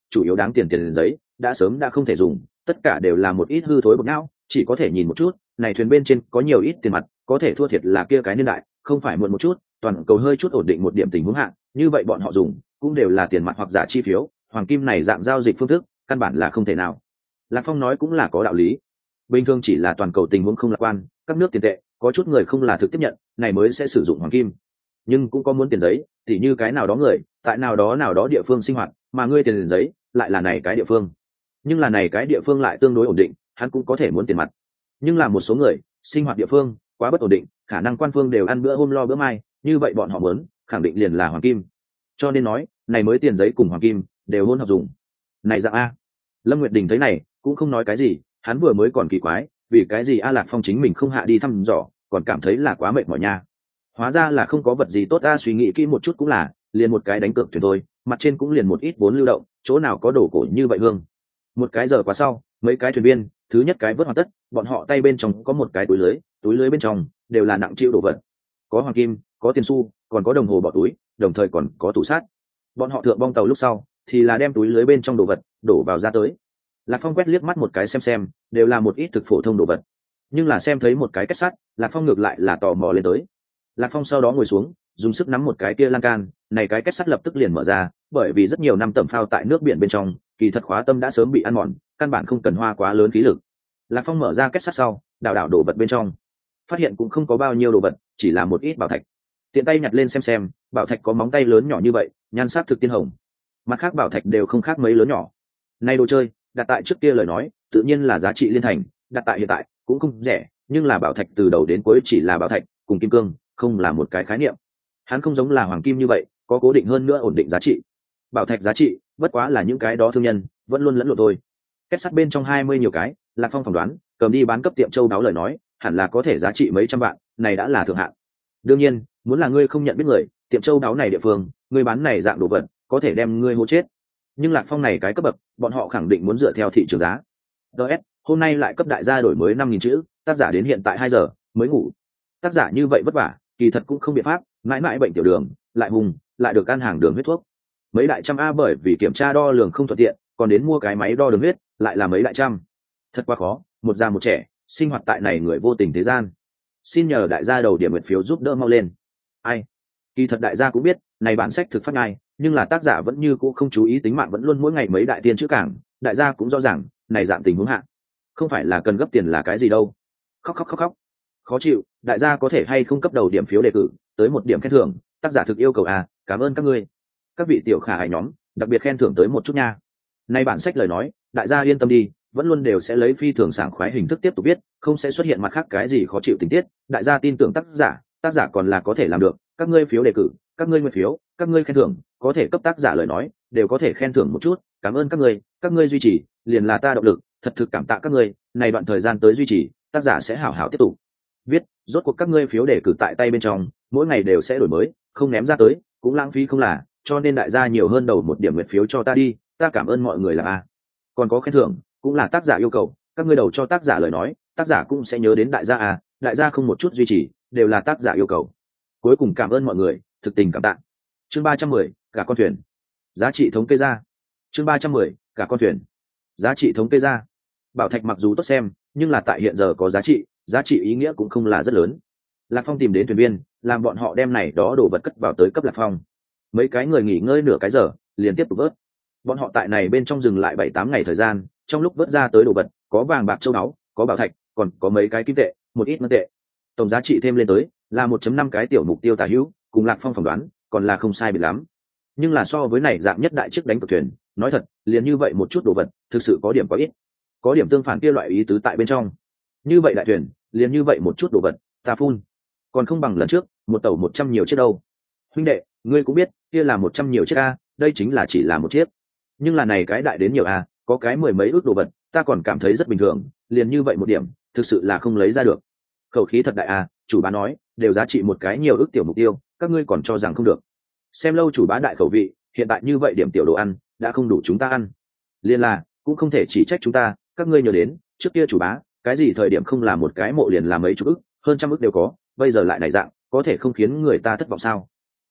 chủ yếu đáng tiền tiền giấy đã sớm đã không thể dùng, tất cả đều là một ít hư thối bột não, chỉ có thể nhìn một chút. Này thuyền bên trên có nhiều ít tiền mặt, có thể thua thiệt là kia cái niên đại không phải muộn một chút, toàn cầu hơi chút ổn định một điểm tình huống hạn, như vậy bọn họ dùng cũng đều là tiền mặt hoặc giả chi phiếu, hoàng kim này dạng giao dịch phương thức căn bản là không thể nào. Lạc Phong nói cũng là có đạo lý, bình thường chỉ là toàn cầu tình huống không lạc quan, các nước tiền tệ có chút người không là thực tiếp nhận, này mới sẽ sử dụng hoàng kim, nhưng cũng có muốn tiền giấy, tỉ như cái nào đó người tại nào đó địa phương sinh hoạt, mà ngươi tiền giấy lại là này cái địa phương, nhưng là này cái địa phương lại tương đối ổn định, hắn cũng có thể muốn tiền mặt. Nhưng là một số người sinh hoạt địa phương quá bất ổn định, khả năng quan phương đều ăn bữa hôm lo bữa mai, như vậy bọn họ muốn khẳng định liền là hoàng kim, cho nên nói này mới tiền giấy cùng hoàng kim đều hôn hợp dùng. Này dạng a. Lâm Nguyệt Đình thấy này cũng không nói cái gì, hắn vừa mới còn kỳ quái vì cái gì Lạc Phong chính mình không hạ đi thăm dò, còn cảm thấy là quá mệt mỏi nha. Hóa ra là không có vật gì tốt. Suy nghĩ kỹ một chút cũng là liền một cái đánh cược thuyền thôi, mặt trên cũng liền một ít vốn lưu động, chỗ nào có đồ cổ như vậy hương. Một cái giờ qua sau, mấy cái thuyền viên thứ nhất cái vớt hoàn tất, bọn họ tay bên trong có một cái túi lưới bên trong đều là nặng chịu đồ vật, có hoàng kim, có tiền xu, còn có đồng hồ bỏ túi, đồng thời còn có tủ sát. Bọn họ thượng bong tàu lúc sau thì là đem túi lưới bên trong đồ vật đổ vào ra tới. Lạc Phong quét liếc mắt một cái xem đều là một ít thực phổ thông đồ vật, nhưng là xem thấy một cái kết sắt, Lạc Phong ngược lại là tò mò lên tới. Lạc Phong sau đó ngồi xuống, dùng sức nắm một cái kia lan can, này cái kết sắt lập tức liền mở ra, bởi vì rất nhiều năm tẩm phao tại nước biển bên trong, kỳ thật khóa tâm đã sớm bị ăn mòn, căn bản không cần hoa quá lớn khí lực. Lạc Phong mở ra kết sắt sau, đảo đồ vật bên trong, phát hiện cũng không có bao nhiêu đồ vật, chỉ là một ít bảo thạch. Tiện tay nhặt lên xem, bảo thạch có móng tay lớn nhỏ như vậy, nhan sắc thực tiên hồng. Mặt khác bảo thạch đều không khác mấy lớn nhỏ. Này đồ chơi, đặt tại trước kia lời nói, tự nhiên là giá trị liên thành, đặt tại hiện tại cũng không rẻ, nhưng là bảo thạch từ đầu đến cuối chỉ là bảo thạch, cùng kim cương không là một cái khái niệm. Hắn không giống là hoàng kim như vậy, có cố định hơn nữa ổn định giá trị. Bảo thạch giá trị bất quá là những cái đó thương nhân vẫn luôn lẫn lộn thôi. Kết sắt bên trong 20 nhiều cái, Lạc Phong phỏng đoán cầm đi bán cấp tiệm châu đáo lời nói hẳn là có thể giá trị mấy trăm vạn, này đã là thượng hạng. Đương nhiên muốn là ngươi không nhận biết người, tiệm châu đáo này địa phương ngươi bán này dạng đồ vật có thể đem ngươi hô chết, nhưng Lạc Phong này cái cấp bậc bọn họ khẳng định muốn dựa theo thị trường giá. DS hôm nay lại cấp đại gia đổi mới 5.000 chữ, tác giả đến hiện tại 2 giờ mới ngủ. Tác giả như vậy vất vả kỳ thật cũng không biện pháp, mãi mãi bệnh tiểu đường lại hùng lại được ăn hàng đường huyết thuốc, mấy đại trăm a bởi vì kiểm tra đo lường không thuận tiện còn đến mua cái máy đo đường huyết lại là mấy đại trăm, thật quá khó. Một già một trẻ sinh hoạt tại này người vô tình thế gian, xin nhờ đại gia đầu điểm nguyện phiếu giúp đỡ mau lên. Ai kỳ thật đại gia cũng biết này bản sách thực phát ngay, nhưng là tác giả vẫn như cũ không chú ý tính mạng, vẫn luôn mỗi ngày mấy đại tiên chữ cảng, đại gia cũng rõ ràng này dạng tình huống hạn không phải là cần gấp tiền là cái gì đâu. Khóc khó chịu, đại gia có thể hay không cấp đầu điểm phiếu đề cử tới một điểm khen thưởng, tác giả thực yêu cầu cảm ơn các ngươi, các vị tiểu khả ái nhóm đặc biệt khen thưởng tới một chút nha. Nay bản sách lời nói đại gia yên tâm đi, vẫn luôn đều sẽ lấy phi thường sảng khoái hình thức tiếp tục viết, không sẽ xuất hiện mặt khác cái gì khó chịu tình tiết, đại gia tin tưởng tác giả còn là có thể làm được. Các ngươi phiếu đề cử, các ngươi nguyên phiếu, các ngươi khen thưởng có thể cấp tác giả lời nói đều có thể khen thưởng một chút, cảm ơn các ngươi duy trì liền là ta động lực, thật thực cảm tạ các ngươi. Này đoạn thời gian tới duy trì, tác giả sẽ hảo hảo tiếp tục viết, rốt cuộc các ngươi phiếu đề cử tại tay bên trong mỗi ngày đều sẽ đổi mới, không ném ra tới cũng lãng phí không là, cho nên đại gia nhiều hơn đầu một điểm nguyện phiếu cho ta đi, ta cảm ơn mọi người là còn có khen thưởng cũng là tác giả yêu cầu, các ngươi đầu cho tác giả lời nói tác giả cũng sẽ nhớ đến đại gia đại gia không một chút duy trì đều là tác giả yêu cầu. Cuối cùng cảm ơn mọi người, thực tình cảm tạ. Chương 310, cả con thuyền giá trị thống kê ra. Chương 310, cả con thuyền giá trị thống kê ra. Bảo thạch mặc dù tốt xem nhưng là tại hiện giờ có giá trị ý nghĩa cũng không là rất lớn. Lạc Phong tìm đến thuyền viên làm bọn họ đem này đó đồ vật cất vào tới cấp Lạc Phong. Mấy cái người nghỉ ngơi nửa cái giờ liền tiếp tục vớt. Bọn họ tại này bên trong dừng lại 7-8 ngày thời gian, trong lúc vớt ra tới đồ vật có vàng bạc châu báu, có bảo thạch, còn có mấy cái kim tệ, một ít ngân tệ. Tổng giá trị thêm lên tới là 1.5 cái tiểu mục tiêu tả hữu, cùng Lạc Phong phỏng đoán còn là không sai biệt lắm. Nhưng là so với này dạng nhất đại chiếc đánh cược thuyền, nói thật liền như vậy một chút đồ vật thực sự có điểm quá ít, có điểm tương phản kia loại ý tứ tại bên trong. Như vậy đại thuyền liền như vậy một chút đồ vật ta phun còn không bằng lần trước một tàu 100 nhiều chiếc đâu. Huynh đệ ngươi cũng biết kia là 100 nhiều chiếc đây chính là chỉ là một chiếc, nhưng là này cái đại đến nhiều có cái 10 mấy ước đồ vật ta còn cảm thấy rất bình thường, liền như vậy một điểm thực sự là không lấy ra được. Khẩu khí thật đại chủ bá nói đều giá trị một cái nhiều ước tiểu mục tiêu, các ngươi còn cho rằng không được. Xem lâu chủ bá đại khẩu vị, hiện tại như vậy điểm tiểu đồ ăn đã không đủ chúng ta ăn, liền là cũng không thể chỉ trách chúng ta. Các ngươi nhớ đến trước kia chủ bá cái gì thời điểm không là một cái mộ liền là mấy chục ức hơn trăm ức đều có, bây giờ lại này dạng có thể không khiến người ta thất vọng sao?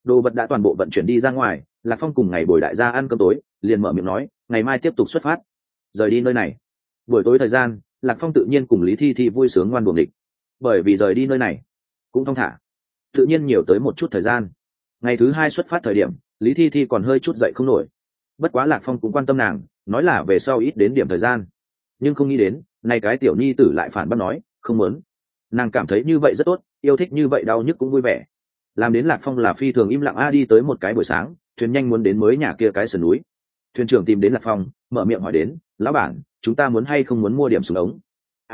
đồ vật đã toàn bộ vận chuyển đi ra ngoài, Lạc Phong cùng ngày buổi đại gia ăn cơm tối liền mở miệng nói ngày mai tiếp tục xuất phát rời đi nơi này. Buổi tối thời gian Lạc Phong tự nhiên cùng Lý Thi Thi vui sướng ngoan buồng địch, bởi vì rời đi nơi này cũng thong thả, tự nhiên nhiều tới một chút thời gian. Ngày thứ hai xuất phát thời điểm Lý Thi Thi còn hơi chút dậy không nổi, bất quá Lạc Phong cũng quan tâm nàng, nói là về sau ít đến điểm thời gian, nhưng không nghĩ đến nay cái tiểu nhi tử lại phản bác nói không muốn. Nàng cảm thấy như vậy rất tốt, yêu thích như vậy đau nhức cũng vui vẻ. Làm đến Lạc Phong là phi thường im lặng. Đi tới một cái buổi sáng, thuyền nhanh muốn đến mới nhà kia cái sườn núi. Thuyền trưởng tìm đến Lạc Phong, mở miệng hỏi đến lão bản, chúng ta muốn hay không muốn mua điểm súng ống?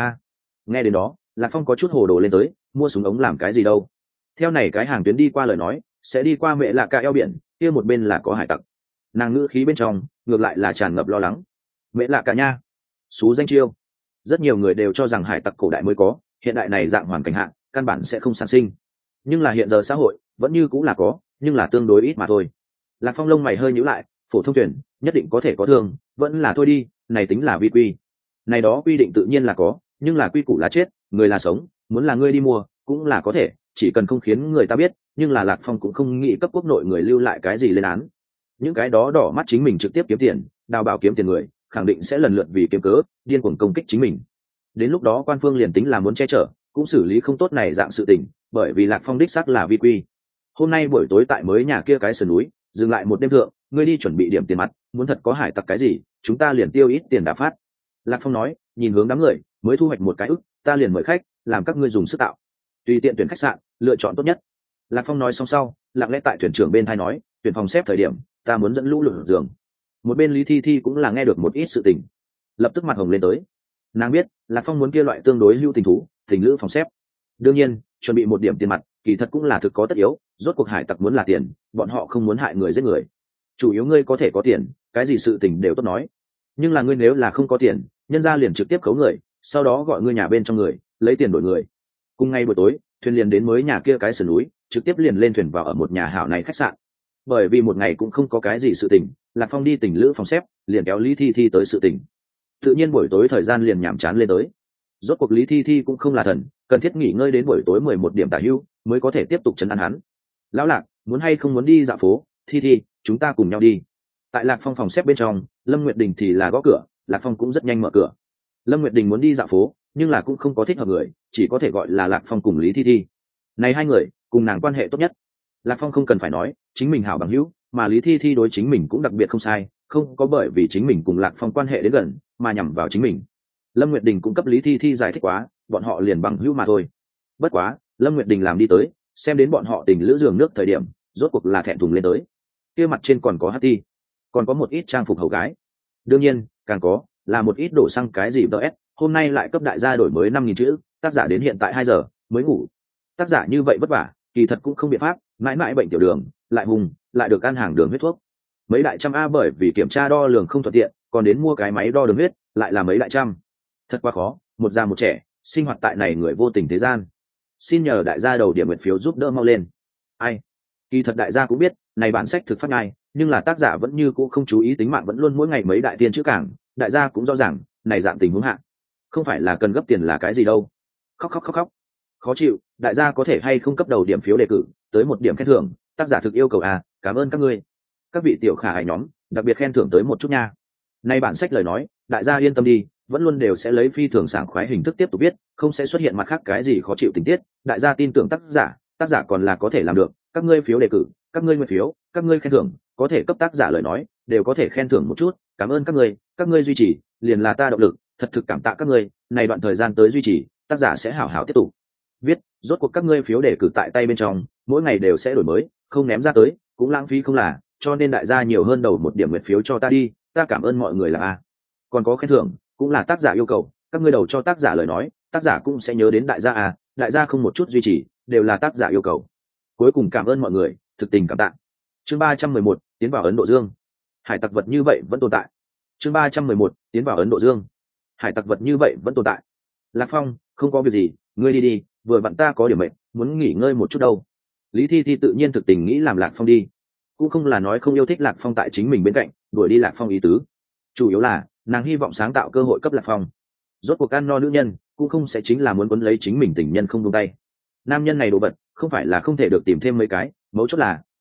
Nghe đến đó Lạc Phong có chút hồ đồ lên tới, mua súng ống làm cái gì đâu? Theo này cái hàng tuyến đi qua lời nói sẽ đi qua Mẹ Lạ Cả eo biển, kia một bên là có hải tặc. Nàng ngữ khí bên trong ngược lại là tràn ngập lo lắng. Mẹ Lạ Cả nha, xú danh chiêu, rất nhiều người đều cho rằng hải tặc cổ đại mới có, hiện đại này dạng hoàn cảnh hạn căn bản sẽ không sản sinh, nhưng là hiện giờ xã hội vẫn như cũng là có, nhưng là tương đối ít mà thôi. Lạc Phong lông mày hơi nhíu lại, phổ thông thuyền nhất định có thể có thương, vẫn là thôi đi, này tính là vi quy. Này đó quy định tự nhiên là có, nhưng là quy củ là chết, người là sống, muốn là ngươi đi mua cũng là có thể, chỉ cần không khiến người ta biết. Nhưng là Lạc Phong cũng không nghĩ cấp quốc nội người lưu lại cái gì lên án. Những cái đó đỏ mắt chính mình trực tiếp kiếm tiền, đào bảo kiếm tiền người khẳng định sẽ lần lượt vì kiếm cớ điên cuồng công kích chính mình. Đến lúc đó quan phương liền tính là muốn che chở cũng xử lý không tốt này dạng sự tình, bởi vì Lạc Phong đích xác là vi quy. Hôm nay buổi tối tại mới nhà kia cái sườn núi dừng lại một đêm thượng, ngươi đi chuẩn bị điểm tiền mặt, muốn thật có hải tặc cái gì chúng ta liền tiêu ít tiền đã phát. Lạc Phong nói, nhìn hướng đám người, mới thu hoạch một cái ức, ta liền mời khách, làm các ngươi dùng sức tạo, tùy tiện tuyển khách sạn lựa chọn tốt nhất. Lạc Phong nói xong sau lặng lẽ tại thuyền trưởng bên thai nói, tuyển phòng xếp thời điểm ta muốn dẫn lũ lượt giường. Một bên Lý Thi Thi cũng là nghe được một ít sự tình, lập tức mặt hồng lên tới. Nàng biết Lạc Phong muốn kia loại tương đối lưu tình thú tình lữ phòng xếp, đương nhiên chuẩn bị một điểm tiền mặt kỳ thật cũng là thực có tất yếu, rốt cuộc hải tặc muốn là tiền, bọn họ không muốn hại người giết người. Chủ yếu ngươi có thể có tiền, cái gì sự tình đều tốt nói, nhưng là ngươi nếu là không có tiền, nhân ra liền trực tiếp khấu người, sau đó gọi ngươi nhà bên trong người lấy tiền đổi người. Cùng ngay buổi tối thuyền liền đến mới nhà kia cái sườn núi, trực tiếp liền lên thuyền vào ở một nhà hảo này khách sạn. Bởi vì một ngày cũng không có cái gì sự tình, Lạc Phong đi tình lữ phòng xếp liền kéo Lý Thi Thi tới sự tình, tự nhiên buổi tối thời gian liền nhàm chán lên tới. Rốt cuộc Lý Thi Thi cũng không là thần, cần thiết nghỉ ngơi đến buổi tối 11 điểm tả hưu mới có thể tiếp tục chấn an hắn. Lão Lạc, muốn hay không muốn đi dạo phố? Thi Thi, chúng ta cùng nhau đi. Tại Lạc Phong phòng xếp bên trong, Lâm Nguyệt Đình thì là gõ cửa, Lạc Phong cũng rất nhanh mở cửa. Lâm Nguyệt Đình muốn đi dạo phố, nhưng là cũng không có thích hợp người, chỉ có thể gọi là Lạc Phong cùng Lý Thi Thi. Này hai người cùng nàng quan hệ tốt nhất. Lạc Phong không cần phải nói, chính mình hảo bằng hữu, mà Lý Thi Thi đối chính mình cũng đặc biệt không sai, không có bởi vì chính mình cùng Lạc Phong quan hệ đến gần mà nhằm vào chính mình. Lâm Nguyệt Đình cũng cấp Lý Thi Thi giải thích quá, bọn họ liền bằng hữu mà thôi. Bất quá Lâm Nguyệt Đình làm đi tới, xem đến bọn họ tình lữ giường nước thời điểm, rốt cuộc là thẹn thùng lên tới. Kia mặt trên còn có hắt ti, còn có một ít trang phục hầu gái, đương nhiên càng có là một ít đổ xăng cái gì ds. Hôm nay lại cấp đại gia đổi mới 5.000 chữ, tác giả đến hiện tại 2 giờ mới ngủ. Tác giả như vậy vất vả, kỳ thật cũng không biện pháp, mãi mãi bệnh tiểu đường, lại hùng, lại được ăn hàng đường huyết thuốc. Mấy đại trăm a bởi vì kiểm tra đo lường không thuận tiện, còn đến mua cái máy đo đường huyết, lại là mấy đại trăm. Thật quá khó, một già một trẻ, sinh hoạt tại này người vô tình thế gian. Xin nhờ đại gia đầu điểm nguyện phiếu giúp đỡ mau lên. Ai? Kỳ thật đại gia cũng biết, này bản sách thực phát ngay, nhưng là tác giả vẫn như cũ không chú ý tính mạng, vẫn luôn mỗi ngày mấy đại tiên chữ cảng, đại gia cũng rõ ràng, này dạng tình huống hạ, không phải là cần gấp tiền là cái gì đâu. Khóc. Khó chịu, đại gia có thể hay không cấp đầu điểm phiếu đề cử, tới một điểm khen thưởng, tác giả thực yêu cầu cảm ơn các ngươi. Các vị tiểu khả ái nhóm, đặc biệt khen thưởng tới một chút nha. Nay bản sách lời nói, đại gia yên tâm đi, vẫn luôn đều sẽ lấy phi thường sảng khoái hình thức tiếp tục viết, không sẽ xuất hiện mặt khác cái gì khó chịu tình tiết, đại gia tin tưởng tác giả còn là có thể làm được. Các ngươi phiếu đề cử, các ngươi nguyện phiếu, các ngươi khen thưởng, có thể cấp tác giả lời nói, đều có thể khen thưởng một chút, cảm ơn các ngươi duy trì, liền là ta động lực, thật thực cảm tạ các ngươi, này đoạn thời gian tới duy trì, tác giả sẽ hảo hảo tiếp tục viết, rốt cuộc các ngươi phiếu đề cử tại tay bên trong, mỗi ngày đều sẽ đổi mới, không ném ra tới, cũng lãng phí không là, cho nên đại gia nhiều hơn đầu một điểm nguyện phiếu cho ta đi, ta cảm ơn mọi người là còn có khen thưởng, cũng là tác giả yêu cầu, các ngươi đầu cho tác giả lời nói, tác giả cũng sẽ nhớ đến đại gia đại gia không một chút duy trì, đều là tác giả yêu cầu. Cuối cùng cảm ơn mọi người, thực tình cảm tạ. Chương 311, tiến vào Ấn Độ Dương. Hải tặc vật như vậy vẫn tồn tại. Chương 311, tiến vào Ấn Độ Dương. Hải tặc vật như vậy vẫn tồn tại. Lạc Phong, không có việc gì, ngươi đi, vừa vặn ta có điểm mệnh, muốn nghỉ ngơi một chút đâu. Lý Thi Thi tự nhiên thực tình nghĩ làm Lạc Phong đi, cũng không là nói không yêu thích Lạc Phong tại chính mình bên cạnh, đuổi đi Lạc Phong ý tứ, chủ yếu là nàng hy vọng sáng tạo cơ hội cấp Lạc Phong. Rốt cuộc ăn no nữ nhân cũng không sẽ chính là muốn quấn lấy chính mình tình nhân không buông tay. Nam nhân này đồ vật không phải là không thể được tìm thêm mấy cái, mấu chốt là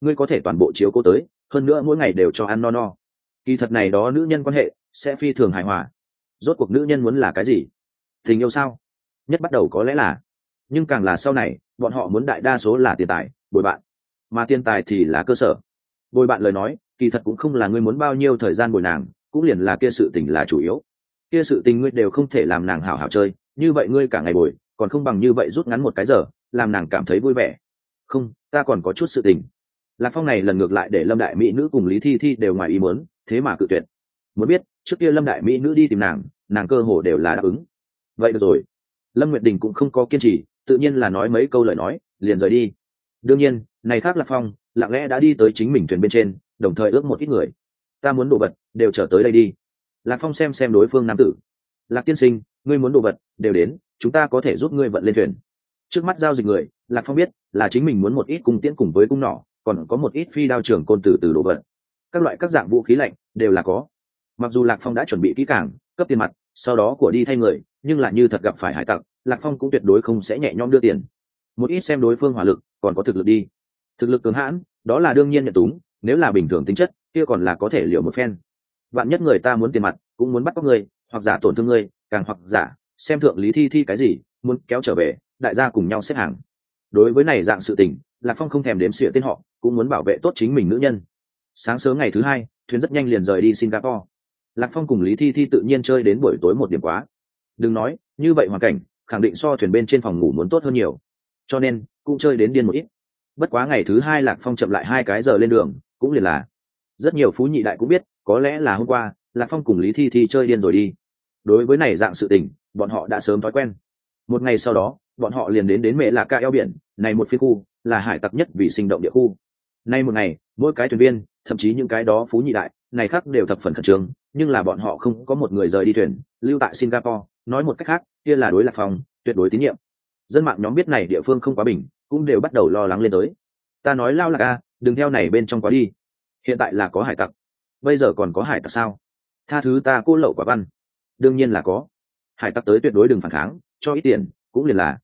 ngươi có thể toàn bộ chiếu cố tới, hơn nữa mỗi ngày đều cho ăn no no. Kỳ thật này đó nữ nhân quan hệ sẽ phi thường hài hòa. Rốt cuộc nữ nhân muốn là cái gì? Tình yêu sao? Nhất bắt đầu có lẽ là, nhưng càng là sau này bọn họ muốn đại đa số là tiền tài, bồi bạn, mà tiền tài thì là cơ sở. Bồi bạn lời nói kỳ thật cũng không là ngươi muốn bao nhiêu thời gian bồi nàng, cũng liền là kia sự tình là chủ yếu. Kia sự tình ngươi đều không thể làm nàng hảo hảo chơi, như vậy ngươi cả ngày bồi còn không bằng như vậy rút ngắn một cái giờ làm nàng cảm thấy vui vẻ. Không, ta còn có chút sự tình. Lạc Phong này lần ngược lại để Lâm đại mỹ nữ cùng Lý Thi Thi đều ngoài ý muốn, thế mà cự tuyệt. Muốn biết trước kia Lâm đại mỹ nữ đi tìm nàng cơ hồ đều là đáp ứng. Vậy được rồi. Lâm Nguyệt Đình cũng không có kiên trì, tự nhiên là nói mấy câu lời nói liền rời đi. Đương nhiên này khác Lạc Phong lặng lẽ đã đi tới chính mình thuyền bên trên, đồng thời ước một ít người, ta muốn đồ vật đều trở tới đây đi. Lạc Phong xem đối phương nam tử. Lạc tiên sinh, ngươi muốn đồ vật đều đến, chúng ta có thể giúp ngươi vận lên thuyền. Trước mắt giao dịch người, Lạc Phong biết là chính mình muốn một ít cung tiễn cùng với cung nỏ, còn có một ít phi đao trường côn từ đồ vật, các loại các dạng vũ khí lạnh đều là có. Mặc dù Lạc Phong đã chuẩn bị kỹ càng, cấp tiền mặt sau đó của đi thay người, nhưng là như thật gặp phải hải tặc, Lạc Phong cũng tuyệt đối không sẽ nhẹ nhõm đưa tiền. Một ít xem đối phương hỏa lực còn có thực lực đi, thực lực cường hãn đó là đương nhiên nhận túng, nếu là bình thường tính chất kia còn là có thể liều một phen. Vạn nhất người ta muốn tiền mặt cũng muốn bắt cóc ngươi, hoặc giả tổn thương ngươi, càng hoặc giả xem thượng Lý Thi Thi cái gì muốn kéo trở về, đại gia cùng nhau xếp hàng. Đối với này dạng sự tình, Lạc Phong không thèm đếm xỉa tên họ, cũng muốn bảo vệ tốt chính mình nữ nhân. Sáng sớm ngày thứ hai, thuyền rất nhanh liền rời đi Singapore. Lạc Phong cùng Lý Thi Thi tự nhiên chơi đến buổi tối một điểm quá. Đừng nói, như vậy hoàn cảnh khẳng định so thuyền bên trên phòng ngủ muốn tốt hơn nhiều, cho nên cũng chơi đến điên một ít. Bất quá ngày thứ hai Lạc Phong chậm lại 2 cái giờ lên đường, cũng liền là rất nhiều phú nhị đại cũng biết, có lẽ là hôm qua Lạc Phong cùng Lý Thi Thi chơi điên rồi đi. Đối với này dạng sự tình, bọn họ đã sớm thói quen. Một ngày sau đó, bọn họ liền đến Mệ Lạ Ca eo biển, này một phiên khu là hải tặc nhất vì sinh động địa khu. Nay một ngày, mỗi cái thuyền viên, thậm chí những cái đó phú nhị đại, này khác đều thập phần khẩn trương, nhưng là bọn họ không có một người rời đi thuyền, lưu tại Singapore, nói một cách khác, kia là đối Lạc Phong tuyệt đối tín nhiệm. Dân mạng nhóm biết này địa phương không quá bình, cũng đều bắt đầu lo lắng lên tới. Ta nói lao Lạc a, đừng theo này bên trong quá đi. Hiện tại là có hải tặc, bây giờ còn có hải tặc sao? Tha thứ ta cô lậu quả văn. Đương nhiên là có. Hải tặc tới tuyệt đối đừng phản kháng, cho ít tiền, cũng liền là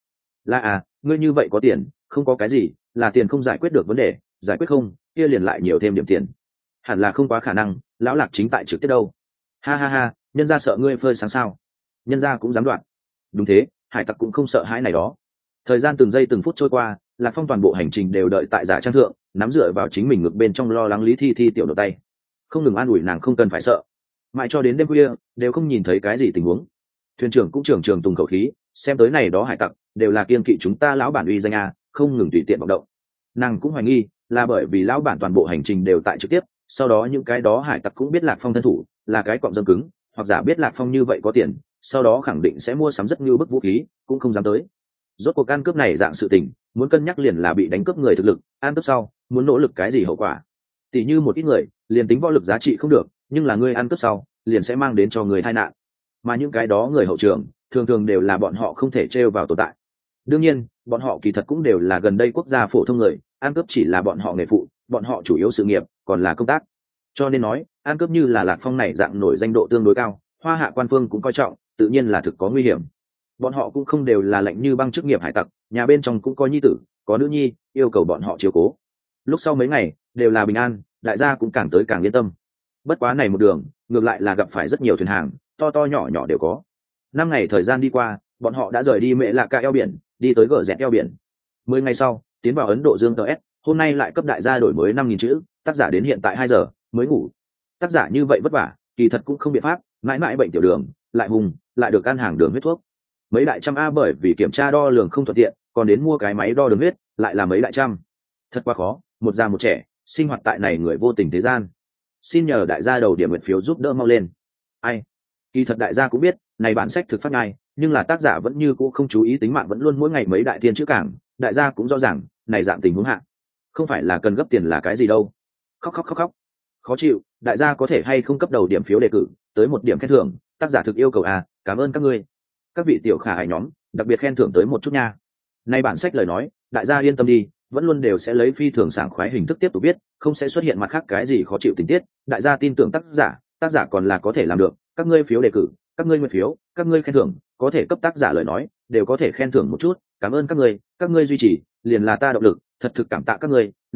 ngươi như vậy có tiền, không có cái gì, là tiền không giải quyết được vấn đề, giải quyết không, kia liền lại nhiều thêm điểm tiền. Hẳn là không quá khả năng, lão Lạc chính tại trực tiếp đâu. Ha ha ha, nhân gia sợ ngươi phơi sáng sao? Nhân gia cũng dám đoạt. Đúng thế, hải tặc cũng không sợ hãi này đó. Thời gian từng giây từng phút trôi qua, Lạc Phong toàn bộ hành trình đều đợi tại giả trang thượng, nắm dựa vào chính mình ngực bên trong lo lắng Lý Thi Thi tiểu đầu tay, không ngừng an ủi nàng không cần phải sợ. Mãi cho đến đêm khuya đều không nhìn thấy cái gì tình huống. Thuyền trưởng cũng trường tùng khẩu khí, xem tới này đó hải tặc đều là kiên kỵ chúng ta lão bản uy danh a, không ngừng tùy tiện vọng động. Nàng cũng hoài nghi là bởi vì lão bản toàn bộ hành trình đều tại trực tiếp, sau đó những cái đó hải tặc cũng biết Lạc Phong thân thủ là cái cọm dâm cứng, hoặc giả biết Lạc Phong như vậy có tiền, sau đó khẳng định sẽ mua sắm rất nhiều bức vũ khí, cũng không dám tới. Rốt cuộc ăn cướp này dạng sự tình, muốn cân nhắc liền là bị đánh cướp người thực lực, ăn cướp sau muốn nỗ lực cái gì hậu quả. Tỷ như một ít người liền tính võ lực giá trị không được, nhưng là người ăn cướp sau liền sẽ mang đến cho người tai nạn, mà những cái đó người hậu trường thường thường đều là bọn họ không thể trêu vào tồn tại. Đương nhiên bọn họ kỳ thật cũng đều là gần đây quốc gia phổ thông người, ăn cướp chỉ là bọn họ nghề phụ, bọn họ chủ yếu sự nghiệp còn là công tác. Cho nên nói ăn cướp như là Lạc Phong này dạng nổi danh độ tương đối cao, hoa hạ quan phương cũng coi trọng, tự nhiên là thực có nguy hiểm. Bọn họ cũng không đều là lạnh như băng chức nghiệp hải tặc, nhà bên trong cũng có nhi tử có nữ nhi, yêu cầu bọn họ chiếu cố. Lúc sau mấy ngày đều là bình an, đại gia cũng càng tới càng yên tâm. Bất quá này một đường ngược lại là gặp phải rất nhiều thuyền hàng, to to nhỏ nhỏ đều có. 5 ngày thời gian đi qua, bọn họ đã rời đi Mệ Lạ Ca eo biển, đi tới gờ dẹt eo biển. 10 ngày sau tiến vào Ấn Độ Dương TS, hôm nay lại cấp đại gia đổi mới 5.000 chữ, tác giả đến hiện tại 2 giờ mới ngủ. Tác giả như vậy vất vả, kỳ thật cũng không biện pháp, mãi mãi bệnh tiểu đường, lại hùng, lại được ăn hàng đường huyết thuốc. Mấy đại trăm a bởi vì kiểm tra đo lường không thuận tiện, còn đến mua cái máy đo đường huyết, lại là mấy đại trăm. Thật quá khó, một già một trẻ, sinh hoạt tại này người vô tình thế gian. Xin nhờ đại gia đầu điểm nguyện phiếu giúp đỡ mau lên. Ai? Kỳ thật đại gia cũng biết, này bản sách thực phát ngay, nhưng là tác giả vẫn như cũ không chú ý tính mạng, vẫn luôn mỗi ngày mấy đại thiên chữ cảng, đại gia cũng rõ ràng, này dạng tình huống hạ, không phải là cần gấp tiền là cái gì đâu. Khóc. Khó chịu, đại gia có thể hay không cấp đầu điểm phiếu đề cử, tới 1 điểm khen thưởng, tác giả thực yêu cầu cảm ơn các ngươi. Các vị tiểu khả ái nhóm, đặc biệt khen thưởng tới một chút nha. Này bản sách lời nói, đại gia yên tâm đi, vẫn luôn đều sẽ lấy phi thường sảng khoái hình thức tiếp tục viết, không sẽ xuất hiện mặt khác cái gì khó chịu tình tiết, đại gia tin tưởng tác giả còn là có thể làm được. Các ngươi phiếu đề cử, các ngươi nguyện phiếu, các ngươi khen thưởng, có thể cấp tác giả lời nói đều có thể khen thưởng một chút, cảm ơn các ngươi duy trì liền là ta động lực, thật thực cảm tạ các ngươi.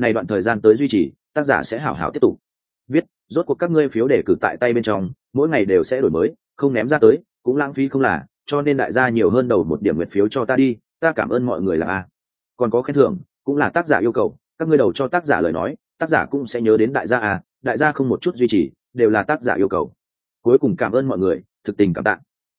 này đoạn thời gian tới duy trì, tác giả sẽ hảo hảo tiếp tục viết. Rốt cuộc các ngươi phiếu đề cử tại tay bên trong, mỗi ngày đều sẽ đổi mới, không ném ra tới cũng lãng phí không là, cho nên đại gia nhiều hơn đầu một điểm nguyện phiếu cho ta đi, ta cảm ơn mọi người là a. Còn có khen thưởng cũng là tác giả yêu cầu, các ngươi đầu cho tác giả lời nói, tác giả cũng sẽ nhớ đến đại gia a, đại gia không một chút duy trì, đều là tác giả yêu cầu. Cuối cùng cảm ơn mọi người, thực tình cảm tạ.